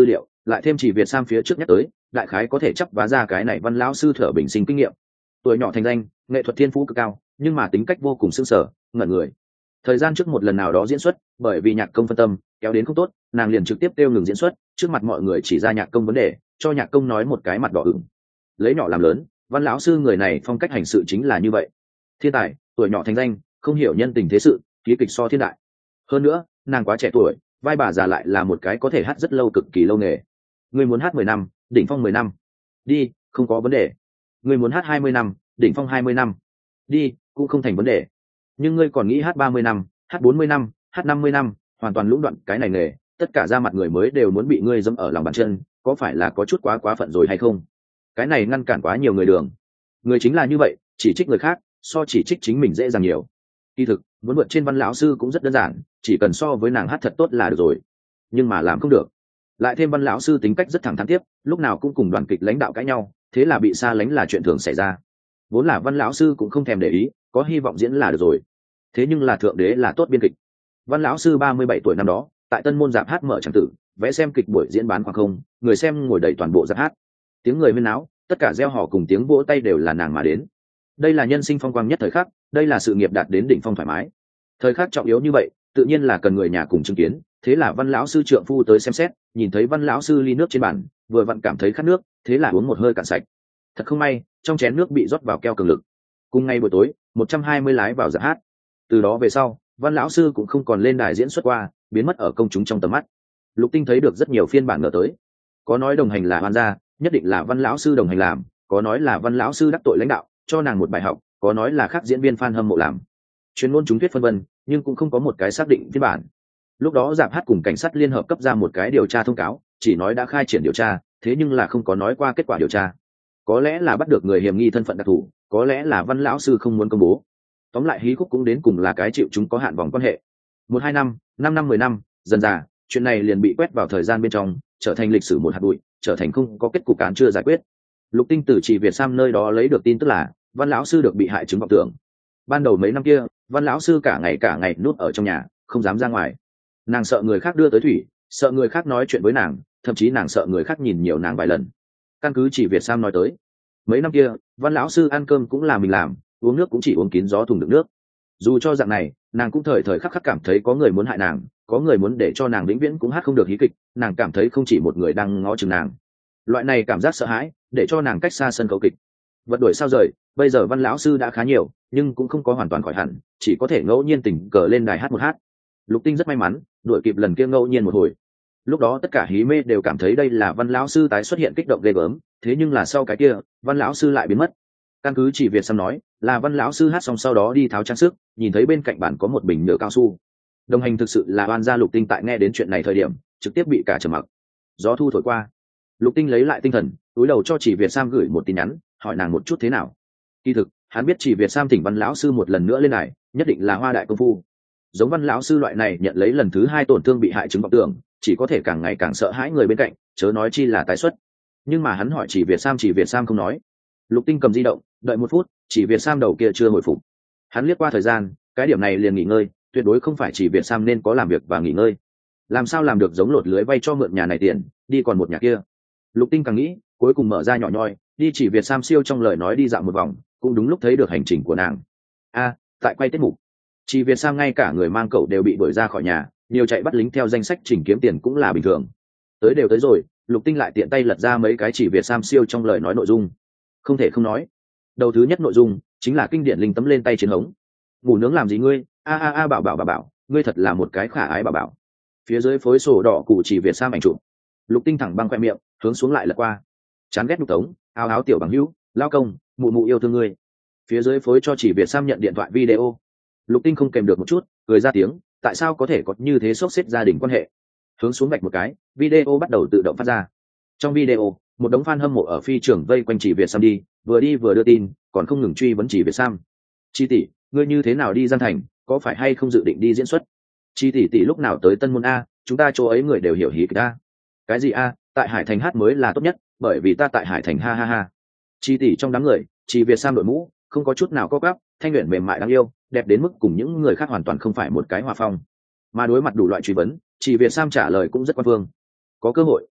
lại thêm chỉ Việt Sam phía trước nhắc tới, đại khái có thể chấp vá ra cái này Văn lão sư thở bình sinh kinh nghiệm. Tuổi nhỏ thành danh, nghệ thuật thiên phú cực cao, nhưng mà tính cách vô cùng sương sở, ngẩn người. Thời gian trước một lần nào đó diễn xuất, bởi vì nhạc công phân tâm kéo đến không tốt, nàng liền trực tiếp kêu ngừng diễn xuất, trước mặt mọi người chỉ ra nhạc công vấn đề, cho nhạc công nói một cái mặt đỏ ửng. Lấy nhỏ làm lớn, Văn lão sư người này phong cách hành sự chính là như vậy. Thiên tài, tuổi nhỏ thành danh, không hiểu nhân tình thế sự, ký kịch so thiên đại. Hơn nữa, nàng quá trẻ tuổi, vai bà già lại là một cái có thể hát rất lâu, cực kỳ lâu nghề. Ngươi muốn hát 10 năm, đỉnh phong 10 năm, đi, không có vấn đề. Ngươi muốn hát 20 năm, đỉnh phong 20 năm, đi, cũng không thành vấn đề. Nhưng ngươi còn nghĩ hát 30 năm, hát 40 năm, hát 50 năm, hoàn toàn lũng đoạn cái này nghề, tất cả ra mặt người mới đều muốn bị ngươi dẫm ở lòng bàn chân, có phải là có chút quá phận rồi hay không? Cái này ngăn cản quá nhiều người đường. Người chính là như vậy, chỉ trích người khác, so chỉ trích chính mình dễ dàng nhiều. Kỳ thực, muốn vượt trên Văn lão sư cũng rất đơn giản, chỉ cần so với nàng hát thật tốt là được rồi. Nhưng mà làm không được. Lại thêm Văn lão sư tính cách rất thẳng thắn tiếp, lúc nào cũng cùng đoàn kịch lãnh đạo cãi nhau, thế là bị xa lánh là chuyện thường xảy ra. Vốn là Văn lão sư cũng không thèm để ý, có hy vọng diễn là được rồi. Thế nhưng là thượng đế là tốt biên kịch. Văn lão sư 37 tuổi năm đó, tại Tân Môn Dạp hát mở tràng tử, vẽ xem kịch buổi diễn bán khoảng không, người xem ngồi đầy toàn bộ dạp hát. Tiếng người huyên náo, tất cả reo hò cùng tiếng vỗ tay đều là nàng mà đến. Đây là nhân sinh phong quang nhất thời khắc, đây là sự nghiệp đạt đến đỉnh phong thoải mái. Thời khắc trọng yếu như vậy, tự nhiên là cần người nhà cùng chứng kiến, thế là Văn lão sư trượng phu tới xem xét, nhìn thấy Văn lão sư ly nước trên bàn, vừa vặn cảm thấy khát nước, thế là uống một hơi cạn sạch. Thật không may, trong chén nước bị rót vào keo cường lực. Cùng ngày buổi tối, 120 lái vào dạp hát. Từ đó về sau, Văn lão sư cũng không còn lên đài diễn xuất qua, biến mất ở công chúng trong tầm mắt. Lục Tinh thấy được rất nhiều phiên bản ngờ tới, có nói đồng hành là Văn gia, nhất định là Văn lão sư đồng hành làm, có nói là Văn lão sư đắc tội lãnh đạo, cho nàng một bài học, có nói là khác diễn viên fan hâm mộ làm. Chuyên môn chúng thuyết phân vân, nhưng cũng không có một cái xác định phiên bản. Lúc đó dạp hát cùng cảnh sát liên hợp cấp ra một cái điều tra thông cáo, chỉ nói đã khai triển điều tra, thế nhưng là không có nói qua kết quả điều tra. Có lẽ là bắt được người hiểm nghi thân phận đặc thù, có lẽ là Văn lão sư không muốn công bố. Tóm lại hí khúc cũng đến cùng là cái chịu chúng có hạn vòng quan hệ. 1-2 năm, 5 năm 10 năm, dần dà, chuyện này liền bị quét vào thời gian bên trong, trở thành lịch sử một hạt bụi, trở thành không có kết cục án chưa giải quyết. Lục Tinh từ chỉ Việt Sam nơi đó lấy được tin tức là Văn lão sư được bị hại chứng vọng tưởng. Ban đầu mấy năm kia, Văn lão sư cả ngày núp ở trong nhà, không dám ra ngoài. Nàng sợ người khác đưa tới thủy, sợ người khác nói chuyện với nàng, thậm chí nàng sợ người khác nhìn nhiều nàng vài lần. Căn cứ chỉ Việt Sam nói tới, mấy năm kia, Văn lão sư ăn cơm cũng là mình làm, uống nước cũng chỉ uống kín gió thùng đựng nước. Dù cho dạng này, nàng cũng thời khắc cảm thấy có người muốn hại nàng, có người muốn để cho nàng vĩnh viễn cũng hát không được hí kịch. Nàng cảm thấy không chỉ một người đang ngó chừng nàng. Loại này cảm giác sợ hãi, để cho nàng cách xa sân khấu kịch. Vật đuổi sao rời, bây giờ Văn lão sư đã khá nhiều, nhưng cũng không có hoàn toàn khỏi hẳn, chỉ có thể ngẫu nhiên tình cờ lên đài hát một hát. Lục Tinh rất may mắn, đuổi kịp lần kia ngẫu nhiên một hồi. Lúc đó tất cả hí mê đều cảm thấy đây là Văn lão sư tái xuất hiện kích động ghê gớm, thế nhưng là sau cái kia, Văn lão sư lại biến mất. Căn cứ chỉ Việt Sam nói, là Văn lão sư hát xong sau đó đi tháo trang sức, nhìn thấy bên cạnh bàn có một bình nhựa cao su. Đồng hành thực sự là oan gia. Lục Tinh tại nghe đến chuyện này thời điểm, trực tiếp bị cả trầm mặc. Gió thu thổi qua, Lục Tinh lấy lại tinh thần, túi đầu cho chỉ Việt Sam gửi một tin nhắn, hỏi nàng một chút thế nào. Kỳ thực, hắn biết chỉ Việt Sam thỉnh Văn lão sư một lần nữa lên này, nhất định là hoa đại công phu. Giống Văn lão sư loại này nhận lấy lần thứ 2 tổn thương bị hại chứng vọng tưởng, chỉ có thể càng ngày càng sợ hãi người bên cạnh, chớ nói chi là tái xuất. Nhưng mà hắn hỏi chỉ Việt Sam không nói. Lục Tinh cầm di động, đợi 1 phút, chỉ Việt Sam đầu kia chưa hồi phục. Hắn liếc qua thời gian, cái điểm này liền nghỉ ngơi, tuyệt đối không phải chỉ Việt Sam nên có làm việc và nghỉ ngơi. Làm sao làm được giống lột lưới vay cho mượn nhà này tiền, đi còn một nhà kia. Lục Tinh càng nghĩ, cuối cùng mở ra nhỏ nhoi, đi chỉ Việt Sam siêu trong lời nói đi dạo một vòng, cũng đúng lúc thấy được hành trình của nàng. Tại quay tiết mục, chỉ Việt Sam ngay cả người mang cậu đều bị đuổi ra khỏi nhà, nhiều chạy bắt lính theo danh sách trình kiếm tiền cũng là bình thường. Tới rồi, Lục Tinh lại tiện tay lật ra mấy cái chỉ Việt Sam siêu trong lời nói nội dung. Không thể không nói, đầu thứ nhất nội dung chính là kinh điển linh tấm lên tay chiến hống. Ngủ nướng làm gì ngươi, bảo, ngươi thật là một cái khả ái bảo. Phía dưới phối sổ đỏ cụ chỉ Việt Sam ảnh chụp. Lục Tinh thẳng băng khoe miệng, hướng xuống lại lật qua. Chán ghét nhục tống, áo tiểu bằng hữu, lao công, mụ yêu thương ngươi. Phía dưới phối cho chỉ Việt Sam nhận điện thoại video. Lục Tinh không kèm được một chút, cười ra tiếng, tại sao có thể có như thế xốc xếp gia đình quan hệ. Hướng xuống vạch một cái, video bắt đầu tự động phát ra. Trong video, một đống fan hâm mộ ở phi trường vây quanh chỉ Việt Sam đi vừa đưa tin, còn không ngừng truy vấn chỉ Việt Sam. Chi tỷ, ngươi như thế nào đi Giang Thành, có phải hay không dự định đi diễn xuất? Chi tỷ lúc nào tới Tân Môn a, chúng ta chỗ ấy người đều hiểu hí kịch a. Cái gì a, tại Hải Thành hát mới là tốt nhất, bởi vì ta tại Hải Thành ha ha ha. Chi tỷ trong đám người, chỉ Việt Sam đội mũ, không có chút nào co quắp, thanh luyện mềm mại đáng yêu, đẹp đến mức cùng những người khác hoàn toàn không phải một cái hòa phong. Mà đối mặt đủ loại truy vấn, chỉ Việt Sam trả lời cũng rất quan phương. Có cơ hội,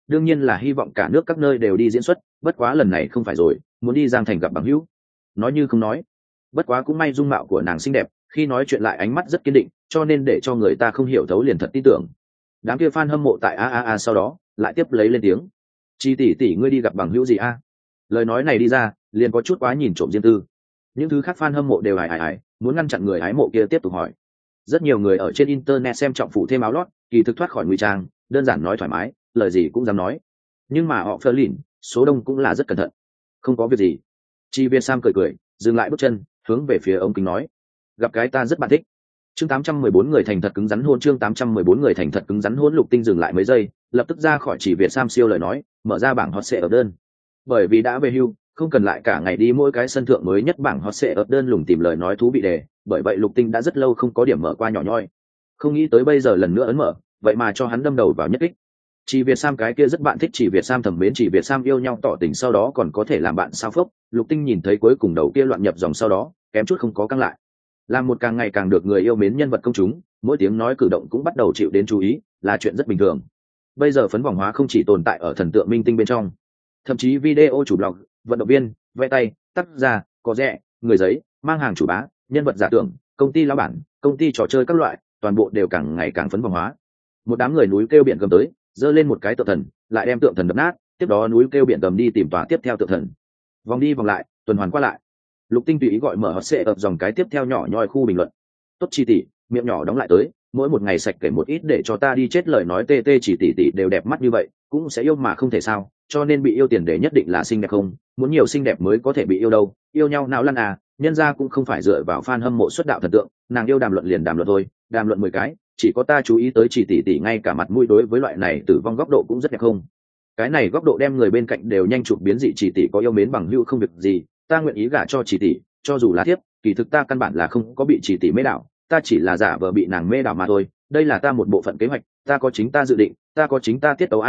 đương nhiên là hy vọng cả nước các nơi đều đi diễn xuất, bất quá lần này không phải rồi, muốn đi Giang Thành gặp bằng hữu. Nói như không nói, bất quá cũng may dung mạo của nàng xinh đẹp, khi nói chuyện lại ánh mắt rất kiên định, cho nên để cho người ta không hiểu thấu liền thật tin tưởng. Đám kia fan hâm mộ tại a sau đó lại tiếp lấy lên tiếng, Chi tỷ ngươi đi gặp bằng hữu gì a? Lời nói này đi ra liền có chút quá nhìn trộm riêng tư. Những thứ khác fan hâm mộ đều ải muốn ngăn chặn người hái mộ kia tiếp tục hỏi. Rất nhiều người ở trên internet xem trọng phụ thêm áo lót, kỳ thực thoát khỏi ngụy trang, đơn giản nói thoải mái, lời gì cũng dám nói. Nhưng mà họ phơ lìn, số đông cũng là rất cẩn thận. Không có việc gì. Chi Viên Sam cười, dừng lại bước chân, hướng về phía ống kính nói, gặp cái ta rất bạn thích. Chương 814 người thành thật cứng rắn hôn, chương 814 người thành thật cứng rắn hôn. Lục Tinh dừng lại mấy giây, lập tức ra khỏi Chỉ Việt Sam siêu lời nói, mở ra bảng hot sẽ ở đơn. Bởi vì đã về hưu, không cần lại cả ngày đi mỗi cái sân thượng mới nhất bảng hot sẽ ở đơn lùng tìm lời nói thú vị đề, bởi vậy Lục Tinh đã rất lâu không có điểm mở qua nhỏ nhoi. Không nghĩ tới bây giờ lần nữa ấn mở, vậy mà cho hắn đâm đầu vào nhất kích. Chỉ Việt Sam cái kia rất bạn thích Chỉ Việt Sam, thầm mến Chỉ Việt Sam, yêu nhau tỏ tình sau đó còn có thể làm bạn sao phốc. Lục Tinh nhìn thấy cuối cùng đầu kia loạn nhập dòng sau đó, kém chút không có căng lại. Làm một càng ngày càng được người yêu mến nhân vật công chúng, mỗi tiếng nói cử động cũng bắt đầu chịu đến chú ý, là chuyện rất bình thường. Bây giờ phấn vòng hóa không chỉ tồn tại ở thần tượng minh tinh bên trong, thậm chí video chủ blog, vận động viên, vẽ tay, tác giả, có rẻ, người giấy, mang hàng chủ bá, nhân vật giả tưởng, công ty lão bản, công ty trò chơi các loại, toàn bộ đều càng ngày càng phấn vòng hóa. Một đám người núi kêu biển gầm tới, giơ lên một cái tượng thần, lại đem tượng thần đập nát, tiếp đó núi kêu biển gầm đi tìm tòa tiếp theo tượng thần. Vòng đi vòng lại, tuần hoàn qua lại. Lục Tinh tùy ý gọi mở hot sẽ ập dòng cái tiếp theo nhỏ nhoi khu bình luận. Tốt Chi tỷ, miệng nhỏ đóng lại tới, mỗi một ngày sạch kể một ít để cho ta đi chết, lời nói tê chỉ tỷ đều đẹp mắt như vậy, cũng sẽ yêu mà không thể sao, cho nên bị yêu tiền để nhất định là xinh đẹp không, muốn nhiều xinh đẹp mới có thể bị yêu đâu, yêu nhau nào lăn à, nhân ra cũng không phải dựa vào fan hâm mộ xuất đạo thần tượng, nàng yêu đàm luận liền đàm luận thôi, đàm luận 10 cái, chỉ có ta chú ý tới chỉ tỷ ngay cả mặt mũi đối với loại này tử vong góc độ cũng rất đẹp không. Cái này góc độ đem người bên cạnh đều nhanh chụp biến dị, chỉ tỷ có yêu mến bằng hữu không việc gì, ta nguyện ý gả cho chỉ tỷ, cho dù là thiếp, kỳ thực ta căn bản là không có bị chỉ tỷ mê đảo, ta chỉ là giả vờ bị nàng mê đảo mà thôi, đây là ta một bộ phận kế hoạch, ta có chính ta dự định, ta có chính ta tiết tấu.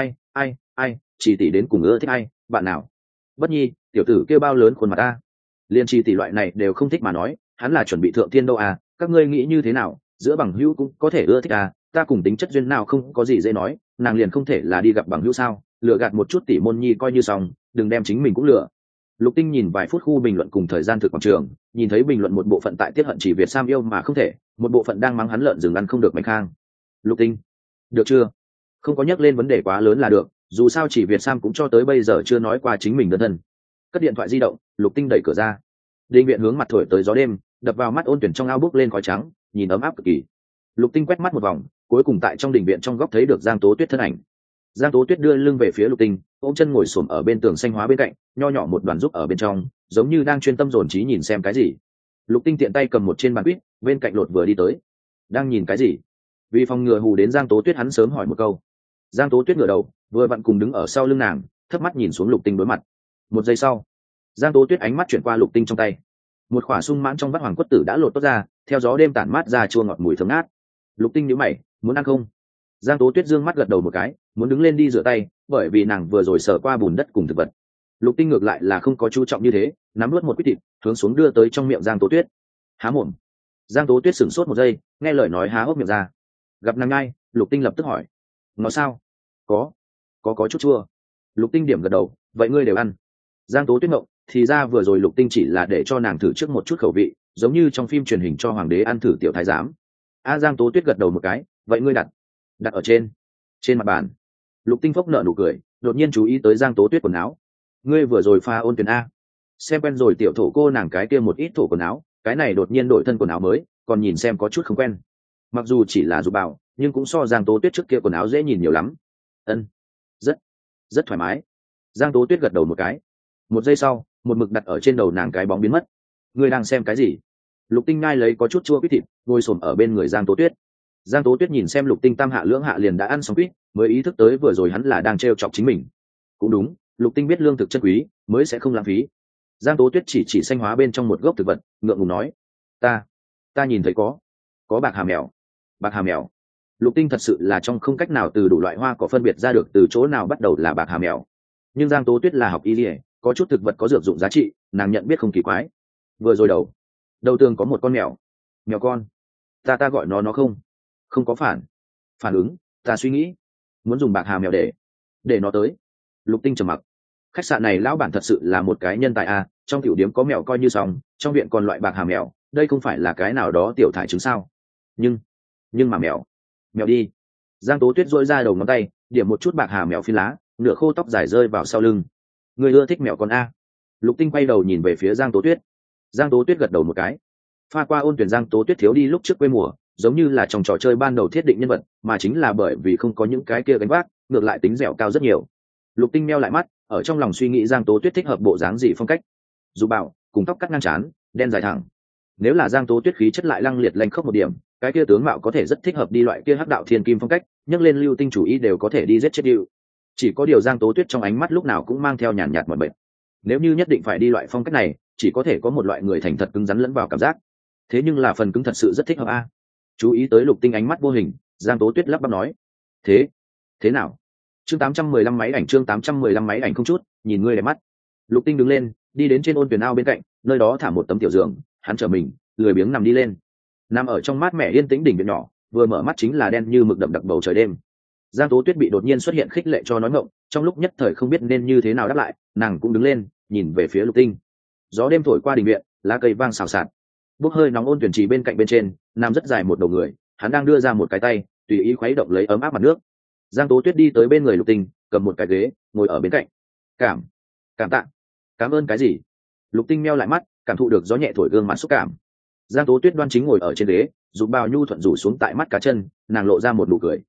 Ai chỉ tỷ đến cùng ưa thích ai, bạn nào? Bất Nhi, tiểu tử kêu bao lớn khuôn mặt ta, liên chỉ tỷ loại này đều không thích mà nói, hắn là chuẩn bị thượng tiên đâu à, các ngươi nghĩ như thế nào, giữa bằng hữu cũng có thể ưa thích à, ta cùng tính chất duyên nào không có gì dễ nói, nàng liền không thể là đi gặp bằng hữu sao, lừa gạt một chút tỷ môn nhi coi như xong, đừng đem chính mình cũng lừa. Lục Tinh nhìn vài phút khu bình luận cùng thời gian thực quảng trường, nhìn thấy bình luận một bộ phận tại tiết hận Chỉ Việt Sam yêu mà không thể, một bộ phận đang mắng hắn lợn rừng ăn không được mạch khang. Lục Tinh, được chưa? Không có nhắc lên vấn đề quá lớn là được, dù sao Chỉ Việt Sam cũng cho tới bây giờ chưa nói qua chính mình đơn thân. Cất điện thoại di động, Lục Tinh đẩy cửa ra. Đình viện hướng mặt thổi tới gió đêm, đập vào mắt ôn tuyển trong ao bốc lên khói trắng, nhìn ấm áp cực kỳ. Lục Tinh quét mắt một vòng, cuối cùng tại trong đình viện trong góc thấy được Giang Tố Tuyết thân ảnh. Giang Tố Tuyết đưa lưng về phía Lục Tinh, ôm chân ngồi xổm ở bên tường xanh hóa bên cạnh, nho nhỏ một đoàn giúp ở bên trong, giống như đang chuyên tâm dồn trí nhìn xem cái gì. Lục Tinh tiện tay cầm một trên bàn quýt, bên cạnh lột vừa đi tới. Đang nhìn cái gì? Vì phòng ngừa hù đến Giang Tố Tuyết, hắn sớm hỏi một câu. Giang Tố Tuyết ngửa đầu, vừa vặn cùng đứng ở sau lưng nàng, thấp mắt nhìn xuống Lục Tinh đối mặt. Một giây sau, Giang Tố Tuyết ánh mắt chuyển qua Lục Tinh trong tay. Một quả sung mãn trong vắt hoàng quất tử đã lột tốt ra, theo gió đêm tản mát ra chua ngọt mùi thơm ngát. Lục Tinh nhíu mày, muốn ăn không? Giang Tố Tuyết dương mắt gật đầu một cái, muốn đứng lên đi rửa tay, bởi vì nàng vừa rồi sờ qua bùn đất cùng thực vật. Lục Tinh ngược lại là không có chú trọng như thế, nắm nuốt một quýt thịt, hướng xuống đưa tới trong miệng Giang Tố Tuyết. Há mồm. Giang Tố Tuyết sửng sốt một giây, nghe lời nói há hốc miệng ra. Gặp nàng ngay, Lục Tinh lập tức hỏi, nó sao? Có chút chua. Lục Tinh điểm gật đầu, vậy ngươi đều ăn. Giang Tố Tuyết ngộng, thì ra vừa rồi Lục Tinh chỉ là để cho nàng thử trước một chút khẩu vị, giống như trong phim truyền hình cho hoàng đế ăn thử tiểu thái giám. Giang Tố Tuyết gật đầu một cái, vậy ngươi đặt ở trên mặt bàn. Lục Tinh phốc nợ nụ cười, đột nhiên chú ý tới Giang Tố Tuyết quần áo. Ngươi vừa rồi pha ôn tuyển a, xem quen rồi tiểu thổ cô nàng cái kia một ít thổ quần áo, cái này đột nhiên đổi thân quần áo mới, còn nhìn xem có chút không quen. Mặc dù chỉ là dù bảo, nhưng cũng so Giang Tố Tuyết trước kia quần áo dễ nhìn nhiều lắm. Ân, rất thoải mái. Giang Tố Tuyết gật đầu một cái. Một giây sau, một mực đặt ở trên đầu nàng cái bóng biến mất. Ngươi đang xem cái gì? Lục Tinh ngai lấy có chút chua quýt thịt, ngồi xổm ở bên người Giang Tố Tuyết. Giang Tố Tuyết nhìn xem Lục Tinh tam hạ lưỡng hạ liền đã ăn xong quýt, mới ý thức tới vừa rồi hắn là đang trêu chọc chính mình. Cũng đúng, Lục Tinh biết lương thực chân quý, mới sẽ không lãng phí. Giang Tố Tuyết chỉ xanh hóa bên trong một gốc thực vật, ngượng ngùng nói, ta nhìn thấy có bạc hà mèo. Bạc hà mèo. Lục Tinh thật sự là trong không cách nào từ đủ loại hoa cỏ phân biệt ra được từ chỗ nào bắt đầu là bạc hà mèo. Nhưng Giang Tố Tuyết là học y liề, có chút thực vật có dược dụng giá trị, nàng nhận biết không kỳ quái. Vừa rồi đầu tường có một con mèo con, ta gọi nó không có phản ứng, ta suy nghĩ muốn dùng bạc hà mèo để để nó tới. Lục Tinh trầm mặc. Khách sạn này lão bản thật sự là một cái nhân tài a, trong tiểu điếm có mèo coi như xong, trong viện còn loại bạc hà mèo, đây không phải là cái nào đó tiểu thải trứng sao? Nhưng mà mèo đi. Giang Tố Tuyết duỗi ra đầu ngón tay, điểm một chút bạc hà mèo phi lá, nửa khô tóc dài rơi vào sau lưng. Người ưa thích mèo con a? Lục Tinh quay đầu nhìn về phía Giang Tố Tuyết. Giang Tố Tuyết gật đầu một cái. Pha qua ôn tuyển Giang Tố Tuyết thiếu đi lúc trước quê mùa, giống như là trong trò chơi ban đầu thiết định nhân vật, mà chính là bởi vì không có những cái kia gánh vác, ngược lại tính dẻo cao rất nhiều. Lục Tinh meo lại mắt, ở trong lòng suy nghĩ Giang Tố Tuyết thích hợp bộ dáng gì phong cách. Dù bảo cùng tóc cắt ngang trán, đen dài thẳng. Nếu là Giang Tố Tuyết khí chất lại lăng liệt lanh khốc một điểm, cái kia tướng mạo có thể rất thích hợp đi loại kia hắc đạo thiên kim phong cách, nhấc lên lưu tinh chủ ý đều có thể đi giết chết điệu. Chỉ có điều Giang Tố Tuyết trong ánh mắt lúc nào cũng mang theo nhàn nhạt mọi bệnh. Nếu như nhất định phải đi loại phong cách này, chỉ có thể có một loại người thành thật cứng rắn lẫn vào cảm giác. Thế nhưng là phần cứng thật sự rất thích hợp a. Chú ý tới Lục Tinh ánh mắt vô hình, Giang Tố Tuyết lắp bắp nói: thế nào? Chương 815 máy ảnh, chương 815 máy ảnh không chút, nhìn ngươi đẹp mắt. Lục Tinh đứng lên, đi đến trên ôn tuyển ao bên cạnh, nơi đó thả một tấm tiểu giường, hắn trở mình, lười biếng nằm đi lên. Nằm ở trong mát mẻ yên tĩnh đỉnh viện nhỏ, vừa mở mắt chính là đen như mực đậm đặc bầu trời đêm. Giang Tố Tuyết bị đột nhiên xuất hiện khích lệ cho nói ngọng, trong lúc nhất thời không biết nên như thế nào đáp lại, nàng cũng đứng lên, nhìn về phía Lục Tinh. Gió đêm thổi qua đình viện, lá cây vang xào xạc. Bốc hơi nóng ôn tuyển trì bên cạnh bên trên, nằm rất dài một đầu người, hắn đang đưa ra một cái tay, tùy ý khuấy động lấy ấm áp mặt nước. Giang Tố Tuyết đi tới bên người Lục Tinh, cầm một cái ghế, ngồi ở bên cạnh. Cảm tạ. Cảm ơn cái gì? Lục Tinh meo lại mắt, cảm thụ được gió nhẹ thổi gương mặt xúc cảm. Giang Tố Tuyết đoan chính ngồi ở trên ghế, dùng bao nhu thuận rủ xuống tại mắt cá chân, nàng lộ ra một nụ cười,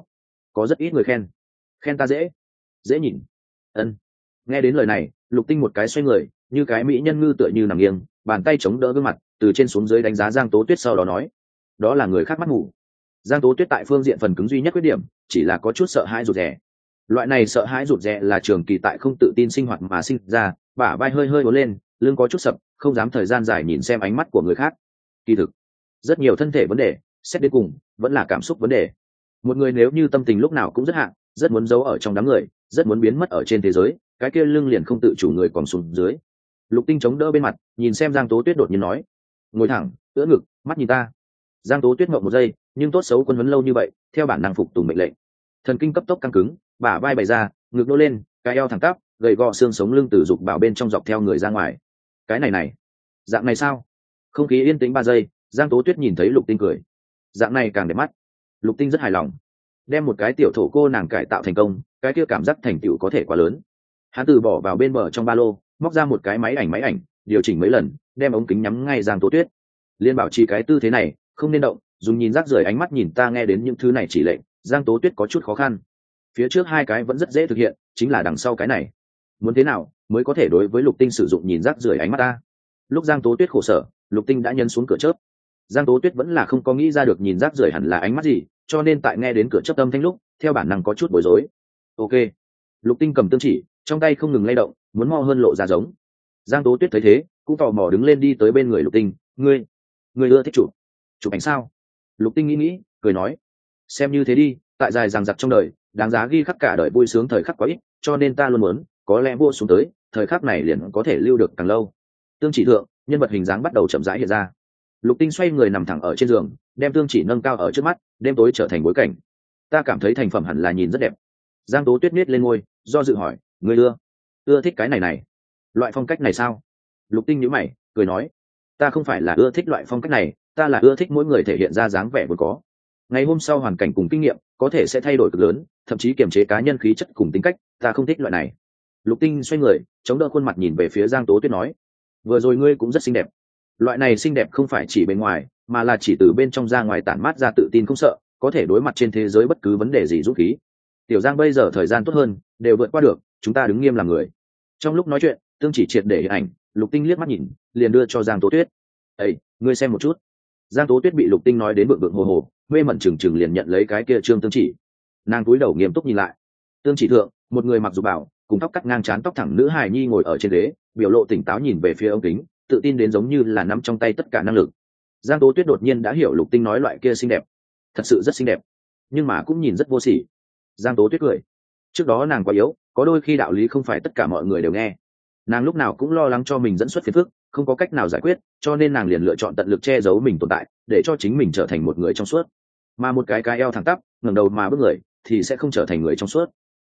có rất ít người khen ta dễ nhìn. Ân. Nghe đến lời này, Lục Tinh một cái xoay người, như cái mỹ nhân ngư tựa như nằm nghiêng, bàn tay chống đỡ gương mặt, từ trên xuống dưới đánh giá Giang Tố Tuyết, sau đó nói: đó là người khác mắt ngủ. Giang Tố Tuyết tại phương diện phần cứng duy nhất khuyết điểm chỉ là có chút sợ hãi rụt rè. Loại này sợ hãi rụt rè là trường kỳ tại không tự tin sinh hoạt mà sinh ra, bả vai hơi uốn lên, lưng có chút sập, không dám thời gian dài nhìn xem ánh mắt của người khác. Kỳ thực rất nhiều thân thể vấn đề, xét đến cùng vẫn là cảm xúc vấn đề. Một người nếu như tâm tình lúc nào cũng rất hạng, rất muốn giấu ở trong đám người, rất muốn biến mất ở trên thế giới, cái kia lưng liền không tự chủ người còn xuống dưới. Lục Tinh chống đỡ bên mặt, nhìn xem Giang Tố Tuyết đột nhiên nói: ngồi thẳng, ưỡn ngực, mắt nhìn ta. Giang Tố Tuyết ngậm một giây, nhưng tốt xấu quân huấn lâu như vậy, theo bản năng phục tùng mệnh lệnh. Thần kinh cấp tốc căng cứng, bả vai bày ra, ngực nô lên, cái eo thẳng tắp, gầy gò xương sống lưng từ dục bảo bên trong dọc theo người ra ngoài. Cái này, dạng này sao? Không khí yên tĩnh 3 giây, Giang Tố Tuyết nhìn thấy Lục Tinh cười. Dạng này càng đẹp mắt. Lục Tinh rất hài lòng. Đem một cái tiểu thổ cô nàng cải tạo thành công, cái kia cảm giác thành tựu có thể quá lớn. Hắn từ bỏ vào bên bờ trong ba lô, móc ra một cái máy ảnh, điều chỉnh mấy lần, đem ống kính nhắm ngay Giang Tố Tuyết. Liên bảo trì cái tư thế này, không nên động, dùng nhìn rác rưởi ánh mắt nhìn ta. Nghe đến những thứ này chỉ lệnh, Giang Tố Tuyết có chút khó khăn. Phía trước 2 cái vẫn rất dễ thực hiện, chính là đằng sau cái này. Muốn thế nào mới có thể đối với Lục Tinh sử dụng nhìn rác rưởi ánh mắt ta? Lúc Giang Tố Tuyết khổ sở, Lục Tinh đã nhân xuống cửa chớp. Giang Tố Tuyết vẫn là không có nghĩ ra được nhìn rác rưởi hẳn là ánh mắt gì, cho nên tại nghe đến cửa chớp âm thanh lúc, theo bản năng có chút bối rối. Ok. Lục Tinh cầm tương chỉ, trong tay không ngừng lay động, muốn mo hơn lộ ra giống. Giang Tố Tuyết thấy thế, cũng tò mò đứng lên đi tới bên người Lục Tinh. Ngươi ưa thích chụp ảnh sao? Lục Tinh nghĩ, cười nói: xem như thế đi, tại dài dằng dặc trong đời, đáng giá ghi khắc cả đời vui sướng thời khắc quá ít, cho nên ta luôn muốn, có lẽ vua xuống tới, thời khắc này liền có thể lưu được càng lâu. Tương chỉ thượng, nhân vật hình dáng bắt đầu chậm rãi hiện ra. Lục Tinh xoay người nằm thẳng ở trên giường, đem tương chỉ nâng cao ở trước mắt, đêm tối trở thành bối cảnh. Ta cảm thấy thành phẩm hẳn là nhìn rất đẹp. Giang Tố Tuyết nhếch lên môi, do dự hỏi: ngươi ưa thích cái này, loại phong cách này sao? Lục Tinh nhíu mày, cười nói: ta không phải là ưa thích loại phong cách này, ta là ưa thích mỗi người thể hiện ra dáng vẻ vốn có. Ngày hôm sau hoàn cảnh cùng kinh nghiệm có thể sẽ thay đổi cực lớn, thậm chí kiềm chế cá nhân khí chất cùng tính cách, ta không thích loại này. Lục Tinh xoay người, chống đỡ khuôn mặt nhìn về phía Giang Tố Tuyết nói: vừa rồi ngươi cũng rất xinh đẹp. Loại này xinh đẹp không phải chỉ bên ngoài, mà là chỉ từ bên trong ra ngoài tản mát ra tự tin không sợ, có thể đối mặt trên thế giới bất cứ vấn đề gì dũng khí. Tiểu Giang bây giờ thời gian tốt hơn, đều vượt qua được, chúng ta đứng nghiêm làm người. Trong lúc nói chuyện, tương chỉ triệt để hình ảnh, Lục Tinh liếc mắt nhìn, liền đưa cho Giang Tố Tuyết. "Ê, ngươi xem một chút." Giang Tố Tuyết bị Lục Tinh nói đến bực bực hồ hồ, mê mẩn chừng chừng liền nhận lấy cái kia trương tương chỉ. Nàng cúi đầu nghiêm túc nhìn lại. Tương chỉ thượng, một người mặc dù bảo, cùng tóc cắt ngang trán tóc thẳng nữ hài nhi ngồi ở trên ghế, biểu lộ tỉnh táo nhìn về phía ống kính, tự tin đến giống như là nắm trong tay tất cả năng lực. Giang Tố Tuyết đột nhiên đã hiểu Lục Tinh nói loại kia xinh đẹp, thật sự rất xinh đẹp, nhưng mà cũng nhìn rất vô sỉ. Giang Tố Tuyết cười. Trước đó nàng quá yếu, có đôi khi đạo lý không phải tất cả mọi người đều nghe. Nàng lúc nào cũng lo lắng cho mình dẫn xuất phiền phức, không có cách nào giải quyết, cho nên nàng liền lựa chọn tận lực che giấu mình tồn tại, để cho chính mình trở thành một người trong suốt. Mà một cái eo thẳng tắp, ngẩng đầu mà bước người, thì sẽ không trở thành người trong suốt.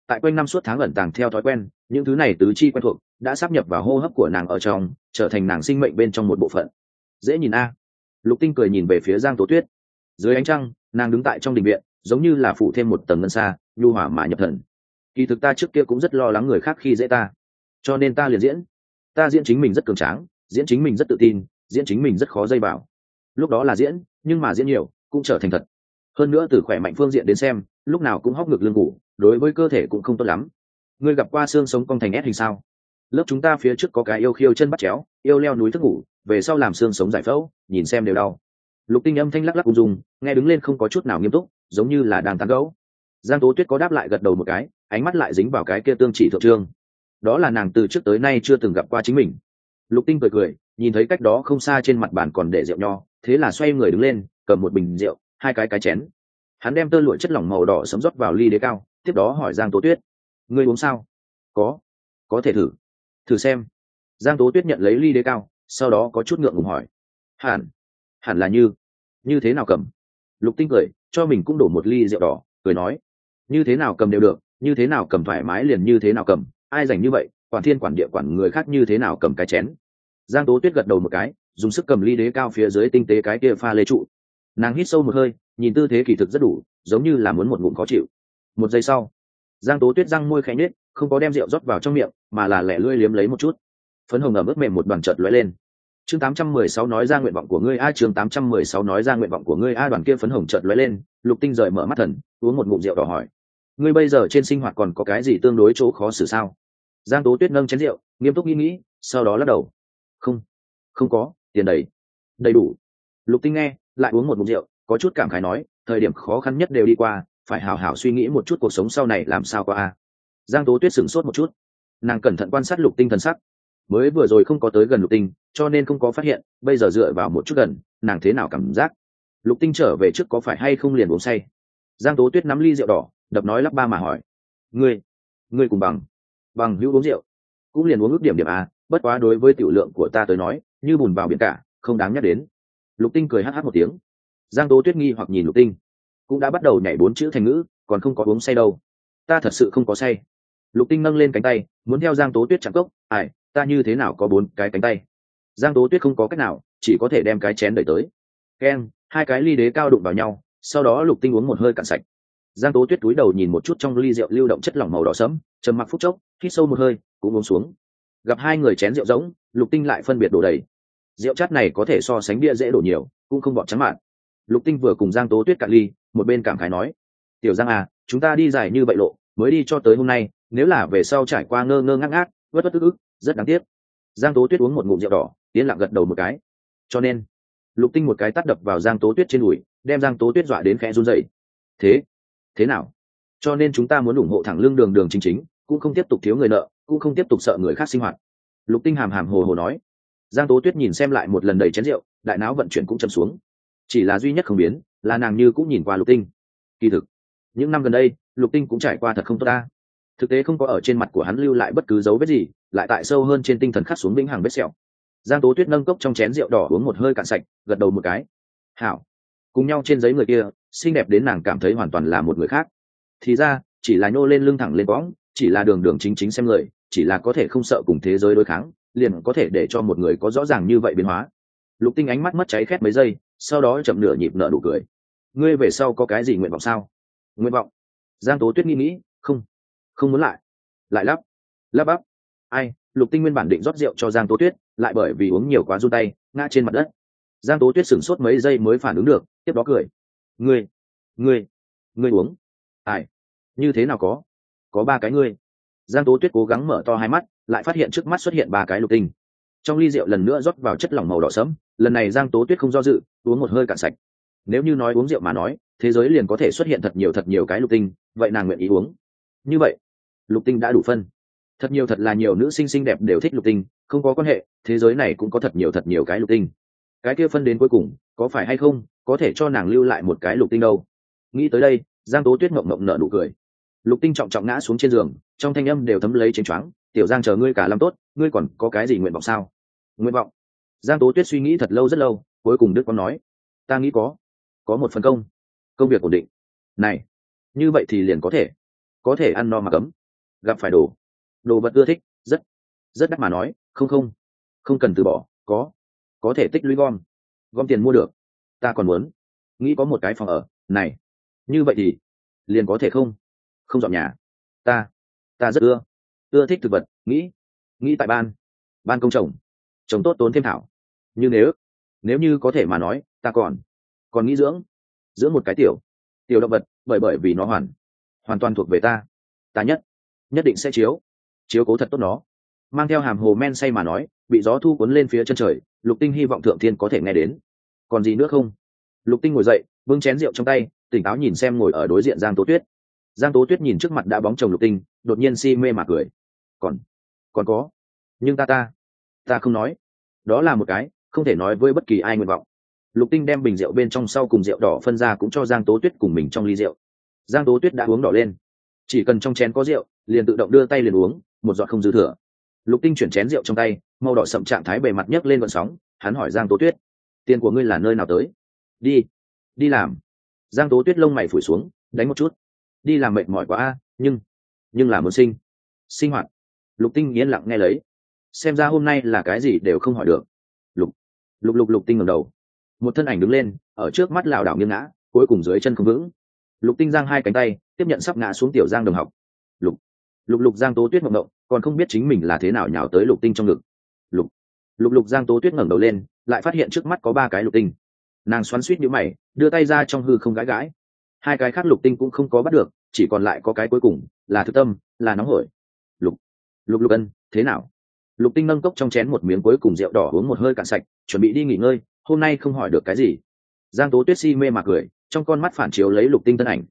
tại quanh năm suốt tháng ẩn tàng theo thói quen, những thứ này tứ chi quen thuộc đã sáp nhập vào hô hấp của nàng ở trong, trở thành nàng sinh mệnh bên trong một bộ phận. Dễ nhìn a. Lục Tinh cười nhìn về phía Giang Tố Tuyết. Dưới ánh trăng, nàng đứng tại trong đình viện, giống như là phủ thêm một tầng ngân xa, nhu hòa mà nhập thần. Kỳ thực ta trước kia cũng rất lo lắng người khác khi dễ ta, cho nên ta liền diễn. Ta diễn chính mình rất cường tráng, diễn chính mình rất tự tin, diễn chính mình rất khó dây vào. Lúc đó là diễn, nhưng mà diễn nhiều cũng trở thành thật. Hơn nữa từ khỏe mạnh phương diện đến xem, lúc nào cũng hóc ngực lưng ngủ, đối với cơ thể cũng không tốt lắm. Ngươi gặp qua xương sống cong thành ép hình sao? Lớp chúng ta phía trước có cái yêu khiêu chân bắt chéo, yêu leo núi thức ngủ, về sau làm xương sống giải phẫu, nhìn xem đều đau. Lục Tinh âm thanh lắc lắc ung dung, nghe đứng lên không có chút nào nghiêm túc, giống như là đang tán gẫu. Giang Tố Tuyết có đáp lại gật đầu một cái, ánh mắt lại dính vào cái kia tương chỉ thượng trương. Đó là nàng từ trước tới nay chưa từng gặp qua chính mình. Lục Tinh cười cười, nhìn thấy cách đó không xa trên mặt bàn còn để rượu nho, thế là xoay người đứng lên, cầm một bình rượu, hai cái chén. Hắn đem tơ lụa chất lỏng màu đỏ sẫm rót vào ly đế cao, tiếp đó hỏi Giang Tố Tuyết: "Ngươi uống sao?" Có thể thử." "Thử xem." Giang Tố Tuyết nhận lấy ly đế cao, sau đó có chút ngượng ngùng hỏi: Hẳn là như thế nào cầm?" Lục Tinh cười, cho mình cũng đổ một ly rượu đỏ, cười nói: "Như thế nào cầm đều được, như thế nào cầm thoải mái liền như thế nào cầm, ai rảnh như vậy, quản thiên quản địa quản người khác như thế nào cầm cái chén." Giang Tố Tuyết gật đầu một cái, dùng sức cầm ly đế cao phía dưới tinh tế cái kia pha lê trụ. Nàng hít sâu một hơi, nhìn tư thế kỳ thực rất đủ, giống như là muốn một ngụm khó chịu. Một giây sau, Giang Tố Tuyết răng môi khẽ nhếch, không có đem rượu rót vào trong miệng, mà là lẻ lươi liếm lấy một chút. Phấn hồng ẩm ướt mềm một đoàn chợt lóe lên. Chương 816 nói ra nguyện vọng của ngươi a, chương 816 nói ra nguyện vọng của ngươi a, đoàn kia phấn hồng chợt lóe lên, Lục Tinh rời mở mắt thần, uống một ngụm rượu đỏ hỏi: "Ngươi bây giờ trên sinh hoạt còn có cái gì tương đối chỗ khó xử sao?" Giang Tố Tuyết nâng chén rượu, nghiêm túc nghĩ, sau đó lắc đầu: Không có, tiền đầy đủ." Lục Tinh nghe, lại uống một ngụm rượu, có chút cảm khái nói: "Thời điểm khó khăn nhất đều đi qua, phải hảo hảo suy nghĩ một chút cuộc sống sau này làm sao qua a." Giang Tố Tuyết sửng sốt một chút, nàng cẩn thận quan sát Lục Tinh thần sắc. Mới vừa rồi không có tới gần Lục Tinh, cho nên không có phát hiện, bây giờ dựa vào một chút gần, nàng thế nào cảm giác? Lục Tinh trở về trước có phải hay không liền uống say? Giang Tố Tuyết nắm ly rượu đỏ, đập nói lắp ba mà hỏi: "Ngươi cùng bằng hữu uống rượu, cũng liền uống ước điểm a, bất quá đối với tiểu lượng của ta tới nói, như bùn vào biển cả, không đáng nhắc đến." Lục Tinh cười hh một tiếng. Giang Tố Tuyết nghi hoặc nhìn Lục Tinh, cũng đã bắt đầu nhảy bốn chữ thành ngữ, còn không có uống say đâu. "Ta thật sự không có say." Lục Tinh nâng lên cánh tay, muốn theo Giang Tố Tuyết chạm cốc, "Ai, ta như thế nào có bốn cái cánh tay?" Giang Tố Tuyết không có cách nào, chỉ có thể đem cái chén đẩy tới. Keng, hai cái ly đế cao đụng vào nhau, sau đó Lục Tinh uống một hơi cạn sạch. Giang Tố Tuyết cúi đầu nhìn một chút trong ly rượu lưu động chất lỏng màu đỏ sẫm, trầm mặc phút chốc, hít sâu một hơi, cũng uống xuống. Gặp hai người chén rượu rỗng, Lục Tinh lại phân biệt đổ đầy. Rượu chát này có thể so sánh bia dễ đổ nhiều, cũng không bọt trắng mạn. Lục Tinh vừa cùng Giang Tố Tuyết cạn ly, một bên cảm khái nói: "Tiểu Giang à, chúng ta đi dài như vậy lộ, mới đi cho tới hôm nay, nếu là về sau trải qua ngơ ngơ ngác ngác, vất vất ức, rất đáng tiếc." Giang Tố Tuyết uống một ngụm rượu đỏ, yên lặng gật đầu một cái. "Cho nên." Lục Tinh một cái tát đập vào Giang Tố Tuyết trên đùi, đem Giang Tố Tuyết dọa đến khẽ run rẩy. Thế nào? Cho nên chúng ta muốn ủng hộ thẳng lưng đường đường chính chính, cũng không tiếp tục thiếu người nợ, cũng không tiếp tục sợ người khác sinh hoạt." Lục Tinh hàm hàm hồ hồ nói. Giang Tố Tuyết nhìn xem lại một lần đầy chén rượu, đại não vận chuyển cũng chầm xuống. Chỉ là duy nhất không biến, là nàng như cũng nhìn qua Lục Tinh. Kỳ thực, những năm gần đây, Lục Tinh cũng trải qua thật không tốt ta. Thực tế không có ở trên mặt của hắn lưu lại bất cứ dấu vết gì, lại tại sâu hơn trên tinh thần khắc xuống vĩnh hằng vết sẹo. Giang Tố Tuyết nâng cốc trong chén rượu đỏ uống một hơi cạn sạch, gật đầu một cái. "Hảo." Cùng nhau trên giấy người kia, xinh đẹp đến nàng cảm thấy hoàn toàn là một người khác. Thì ra, chỉ là nhô lên lưng thẳng lên võng, chỉ là đường đường chính chính xem người, chỉ là có thể không sợ cùng thế giới đối kháng, liền có thể để cho một người có rõ ràng như vậy biến hóa. Lục Tinh ánh mắt mất cháy khét mấy giây, sau đó chậm nửa nhịp nở nụ cười. "Ngươi về sau có cái gì nguyện vọng sao?" "Nguyện vọng?" Giang Tố Tuyết nghĩ, không muốn lại lắp bắp. Ai? Lục Tinh nguyên bản định rót rượu cho Giang Tố Tuyết, lại bởi vì uống nhiều quá run tay, ngã trên mặt đất. Giang Tố Tuyết sửng sốt mấy giây mới phản ứng được, tiếp đó cười. Ngươi uống?" "Ai? Như thế nào có ba cái ngươi?" Giang Tố Tuyết cố gắng mở to hai mắt, lại phát hiện trước mắt xuất hiện ba cái Lục Tinh. Trong ly rượu lần nữa rót vào chất lỏng màu đỏ sẫm, lần này Giang Tố Tuyết không do dự, uống một hơi cạn sạch. Nếu như nói uống rượu mà nói, thế giới liền có thể xuất hiện thật nhiều cái Lục Tinh, vậy nàng nguyện ý uống. Như vậy, Lục Tinh đã đủ phân. Thật là nhiều nữ sinh xinh đẹp đều thích Lục Tinh, không có quan hệ, thế giới này cũng có thật nhiều cái Lục Tinh. Cái kia phân đến cuối cùng, có phải hay không, có thể cho nàng lưu lại một cái Lục Tinh đâu. Nghĩ tới đây, Giang Tố Tuyết mộng mộng nở nụ cười. Lục Tinh trọng trọng ngã xuống trên giường, trong thanh âm đều thấm lấy chênh choáng. "Tiểu Giang chờ ngươi cả làm tốt, ngươi còn có cái gì nguyện vọng sao?" "Nguyện vọng?" Giang Tố Tuyết suy nghĩ thật lâu rất lâu, cuối cùng Đức Quang nói: "Ta nghĩ có một phần công việc ổn định." "Này, như vậy thì liền có thể." có thể ăn no mà cấm. Gặp phải đồ vật ưa thích, rất đắt mà nói, không cần từ bỏ, có thể tích lũy gom tiền mua được. Ta còn muốn nghĩ có một cái phòng ở này, như vậy thì liền có thể không dọn nhà. Ta rất ưa thích thực vật, nghĩ tại ban công trồng tốt tốn thêm thảo. Nhưng nếu như có thể mà nói, ta còn nghĩ dưỡng một cái tiểu động vật, bởi vì nó hoàn toàn thuộc về ta nhất định sẽ chiếu cố thật tốt nó. Mang theo hàm hồ men say mà nói, bị gió thu cuốn lên phía chân trời. Lục Tinh hy vọng thượng thiên có thể nghe đến. Còn gì nữa không? Lục Tinh ngồi dậy, bưng chén rượu trong tay, tỉnh táo nhìn xem ngồi ở đối diện Giang Tố Tuyết. Giang Tố Tuyết nhìn trước mặt đã bóng chồng Lục Tinh, đột nhiên si mê mà cười. Còn có, nhưng ta không nói. Đó là một cái không thể nói với bất kỳ ai nguyện vọng. Lục Tinh đem bình rượu bên trong sau cùng rượu đỏ phân ra cũng cho Giang Tố Tuyết cùng mình trong ly rượu. Giang Tố Tuyết đã uống đỏ lên, chỉ cần trong chén có rượu, liền tự động đưa tay liền uống, một giọt không dư thừa. Lục Tinh chuyển chén rượu trong tay, màu đỏ sậm trạng thái bề mặt nhấc lên gợn sóng. Hắn hỏi Giang Tố Tuyết, tiền của ngươi là nơi nào tới? Đi làm. Giang Tố Tuyết lông mày phủi xuống, đánh một chút. Đi làm mệt mỏi quá a, nhưng là muốn sinh hoạt. Lục Tinh yên lặng nghe lấy, xem ra hôm nay là cái gì đều không hỏi được. Lục Tinh ngẩng đầu, một thân ảnh đứng lên, ở trước mắt lảo đảo nghiêng ngã, cuối cùng dưới chân không vững. Lục Tinh giang hai cánh tay, tiếp nhận sắp ngã xuống tiểu Giang đồng học. Lục Giang Tố Tuyết ngậm ngậm, còn không biết chính mình là thế nào nhào tới Lục Tinh trong ngực. Lục Giang Tố Tuyết ngẩng đầu lên, lại phát hiện trước mắt có ba cái Lục Tinh. Nàng xoắn xuýt nhíu mày, đưa tay ra trong hư không gãi. Hai cái khác Lục Tinh cũng không có bắt được, chỉ còn lại có cái cuối cùng, là thực tâm, là nóng hổi. Lục Ân, thế nào? Lục Tinh nâng cốc trong chén một miếng cuối cùng rượu đỏ uống một hơi cạn sạch, chuẩn bị đi nghỉ ngơi, hôm nay không hỏi được cái gì. Giang Tố Tuyết si mê mà cười, trong con mắt phản chiếu lấy Lục Tinh thân ảnh.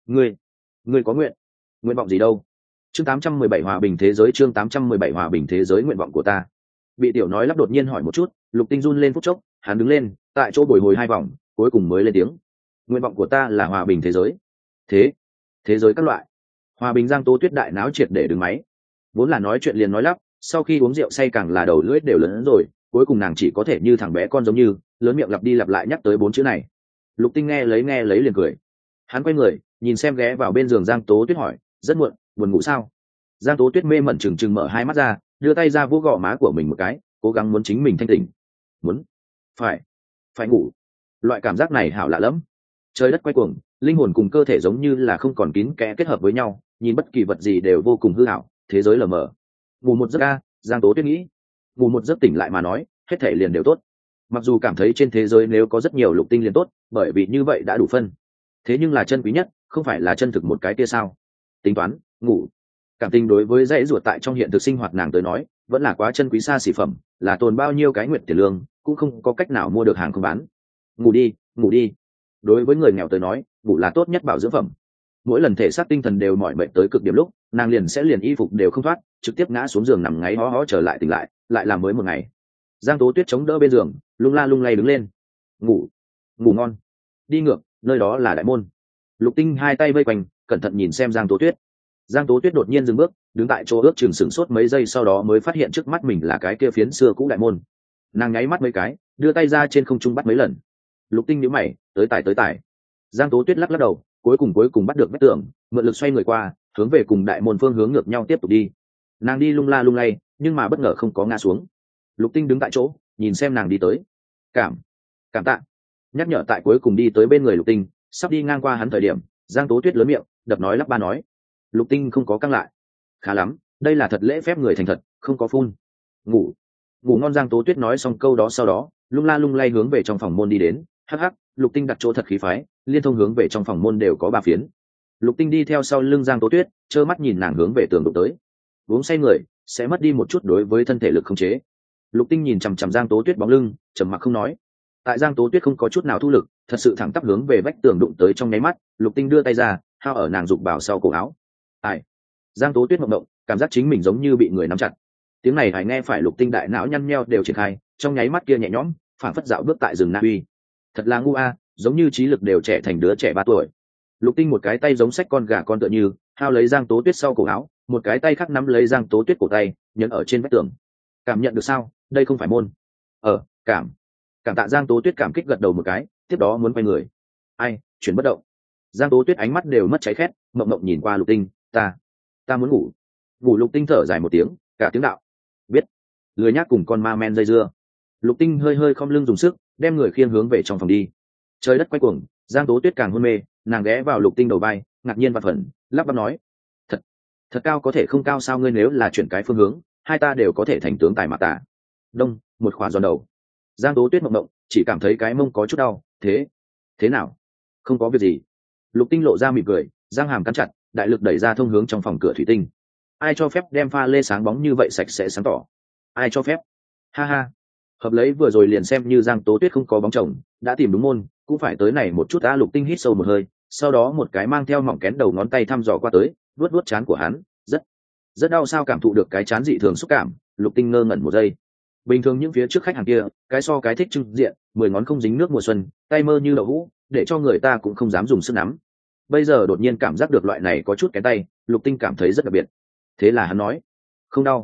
Ngươi có nguyện vọng gì đâu? Chương 817 hòa bình thế giới, chương 817 hòa bình thế giới, nguyện vọng của ta. Bị tiểu nói lắp đột nhiên hỏi một chút, Lục Tinh run lên phút chốc, hắn đứng lên, tại chỗ bồi hồi hai vòng, cuối cùng mới lên tiếng. Nguyện vọng của ta là hòa bình thế giới. Thế giới các loại. Hòa bình. Giang Tố Tuyết đại náo triệt để đứng máy. Vốn là nói chuyện liền nói lắp, sau khi uống rượu say càng là đầu lưỡi đều lớn rồi, cuối cùng nàng chỉ có thể như thằng bé con giống như lớn miệng lặp đi lặp lại nhắc tới bốn chữ này. Lục Tinh nghe lấy liền cười. Hắn quay người nhìn xem ghé vào bên giường Giang Tố Tuyết hỏi, rất muộn, buồn ngủ sao? Giang Tố Tuyết mê mẩn trừng mở hai mắt ra, đưa tay ra vỗ gò má của mình một cái, cố gắng muốn chính mình thanh tỉnh. Muốn phải ngủ. Loại cảm giác này hảo lạ lắm. Trời đất quay cuồng, linh hồn cùng cơ thể giống như là không còn kín kẽ kết hợp với nhau, nhìn bất kỳ vật gì đều vô cùng hư ảo, thế giới lờ mờ. Ngủ một giấc a, Giang Tố Tuyết nghĩ. Ngủ một giấc tỉnh lại mà nói, hết thể liền đều tốt. Mặc dù cảm thấy trên thế giới nếu có rất nhiều Lục Tinh liền tốt, bởi vì như vậy đã đủ phân. Thế nhưng là chân quý nhất, không phải là chân thực một cái kia sao? Tính toán, ngủ. Cảm tình đối với dãy ruột tại trong hiện thực sinh hoạt nàng tới nói, vẫn là quá chân quý xa xỉ phẩm, là tồn bao nhiêu cái nguyện tiền lương, cũng không có cách nào mua được hàng không bán. Ngủ đi. Đối với người nghèo tới nói, ngủ là tốt nhất bảo dưỡng phẩm. Mỗi lần thể xác tinh thần đều mỏi mệt tới cực điểm lúc, nàng liền y phục đều không thoát, trực tiếp ngã xuống giường nằm ngáy hó hó trở lại tỉnh lại làm mới một ngày. Giang Tố Tuyết chống đỡ bên giường, lung la lung lay đứng lên. Ngủ ngon. Đi ngược, nơi đó là đại môn. Lục Tinh hai tay vây quanh, cẩn thận nhìn xem Giang Tố Tuyết. Giang Tố Tuyết đột nhiên dừng bước, đứng tại chỗ ước chừng sửng sốt mấy giây, sau đó mới phát hiện trước mắt mình là cái kia phiến xưa cũ đại môn. Nàng nháy mắt mấy cái, đưa tay ra trên không trung bắt mấy lần. Lục Tinh nhíu mày, tới tài. Giang Tố Tuyết lắc đầu, cuối cùng bắt được vách tường, mượn lực xoay người qua, hướng về cùng đại môn phương hướng ngược nhau tiếp tục đi. Nàng đi lung la lung lay, nhưng mà bất ngờ không có ngã xuống. Lục Tinh đứng tại chỗ, nhìn xem nàng đi tới. Cảm tạ. Nhắc nhở tại cuối cùng đi tới bên người Lục Tinh, sắp đi ngang qua hắn thời điểm, Giang Tố Tuyết lớn miệng, đập nói lắp ba nói. Lục Tinh không có căng lại. Khá lắm, đây là thật lễ phép người thành thật, không có phun. Ngủ ngon. Giang Tố Tuyết nói xong câu đó sau đó, lung la lung lay hướng về trong phòng môn đi đến. Hắc, Lục Tinh đặt chỗ thật khí phái, liên thông hướng về trong phòng môn đều có 3 phiến. Lục Tinh đi theo sau lưng Giang Tố Tuyết, trơ mắt nhìn nàng hướng về tường đụng tới. Uống say người sẽ mất đi một chút đối với thân thể lực khống chế. Lục Tinh nhìn chằm chằm Giang Tố Tuyết bóng lưng, trầm mặc không nói. Tại Giang Tố Tuyết không có chút nào thu lực, thật sự thẳng tắp hướng về vách tường đụng tới trong nháy mắt, Lục Tinh đưa tay ra, hao ở nàng giục bảo sau cổ áo. Ai? Giang Tố Tuyết mộng động, cảm giác chính mình giống như bị người nắm chặt. Tiếng này Hải nghe phải Lục Tinh đại não nhăn nheo đều triển khai, trong nháy mắt kia nhẹ nhõm, phản phất dạo bước tại rừng Na Uy. Thật là ngu a, giống như trí lực đều trẻ thành đứa trẻ 3 tuổi. Lục Tinh một cái tay giống sách con gà con tựa như, hao lấy Giang Tố Tuyết sau cổ áo, một cái tay khác nắm lấy Giang Tố Tuyết cổ tay, nhấn ở trên vách tường. Cảm nhận được sao? Đây không phải môn. Cảm tạ. Giang Tố Tuyết cảm kích gật đầu một cái, tiếp đó muốn quay người. Ai, chuyển bất động. Giang Tố Tuyết ánh mắt đều mất cháy khét, mộng nhìn qua Lục Tinh, Ta muốn ngủ. Ngủ. Lục Tinh thở dài một tiếng, cả tiếng đạo. Biết. Lười nhác cùng con ma men dây dưa. Lục Tinh hơi hơi khom lưng dùng sức, đem người khiêng hướng về trong phòng đi. Trời đất quay cuồng, Giang Tố Tuyết càng hôn mê, nàng ghé vào Lục Tinh đầu vai, ngạc nhiên và phần, lắp bắp nói: thật cao có thể không cao sao, ngươi nếu là chuyển cái phương hướng, hai ta đều có thể thành tướng tài mạc tả. Đông, một khóa giòn đầu. Giang Tố Tuyết mộng mộng, chỉ cảm thấy cái mông có chút đau. Thế nào? Không có việc gì. Lục Tinh lộ ra mỉm cười, răng hàm cắn chặt, đại lực đẩy ra thông hướng trong phòng cửa thủy tinh. Ai cho phép đem pha lê sáng bóng như vậy sạch sẽ sáng tỏ? Ai cho phép? Ha ha. Hợp lấy vừa rồi liền xem như Giang Tố Tuyết không có bóng chồng, đã tìm đúng môn, cũng phải tới này một chút. Lục Tinh hít sâu một hơi, sau đó một cái mang theo mỏng kén đầu ngón tay thăm dò qua tới, vuốt vuốt trán của hắn, rất đau. Sao cảm thụ được cái trán dị thường xúc cảm? Lục Tinh ngơ ngẩn một giây. Bình thường những phía trước khách hàng kia, cái so cái thích trưng diện, 10 ngón không dính nước mùa xuân, tay mơ như đậu hũ, để cho người ta cũng không dám dùng sức nắm. Bây giờ đột nhiên cảm giác được loại này có chút cái tay, Lục Tinh cảm thấy rất đặc biệt. Thế là hắn nói: không đau.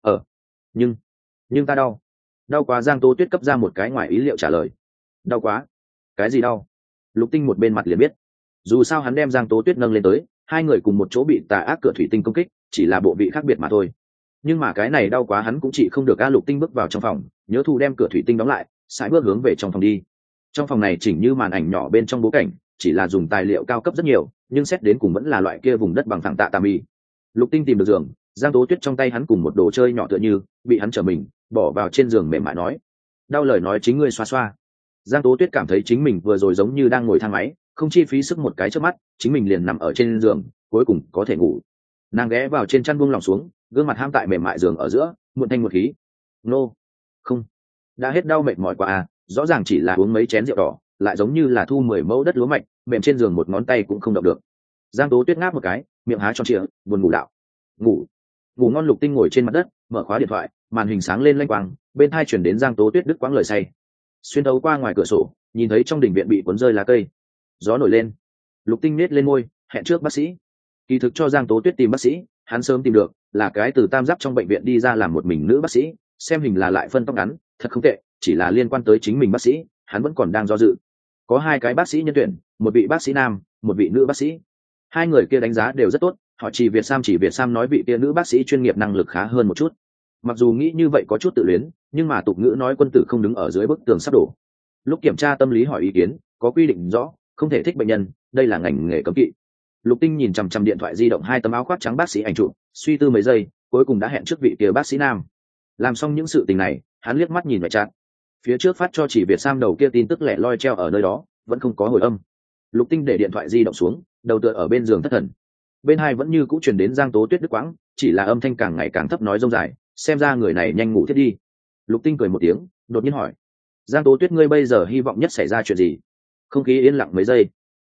Nhưng ta đau quá. Giang Tố Tuyết cấp ra một cái ngoài ý liệu trả lời. Đau quá? Cái gì đau? Lục Tinh một bên mặt liền biết, dù sao hắn đem Giang Tố Tuyết nâng lên tới, hai người cùng một chỗ bị tà ác cửa thủy tinh công kích, chỉ là bộ vị khác biệt mà thôi. Nhưng mà cái này đau quá hắn cũng chỉ không được. Lục Tinh bước vào trong phòng, nhớ thu đem cửa thủy tinh đóng lại, sải bước hướng về trong phòng đi. Trong phòng này chỉnh như màn ảnh nhỏ bên trong bố cảnh, chỉ là dùng tài liệu cao cấp rất nhiều, nhưng xét đến cùng vẫn là loại kia vùng đất bằng phẳng tạ tà mì. Lục Tinh tìm được giường, Giang Tố Tuyết trong tay hắn cùng một đồ chơi nhỏ tựa như bị hắn trở mình bỏ vào trên giường mềm mại nói: đau lời nói chính ngươi xoa xoa. Giang Tố Tuyết cảm thấy chính mình vừa rồi giống như đang ngồi thang máy, không chi phí sức một cái trước mắt, chính mình liền nằm ở trên giường, cuối cùng có thể ngủ. Nàng ghé vào trên chăn buông lòng xuống, gương mặt ham tại mềm mại giường ở giữa, muộn thanh một khí. Nô, không, đã hết đau mệt mỏi quá. Rõ ràng chỉ là uống mấy chén rượu đỏ, lại giống như là thu 10 mẫu đất lúa mạch, mềm trên giường một ngón tay cũng không động được. Giang Tố Tuyết ngáp một cái, miệng há tròn trịa, buồn ngủ đạo. Ngủ ngon. Lục Tinh ngồi trên mặt đất, mở khóa điện thoại, màn hình sáng lên lanh quang, bên tai chuyển đến Giang Tố Tuyết đứt quãng lời say. Xuyên thấu qua ngoài cửa sổ, nhìn thấy trong đình viện bị cuốn rơi lá cây, gió nổi lên. Lục Tinh nết lên môi, hẹn trước bác sĩ. Kỳ thực cho Giang Tố Tuyết tìm bác sĩ, hắn sớm tìm được, là cái từ Tam Giáp trong bệnh viện đi ra làm một mình nữ bác sĩ, xem hình là lại phân tóc ngắn, thật không tệ. Chỉ là liên quan tới chính mình bác sĩ, hắn vẫn còn đang do dự. Có hai cái bác sĩ nhân tuyển, một vị bác sĩ nam, một vị nữ bác sĩ. Hai người kia đánh giá đều rất tốt, họ chỉ Việt Sam nói vị kia nữ bác sĩ chuyên nghiệp năng lực khá hơn một chút. Mặc dù nghĩ như vậy có chút tự luyến, nhưng mà tục ngữ nói quân tử không đứng ở dưới bức tường sắp đổ. Lúc kiểm tra tâm lý hỏi ý kiến, có quy định rõ, không thể thích bệnh nhân, đây là ngành nghề cấm kỵ. Lục Tinh nhìn chằm chằm điện thoại di động, hai tấm áo khoác trắng bác sĩ ảnh chụp, suy tư mấy giây, cuối cùng đã hẹn trước vị kia bác sĩ nam. Làm xong những sự tình này, hắn liếc mắt nhìn ngoại trạng. Phía trước phát cho chỉ Việt Sam đầu kia tin tức lẻ loi treo ở nơi đó, vẫn không có hồi âm. Lục Tinh để điện thoại di động xuống, đầu tựa ở bên giường thất thần. Bên hai vẫn như cũ truyền đến Giang Tố Tuyết đứt quãng, chỉ là âm thanh càng ngày càng thấp nói rông dài, xem ra người này nhanh ngủ thiết đi. Lục Tinh cười một tiếng, đột nhiên hỏi: Giang Tố Tuyết, ngươi bây giờ hy vọng nhất xảy ra chuyện gì? Không khí yên lặng mấy giây.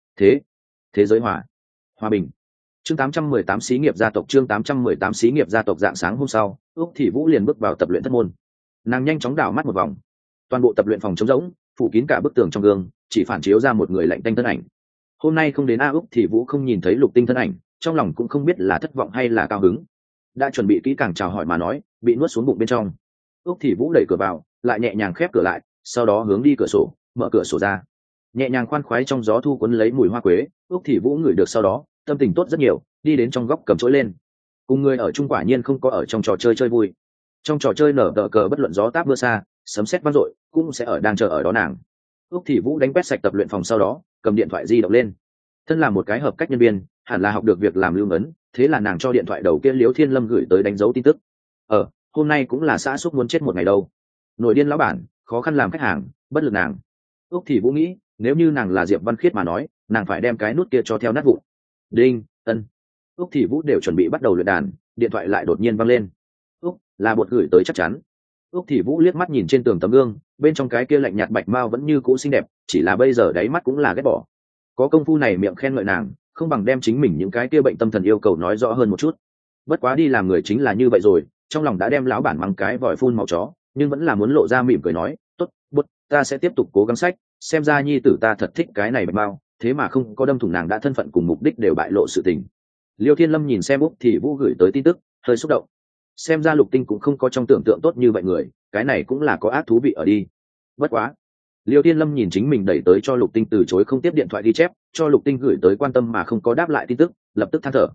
Thế giới hòa bình. Chương 818 xí nghiệp gia tộc. Chương 818 xí nghiệp gia tộc. Dạng sáng hôm sau, Úc Thị Vũ liền bước vào tập luyện thất môn. Nàng nhanh chóng đảo mắt một vòng, toàn bộ tập luyện phòng trống rỗng, phủ kín cả bức tường trong gương, chỉ phản chiếu ra một người lạnh tanh thân ảnh. Hôm nay không đến Úc Thị Vũ không nhìn thấy Lục Tinh thân ảnh, trong lòng cũng không biết là thất vọng hay là cao hứng. Đã chuẩn bị kỹ càng chào hỏi mà nói, bị nuốt xuống bụng bên trong. Úc Thị Vũ đẩy cửa vào, lại nhẹ nhàng khép cửa lại, sau đó hướng đi cửa sổ, mở cửa sổ ra. Nhẹ nhàng khoan khoái trong gió thu cuốn lấy mùi hoa quế, Úc Thị Vũ ngửi được, sau đó tâm tình tốt rất nhiều, đi đến trong góc cầm chổi lên. Cùng người ở chung quả nhiên không có ở trong trò chơi chơi vui. Trong trò chơi nở tờ cờ bất luận gió táp mưa xa, sấm sét vang dội, cũng sẽ đang chờ ở đó nàng. Úc Thị Vũ đánh quét sạch tập luyện phòng, sau đó cầm điện thoại di động lên. Thân là một cái hợp cách nhân viên, hẳn là học được việc làm lưu ấn, thế là nàng cho điện thoại đầu kia Liễu Thiên Lâm gửi tới đánh dấu tin tức. Hôm nay cũng là xã xúc muốn chết một ngày đâu. Nổi điên lão bản, khó khăn làm khách hàng, bất lực nàng. Úc Thị Vũ nghĩ, nếu như nàng là Diệp Văn Khiết mà nói, nàng phải đem cái nút kia cho theo nát vụn. Đinh, ân. Úc Thị Vũ đều chuẩn bị bắt đầu luyện đàn, điện thoại lại đột nhiên vang lên. Úc, là bột gửi tới chắc chắn. Úc Thị Vũ liếc mắt nhìn trên tường tấm gương, bên trong cái kia lạnh nhạt bạch mao vẫn như cũ xinh đẹp, chỉ là bây giờ đáy mắt cũng là ghét bỏ. Có công phu này miệng khen ngợi nàng, không bằng đem chính mình những cái kia bệnh tâm thần yêu cầu nói rõ hơn một chút. Bất quá đi làm người chính là như vậy rồi, trong lòng đã đem lão bản mắng cái vòi phun màu chó, nhưng vẫn là muốn lộ ra mỉm cười nói, tốt, bút, ta sẽ tiếp tục cố gắng sách, xem ra nhi tử ta thật thích cái này bạch mao, thế mà không có đâm thủng nàng đã thân phận cùng mục đích đều bại lộ sự tình. Liêu Thiên Lâm nhìn xem Úc Thị Vũ gửi tới tin tức, hơi xúc động. Xem ra Lục Tinh cũng không có trong tưởng tượng tốt như vậy người, cái này cũng là có ác thú vị ở đi. Bất quá, Liêu Thiên Lâm nhìn chính mình đẩy tới cho Lục Tinh từ chối không tiếp điện thoại ghi chép, cho Lục Tinh gửi tới quan tâm mà không có đáp lại tin tức, lập tức than thở.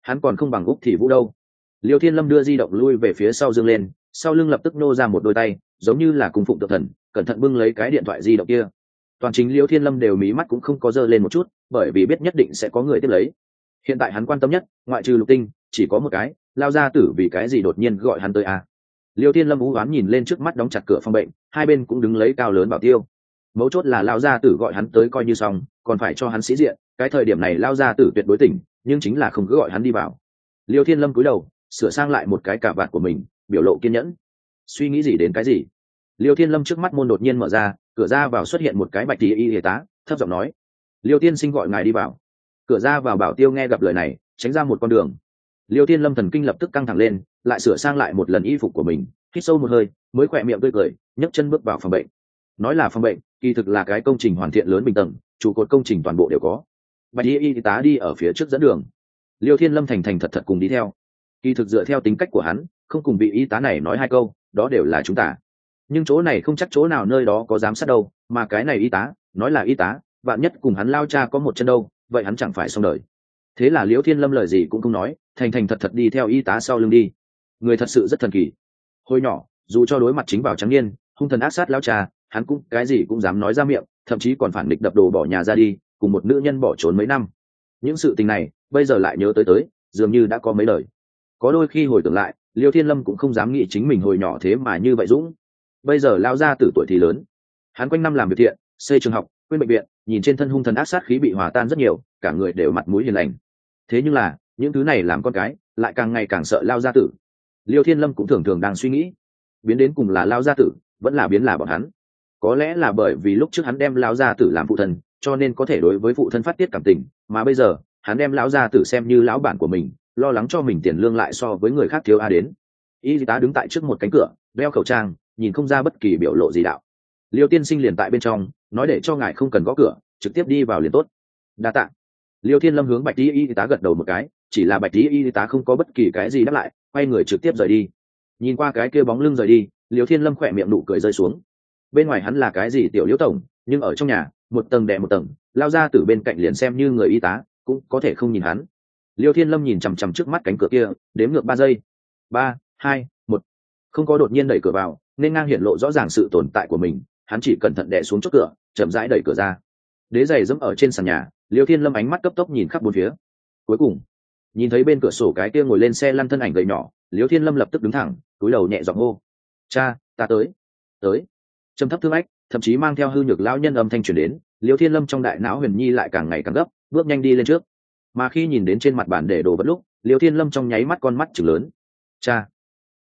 hắn còn không bằng Úc Thị Vũ đâu. Liêu Thiên Lâm đưa di động lui về phía sau dương lên, sau lưng lập tức nô ra một đôi tay, giống như là cung phụng tượng thần, cẩn thận bưng lấy cái điện thoại di động kia. Toàn chính Liêu Thiên Lâm đều mí mắt cũng không có dơ lên một chút, bởi vì biết nhất định sẽ có người tiếp lấy. Hiện tại hắn quan tâm nhất, ngoại trừ Lục Tinh, chỉ có một cái, Lao gia tử vì cái gì đột nhiên gọi hắn tới à? Liêu Thiên Lâm u oán nhìn lên trước mắt đóng chặt cửa phòng bệnh, hai bên cũng đứng lấy cao lớn bảo tiêu. Mấu chốt là Lao gia tử gọi hắn tới coi như xong, còn phải cho hắn sĩ diện, cái thời điểm này Lao gia tử tuyệt đối tỉnh, nhưng chính là không cứ gọi hắn đi vào. Liêu Thiên Lâm cúi đầu, sửa sang lại một cái cà vạt của mình, biểu lộ kiên nhẫn. Suy nghĩ gì đến cái gì? Liêu Thiên Lâm trước mắt môn đột nhiên mở ra, cửa ra vào xuất hiện một cái bạch tí y tá, thấp giọng nói: "Liêu tiên sinh gọi ngài đi vào." Cửa ra vào bảo tiêu nghe gặp lời này, tránh ra một con đường. Liêu Thiên Lâm thần kinh lập tức căng thẳng lên, lại sửa sang lại một lần y phục của mình, hít sâu một hơi, mới khỏe miệng tươi cười, nhấc chân bước vào phòng bệnh. Nói là phòng bệnh, kỳ thực là cái công trình hoàn thiện lớn bình tầng, trụ cột công trình toàn bộ đều có. Bạch y tá đi ở phía trước dẫn đường. Liêu Thiên Lâm thành thành thật thật cùng đi theo. Kỳ thực dựa theo tính cách của hắn, không cùng vị y tá này nói hai câu, đó đều là chúng ta. Nhưng chỗ này không chắc chỗ nào nơi đó có giám sát đâu, mà cái này y tá, nói là y tá, vạn nhất cùng hắn lao cha có một chân đâu, vậy hắn chẳng phải xong đời. Thế là Liễu Thiên Lâm lời gì cũng không nói, thành thành thật thật đi theo y tá sau lưng đi. Người thật sự rất thần kỳ. Hồi nhỏ, dù cho đối mặt chính vào trắng niên, hung thần ác sát lao cha, hắn cũng cái gì cũng dám nói ra miệng, thậm chí còn phản nghịch đập đồ bỏ nhà ra đi, cùng một nữ nhân bỏ trốn mấy năm. Những sự tình này, bây giờ lại nhớ tới, dường như đã có mấy lời. Có đôi khi hồi tưởng lại, Liêu Thiên Lâm cũng không dám nghĩ chính mình hồi nhỏ thế mà như vậy dũng. Bây giờ lao ra từ tuổi thì lớn, hắn quanh năm làm việc thiện, xây trường học, quên bệnh viện, nhìn trên thân hung thần ác sát khí bị hòa tan rất nhiều, cả người đều mặt mũi hiền lành. Thế nhưng là những thứ này làm con cái lại càng ngày càng sợ lao gia tử. Liêu Thiên Lâm cũng thường thường đang suy nghĩ, biến đến cùng là lao gia tử, vẫn là biến là bọn hắn. Có lẽ là bởi vì lúc trước hắn đem lao gia tử làm phụ thân, cho nên có thể đối với phụ thân phát tiết cảm tình, mà bây giờ hắn đem lão gia tử xem như lão bản của mình, lo lắng cho mình tiền lương lại so với người khác thiếu a đến. Y tá đứng tại trước một cánh cửa, đeo khẩu trang, nhìn không ra bất kỳ biểu lộ gì đạo. Liêu tiên sinh liền tại bên trong, nói để cho ngài không cần gõ cửa, trực tiếp đi vào liền tốt. Đa tạ. Liêu Thiên Lâm hướng bạch y tá gật đầu một cái, chỉ là bạch y tá không có bất kỳ cái gì đáp lại, quay người trực tiếp rời đi. Nhìn qua cái kia bóng lưng rời đi, Liêu Thiên Lâm khỏe miệng nụ cười rơi xuống. Bên ngoài hắn là cái gì tiểu Liễu tổng, nhưng ở trong nhà, một tầng đè một tầng, lao ra từ bên cạnh liền xem như người y tá, cũng có thể không nhìn hắn. Liêu Thiên Lâm nhìn chằm chằm trước mắt cánh cửa kia, đếm ngược 3 giây. 3, 2, 1. Không có đột nhiên đẩy cửa vào, nên ngang hiện lộ rõ ràng sự tồn tại của mình, hắn chỉ cẩn thận đè xuống chốt cửa, chậm rãi đẩy cửa ra. Đế giày dẫm ở trên sàn nhà, Liêu Thiên Lâm ánh mắt cấp tốc nhìn khắp bốn phía. Cuối cùng, nhìn thấy bên cửa sổ cái kia ngồi lên xe lăn thân ảnh gầy nhỏ, Liêu Thiên Lâm lập tức đứng thẳng, cúi đầu nhẹ giọng hô: "Cha, ta tới." Tới. Trầm thấp thương ách, thậm chí mang theo hư nhược lão nhân âm thanh truyền đến, Liêu Thiên Lâm trong đại não huyền nhi lại càng ngày càng gấp, bước nhanh đi lên trước. Mà khi nhìn đến trên mặt bàn để đồ vật lúc, Liêu Thiên Lâm trong nháy mắt con mắt trừng lớn. "Cha."